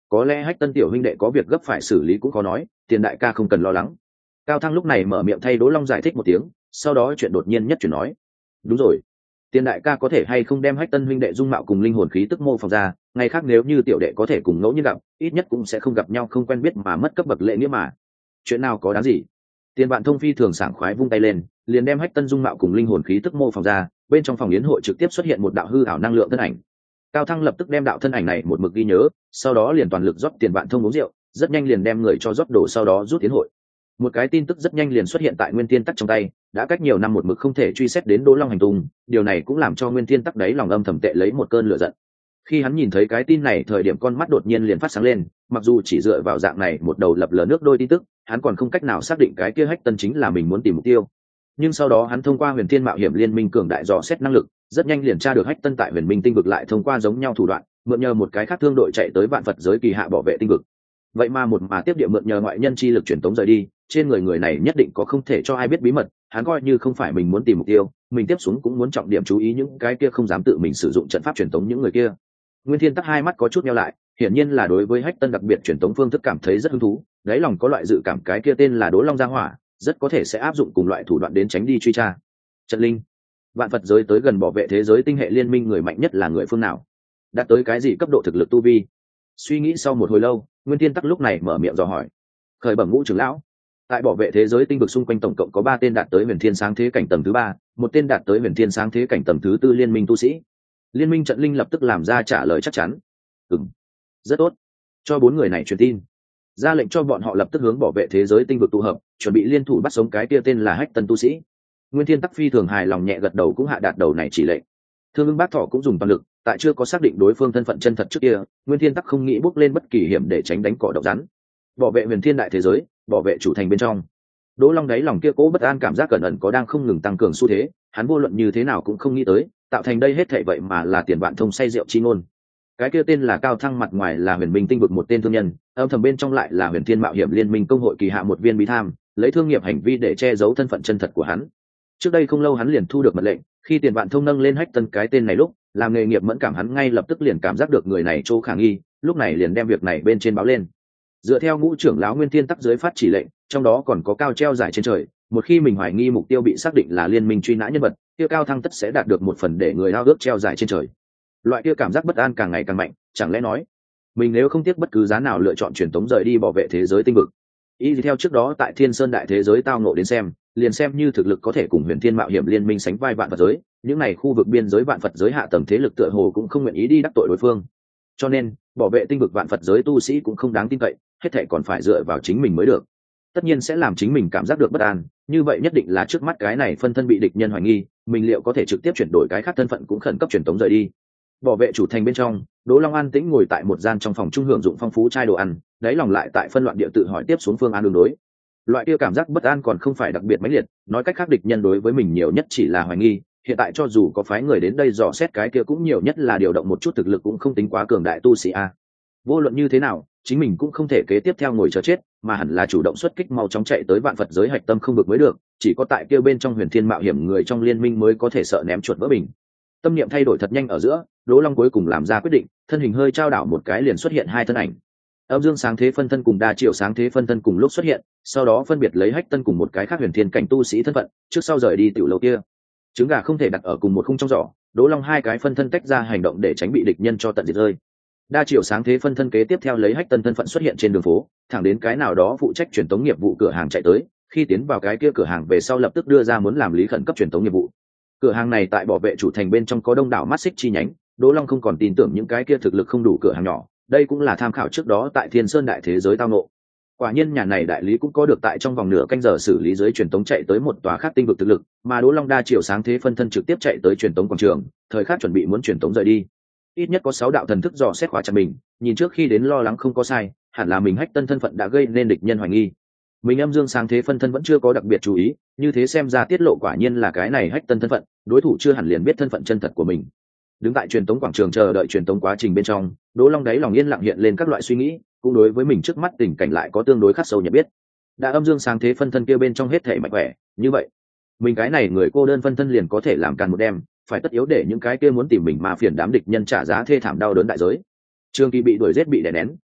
có lẽ hách tân tiểu huynh đệ có việc gấp phải xử lý cũng có nói, tiền đại ca không cần lo lắng. Cao Thăng lúc này mở miệng thay Đỗ Long giải thích một tiếng, sau đó chuyện đột nhiên nhất chuyển nói: đúng rồi, tiền đại ca có thể hay không đem hách tân huynh đệ dung mạo cùng linh hồn khí tức mô phỏng ra, ngày khác nếu như tiểu đệ có thể cùng ngẫu nhiên gặp, ít nhất cũng sẽ không gặp nhau không quen biết mà mất cấp bậc lễ nghĩa mà. Chuyện nào có đáng gì. Tiền Vạn Thông phi thường sảng khoái vung tay lên, liền đem hách tân dung mạo cùng linh hồn khí tức mô phỏng ra, bên trong phòng yến hội trực tiếp xuất hiện một đạo hư ảo năng lượng thân ảnh. Cao Thăng lập tức đem đạo thân ảnh này một mực ghi nhớ, sau đó liền toàn lực rót Tiền Vạn Thông uống rượu, rất nhanh liền đem người cho rót đổ, sau đó rút tiến hội. Một cái tin tức rất nhanh liền xuất hiện tại Nguyên Thiên Tắc trong tay, đã cách nhiều năm một mực không thể truy xét đến Đỗ Long hành tung, điều này cũng làm cho Nguyên Thiên Tắc đấy lòng âm thầm tệ lấy một cơn lửa giận. Khi hắn nhìn thấy cái tin này thời điểm con mắt đột nhiên liền phát sáng lên, mặc dù chỉ dựa vào dạng này một đầu lập lờ nước đôi tin tức, hắn còn không cách nào xác định cái kia hách tân chính là mình muốn tìm mục tiêu. Nhưng sau đó hắn thông qua Huyền Thiên Mạo Hiểm Liên Minh cường đại dò xét năng lực, rất nhanh liền tra được hách tân tại Huyền Minh tinh vực lại thông qua giống nhau thủ đoạn, mượn nhờ một cái khác thương đội chạy tới Vạn Phật giới kỳ hạ bảo vệ tinh vực. Vậy mà một mà tiếp địa mượn nhờ ngoại nhân chi lực truyền tống rời đi, trên người người này nhất định có không thể cho ai biết bí mật, hắn coi như không phải mình muốn tìm mục tiêu, mình tiếp xuống cũng muốn trọng điểm chú ý những cái kia không dám tự mình sử dụng trận pháp truyền tống những người kia. Nguyên Thiên Tắc hai mắt có chút nheo lại, hiển nhiên là đối với hách tân đặc biệt truyền tống phương thức cảm thấy rất hứng thú, đáy lòng có loại dự cảm cái kia tên là Đỗ Long gia hỏa, rất có thể sẽ áp dụng cùng loại thủ đoạn đến tránh đi truy tra. Trận linh, Vạn Phật giới tới gần bảo vệ thế giới tinh hệ liên minh người mạnh nhất là người phương nào? Đạt tới cái gì cấp độ thực lực tu vi? Suy nghĩ sau một hồi lâu, Nguyên Thiên Tắc lúc này mở miệng dò hỏi. Khởi bẩm ngũ trưởng lão, tại bảo vệ thế giới tinh vực xung quanh tổng cộng có ba tên đạt tới Huyền Thiên sáng thế cảnh tầng thứ ba, một tên đạt tới Huyền Thiên sáng thế cảnh tầng thứ tư liên minh tu sĩ. Liên minh trận linh lập tức làm ra trả lời chắc chắn. Ừm, rất tốt, cho bốn người này truyền tin, ra lệnh cho bọn họ lập tức hướng bảo vệ thế giới tinh vực tụ hợp, chuẩn bị liên thủ bắt sống cái kia tên là hách tân tu sĩ. Nguyên Thiên Tắc phi thường hài lòng nhẹ gật đầu cũng hạ đạt đầu này chỉ lệnh. Thương Ưng Bác Thọ cũng dùng toàn lực, tại chưa có xác định đối phương thân phận chân thật trước kia, Nguyên Thiên Tắc không nghĩ bước lên bất kỳ hiểm để tránh đánh cỏ độc rắn. Bảo vệ Huyền Thiên đại thế giới, bảo vệ chủ thành bên trong. Đỗ Long đáy lòng kia cố bất an cảm giác cẩn ẩn có đang không ngừng tăng cường xu thế, hắn vô luận như thế nào cũng không nghĩ tới, tạo thành đây hết thảy vậy mà là Tiền Vạn Thông say rượu chi ngôn. Cái kia tên là Cao Thăng mặt ngoài là Huyền Minh tinh vực một tên thương nhân, âm thầm bên trong lại là Huyền Thiên Mạo Hiểm Liên Minh công hội kỳ hạ một viên bí tham, lấy thương nghiệp hành vi để che giấu thân phận chân thật của hắn. Trước đây không lâu hắn liền thu được mật lệnh, khi Tiền Vạn Thông nâng lên hách tân cái tên này lúc, làm nghề nghiệp mẫn cảm hắn ngay lập tức liền cảm giác được người này chỗ khả nghi, lúc này liền đem việc này bên trên báo lên. Dựa theo ngũ trưởng lão Nguyên Thiên Tắc dưới phát chỉ lệnh, trong đó còn có cao treo giải trên trời, một khi mình hoài nghi mục tiêu bị xác định là liên minh truy nã nhân vật, kia Cao Thăng tất sẽ đạt được một phần để người ao ước treo giải trên trời. Loại kia cảm giác bất an càng ngày càng mạnh, chẳng lẽ nói mình nếu không tiếc bất cứ giá nào lựa chọn truyền tống rời đi bảo vệ thế giới tinh vực. Ý gì theo trước đó tại Thiên Sơn đại thế giới tao ngộ đến xem, liền xem như thực lực có thể cùng Huyền Thiên Mạo Hiểm Liên Minh sánh vai Vạn Phật giới, những này khu vực biên giới Vạn Phật giới hạ tầng thế lực tựa hồ cũng không nguyện ý đi đắc tội đối phương. Cho nên, bảo vệ tinh vực Vạn Phật giới tu sĩ cũng không đáng tin cậy, hết thảy còn phải dựa vào chính mình mới được. Tất nhiên sẽ làm chính mình cảm giác được bất an, như vậy nhất định là trước mắt cái này phân thân bị địch nhân hoài nghi, mình liệu có thể trực tiếp chuyển đổi cái khác thân phận cũng khẩn cấp truyền tống rời đi. Bảo vệ chủ thành bên trong, Đỗ Long an tĩnh ngồi tại một gian trong phòng trung hưởng dụng phong phú chai đồ ăn, đáy lòng lại tại phân loạn địa tự hỏi tiếp xuống phương án đường đối. Loại kia cảm giác bất an còn không phải đặc biệt mãnh liệt, nói cách khác địch nhân đối với mình nhiều nhất chỉ là hoài nghi, hiện tại cho dù có phái người đến đây dò xét cái kia cũng nhiều nhất là điều động một chút thực lực cũng không tính quá cường đại tu sĩ a. Vô luận như thế nào, chính mình cũng không thể kế tiếp theo ngồi chờ chết, mà hẳn là chủ động xuất kích mau chóng chạy tới Vạn Phật giới hạch tâm không vực mới được, chỉ có tại kia bên trong Huyền Thiên Mạo Hiểm người trong liên minh mới có thể sợ ném chuột vỡ bình. Tâm niệm thay đổi thật nhanh ở giữa, Đỗ Long cuối cùng làm ra quyết định, thân hình hơi trao đảo một cái liền xuất hiện hai thân ảnh. Âm Dương sáng thế phân thân cùng Đa Triệu sáng thế phân thân cùng lúc xuất hiện, sau đó phân biệt lấy hách tân cùng một cái khác huyền thiên cảnh tu sĩ thân phận, trước sau rời đi tiểu lầu kia. Trứng gà không thể đặt ở cùng một khung trong giỏ, Đỗ Long hai cái phân thân tách ra hành động để tránh bị địch nhân cho tận diệt rơi. Đa Triệu sáng thế phân thân kế tiếp theo lấy hách tân thân phận xuất hiện trên đường phố, thẳng đến cái nào đó phụ trách truyền tống nghiệp vụ cửa hàng chạy tới, khi tiến vào cái kia cửa hàng về sau lập tức đưa ra muốn làm lý khẩn cấp truyền tống nghiệp vụ. Cửa hàng này tại bảo vệ chủ thành bên trong có đông đảo mắt xích chi nhánh, Đỗ Long không còn tin tưởng những cái kia thực lực không đủ cửa hàng nhỏ, đây cũng là tham khảo trước đó tại Thiên Sơn đại thế giới tao ngộ. Quả nhiên nhà này đại lý cũng có được tại trong vòng nửa canh giờ xử lý giới truyền tống chạy tới một tòa khác tinh vực thực lực, mà Đỗ Long Đa Triệu sáng thế phân thân trực tiếp chạy tới truyền tống quảng trường, thời khắc chuẩn bị muốn truyền tống rời đi. Ít nhất có sáu đạo thần thức dò xét khóa chặt mình, nhìn trước khi đến lo lắng không có sai, hẳn là mình hách tân thân phận đã gây nên địch nhân hoài nghi. Mình Âm Dương sáng thế phân thân vẫn chưa có đặc biệt chú ý, như thế xem ra tiết lộ quả nhiên là cái này hách tân thân phận, đối thủ chưa hẳn liền biết thân phận chân thật của mình. Đứng tại truyền tống quảng trường chờ đợi truyền tống quá trình bên trong, Đỗ Long đáy lòng yên lặng hiện lên các loại suy nghĩ, cũng đối với mình trước mắt tình cảnh lại có tương đối khắc sâu nhận biết. Đã Âm Dương sáng thế phân thân kia bên trong hết thể mạnh khỏe, như vậy mình cái này người cô đơn phân thân liền có thể làm càn một đêm, phải tất yếu để những cái kia muốn tìm mình mà phiền đám địch nhân trả giá thê thảm đau đớn đại giới. Trường Kỳ bị đuổi giết bị đè nén,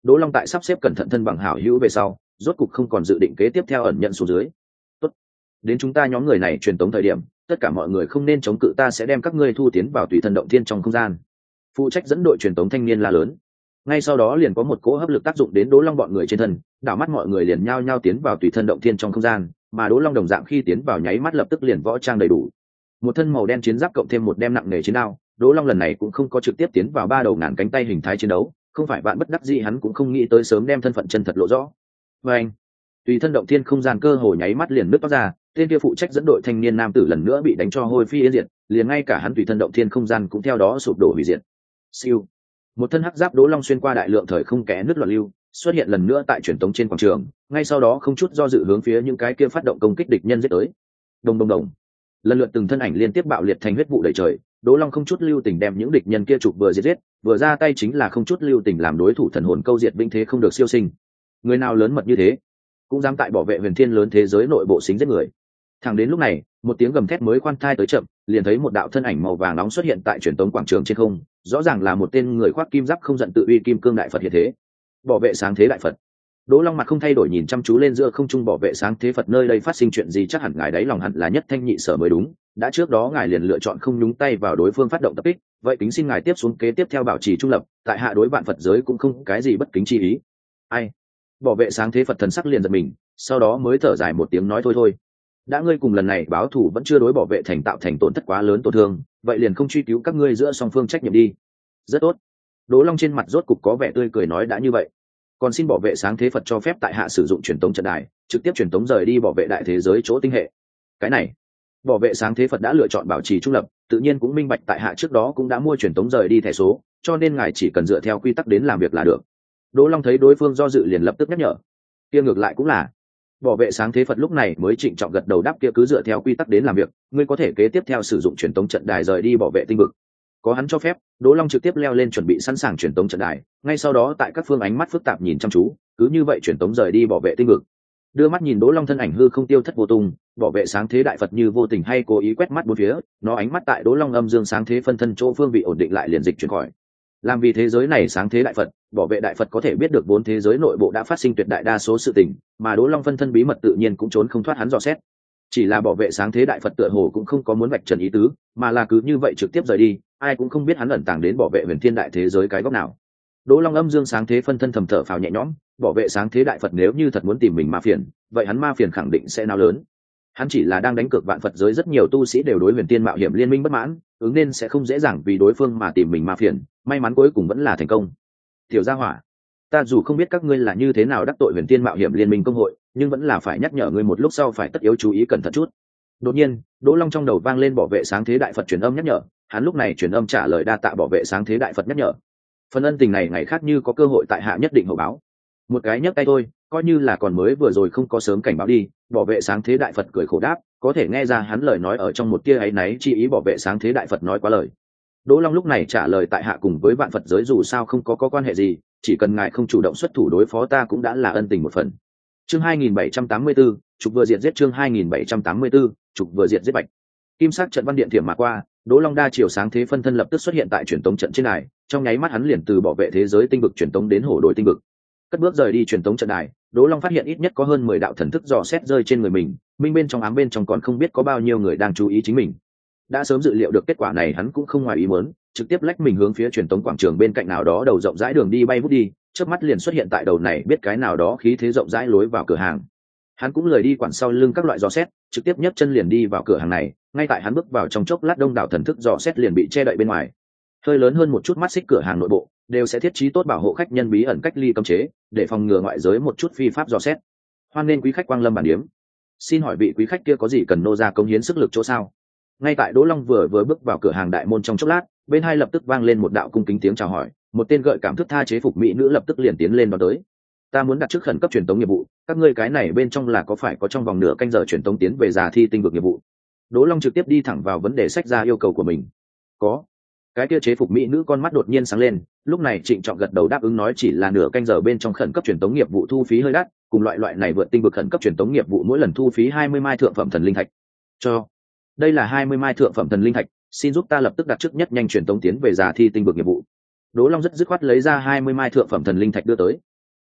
Đỗ Long tại sắp xếp cẩn thận thân bằng hảo hữu về sau, rốt cục không còn dự định kế tiếp theo ẩn nhận xuống dưới. Tốt, đến chúng ta nhóm người này truyền tống thời điểm, tất cả mọi người không nên chống cự, ta sẽ đem các ngươi thu tiến vào tùy thân động thiên trong không gian. Phụ trách dẫn đội truyền tống thanh niên la lớn. Ngay sau đó liền có một cỗ hấp lực tác dụng đến Đỗ Long bọn người trên thân, đảo mắt mọi người liền nhao nhao tiến vào tùy thân động thiên trong không gian, mà Đỗ Long đồng dạng khi tiến vào nháy mắt lập tức liền võ trang đầy đủ. Một thân màu đen chiến giáp cộng thêm một đem nặng nề chiến đao, Đỗ Long lần này cũng không có trực tiếp tiến vào ba đầu ngàn cánh tay hình thái chiến đấu, không phải bạn bất đắc dĩ hắn cũng không nghĩ tới sớm đem thân phận chân thật lộ rõ. Và anh, tùy thân động thiên không gian cơ hồ nháy mắt liền nứt toát ra, tên kia phụ trách dẫn đội thanh niên nam tử lần nữa bị đánh cho hôi phi yên diệt, liền ngay cả hắn tùy thân động thiên không gian cũng theo đó sụp đổ hủy diệt. Siêu, một thân hắc giáp Đỗ Long xuyên qua đại lượng thời không kẽ nứt loạn lưu, xuất hiện lần nữa tại truyền tống trên quảng trường, ngay sau đó không chút do dự hướng phía những cái kia phát động công kích địch nhân giết tới. Đồng đồng đồng, lần lượt từng thân ảnh liên tiếp bạo liệt thành huyết vụ đầy trời, Đỗ Long không chút lưu tình đem những địch nhân kia chụp vừa giết giết, vừa ra tay chính là không chút lưu tình làm đối thủ thần hồn câu diệt vĩnh thế không được siêu sinh. Người nào lớn mật như thế, cũng dám tại bảo vệ huyền thiên lớn thế giới nội bộ xính giết người. Thẳng đến lúc này, một tiếng gầm thét mới khoan thai tới chậm, liền thấy một đạo thân ảnh màu vàng nóng xuất hiện tại truyền tống quảng trường trên không, rõ ràng là một tên người khoác kim giáp không giận tự uy kim cương đại Phật hiện thế. Bảo vệ sáng thế đại Phật. Đỗ Long mặt không thay đổi nhìn chăm chú lên giữa không trung bảo vệ sáng thế Phật, nơi đây phát sinh chuyện gì chắc hẳn ngài đấy lòng hẳn là nhất thanh nhị sở mới đúng, đã trước đó ngài liền lựa chọn không nhúng tay vào đối phương phát động tập kích, vậy kính xin ngài tiếp xuống kế tiếp theo bảo trì trung lập, tại hạ đối bạn Phật giới cũng không cái gì bất kính chi ý. Ai? Bảo vệ sáng thế Phật thần sắc liền giật mình, sau đó mới thở dài một tiếng nói thôi thôi. Đã ngươi cùng lần này báo thù vẫn chưa đối bảo vệ thành tạo thành tổn thất quá lớn tổn thương, vậy liền không truy cứu các ngươi giữa song phương trách nhiệm đi. Rất tốt. Đỗ Long trên mặt rốt cục có vẻ tươi cười nói đã như vậy, còn xin bảo vệ sáng thế Phật cho phép tại hạ sử dụng truyền tống trận đài, trực tiếp truyền tống rời đi bảo vệ đại thế giới chỗ tinh hệ. Cái này, bảo vệ sáng thế Phật đã lựa chọn bảo trì trung lập, tự nhiên cũng minh bạch tại hạ trước đó cũng đã mua truyền tống rời đi thẻ số, cho nên ngài chỉ cần dựa theo quy tắc đến làm việc là được. Đỗ Long thấy đối phương do dự liền lập tức nhắc nhở. Kia ngược lại cũng là. Bảo vệ sáng thế Phật lúc này mới trịnh trọng gật đầu đáp kia cứ dựa theo quy tắc đến làm việc, ngươi có thể kế tiếp theo sử dụng truyền tống trận đài rời đi bảo vệ tinh vực. Có hắn cho phép, Đỗ Long trực tiếp leo lên chuẩn bị sẵn sàng truyền tống trận đài, ngay sau đó tại các phương ánh mắt phức tạp nhìn chăm chú, cứ như vậy truyền tống rời đi bảo vệ tinh vực. Đưa mắt nhìn Đỗ Long thân ảnh hư không tiêu thất vô tung, bảo vệ sáng thế đại Phật như vô tình hay cố ý quét mắt bốn phía, nó ánh mắt tại Đỗ Long âm dương sáng thế phân thân chỗ phương vị ổn định lại liền dịch chuyển khỏi. Làm vì thế giới này sáng thế đại Phật, bảo vệ đại Phật có thể biết được bốn thế giới nội bộ đã phát sinh tuyệt đại đa số sự tình, mà Đỗ Long phân thân bí mật tự nhiên cũng trốn không thoát hắn dò xét. Chỉ là bảo vệ sáng thế đại Phật tựa hồ cũng không có muốn vạch trần ý tứ, mà là cứ như vậy trực tiếp rời đi, ai cũng không biết hắn ẩn tàng đến bảo vệ huyền thiên đại thế giới cái góc nào. Đỗ Long âm dương sáng thế phân thân thầm thở phào nhẹ nhõm, bảo vệ sáng thế đại Phật nếu như thật muốn tìm mình ma phiền, vậy hắn ma phiền khẳng định sẽ nào lớn. Hắn chỉ là đang đánh cược vạn Phật giới rất nhiều tu sĩ đều đối huyền tiên mạo hiểm liên minh bất mãn, ứng nên sẽ không dễ dàng vì đối phương mà tìm mình ma phiền, may mắn cuối cùng vẫn là thành công. Tiểu gia hỏa, ta dù không biết các ngươi là như thế nào đắc tội huyền tiên mạo hiểm liên minh công hội, nhưng vẫn là phải nhắc nhở ngươi một lúc sau phải tất yếu chú ý cẩn thận chút. Đột nhiên, Đỗ Long trong đầu vang lên bảo vệ sáng thế đại Phật truyền âm nhắc nhở, hắn lúc này truyền âm trả lời đa tạ bảo vệ sáng thế đại Phật nhắc nhở. Phần ân tình này ngày khác như có cơ hội tại hạ nhất định hậu báo. Một cái nhấc tay thôi, coi như là còn mới vừa rồi không có sớm cảnh báo đi. Bảo vệ sáng thế đại Phật cười khổ đáp, có thể nghe ra hắn lời nói ở trong một kia áy náy chi ý. Bảo vệ sáng thế đại Phật nói quá lời. Đỗ Long lúc này trả lời tại hạ cùng với vạn Phật giới dù sao không có có quan hệ gì, chỉ cần ngài không chủ động xuất thủ đối phó ta cũng đã là ân tình một phần. Chương hai nghìn bảy trăm tám mươi tư, trục vừa diệt giết chương hai nghìn bảy trăm tám mươi tư, trục vừa diệt giết bạch. Kim sắc trận văn điện thiểm mà qua, Đỗ Long đa chiều sáng thế phân thân lập tức xuất hiện tại truyền tống trận trên đài, trong nháy mắt hắn liền từ bảo vệ thế giới tinh vực truyền tống đến hổ đội tinh vực. Cất bước rời đi truyền tống trận đài, Đỗ Long phát hiện ít nhất có hơn mười đạo thần thức dò xét rơi trên người mình, minh bên trong ám bên trong còn không biết có bao nhiêu người đang chú ý chính mình. Đã sớm dự liệu được kết quả này, hắn cũng không ngoài ý muốn, trực tiếp lách mình hướng phía truyền tống quảng trường bên cạnh nào đó đầu rộng rãi đường đi bay vút đi, chớp mắt liền xuất hiện tại đầu này biết cái nào đó khí thế rộng rãi lối vào cửa hàng. Hắn cũng lười đi quản sau lưng các loại dò xét, trực tiếp nhấc chân liền đi vào cửa hàng này, ngay tại hắn bước vào trong chốc lát đông đảo thần thức dò xét liền bị che đậy bên ngoài. Hơi lớn hơn một chút mắt xích cửa hàng nội bộ đều sẽ thiết trí tốt bảo hộ khách nhân bí ẩn cách ly cấm chế, để phòng ngừa ngoại giới một chút phi pháp dò xét. Hoan nên quý khách quang lâm bản điếm, xin hỏi vị quý khách kia có gì cần nô ra cống hiến sức lực chỗ sao? Ngay tại Đỗ Long vừa vừa bước vào cửa hàng đại môn trong chốc lát, bên hai lập tức vang lên một đạo cung kính tiếng chào hỏi, một tên gợi cảm thức tha chế phục mỹ nữ lập tức liền tiến lên đón tới. Ta muốn đặt trước khẩn cấp truyền tống nghiệp vụ, các ngươi cái này bên trong là có phải có trong vòng nửa canh giờ truyền tống tiến về già thi tinh vực nghiệp vụ? Đỗ Long trực tiếp đi thẳng vào vấn đề sách ra yêu cầu của mình. Có. Cái kia chế phục mỹ nữ con mắt đột nhiên sáng lên, lúc này trịnh trọng gật đầu đáp ứng nói chỉ là nửa canh giờ bên trong khẩn cấp truyền tống nghiệp vụ thu phí hơi đắt, cùng loại loại này vượt tinh vực khẩn cấp truyền tống nghiệp vụ mỗi lần thu phí hai mươi mai thượng phẩm thần linh thạch. Cho. Đây là hai mươi mai thượng phẩm thần linh thạch, xin giúp ta lập tức đặt trước nhất nhanh truyền tống tiến về già thi tinh vực nghiệp vụ. Đỗ Long rất dứt khoát lấy ra hai mươi mai thượng phẩm thần linh thạch đưa tới.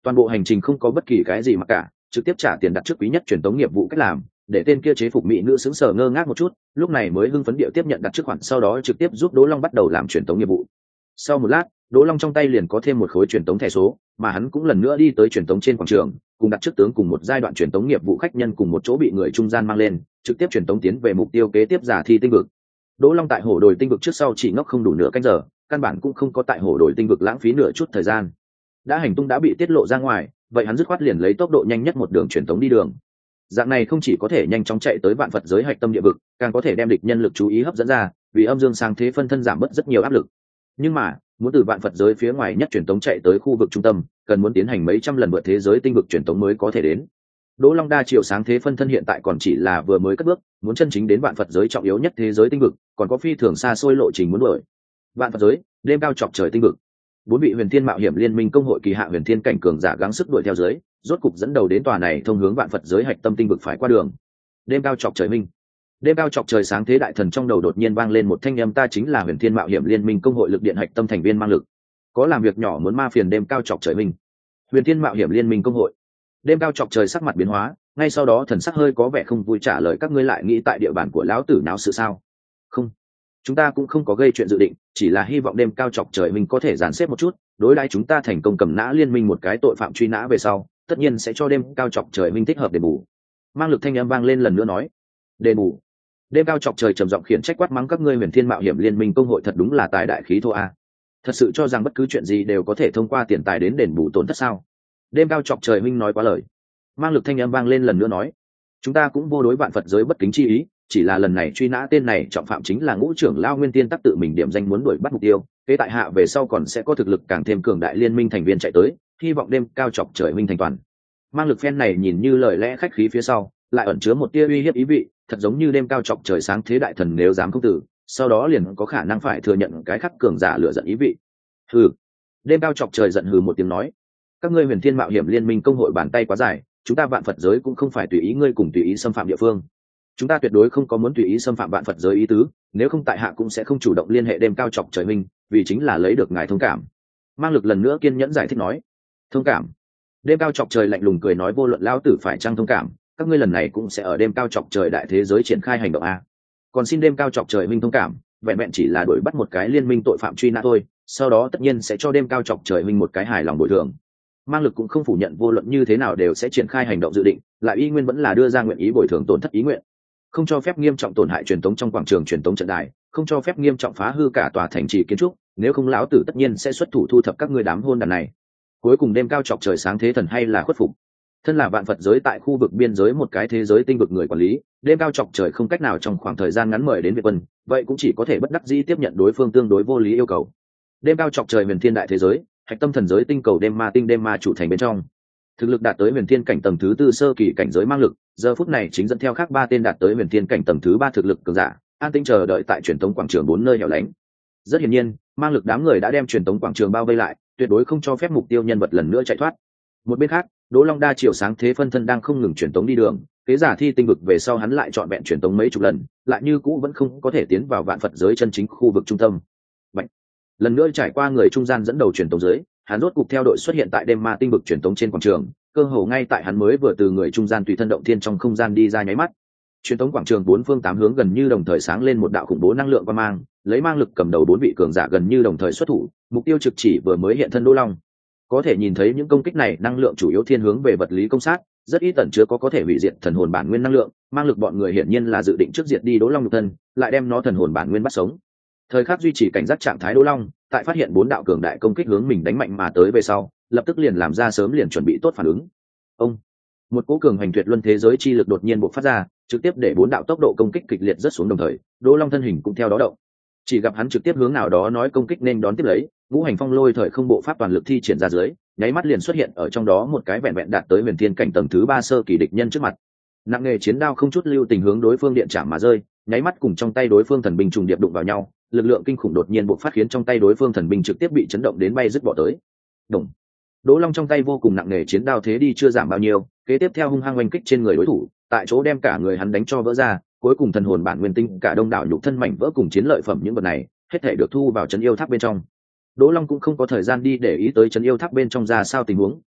Toàn bộ hành trình không có bất kỳ cái gì mà cả, trực tiếp trả tiền đặt trước quý nhất truyền tống nghiệp vụ cách làm, để tên kia chế phục mỹ nữ sững sờ ngơ ngác một chút, lúc này mới hưng phấn điệu tiếp nhận đặt trước khoản, sau đó trực tiếp giúp Đỗ Long bắt đầu làm truyền tống nghiệp vụ. Sau một lát, Đỗ Long trong tay liền có thêm một khối truyền tống thẻ số, mà hắn cũng lần nữa đi tới truyền tống trên quảng trường, cùng đặt trước tướng cùng một giai đoạn truyền tống nghiệp vụ khách nhân cùng một chỗ bị người trung gian mang lên, trực tiếp truyền tống tiến về mục tiêu kế tiếp giả thi tinh vực. Đỗ Long tại hổ đồi tinh vực trước sau chỉ ngốc không đủ nửa canh giờ, căn bản cũng không có tại hổ đồi tinh vực lãng phí nửa chút thời gian. Đã hành tung đã bị tiết lộ ra ngoài, vậy hắn dứt khoát liền lấy tốc độ nhanh nhất một đường truyền tống đi đường. Dạng này không chỉ có thể nhanh chóng chạy tới vạn Phật giới hạch tâm địa vực, càng có thể đem địch nhân lực chú ý hấp dẫn ra, vì âm dương sang thế phân thân giảm bớt rất nhiều áp lực. Nhưng mà, muốn từ vạn Phật giới phía ngoài nhất truyền tống chạy tới khu vực trung tâm, cần muốn tiến hành mấy trăm lần vượt thế giới tinh vực truyền tống mới có thể đến. Đỗ Long đa chiều sáng thế phân thân hiện tại còn chỉ là vừa mới cất bước, muốn chân chính đến vạn Phật giới trọng yếu nhất thế giới tinh vực, còn có phi thường xa xôi lộ trình muốn đuổi. Vạn Phật giới, đêm cao chọc trời tinh vực. Bốn vị huyền thiên mạo hiểm liên minh công hội kỳ hạ huyền thiên cảnh cường giả gắng sức đuổi theo dưới, rốt cục dẫn đầu đến tòa này thông hướng vạn Phật giới hạch tâm tinh vực phải qua đường. Đêm cao chọc trời minh. Đêm cao chọc trời sáng thế đại thần trong đầu đột nhiên vang lên một thanh âm, ta chính là huyền thiên mạo hiểm liên minh công hội lực điện hạch tâm thành viên mang lực, có làm việc nhỏ muốn ma phiền đêm cao chọc trời minh. Huyền thiên mạo hiểm liên minh công hội. Đêm cao chọc trời sắc mặt biến hóa, ngay sau đó thần sắc hơi có vẻ không vui trả lời, các ngươi lại nghĩ tại địa bàn của lão tử náo sự sao? Không, chúng ta cũng không có gây chuyện dự định, chỉ là hy vọng đêm cao chọc trời minh có thể dàn xếp một chút, đối đãi chúng ta thành công cầm nã liên minh một cái tội phạm truy nã về sau, tất nhiên sẽ cho đêm cao chọc trời minh thích hợp đền bù. Mang lực thanh âm vang lên lần nữa nói, đền bù. Đêm cao chọc trời trầm giọng khiển trách quát mắng, các ngươi huyền thiên mạo hiểm liên minh công hội thật đúng là tài đại khí thô a, thật sự cho rằng bất cứ chuyện gì đều có thể thông qua tiền tài đến đền bù tổn thất sao? Đêm cao chọc trời minh nói quá lời. Mang lực thanh âm vang lên lần nữa nói, chúng ta cũng vô đối vạn Phật giới bất kính chi ý, chỉ là lần này truy nã tên này trọng phạm chính là ngũ trưởng lao nguyên tiên tắc tự mình điểm danh muốn đuổi bắt mục tiêu, kế tại hạ về sau còn sẽ có thực lực càng thêm cường đại liên minh thành viên chạy tới, hy vọng đêm cao chọc trời minh thành toàn. Mang lực phen này nhìn như lời lẽ khách khí phía sau lại ẩn chứa một tia uy hiếp ý vị, thật giống như đêm cao chọc trời sáng thế đại thần nếu dám không tử, sau đó liền có khả năng phải thừa nhận cái khắc cường giả lựa giận ý vị. Hừ. Đêm cao chọc trời giận hừ một tiếng nói, các ngươi huyền thiên mạo hiểm liên minh công hội bàn tay quá dài, chúng ta vạn Phật giới cũng không phải tùy ý ngươi cùng tùy ý xâm phạm địa phương, chúng ta tuyệt đối không có muốn tùy ý xâm phạm vạn Phật giới ý tứ, nếu không tại hạ cũng sẽ không chủ động liên hệ đêm cao chọc trời minh, vì chính là lấy được ngài thông cảm. Mang lực lần nữa kiên nhẫn giải thích nói, thông cảm. Đêm cao chọc trời lạnh lùng cười nói, vô luận lao tử phải trăng thông cảm, các ngươi lần này cũng sẽ ở đêm cao chọc trời đại thế giới triển khai hành động a. Còn xin đêm cao chọc trời minh thông cảm, vẹn vẹn chỉ là đuổi bắt một cái liên minh tội phạm truy nã thôi, sau đó tất nhiên sẽ cho đêm cao chọc trời minh một cái hài lòng bồi thường. Mang lực cũng không phủ nhận vô luận như thế nào đều sẽ triển khai hành động dự định, lại y nguyên vẫn là đưa ra nguyện ý bồi thường tổn thất ý nguyện, không cho phép nghiêm trọng tổn hại truyền tống trong quảng trường truyền tống trận đài, không cho phép nghiêm trọng phá hư cả tòa thành trì kiến trúc, nếu không lão tử tất nhiên sẽ xuất thủ thu thập các ngươi đám hôn đàn này. Cuối cùng đêm cao chọc trời sáng thế thần hay là khuất phục. Thân là vạn Phật giới tại khu vực biên giới một cái thế giới tinh vực người quản lý, đêm cao chọc trời không cách nào trong khoảng thời gian ngắn mời đến Việt quân, vậy cũng chỉ có thể bất đắc dĩ tiếp nhận đối phương tương đối vô lý yêu cầu. Đêm cao chọc trời huyền thiên đại thế giới, hạch tâm thần giới tinh cầu đêm ma tinh đêm ma chủ thành bên trong, thực lực đạt tới huyền thiên cảnh tầng thứ tư sơ kỳ cảnh giới mang lực, giờ phút này chính dẫn theo khác ba tên đạt tới huyền thiên cảnh tầng thứ ba thực lực cường giả, an tĩnh chờ đợi tại truyền tống quảng trường bốn nơi hẻo lánh. Rất hiển nhiên, mang lực đám người đã đem truyền tống quảng trường bao vây lại, tuyệt đối không cho phép mục tiêu nhân vật lần nữa chạy thoát. Một bên khác, Đỗ Long đa chiều sáng thế phân thân đang không ngừng truyền tống đi đường, kế giả thi tinh vực về sau hắn lại chọn vẹn truyền tống mấy chục lần, lại như cũ vẫn không có thể tiến vào vạn Phật giới chân chính khu vực trung tâm. Vậy, lần nữa trải qua người trung gian dẫn đầu truyền tống giới, hắn rốt cục theo đội xuất hiện tại đêm ma tinh vực truyền tống trên quảng trường, cơ hồ ngay tại hắn mới vừa từ người trung gian tùy thân động thiên trong không gian đi ra nháy mắt, truyền tống quảng trường bốn phương tám hướng gần như đồng thời sáng lên một đạo khủng bố năng lượng qua mang, lấy mang lực cầm đầu bốn vị cường giả gần như đồng thời xuất thủ, mục tiêu trực chỉ vừa mới hiện thân Đỗ Long. Có thể nhìn thấy những công kích này năng lượng chủ yếu thiên hướng về vật lý công sát, rất ít tẩn chứa có có thể hủy diệt thần hồn bản nguyên năng lượng, mang lực bọn người hiển nhiên là dự định trước diệt đi Đỗ Long nhục thân, lại đem nó thần hồn bản nguyên bắt sống. Thời khắc duy trì cảnh giác trạng thái Đỗ Long, tại phát hiện bốn đạo cường đại công kích hướng mình đánh mạnh mà tới về sau, lập tức liền làm ra sớm liền chuẩn bị tốt phản ứng. Ông, một cỗ cường hành tuyệt luân thế giới chi lực đột nhiên bộc phát ra, trực tiếp để bốn đạo tốc độ công kích kịch liệt rất xuống đồng thời, Đỗ Long thân hình cũng theo đó động. Chỉ gặp hắn trực tiếp hướng nào đó nói công kích nên đón tiếp lấy, ngũ hành phong lôi thời không bộ pháp toàn lực thi triển ra dưới, nháy mắt liền xuất hiện ở trong đó một cái vẹn vẹn đạt tới huyền thiên cảnh tầng thứ ba sơ kỳ địch nhân trước mặt. Nặng nghề chiến đao không chút lưu tình hướng đối phương điện chạm mà rơi, nháy mắt cùng trong tay đối phương thần binh trùng điệp đụng vào nhau, lực lượng kinh khủng đột nhiên bộc phát khiến trong tay đối phương thần binh trực tiếp bị chấn động đến bay rứt bỏ tới. Đùng. Đỗ Long trong tay vô cùng nặng nề chiến đao thế đi chưa giảm bao nhiêu, kế tiếp theo hung hăng oanh kích trên người đối thủ, tại chỗ đem cả người hắn đánh cho vỡ ra, cuối cùng thần hồn bản nguyên tinh cả đông đảo nhục thân mảnh vỡ cùng chiến lợi phẩm những vật này, hết thảy được thu vào trấn yêu tháp bên trong. Đỗ Long cũng không có thời gian đi để ý tới trấn yêu tháp bên trong ra sao tình huống,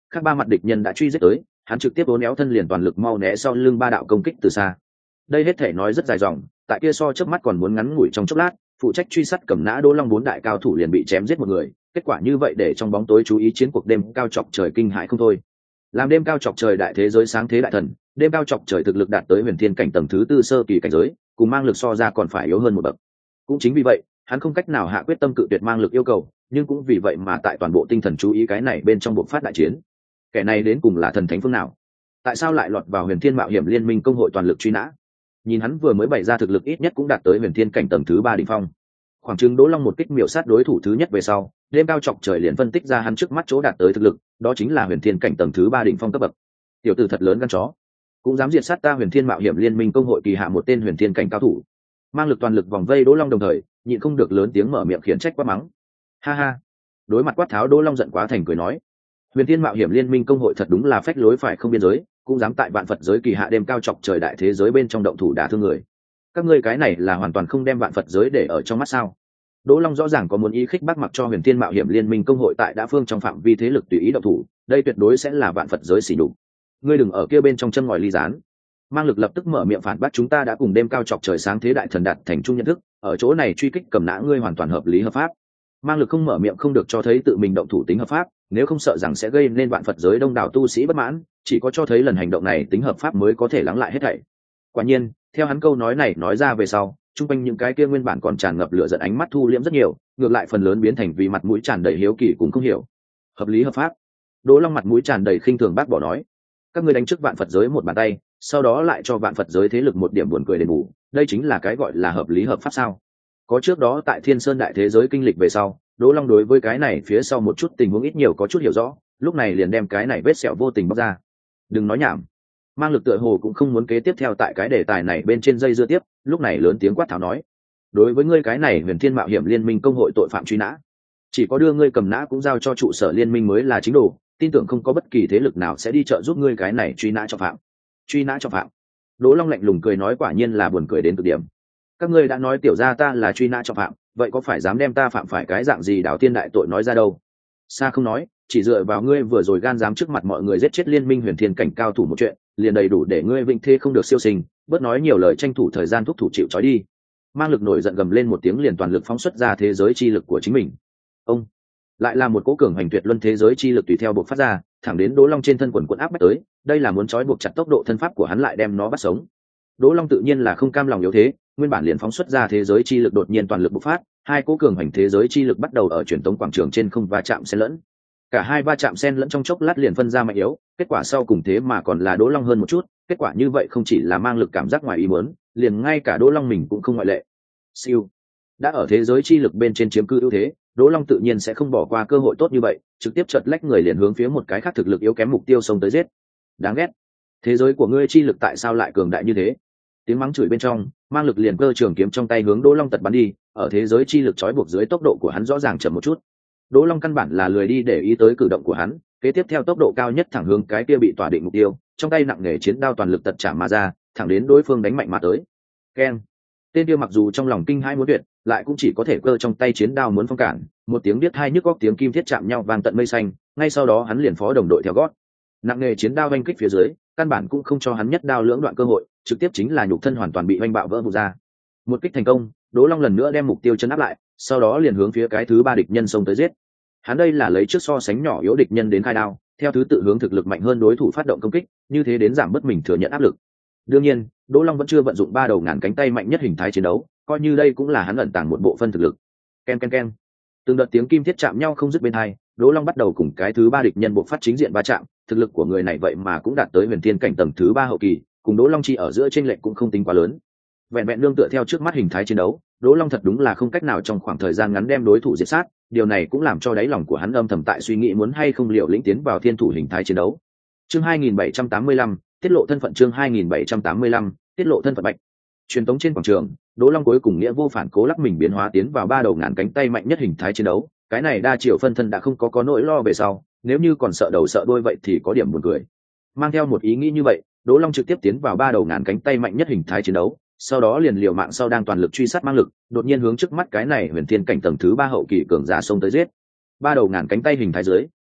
khác ba mặt địch nhân đã truy giết tới, hắn trực tiếp uốn éo thân liền toàn lực mau né sau lưng ba đạo công kích từ xa. Đây hết thể nói rất dài dòng, tại kia so chớp mắt còn muốn ngắn ngủi trong chốc lát, phụ trách truy sát cầm nã Đỗ Long bốn đại cao thủ liền bị chém giết một người, kết quả như vậy để trong bóng tối chú ý chiến cuộc đêm cao chọc trời kinh hãi không thôi. Làm đêm cao chọc trời đại thế giới sáng thế đại thần, đêm cao chọc trời thực lực đạt tới huyền thiên cảnh tầng thứ tư sơ kỳ cảnh giới, cùng mang lực so ra còn phải yếu hơn một bậc. Cũng chính vì vậy, hắn không cách nào hạ quyết tâm cự tuyệt mang lực yêu cầu, nhưng cũng vì vậy mà tại toàn bộ tinh thần chú ý cái này bên trong buộc phát đại chiến. Kẻ này đến cùng là thần thánh phương nào? Tại sao lại lọt vào huyền thiên mạo hiểm liên minh công hội toàn lực truy nã? Nhìn hắn vừa mới bày ra thực lực ít nhất cũng đạt tới huyền thiên cảnh tầng thứ ba đỉnh phong. Khoảng chừng Đỗ Long một kích miểu sát đối thủ thứ nhất về sau, đêm cao chọc trời liền phân tích ra hắn trước mắt chỗ đạt tới thực lực, đó chính là huyền thiên cảnh tầng thứ ba đỉnh phong cấp bậc. Tiểu tử thật lớn gan chó, cũng dám diệt sát ta huyền thiên mạo hiểm liên minh công hội kỳ hạ một tên huyền thiên cảnh cao thủ. Mang lực toàn lực vòng vây Đỗ Long đồng thời, nhịn không được lớn tiếng mở miệng khiển trách quát mắng. Ha ha. Đối mặt quát tháo Đỗ Long giận quá thành cười nói, huyền thiên mạo hiểm liên minh công hội thật đúng là phách lối phải không biên giới, cũng dám tại vạn Phật giới kỳ hạ đêm cao chọc trời đại thế giới bên trong động thủ đả thương người. Các ngươi cái này là hoàn toàn không đem vạn Phật giới để ở trong mắt sao? Đỗ Long rõ ràng có muốn ý khích bác mặc cho huyền thiên mạo hiểm liên minh công hội tại đã phương trong phạm vi thế lực tùy ý động thủ, đây tuyệt đối sẽ là vạn Phật giới xỉ nhục. Ngươi đừng ở kia bên trong chân ngòi ly gián. Mang lực lập tức mở miệng phản bác, chúng ta đã cùng đêm cao chọc trời sáng thế đại thần đạt thành chung nhận thức, ở chỗ này truy kích cầm nã ngươi hoàn toàn hợp lý hợp pháp. Mang lực không mở miệng không được cho thấy tự mình động thủ tính hợp pháp, nếu không sợ rằng sẽ gây nên vạn Phật giới đông đảo tu sĩ bất mãn, chỉ có cho thấy lần hành động này tính hợp pháp mới có thể lắng lại hết thảy. Quả nhiên, theo hắn câu nói này nói ra về sau, chung quanh những cái kia nguyên bản còn tràn ngập lửa giận ánh mắt thu liễm rất nhiều, ngược lại phần lớn biến thành vì mặt mũi tràn đầy hiếu kỳ cũng không hiểu. Hợp lý hợp pháp? Đỗ Long mặt mũi tràn đầy khinh thường bác bỏ nói, các ngươi đánh trước vạn Phật giới một bàn tay, sau đó lại cho vạn Phật giới thế lực một điểm buồn cười đền bù, đây chính là cái gọi là hợp lý hợp pháp sao? Có trước đó tại Thiên Sơn đại thế giới kinh lịch về sau, Đỗ Long đối với cái này phía sau một chút tình huống ít nhiều có chút hiểu rõ, lúc này liền đem cái này vết sẹo vô tình bóc ra. Đừng nói nhảm. Mang lực tựa hồ cũng không muốn kế tiếp theo tại cái đề tài này bên trên dây dưa tiếp, lúc này lớn tiếng quát tháo nói, đối với ngươi cái này huyền thiên mạo hiểm liên minh công hội tội phạm truy nã, chỉ có đưa ngươi cầm nã cũng giao cho trụ sở liên minh mới là chính đồ, tin tưởng không có bất kỳ thế lực nào sẽ đi trợ giúp ngươi cái này truy nã trọng phạm. Truy nã trọng phạm? Đỗ Long lạnh lùng cười nói, quả nhiên là buồn cười đến cực điểm. Các ngươi đã nói tiểu gia ta là truy nã trọng phạm, vậy có phải dám đem ta phạm phải cái dạng gì đảo thiên đại tội nói ra đâu? Xa không nói, chỉ dựa vào ngươi vừa rồi gan dám trước mặt mọi người giết chết liên minh huyền thiên cảnh cao thủ một chuyện, liền đầy đủ để ngươi vinh thế không được siêu sinh, bớt nói nhiều lời tranh thủ thời gian thúc thủ chịu trói đi. Mang lực nổi giận gầm lên một tiếng, liền toàn lực phóng xuất ra thế giới chi lực của chính mình. Ông lại là một cỗ cường hành tuyệt luân thế giới chi lực tùy theo bộc phát ra, thẳng đến Đỗ Long trên thân quần quần áp bách tới, đây là muốn trói buộc chặt tốc độ thân pháp của hắn lại đem nó bắt sống. Đỗ Long tự nhiên là không cam lòng yếu thế, nguyên bản liền phóng xuất ra thế giới chi lực đột nhiên toàn lực bộc phát, hai cỗ cường hành thế giới chi lực bắt đầu ở truyền tống quảng trường trên không va chạm xen lẫn. Cả hai va chạm xen lẫn trong chốc lát liền phân ra mạnh yếu, kết quả sau cùng thế mà còn là Đỗ Long hơn một chút, kết quả như vậy không chỉ là mang lực cảm giác ngoài ý muốn, liền ngay cả Đỗ Long mình cũng không ngoại lệ. Siêu. Đã ở thế giới chi lực bên trên chiếm cư ưu thế, Đỗ Long tự nhiên sẽ không bỏ qua cơ hội tốt như vậy, trực tiếp chợt lách người liền hướng phía một cái khác thực lực yếu kém mục tiêu xông tới giết. Đáng ghét. Thế giới của ngươi chi lực tại sao lại cường đại như thế? Tiếng mắng chửi bên trong, mang lực liền cơ trường kiếm trong tay hướng Đỗ Long tật bắn đi, ở thế giới chi lực trói buộc dưới tốc độ của hắn rõ ràng chậm một chút. Đỗ Long căn bản là lười đi để ý tới cử động của hắn, kế tiếp theo tốc độ cao nhất thẳng hướng cái kia bị tỏa định mục tiêu, trong tay nặng nề chiến đao toàn lực tật chạm mà ra, thẳng đến đối phương đánh mạnh mà tới. Keng. Tên kia mặc dù trong lòng kinh hãi muốn tuyệt, lại cũng chỉ có thể cơ trong tay chiến đao muốn phong cản, một tiếng biết hai nhức óc tiếng kim thiết chạm nhau vang tận mây xanh, ngay sau đó hắn liền phó đồng đội theo gót. Nặng nề chiến đao vanh kích phía dưới, căn bản cũng không cho hắn nhất đao lưỡng đoạn cơ hội, trực tiếp chính là nhục thân hoàn toàn bị vanh bạo vỡ vụn ra. Một kích thành công, Đỗ Long lần nữa đem mục tiêu chấn áp lại, sau đó liền hướng phía cái thứ ba địch nhân xông tới giết. Hắn đây là lấy trước so sánh nhỏ yếu địch nhân đến khai đao, theo thứ tự hướng thực lực mạnh hơn đối thủ phát động công kích, như thế đến giảm bớt mình thừa nhận áp lực. Đương nhiên, Đỗ Long vẫn chưa vận dụng ba đầu ngàn cánh tay mạnh nhất hình thái chiến đấu, coi như đây cũng là hắn ẩn tàng một bộ phân thực lực. Ken ken ken. Từng đợt tiếng kim thiết chạm nhau không dứt bên hai, Đỗ Long bắt đầu cùng cái thứ ba địch nhân buộc phát chính diện va chạm, thực lực của người này vậy mà cũng đạt tới huyền thiên cảnh tầng thứ ba hậu kỳ, cùng Đỗ Long chi ở giữa chênh lệch cũng không tính quá lớn. Vẹn vẹn nương tựa theo trước mắt hình thái chiến đấu, Đỗ Long thật đúng là không cách nào trong khoảng thời gian ngắn đem đối thủ diệt sát, điều này cũng làm cho đáy lòng của hắn âm thầm tại suy nghĩ muốn hay không liều lĩnh tiến vào thiên thủ hình thái chiến đấu. Chương hai nghìn bảy trăm tám mươi lăm, tiết lộ thân phận. Chương hai nghìn bảy trăm tám mươi lăm, tiết lộ thân phận. Bạch truyền tống trên quảng trường, Đỗ Long cuối cùng nghĩa vô phản cố lắc mình biến hóa tiến vào ba đầu ngàn cánh tay mạnh nhất hình thái chiến đấu, cái này đa chiều phân thân đã không có có nỗi lo về sau, nếu như còn sợ đầu sợ đuôi vậy thì có điểm buồn cười. Mang theo một ý nghĩ như vậy, Đỗ Long trực tiếp tiến vào ba đầu ngàn cánh tay mạnh nhất hình thái chiến đấu, sau đó liền liều mạng sau đang toàn lực truy sát mang lực, đột nhiên hướng trước mắt cái này huyền thiên cảnh tầng thứ ba hậu kỳ cường giả xông tới giết. Ba đầu ngàn cánh tay hình thái dưới,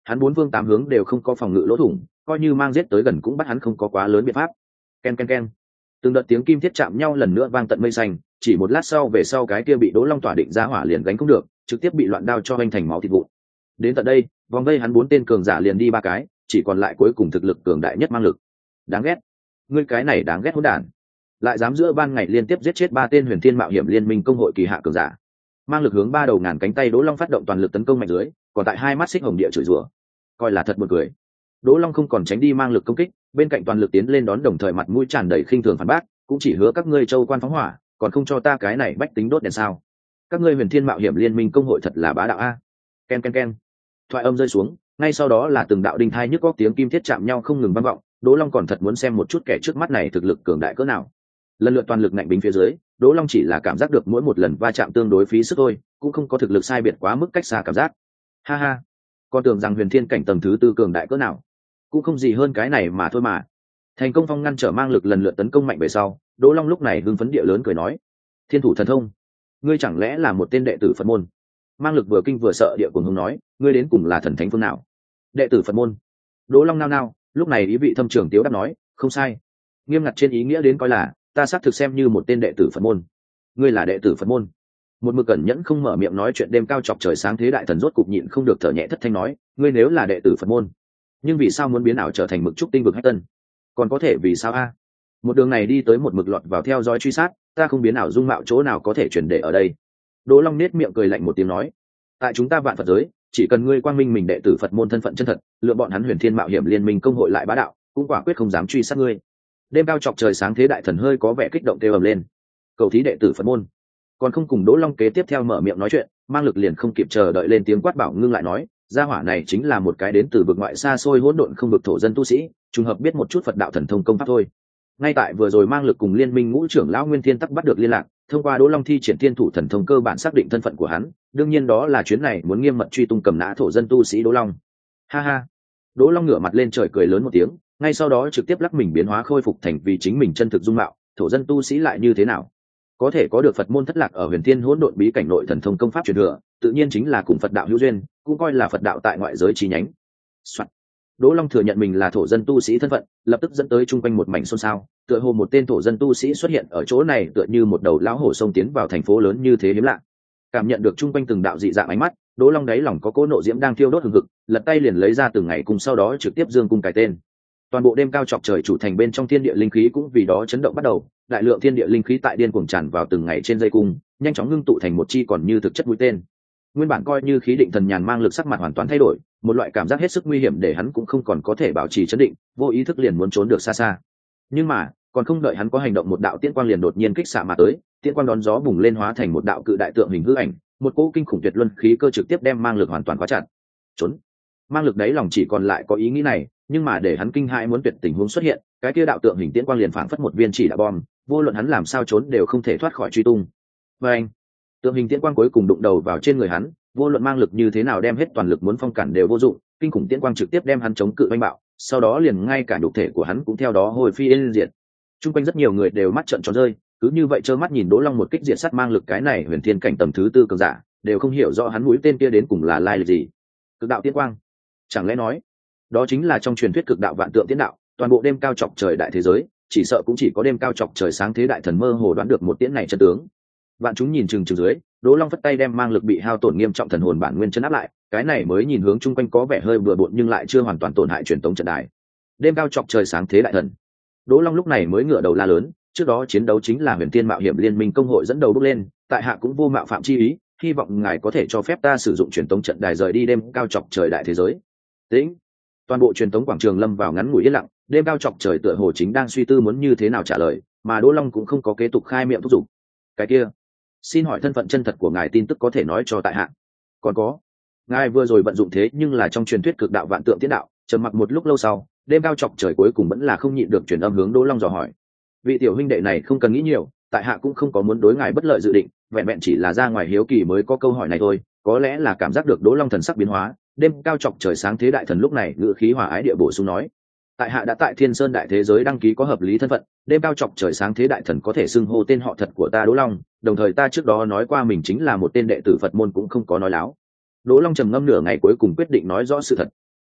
hắn bốn phương tám hướng đều không có phòng ngự lỗ thủng, coi như mang giết tới gần cũng bắt hắn không có quá lớn biện pháp. Ken ken ken, từng đợt tiếng kim thiết chạm nhau lần nữa vang tận mây xanh. Chỉ một lát sau về sau cái kia bị Đỗ Long tỏa định ra hỏa liền gánh không được, trực tiếp bị loạn đao cho anh thành máu thịt vụn. Đến tận đây, vòng vây hắn bốn tên cường giả liền đi ba cái, chỉ còn lại cuối cùng thực lực cường đại nhất mang lực. Đáng ghét, ngươi cái này đáng ghét hỗn đản, lại dám giữa ban ngày liên tiếp giết chết ba tên huyền thiên mạo hiểm liên minh công hội kỳ hạ cường giả. Mang lực hướng ba đầu ngàn cánh tay Đỗ Long phát động toàn lực tấn công mạnh dưới, còn tại hai mắt xích hồng địa chửi rủa, coi là thật buồn cười. Đỗ Long không còn tránh đi mang lực công kích, bên cạnh toàn lực tiến lên đón, đồng thời mặt mũi tràn đầy khinh thường phản bác, cũng chỉ hứa các ngươi châu quan phóng hỏa, còn không cho ta cái này bách tính đốt đèn sao? Các ngươi huyền thiên mạo hiểm liên minh công hội thật là bá đạo a. Ken ken ken, thoại âm rơi xuống, ngay sau đó là từng đạo đinh thai nhức góc tiếng kim thiết chạm nhau không ngừng vang vọng. Đỗ Long còn thật muốn xem một chút kẻ trước mắt này thực lực cường đại cỡ nào. Lần lượt toàn lực nạnh bính phía dưới, Đỗ Long chỉ là cảm giác được mỗi một lần va chạm tương đối phí sức thôi, cũng không có thực lực sai biệt quá mức cách xa cảm giác. Ha ha, con tưởng rằng huyền thiên cảnh tầng thứ tư cường đại cỡ nào, cũng không gì hơn cái này mà thôi mà. Thành công phong ngăn trở mang lực lần lượt tấn công mạnh về sau, Đỗ Long lúc này hưng phấn địa lớn cười nói: Thiên thủ thần thông, ngươi chẳng lẽ là một tên đệ tử Phật môn? Mang lực vừa kinh vừa sợ địa cùng hùng nói: ngươi đến cùng là thần thánh phương nào? Đệ tử Phật môn. Đỗ Long nao nao, lúc này ý vị thâm trường tiếu đáp nói: không sai, nghiêm ngặt trên ý nghĩa đến coi là ta xác thực xem như một tên đệ tử Phật môn. Ngươi là đệ tử Phật môn? Một mực cẩn nhẫn không mở miệng nói chuyện đêm cao chọc trời sáng thế đại thần rốt cục nhịn không được thở nhẹ thất thanh nói: ngươi nếu là đệ tử Phật môn, nhưng vì sao muốn biến ảo trở thành mực trúc tinh vực hách tân? Còn có thể vì sao a? Một đường này đi tới một mực lọt vào theo dõi truy sát, ta không biến ảo dung mạo chỗ nào có thể chuyển để ở đây. Đỗ Long nết miệng cười lạnh một tiếng nói: tại chúng ta vạn Phật giới, chỉ cần ngươi quang minh mình đệ tử Phật môn thân phận chân thật, lựa bọn hắn huyền thiên mạo hiểm liên minh công hội lại bá đạo, cũng quả quyết không dám truy sát ngươi. Đêm cao chọc trời sáng thế đại thần hơi có vẻ kích động kêu ầm lên: cầu thí đệ tử Phật môn. Còn không cùng Đỗ Long kế tiếp theo mở miệng nói chuyện, mang lực liền không kịp chờ đợi lên tiếng quát bảo ngưng lại nói: gia hỏa này chính là một cái đến từ vực ngoại xa xôi hỗn độn không vực thổ dân tu sĩ, trùng hợp biết một chút Phật đạo thần thông công pháp thôi. Ngay tại vừa rồi mang lực cùng liên minh ngũ trưởng lão Nguyên Thiên tắc bắt được liên lạc, thông qua Đỗ Long thi triển thiên thủ thần thông cơ bản xác định thân phận của hắn, đương nhiên đó là chuyến này muốn nghiêm mật truy tung cầm nã thổ dân tu sĩ Đỗ Long. Ha ha. Đỗ Long ngửa mặt lên trời cười lớn một tiếng, ngay sau đó trực tiếp lắc mình biến hóa khôi phục thành vì chính mình chân thực dung mạo. Thổ dân tu sĩ lại như thế nào? Có thể có được Phật môn thất lạc ở huyền thiên hỗn độn bí cảnh nội thần thông công pháp truyền thừa, tự nhiên chính là cùng Phật đạo hữu duyên, cũng coi là Phật đạo tại ngoại giới chi nhánh. Soạn. Đỗ Long thừa nhận mình là thổ dân tu sĩ thân phận, lập tức dẫn tới chung quanh một mảnh xôn xao, tựa hồ một tên thổ dân tu sĩ xuất hiện ở chỗ này tựa như một đầu lão hổ xông tiến vào thành phố lớn như thế hiếm lạ. Cảm nhận được chung quanh từng đạo dị dạng ánh mắt, Đỗ Long đáy lòng có cỗ nộ diễm đang thiêu đốt hừng hực, lật tay liền lấy ra từng ngày cùng sau đó trực tiếp dương cung cài tên. Toàn bộ đêm cao chọc trời chủ thành bên trong thiên địa linh khí cũng vì đó chấn động bắt đầu, đại lượng thiên địa linh khí tại điên cuồng tràn vào từng ngày trên dây cung, nhanh chóng ngưng tụ thành một chi còn như thực chất mũi tên. Nguyên bản coi như khí định thần nhàn mang lực sắc mặt hoàn toàn thay đổi, một loại cảm giác hết sức nguy hiểm để hắn cũng không còn có thể bảo trì chấn định, vô ý thức liền muốn trốn được xa xa. Nhưng mà, còn không đợi hắn có hành động, một đạo tiễn quang liền đột nhiên kích xạ mà tới, tiễn quang đón gió bùng lên hóa thành một đạo cự đại tượng hình hư ảnh, một cỗ kinh khủng tuyệt luân khí cơ trực tiếp đem mang lực hoàn toàn khóa chặt. Trốn. Mang lực đấy lòng chỉ còn lại có ý nghĩ này, nhưng mà để hắn kinh hãi muốn tuyệt tình huống xuất hiện, cái kia đạo tượng hình tiễn quang liền phảng phất một viên chỉ đạn bom, vô luận hắn làm sao trốn đều không thể thoát khỏi truy tung. Và anh, tượng hình tiễn quang cuối cùng đụng đầu vào trên người hắn, vô luận mang lực như thế nào đem hết toàn lực muốn phong cản đều vô dụng, kinh khủng tiễn quang trực tiếp đem hắn chống cự oanh bạo, sau đó liền ngay cả nhục thể của hắn cũng theo đó hồi phi yên diệt. Trung quanh rất nhiều người đều mắt trợn tròn rơi, cứ như vậy trơ mắt nhìn Đỗ Long một kích diệt sát mang lực cái này huyền thiên cảnh tầm thứ tư cường giả, đều không hiểu rõ hắn mũi tên kia đến cùng là lai lịch gì. Cực đạo tiễn quang, chẳng lẽ nói đó chính là trong truyền thuyết cực đạo vạn tượng tiễn đạo? Toàn bộ đêm cao chọc trời đại thế giới, chỉ sợ cũng chỉ có đêm cao chọc trời sáng thế đại thần mơ hồ đoán được một tiễn này chân tướng. Vạn chúng nhìn chừng chừng dưới, Đỗ Long phất tay đem mang lực bị hao tổn nghiêm trọng thần hồn bản nguyên chân áp lại, cái này mới nhìn hướng chung quanh có vẻ hơi bừa bộn nhưng lại chưa hoàn toàn tổn hại truyền tống trận đài. Đêm cao chọc trời sáng thế đại thần. Đỗ Long lúc này mới ngửa đầu la lớn, trước đó chiến đấu chính là huyền thiên mạo hiểm liên minh công hội dẫn đầu bước lên, tại hạ cũng vô mạo phạm chi ý, hy vọng ngài có thể cho phép ta sử dụng truyền tống trận đài rời đi đêm cao chọc trời đại thế giới. Tĩnh. Toàn bộ truyền tống quảng trường lâm vào ngắn ngủi yên lặng, đêm cao chọc trời tựa hồ chính đang suy tư muốn như thế nào trả lời, mà Đỗ Long cũng không có kế tục khai miệng thúc giục. Cái kia, xin hỏi thân phận chân thật của ngài tin tức có thể nói cho tại hạ? Còn có, ngài vừa rồi vận dụng thế nhưng là trong truyền thuyết cực đạo vạn tượng tiễn đạo. Trầm mặc một lúc lâu sau, đêm cao chọc trời cuối cùng vẫn là không nhịn được truyền âm hướng Đỗ Long dò hỏi. Vị tiểu huynh đệ này không cần nghĩ nhiều, tại hạ cũng không có muốn đối ngài bất lợi dự định, vẹn vẹn chỉ là ra ngoài hiếu kỳ mới có câu hỏi này thôi. Có lẽ là cảm giác được Đỗ Long thần sắc biến hóa, đêm cao chọc trời sáng thế đại thần lúc này ngữ khí hòa ái địa bổ sung nói: tại hạ đã tại Thiên Sơn đại thế giới đăng ký có hợp lý thân phận, đêm cao chọc trời sáng thế đại thần có thể xưng hô tên họ thật của ta Đỗ Long, đồng thời ta trước đó nói qua mình chính là một tên đệ tử Phật môn cũng không có nói láo. Đỗ Long trầm ngâm nửa ngày cuối cùng quyết định nói rõ sự thật.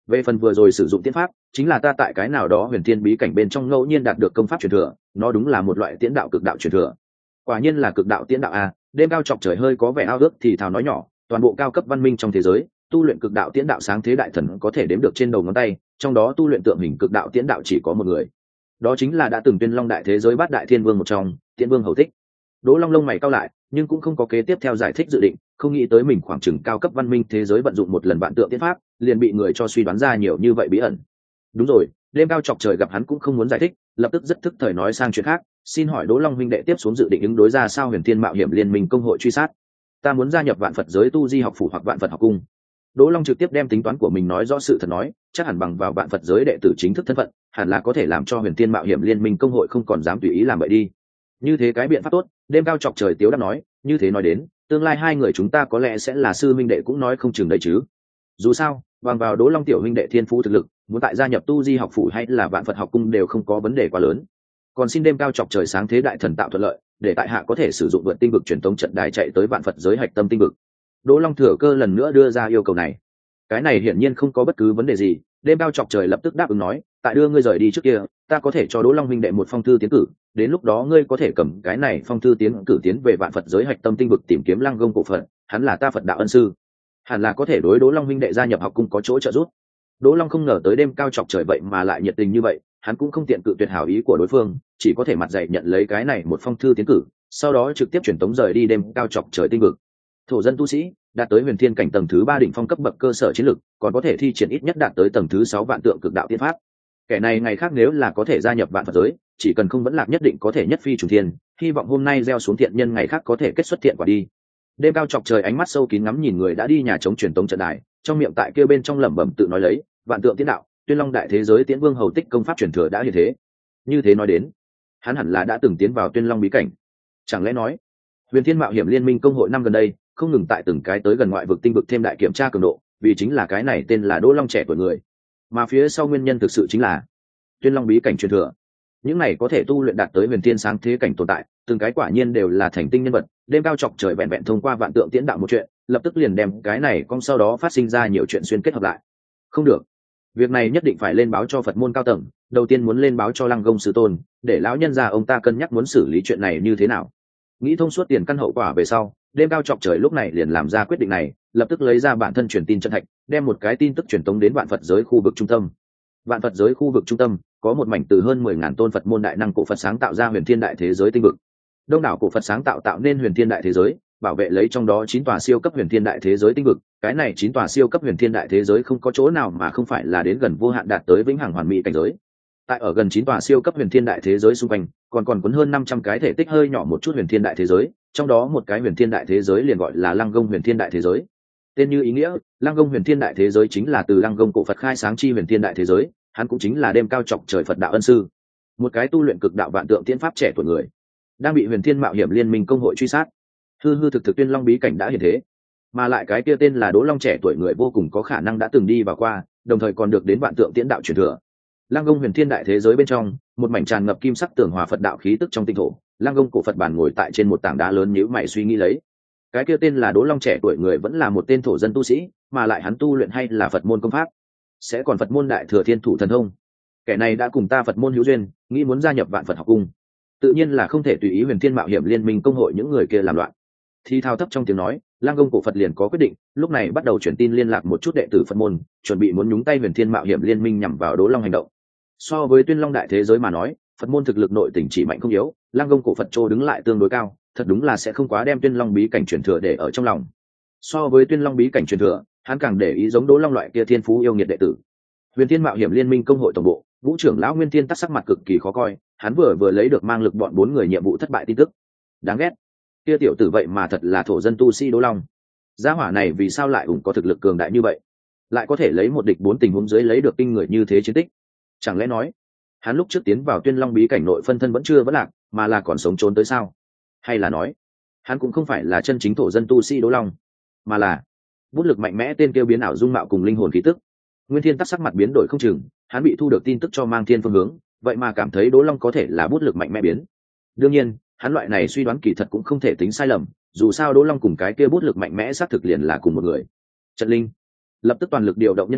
Về phần vừa rồi sử dụng tiễn pháp, chính là ta tại cái nào đó huyền thiên bí cảnh bên trong ngẫu nhiên đạt được công pháp truyền thừa, nó đúng là một loại tiễn đạo cực đạo truyền thừa. Quả nhiên là cực đạo tiễn đạo a. Đêm Cao Chọc Trời hơi có vẻ ao ước thì thào nói nhỏ, toàn bộ cao cấp văn minh trong thế giới, tu luyện cực đạo tiễn đạo sáng thế đại thần có thể đếm được trên đầu ngón tay, trong đó tu luyện tượng hình cực đạo tiễn đạo chỉ có một người, đó chính là đã từng tuyên long đại thế giới bát đại thiên vương một trong Tiễn Vương Hầu Thích. Đỗ Long lông mày cau lại, nhưng cũng không có kế tiếp theo giải thích dự định, không nghĩ tới mình khoảng chừng cao cấp văn minh thế giới vận dụng một lần vạn tượng tiễn pháp, liền bị người cho suy đoán ra nhiều như vậy bí ẩn. Đúng rồi, Đêm Cao Chọc Trời gặp hắn cũng không muốn giải thích, lập tức rất thức thời nói sang chuyện khác, xin hỏi Đỗ Long huynh đệ tiếp xuống dự định ứng đối ra sao Huyền Thiên Mạo Hiểm Liên Minh công hội truy sát? Ta muốn gia nhập Vạn Phật giới tu di học phủ hoặc Vạn Phật học cung. Đỗ Long trực tiếp đem tính toán của mình nói rõ sự thật nói, chắc hẳn bằng vào Vạn Phật giới đệ tử chính thức thân phận, hẳn là có thể làm cho Huyền Thiên Mạo Hiểm Liên Minh công hội không còn dám tùy ý làm vậy đi. Như thế cái biện pháp tốt. Đêm Cao Chọc Trời tiếu đáp nói, như thế nói đến, tương lai hai người chúng ta có lẽ sẽ là sư huynh đệ cũng nói không chừng đấy chứ. Dù sao, bằng vào Đỗ Long tiểu huynh đệ thiên phú thực lực, muốn tại gia nhập tu di học phủ hay là Vạn Phật học cung đều không có vấn đề quá lớn. Còn xin Đêm Cao Chọc Trời sáng thế đại thần tạo thuận lợi, để tại hạ có thể sử dụng vượt tinh vực truyền tống trận đài chạy tới Vạn Phật giới hạch tâm tinh vực. Đỗ Long thừa cơ lần nữa đưa ra yêu cầu này. Cái này hiển nhiên không có bất cứ vấn đề gì. Đêm Cao Chọc Trời lập tức đáp ứng nói, tại đưa ngươi rời đi trước kia, ta có thể cho Đỗ Long huynh đệ một phong thư tiến cử, đến lúc đó ngươi có thể cầm cái này phong thư tiến cử tiến về Vạn Phật giới hạch tâm tinh vực tìm kiếm Lăng Gông cổ Phật, hắn là ta Phật đạo ân sư, hẳn là có thể đối Đỗ Long huynh đệ gia nhập học cung có chỗ trợ giúp. Đỗ Long không ngờ tới Đêm Cao Chọc Trời vậy mà lại nhiệt tình như vậy, hắn cũng không tiện cự tuyệt hảo ý của đối phương, chỉ có thể mặt dày nhận lấy cái này một phong thư tiến cử, sau đó trực tiếp chuyển tống rời đi Đêm Cao Chọc Trời tinh vực. Thổ dân tu sĩ đạt tới huyền thiên cảnh tầng thứ ba đỉnh phong cấp bậc cơ sở chiến lực, còn có thể thi triển ít nhất đạt tới tầng thứ sáu vạn tượng cực đạo tiên pháp. Kẻ này ngày khác nếu là có thể gia nhập Vạn Phật giới, chỉ cần không vẫn lạc nhất định có thể nhất phi trùng thiên, hy vọng hôm nay gieo xuống thiện nhân ngày khác có thể kết xuất thiện quả đi. Đêm Cao Chọc Trời ánh mắt sâu kín ngắm nhìn người đã đi nhà chống truyền tống trận đài, trong miệng tại kia bên trong lẩm bẩm tự nói lấy, vạn tượng tiên đạo, Tuyên Long đại thế giới Tiễn Vương Hầu Tích công pháp truyền thừa đã hiện thế. Như thế nói đến, hắn hẳn là đã từng tiến vào Tuyên Long bí cảnh. Chẳng lẽ nói, Huyền Thiên Mạo Hiểm Liên Minh công hội năm gần đây không ngừng tại từng cái tới gần ngoại vực tinh vực thêm đại kiểm tra cường độ, vì chính là cái này tên là Đỗ Long trẻ tuổi người, mà phía sau nguyên nhân thực sự chính là Tuyên Long bí cảnh truyền thừa. Những này có thể tu luyện đạt tới huyền thiên sáng thế cảnh tồn tại, từng cái quả nhiên đều là thành tinh nhân vật. Đêm Cao Chọc Trời vẹn vẹn thông qua vạn tượng tiễn đạo một chuyện, lập tức liền đem cái này con sau đó phát sinh ra nhiều chuyện xuyên kết hợp lại. Không được, việc này nhất định phải lên báo cho Phật môn cao tầng, đầu tiên muốn lên báo cho Lăng Gông sư tôn, để lão nhân già ông ta cân nhắc muốn xử lý chuyện này như thế nào. Nghĩ thông suốt tiền căn hậu quả về sau, Đêm Cao Chọc Trời lúc này liền làm ra quyết định này, lập tức lấy ra bản thân truyền tin chân thạch, đem một cái tin tức truyền tống đến Vạn Phật giới khu vực trung tâm. Vạn Phật giới khu vực trung tâm có một mảnh từ hơn mười ngàn tôn Phật môn đại năng cổ Phật sáng tạo ra huyền thiên đại thế giới tinh vực. Đông đảo cổ Phật sáng tạo tạo nên huyền thiên đại thế giới, bảo vệ lấy trong đó chín tòa siêu cấp huyền thiên đại thế giới tinh vực. Cái này chín tòa siêu cấp huyền thiên đại thế giới không có chỗ nào mà không phải là đến gần vô hạn đạt tới vĩnh hằng hoàn mỹ cảnh giới. Tại ở gần chín tòa siêu cấp huyền thiên đại thế giới xung quanh, còn còn cuốn hơn năm trăm cái thể tích hơi nhỏ một chút huyền thiên đại thế giới, trong đó một cái huyền thiên đại thế giới liền gọi là Lăng Gông huyền thiên đại thế giới. Tên như ý nghĩa, Lăng Gông huyền thiên đại thế giới chính là từ Lăng Gông cổ Phật khai sáng chi huyền thiên đại thế giới, hắn cũng chính là Đêm Cao Chọc Trời Phật đạo ân sư, một cái tu luyện cực đạo vạn tượng tiễn pháp trẻ tuổi người, đang bị huyền thiên mạo hiểm liên minh công hội truy sát. Hư hư thực thực Tuyên Long bí cảnh đã hiện thế, mà lại cái kia tên là Đỗ Long trẻ tuổi người vô cùng có khả năng đã từng đi vào qua, đồng thời còn được đến vạn tượng tiễn đạo truyền thừa. Lăng Gông huyền thiên đại thế giới bên trong, một mảnh tràn ngập kim sắc tường hòa Phật đạo khí tức trong tinh thổ, Lăng Gông cổ Phật bản ngồi tại trên một tảng đá lớn nhíu mày suy nghĩ lấy. Cái kia tên là Đỗ Long trẻ tuổi người vẫn là một tên thổ dân tu sĩ, mà lại hắn tu luyện hay là Phật môn công pháp, sẽ còn Phật môn đại thừa thiên thủ thần thông. Kẻ này đã cùng ta Phật môn hữu duyên, nghĩ muốn gia nhập Vạn Phật học cung, tự nhiên là không thể tùy ý huyền thiên mạo hiểm liên minh công hội những người kia làm loạn. Thì thao thấp trong tiếng nói, Lăng Gông cổ Phật liền có quyết định, lúc này bắt đầu truyền tin liên lạc một chút đệ tử Phật môn, chuẩn bị muốn nhúng tay huyền thiên mạo hiểm liên minh nhằm vào Đỗ Long hành động. So với Tuyên Long đại thế giới mà nói, Phật môn thực lực nội tình chỉ mạnh không yếu, Lăng Gông cổ Phật trô đứng lại tương đối cao, thật đúng là sẽ không quá đem Tuyên Long bí cảnh truyền thừa để ở trong lòng. So với Tuyên Long bí cảnh truyền thừa, hắn càng để ý giống Đỗ Long loại kia thiên phú yêu nghiệt đệ tử. Huyền Thiên Mạo Hiểm Liên Minh công hội tổng bộ, Vũ trưởng lão Nguyên Thiên tắc sắc mặt cực kỳ khó coi, hắn vừa vừa lấy được mang lực bọn bốn người nhiệm vụ thất bại tin tức. Đáng ghét, kia tiểu tử vậy mà thật là thổ dân tu sĩ Đỗ Long. Gia hỏa này vì sao lại ủng có thực lực cường đại như vậy, lại có thể lấy một địch bốn tình huống dưới lấy được kinh người như thế chiến tích? Chẳng lẽ nói, hắn lúc trước tiến vào Tuyên Long bí cảnh nội phân thân vẫn chưa vẫn lạc, mà là còn sống trốn tới sao? Hay là nói, hắn cũng không phải là chân chính thổ dân tu sĩ Đỗ Long, mà là bút lực mạnh mẽ tên kêu biến ảo dung mạo cùng linh hồn khí tức? Nguyên Thiên tắc sắc mặt biến đổi không chừng, hắn bị thu được tin tức cho mang thiên phương hướng, vậy mà cảm thấy Đỗ Long có thể là bút lực mạnh mẽ biến. Đương nhiên, hắn loại này suy đoán kỳ thật cũng không thể tính sai lầm, dù sao Đỗ Long cùng cái kia bút lực mạnh mẽ xác thực liền là cùng một người. Trận Linh lập tức toàn lực điều động nhân thủ,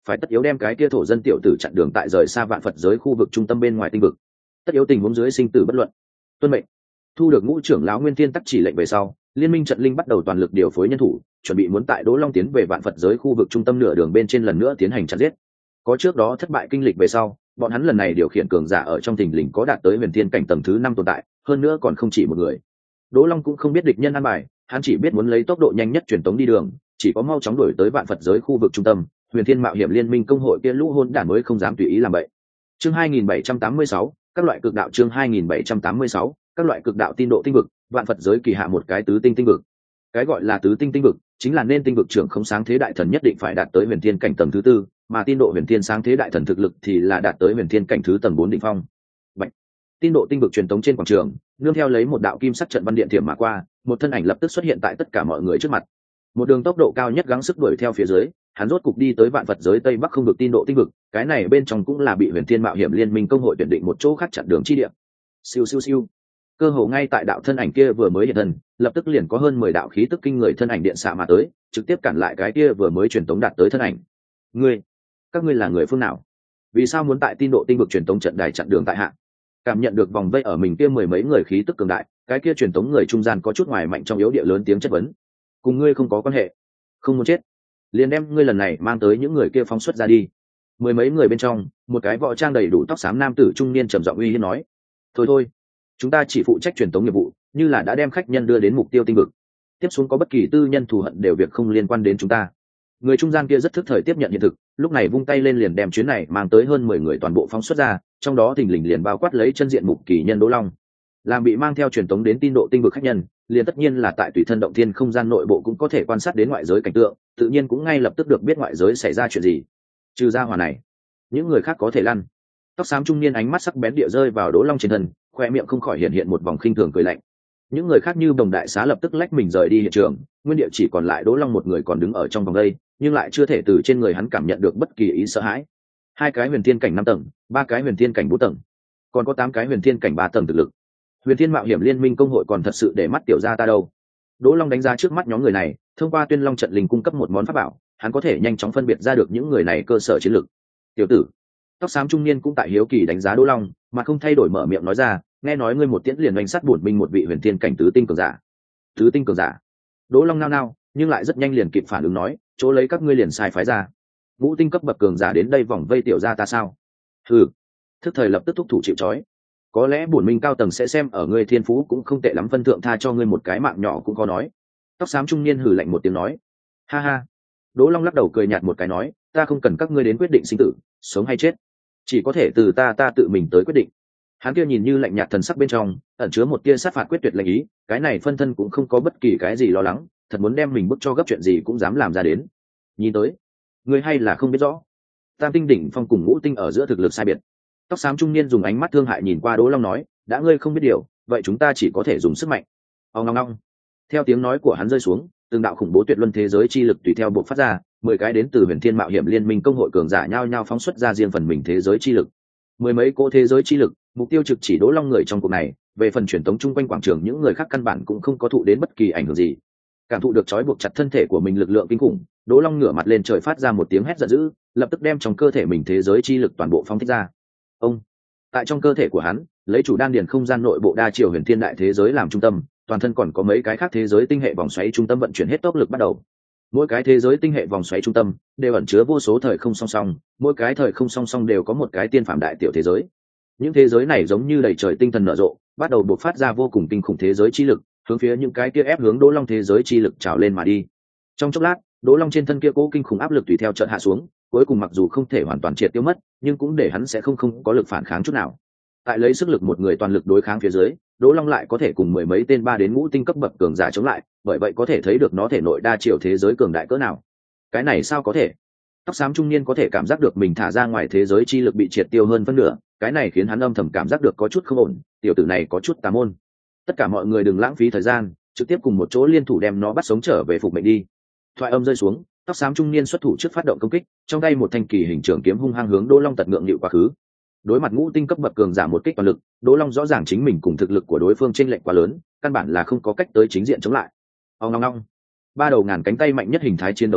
phải tất yếu đem cái kia thổ dân tiểu tử chặn đường tại rời xa vạn Phật giới khu vực trung tâm bên ngoài tinh vực, tất yếu tình huống dưới sinh tử bất luận. Tuân mệnh. Thu được ngũ trưởng lão Nguyên Thiên Tắc chỉ lệnh về sau, liên minh trận linh bắt đầu toàn lực điều phối nhân thủ, chuẩn bị muốn tại Đỗ Long tiến về vạn Phật giới khu vực trung tâm nửa đường bên trên lần nữa tiến hành chặn giết. Có trước đó thất bại kinh lịch về sau, bọn hắn lần này điều khiển cường giả ở trong thình lình có đạt tới huyền thiên cảnh tầng thứ năm tồn tại, hơn nữa còn không chỉ một người. Đỗ Long cũng không biết địch nhân an bài, hắn chỉ biết muốn lấy tốc độ nhanh nhất truyền tống đi đường, chỉ có mau chóng đuổi tới vạn Phật giới khu vực trung tâm, huyền thiên mạo hiểm liên minh công hội kia lũ hôn đản mới không dám tùy ý làm vậy. Chương hai nghìn bảy trăm tám mươi sáu, các loại cực đạo. Chương hai nghìn bảy trăm tám mươi sáu, các loại cực đạo tin độ tinh vực, vạn Phật giới kỳ hạ một cái tứ tinh tinh vực. Cái gọi là tứ tinh tinh vực chính là nên tinh vực trưởng không sáng thế đại thần nhất định phải đạt tới huyền thiên cảnh tầng thứ tư, mà tin độ huyền thiên sáng thế đại thần thực lực thì là đạt tới huyền thiên cảnh thứ tầng bốn đỉnh phong. Bạch. Tin độ tinh vực truyền tống trên quảng trường, nương theo lấy một đạo kim sắc trận văn điện thiểm mà qua, một thân ảnh lập tức xuất hiện tại tất cả mọi người trước mặt. Một đường tốc độ cao nhất gắng sức đuổi theo phía dưới, hắn rốt cục đi tới vạn Phật giới tây bắc không vực tin độ tinh vực, cái này bên trong cũng là bị huyền thiên mạo hiểm liên minh công hội tuyển định một chỗ khác chặn đường chi địa. Siêu siêu siêu. Cơ hồ ngay tại đạo thân ảnh kia vừa mới hiện thân, lập tức liền có hơn mười đạo khí tức kinh người thân ảnh điện xạ mà tới, trực tiếp cản lại cái kia vừa mới truyền tống đạt tới thân ảnh. Ngươi, các ngươi là người phương nào? Vì sao muốn tại tin độ tinh vực truyền tống trận đài chặn đường tại hạ? Cảm nhận được vòng vây ở mình kia mười mấy người khí tức cường đại, cái kia truyền tống người trung gian có chút ngoài mạnh trong yếu địa lớn tiếng chất vấn. Cùng ngươi không có quan hệ, không muốn chết, liền đem ngươi lần này mang tới những người kia phóng xuất ra đi. Mười mấy người bên trong, một cái võ trang đầy đủ tóc xám nam tử trung niên trầm giọng uy hiếp nói. Thôi thôi, chúng ta chỉ phụ trách truyền tống nghiệp vụ, như là đã đem khách nhân đưa đến mục tiêu tinh vực, tiếp xuống có bất kỳ tư nhân thù hận đều việc không liên quan đến chúng ta. Người trung gian kia rất thức thời tiếp nhận hiện thực, lúc này vung tay lên liền đem chuyến này mang tới hơn mười người toàn bộ phóng xuất ra, trong đó thình lình liền bao quát lấy chân diện mục kỳ nhân Đỗ Long. Làm bị mang theo truyền tống đến tin độ tinh vực khách nhân, liền tất nhiên là tại tùy thân động thiên không gian nội bộ cũng có thể quan sát đến ngoại giới cảnh tượng, tự nhiên cũng ngay lập tức được biết ngoại giới xảy ra chuyện gì. Trừ ra hỏa này, những người khác có thể lăn. Tóc xám trung niên ánh mắt sắc bén địa rơi vào Đỗ Long trên thân, khoe miệng không khỏi hiện hiện một vòng khinh thường cười lạnh. Những người khác như đồng đại xá lập tức lách mình rời đi hiện trường, nguyên địa chỉ còn lại Đỗ Long một người còn đứng ở trong vòng đây, nhưng lại chưa thể từ trên người hắn cảm nhận được bất kỳ ý sợ hãi. Hai cái huyền thiên cảnh năm tầng, ba cái huyền thiên cảnh bốn tầng, còn có tám cái huyền thiên cảnh ba tầng thực lực. Huyền thiên mạo hiểm liên minh công hội còn thật sự để mắt tiểu gia ta đâu? Đỗ Long đánh giá trước mắt nhóm người này, thông qua Tuyên Long trận linh cung cấp một món pháp bảo, hắn có thể nhanh chóng phân biệt ra được những người này cơ sở chiến lược. Tiểu tử, tóc xám trung niên cũng tại hiếu kỳ đánh giá Đỗ Long, mà không thay đổi mở miệng nói ra, nghe nói ngươi một tiễn liền đánh sát bổn minh một vị huyền thiên cảnh tứ tinh cường giả. Tứ tinh cường giả? Đỗ Long nao nao, nhưng lại rất nhanh liền kịp phản ứng nói, chỗ lấy các ngươi liền sai phái ra. Ngũ tinh cấp bậc cường giả đến đây vòng vây tiểu gia ta sao? Hừ. Thức thời lập tức thúc thủ chịu trói. Có lẽ bổn minh cao tầng sẽ xem ở ngươi thiên phú cũng không tệ lắm phân thượng tha cho ngươi một cái mạng nhỏ cũng có nói. Tóc xám trung niên hừ lạnh một tiếng nói. Ha ha. Đỗ Long lắc đầu cười nhạt một cái nói, ta không cần các ngươi đến quyết định sinh tử, sống hay chết, chỉ có thể từ ta ta tự mình tới quyết định. Hắn kia nhìn như lạnh nhạt thần sắc bên trong ẩn chứa một tia sát phạt quyết tuyệt lệnh ý, cái này phân thân cũng không có bất kỳ cái gì lo lắng, thật muốn đem mình bức cho gấp chuyện gì cũng dám làm ra đến. Nhìn tới, ngươi hay là không biết rõ, tam tinh đỉnh phong cùng ngũ tinh ở giữa thực lực sai biệt. Tóc xám trung niên dùng ánh mắt thương hại nhìn qua Đỗ Long nói, đã ngươi không biết điều, vậy chúng ta chỉ có thể dùng sức mạnh. Ông ngong ngong. Theo tiếng nói của hắn rơi xuống, từng đạo khủng bố tuyệt luân thế giới chi lực tùy theo buộc phát ra, mười cái đến từ huyền thiên mạo hiểm liên minh công hội cường giả nhao nhao phóng xuất ra riêng phần mình thế giới chi lực. Mười mấy cỗ thế giới chi lực, mục tiêu trực chỉ Đỗ Long người trong cuộc này, về phần truyền tống chung quanh quảng trường những người khác căn bản cũng không có thụ đến bất kỳ ảnh hưởng gì. Cảm thụ được trói buộc chặt thân thể của mình lực lượng kinh khủng, Đỗ Long ngửa mặt lên trời phát ra một tiếng hét giận dữ, lập tức đem trong cơ thể mình thế giới chi lực toàn bộ phóng thích ra. Ông, tại trong cơ thể của hắn, lấy chủ đan điền không gian nội bộ đa chiều huyền thiên đại thế giới làm trung tâm, toàn thân còn có mấy cái khác thế giới tinh hệ vòng xoáy trung tâm vận chuyển hết tốc lực bắt đầu. Mỗi cái thế giới tinh hệ vòng xoáy trung tâm đều ẩn chứa vô số thời không song song, mỗi cái thời không song song đều có một cái tiên phạm đại tiểu thế giới. Những thế giới này giống như đầy trời tinh thần nở rộ, bắt đầu bộc phát ra vô cùng kinh khủng thế giới chi lực, hướng phía những cái kia ép hướng Đỗ Long thế giới chi lực trào lên mà đi. Trong chốc lát, Đỗ Long trên thân kia cố kinh khủng áp lực tùy theo chợt hạ xuống, cuối cùng mặc dù không thể hoàn toàn triệt tiêu mất, nhưng cũng để hắn sẽ không không có lực phản kháng chút nào. Tại lấy sức lực một người toàn lực đối kháng phía dưới, Đỗ Long lại có thể cùng mười mấy tên ba đến ngũ tinh cấp bậc cường giả chống lại, bởi vậy có thể thấy được nó thể nội đa chiều thế giới cường đại cỡ nào. Cái này sao có thể? Tóc xám trung niên có thể cảm giác được mình thả ra ngoài thế giới chi lực bị triệt tiêu hơn phân nửa, cái này khiến hắn âm thầm cảm giác được có chút không ổn, tiểu tử này có chút tà môn. Tất cả mọi người đừng lãng phí thời gian, trực tiếp cùng một chỗ liên thủ đem nó bắt sống trở về phục mệnh đi. Thoại âm rơi xuống, tóc xám trung niên xuất thủ trước phát động công kích, trong tay một thanh kỳ hình trường kiếm hung hăng hướng Đỗ Long tật ngượng nghịu quá khứ. Đối mặt ngũ tinh cấp bậc cường giả một kích toàn lực, Đỗ Long rõ ràng chính mình cùng thực lực của đối phương chênh lệch quá lớn, căn bản là không có cách tới chính diện chống lại. Ong ong ong. Ba đầu ngàn cánh tay mạnh nhất hình thái chiến đấu dưới,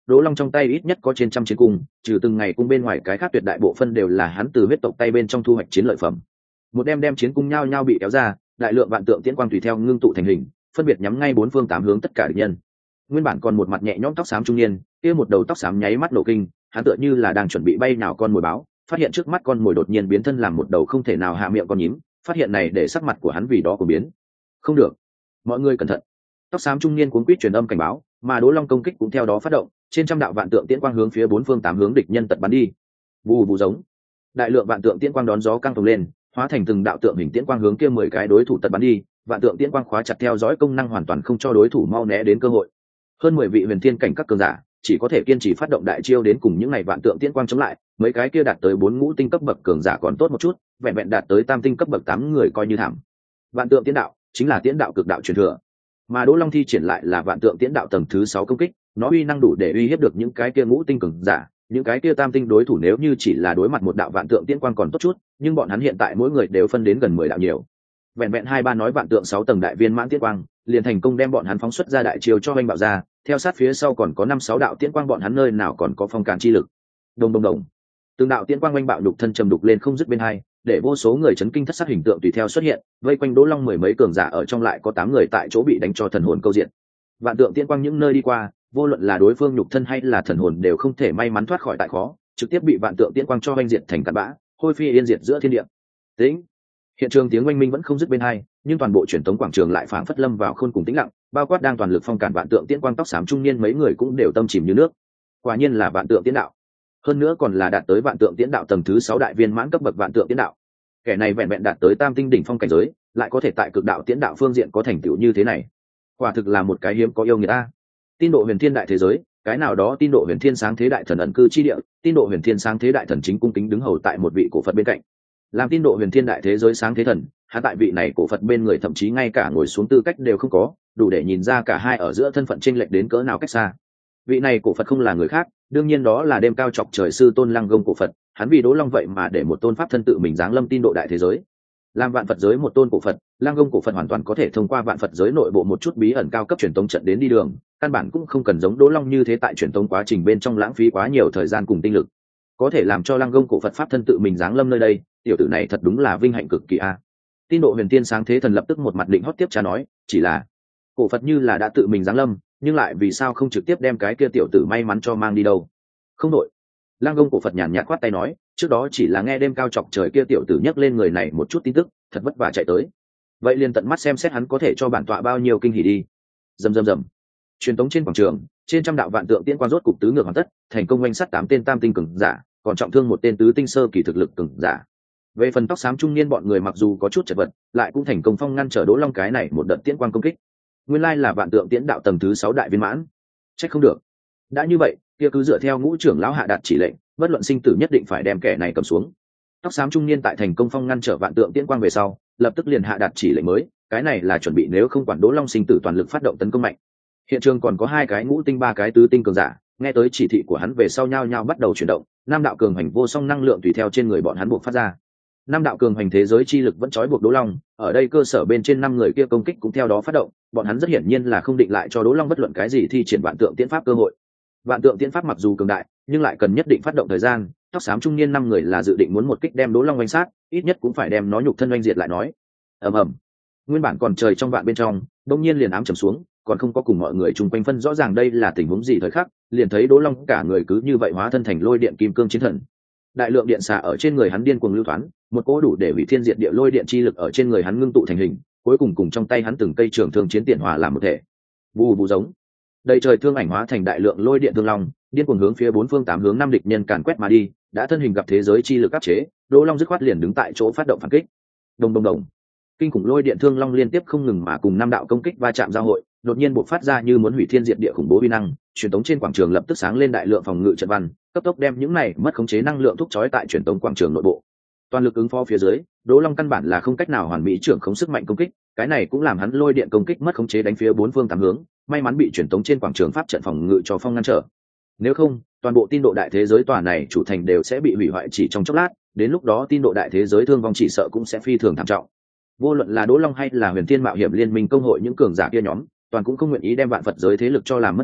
Đỗ Long trong tay ít nhất có trên trăm chiến cung, trừ từng ngày cung bên ngoài cái khác tuyệt đại bộ phân đều là hắn từ huyết tộc tay bên trong thu hoạch chiến lợi phẩm. Một đem đem chiến cung nhao nhao bị kéo ra, đại lượng vạn tượng tiễn quang tùy theo ngưng tụ thành hình, phân biệt nhắm ngay bốn phương tám hướng tất cả địch nhân. Nguyên bản còn một mặt nhẹ nhõm tóc xám trung niên, kia một đầu tóc xám nháy mắt nổ kinh, hắn tựa như là đang chuẩn bị bay nào con mồi báo, phát hiện trước mắt con mồi đột nhiên biến thân làm một đầu không thể nào hạ miệng con nhím, phát hiện này để sắc mặt của hắn vì đó của biến. Không được, mọi người cẩn thận. Tóc xám trung niên cuống quýt truyền âm cảnh báo, mà Đỗ Long công kích cũng theo đó phát động, trên trăm đạo vạn tượng tiễn quang hướng phía bốn phương tám hướng địch nhân tật bắn đi. Vù vù giống, đại lượng vạn tượng tiễn quang đón gió căng phồng lên, hóa thành từng đạo tượng hình tiễn quang hướng kia mười cái đối thủ tật bắn đi, vạn tượng tiễn quang khóa chặt theo dõi công năng hoàn toàn không cho đối thủ mau né đến cơ hội. Hơn mười vị huyền thiên cảnh các cường giả chỉ có thể kiên trì phát động đại chiêu đến cùng những ngày vạn tượng tiễn quang chống lại, mấy cái kia đạt tới bốn ngũ tinh cấp bậc cường giả còn tốt một chút, vẹn vẹn đạt tới tam tinh cấp bậc tám người coi như thảm. Vạn tượng tiễn đạo chính là tiễn đạo cực đạo truyền thừa, mà Đỗ Long thi triển lại là vạn tượng tiễn đạo tầng thứ sáu công kích, nó uy năng đủ để uy hiếp được những cái kia ngũ tinh cường giả, những cái kia tam tinh đối thủ nếu như chỉ là đối mặt một đạo vạn tượng tiễn quang còn tốt chút, nhưng bọn hắn hiện tại mỗi người đều phân đến gần mười đạo nhiều. Vẹn vẹn hai ba nói vạn tượng sáu tầng đại viên mãn tiễn quang, liền thành công đem bọn hắn phóng xuất ra đại chiêu cho anh bạo ra, theo sát phía sau còn có năm sáu đạo tiễn quang, bọn hắn nơi nào còn có phong cản chi lực. Đồng đồng đồng, từng đạo tiễn quang oanh bạo đục thân trầm đục lên không dứt bên hai, để vô số người chấn kinh thất sắc hình tượng tùy theo xuất hiện, vây quanh Đỗ Long mười mấy cường giả ở trong lại có tám người tại chỗ bị đánh cho thần hồn câu diện. Vạn tượng tiễn quang những nơi đi qua, vô luận là đối phương nhục thân hay là thần hồn đều không thể may mắn thoát khỏi tại khó, trực tiếp bị vạn tượng tiễn quang cho oanh diệt thành cát bã, hôi phi yên diệt giữa thiên địa. Tĩnh. Hiện trường tiếng oanh minh vẫn không dứt bên hai, nhưng toàn bộ truyền tống quảng trường lại phảng phất lâm vào khôn cùng tĩnh lặng, bao quát đang toàn lực phong cản vạn tượng tiễn quang tóc xám trung niên mấy người cũng đều tâm chìm như nước. Quả nhiên là vạn tượng tiễn đạo, hơn nữa còn là đạt tới vạn tượng tiễn đạo tầng thứ sáu đại viên mãn cấp bậc vạn tượng tiễn đạo. Kẻ này vẹn vẹn đạt tới tam tinh đỉnh phong cảnh giới, lại có thể tại cực đạo tiễn đạo phương diện có thành tựu như thế này, quả thực là một cái hiếm có yêu người ta. Tin độ huyền thiên đại thế giới, cái nào đó tin độ huyền thiên sáng thế đại thần ẩn cư chi địa, tin độ huyền thiên sáng thế đại thần chính cung kính đứng hầu tại một vị cổ Phật bên cạnh. Làm tin độ huyền thiên đại thế giới sáng thế thần, hắn tại vị này cổ Phật bên người thậm chí ngay cả ngồi xuống tư cách đều không có, đủ để nhìn ra cả hai ở giữa thân phận chênh lệch đến cỡ nào cách xa. Vị này cổ Phật không là người khác, đương nhiên đó là đêm cao chọc trời sư tôn Lăng Gông cổ Phật, hắn vì Đỗ Long vậy mà để một tôn pháp thân tự mình giáng lâm tin độ đại thế giới. Làm vạn Phật giới một tôn cổ Phật, Lăng Gông cổ Phật hoàn toàn có thể thông qua vạn Phật giới nội bộ một chút bí ẩn cao cấp truyền tống trận đến đi đường, căn bản cũng không cần giống Đỗ Long như thế tại truyền tống quá trình bên trong lãng phí quá nhiều thời gian cùng tinh lực. Có thể làm cho Lăng Gông cổ Phật pháp thân tự mình giáng lâm nơi đây, tiểu tử này thật đúng là vinh hạnh cực kỳ a. Tin độ huyền tiên sáng thế thần lập tức một mặt định hót tiếp trả nói, chỉ là cổ Phật như là đã tự mình giáng lâm, nhưng lại vì sao không trực tiếp đem cái kia tiểu tử may mắn cho mang đi đâu? Không đội. Lăng Gông cổ Phật nhàn nhạt quát tay nói, trước đó chỉ là nghe đêm cao chọc trời kia tiểu tử nhắc lên người này một chút tin tức, thật vất vả chạy tới, vậy liền tận mắt xem xét hắn có thể cho bản tọa bao nhiêu kinh hỉ đi. Rầm rầm rầm, truyền tống trên quảng trường, trên trăm đạo vạn tượng tiễn quang rốt cục tứ ngược hoàn tất, thành công oanh sát tám tên tam tinh cường giả, còn trọng thương một tên tứ tinh sơ kỳ thực lực cường giả. Về phần tóc xám trung niên bọn người mặc dù có chút chật vật, lại cũng thành công phong ngăn trở Đỗ Long cái này một đợt tiễn quang công kích. Nguyên lai là vạn tượng tiễn đạo tầng thứ sáu đại viên mãn, trách không được. Đã như vậy, kia cứ dựa theo ngũ trưởng lão hạ đạt chỉ lệnh, bất luận sinh tử nhất định phải đem kẻ này cầm xuống. Tóc xám trung niên tại thành công phong ngăn trở vạn tượng tiễn quang về sau, lập tức liền hạ đạt chỉ lệnh mới, cái này là chuẩn bị nếu không quản Đỗ Long sinh tử toàn lực phát động tấn công mạnh. Hiện trường còn có hai cái ngũ tinh ba cái tứ tinh cường giả, nghe tới chỉ thị của hắn về sau nhao nhao bắt đầu chuyển động, năm đạo cường hành vô song năng lượng tùy theo trên người bọn hắn buộc phát ra. Năm đạo cường hành thế giới chi lực vẫn trói buộc Đỗ Long, ở đây cơ sở bên trên năm người kia công kích cũng theo đó phát động, bọn hắn rất hiển nhiên là không định lại cho Đỗ Long bất luận cái gì thi triển vạn tượng tiễn pháp cơ hội. Vạn tượng tiễn pháp mặc dù cường đại, nhưng lại cần nhất định phát động thời gian, tóc xám trung niên năm người là dự định muốn một kích đem Đỗ Long oanh sát, ít nhất cũng phải đem nó nhục thân oanh diệt lại nói. Ầm ầm. Nguyên bản còn trời trong vạn bên trong, đột nhiên liền ám trầm xuống, còn không có cùng mọi người chung quanh phân rõ ràng đây là tình huống gì thời khắc, liền thấy Đỗ Long cả người cứ như vậy hóa thân thành lôi điện kim cương chiến thần. Đại lượng điện xạ ở trên người hắn điên cuồng lưu thoáng, một cỗ đủ để hủy thiên diệt địa lôi điện chi lực ở trên người hắn ngưng tụ thành hình, cuối cùng cùng trong tay hắn từng cây trường thương chiến tiện hòa làm một thể. Vù vù giống, đầy trời thương ảnh hóa thành đại lượng lôi điện thương long, điên cuồng hướng phía bốn phương tám hướng năm địch nhân càn quét mà đi, đã thân hình gặp thế giới chi lực áp chế, Đỗ Long dứt khoát liền đứng tại chỗ phát động phản kích. Đồng đồng đồng, kinh khủng lôi điện thương long liên tiếp không ngừng mà cùng năm đạo công kích va chạm giao hội, đột nhiên bộc phát ra như muốn hủy thiên diệt địa khủng bố uy năng, truyền tống trên quảng trường lập tức sáng lên đại lượng phòng ngự trận văn, cấp tốc đem những này mất khống chế năng lượng thúc chói tại truyền tống quảng trường nội bộ. Toàn lực ứng phó phía dưới, Đỗ Long căn bản là không cách nào hoàn mỹ trưởng khống sức mạnh công kích, cái này cũng làm hắn lôi điện công kích mất khống chế đánh phía bốn phương tám hướng, may mắn bị truyền tống trên quảng trường pháp trận phòng ngự cho phong ngăn trở. Nếu không, toàn bộ tin độ đại thế giới tòa này chủ thành đều sẽ bị hủy hoại chỉ trong chốc lát, đến lúc đó tin độ đại thế giới thương vong chỉ sợ cũng sẽ phi thường thảm trọng. Vô luận là Đỗ Long hay là Huyền Thiên Mạo Hiểm Liên Minh công hội những cường giả kia nhóm, toàn cũng không nguyện ý đem vạn Phật giới thế lực cho làm mất lòng,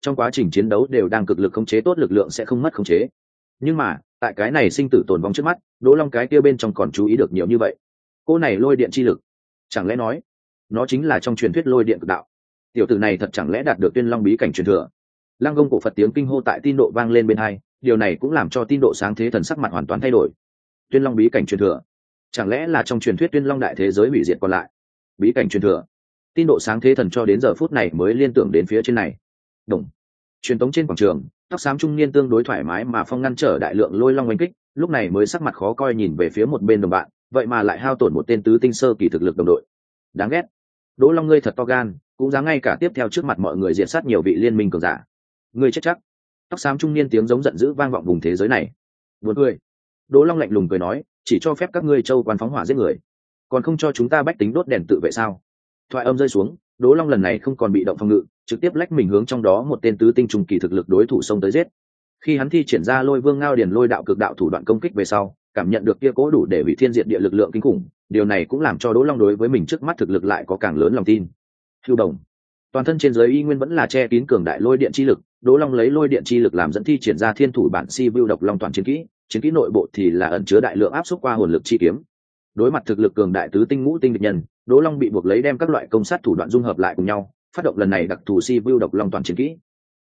trong quá trình chiến đấu đều đang cực lực khống chế tốt lực lượng sẽ không mất khống chế. Nhưng mà tại cái này sinh tử tồn vong trước mắt, Đỗ Long cái kia bên trong còn chú ý được nhiều như vậy. Cô này lôi điện chi lực, chẳng lẽ nói nó chính là trong truyền thuyết lôi điện cực đạo? Tiểu tử này thật chẳng lẽ đạt được Tuyên Long bí cảnh truyền thừa? Lăng Gông cổ Phật tiếng kinh hô tại tin độ vang lên bên hai, điều này cũng làm cho tin độ sáng thế thần sắc mặt hoàn toàn thay đổi. Tuyên Long bí cảnh truyền thừa, chẳng lẽ là trong truyền thuyết Tuyên Long đại thế giới hủy diệt còn lại? Bí cảnh truyền thừa. Tin độ sáng thế thần cho đến giờ phút này mới liên tưởng đến phía trên này. Đồng. Truyền tống trên quảng trường, tóc xám trung niên tương đối thoải mái mà phong ngăn trở đại lượng lôi long oanh kích, lúc này mới sắc mặt khó coi nhìn về phía một bên đồng bạn, vậy mà lại hao tổn một tên tứ tinh sơ kỳ thực lực đồng đội. Đáng ghét. Đỗ Long ngươi thật to gan, cũng dám ngay cả tiếp theo trước mặt mọi người diệt sát nhiều vị liên minh cường giả. Ngươi chết chắc. Tóc xám trung niên tiếng giống giận dữ vang vọng vùng thế giới này. Buồn cười. Đỗ Long lạnh lùng cười nói, chỉ cho phép các ngươi châu quan phóng hỏa giết người, còn không cho chúng ta bách tính đốt đèn tự vệ sao? Thoại âm rơi xuống, Đỗ Long lần này không còn bị động phòng ngự, trực tiếp lách mình hướng trong đó một tên tứ tinh trung kỳ thực lực đối thủ xông tới giết. Khi hắn thi triển ra Lôi Vương Ngao Điền Lôi Đạo cực đạo thủ đoạn công kích về sau, cảm nhận được kia cố đủ để hủy thiên diệt địa lực lượng kinh khủng, điều này cũng làm cho Đỗ Long đối với mình trước mắt thực lực lại có càng lớn lòng tin. Hưu Đồng, toàn thân trên dưới y nguyên vẫn là che kín cường đại lôi điện chi lực, Đỗ Long lấy lôi điện chi lực làm dẫn thi triển ra thiên thủ bản si view độc long toàn chiến kỹ, chiến kỹ nội bộ thì là ẩn chứa đại lượng áp xúc qua hồn lực chi kiếm. Đối mặt thực lực cường đại tứ tinh ngũ tinh địch nhân, Đỗ Long bị buộc lấy đem các loại công sát thủ đoạn dung hợp lại cùng nhau, phát động lần này đặc thù si view độc long toàn chiến kỹ,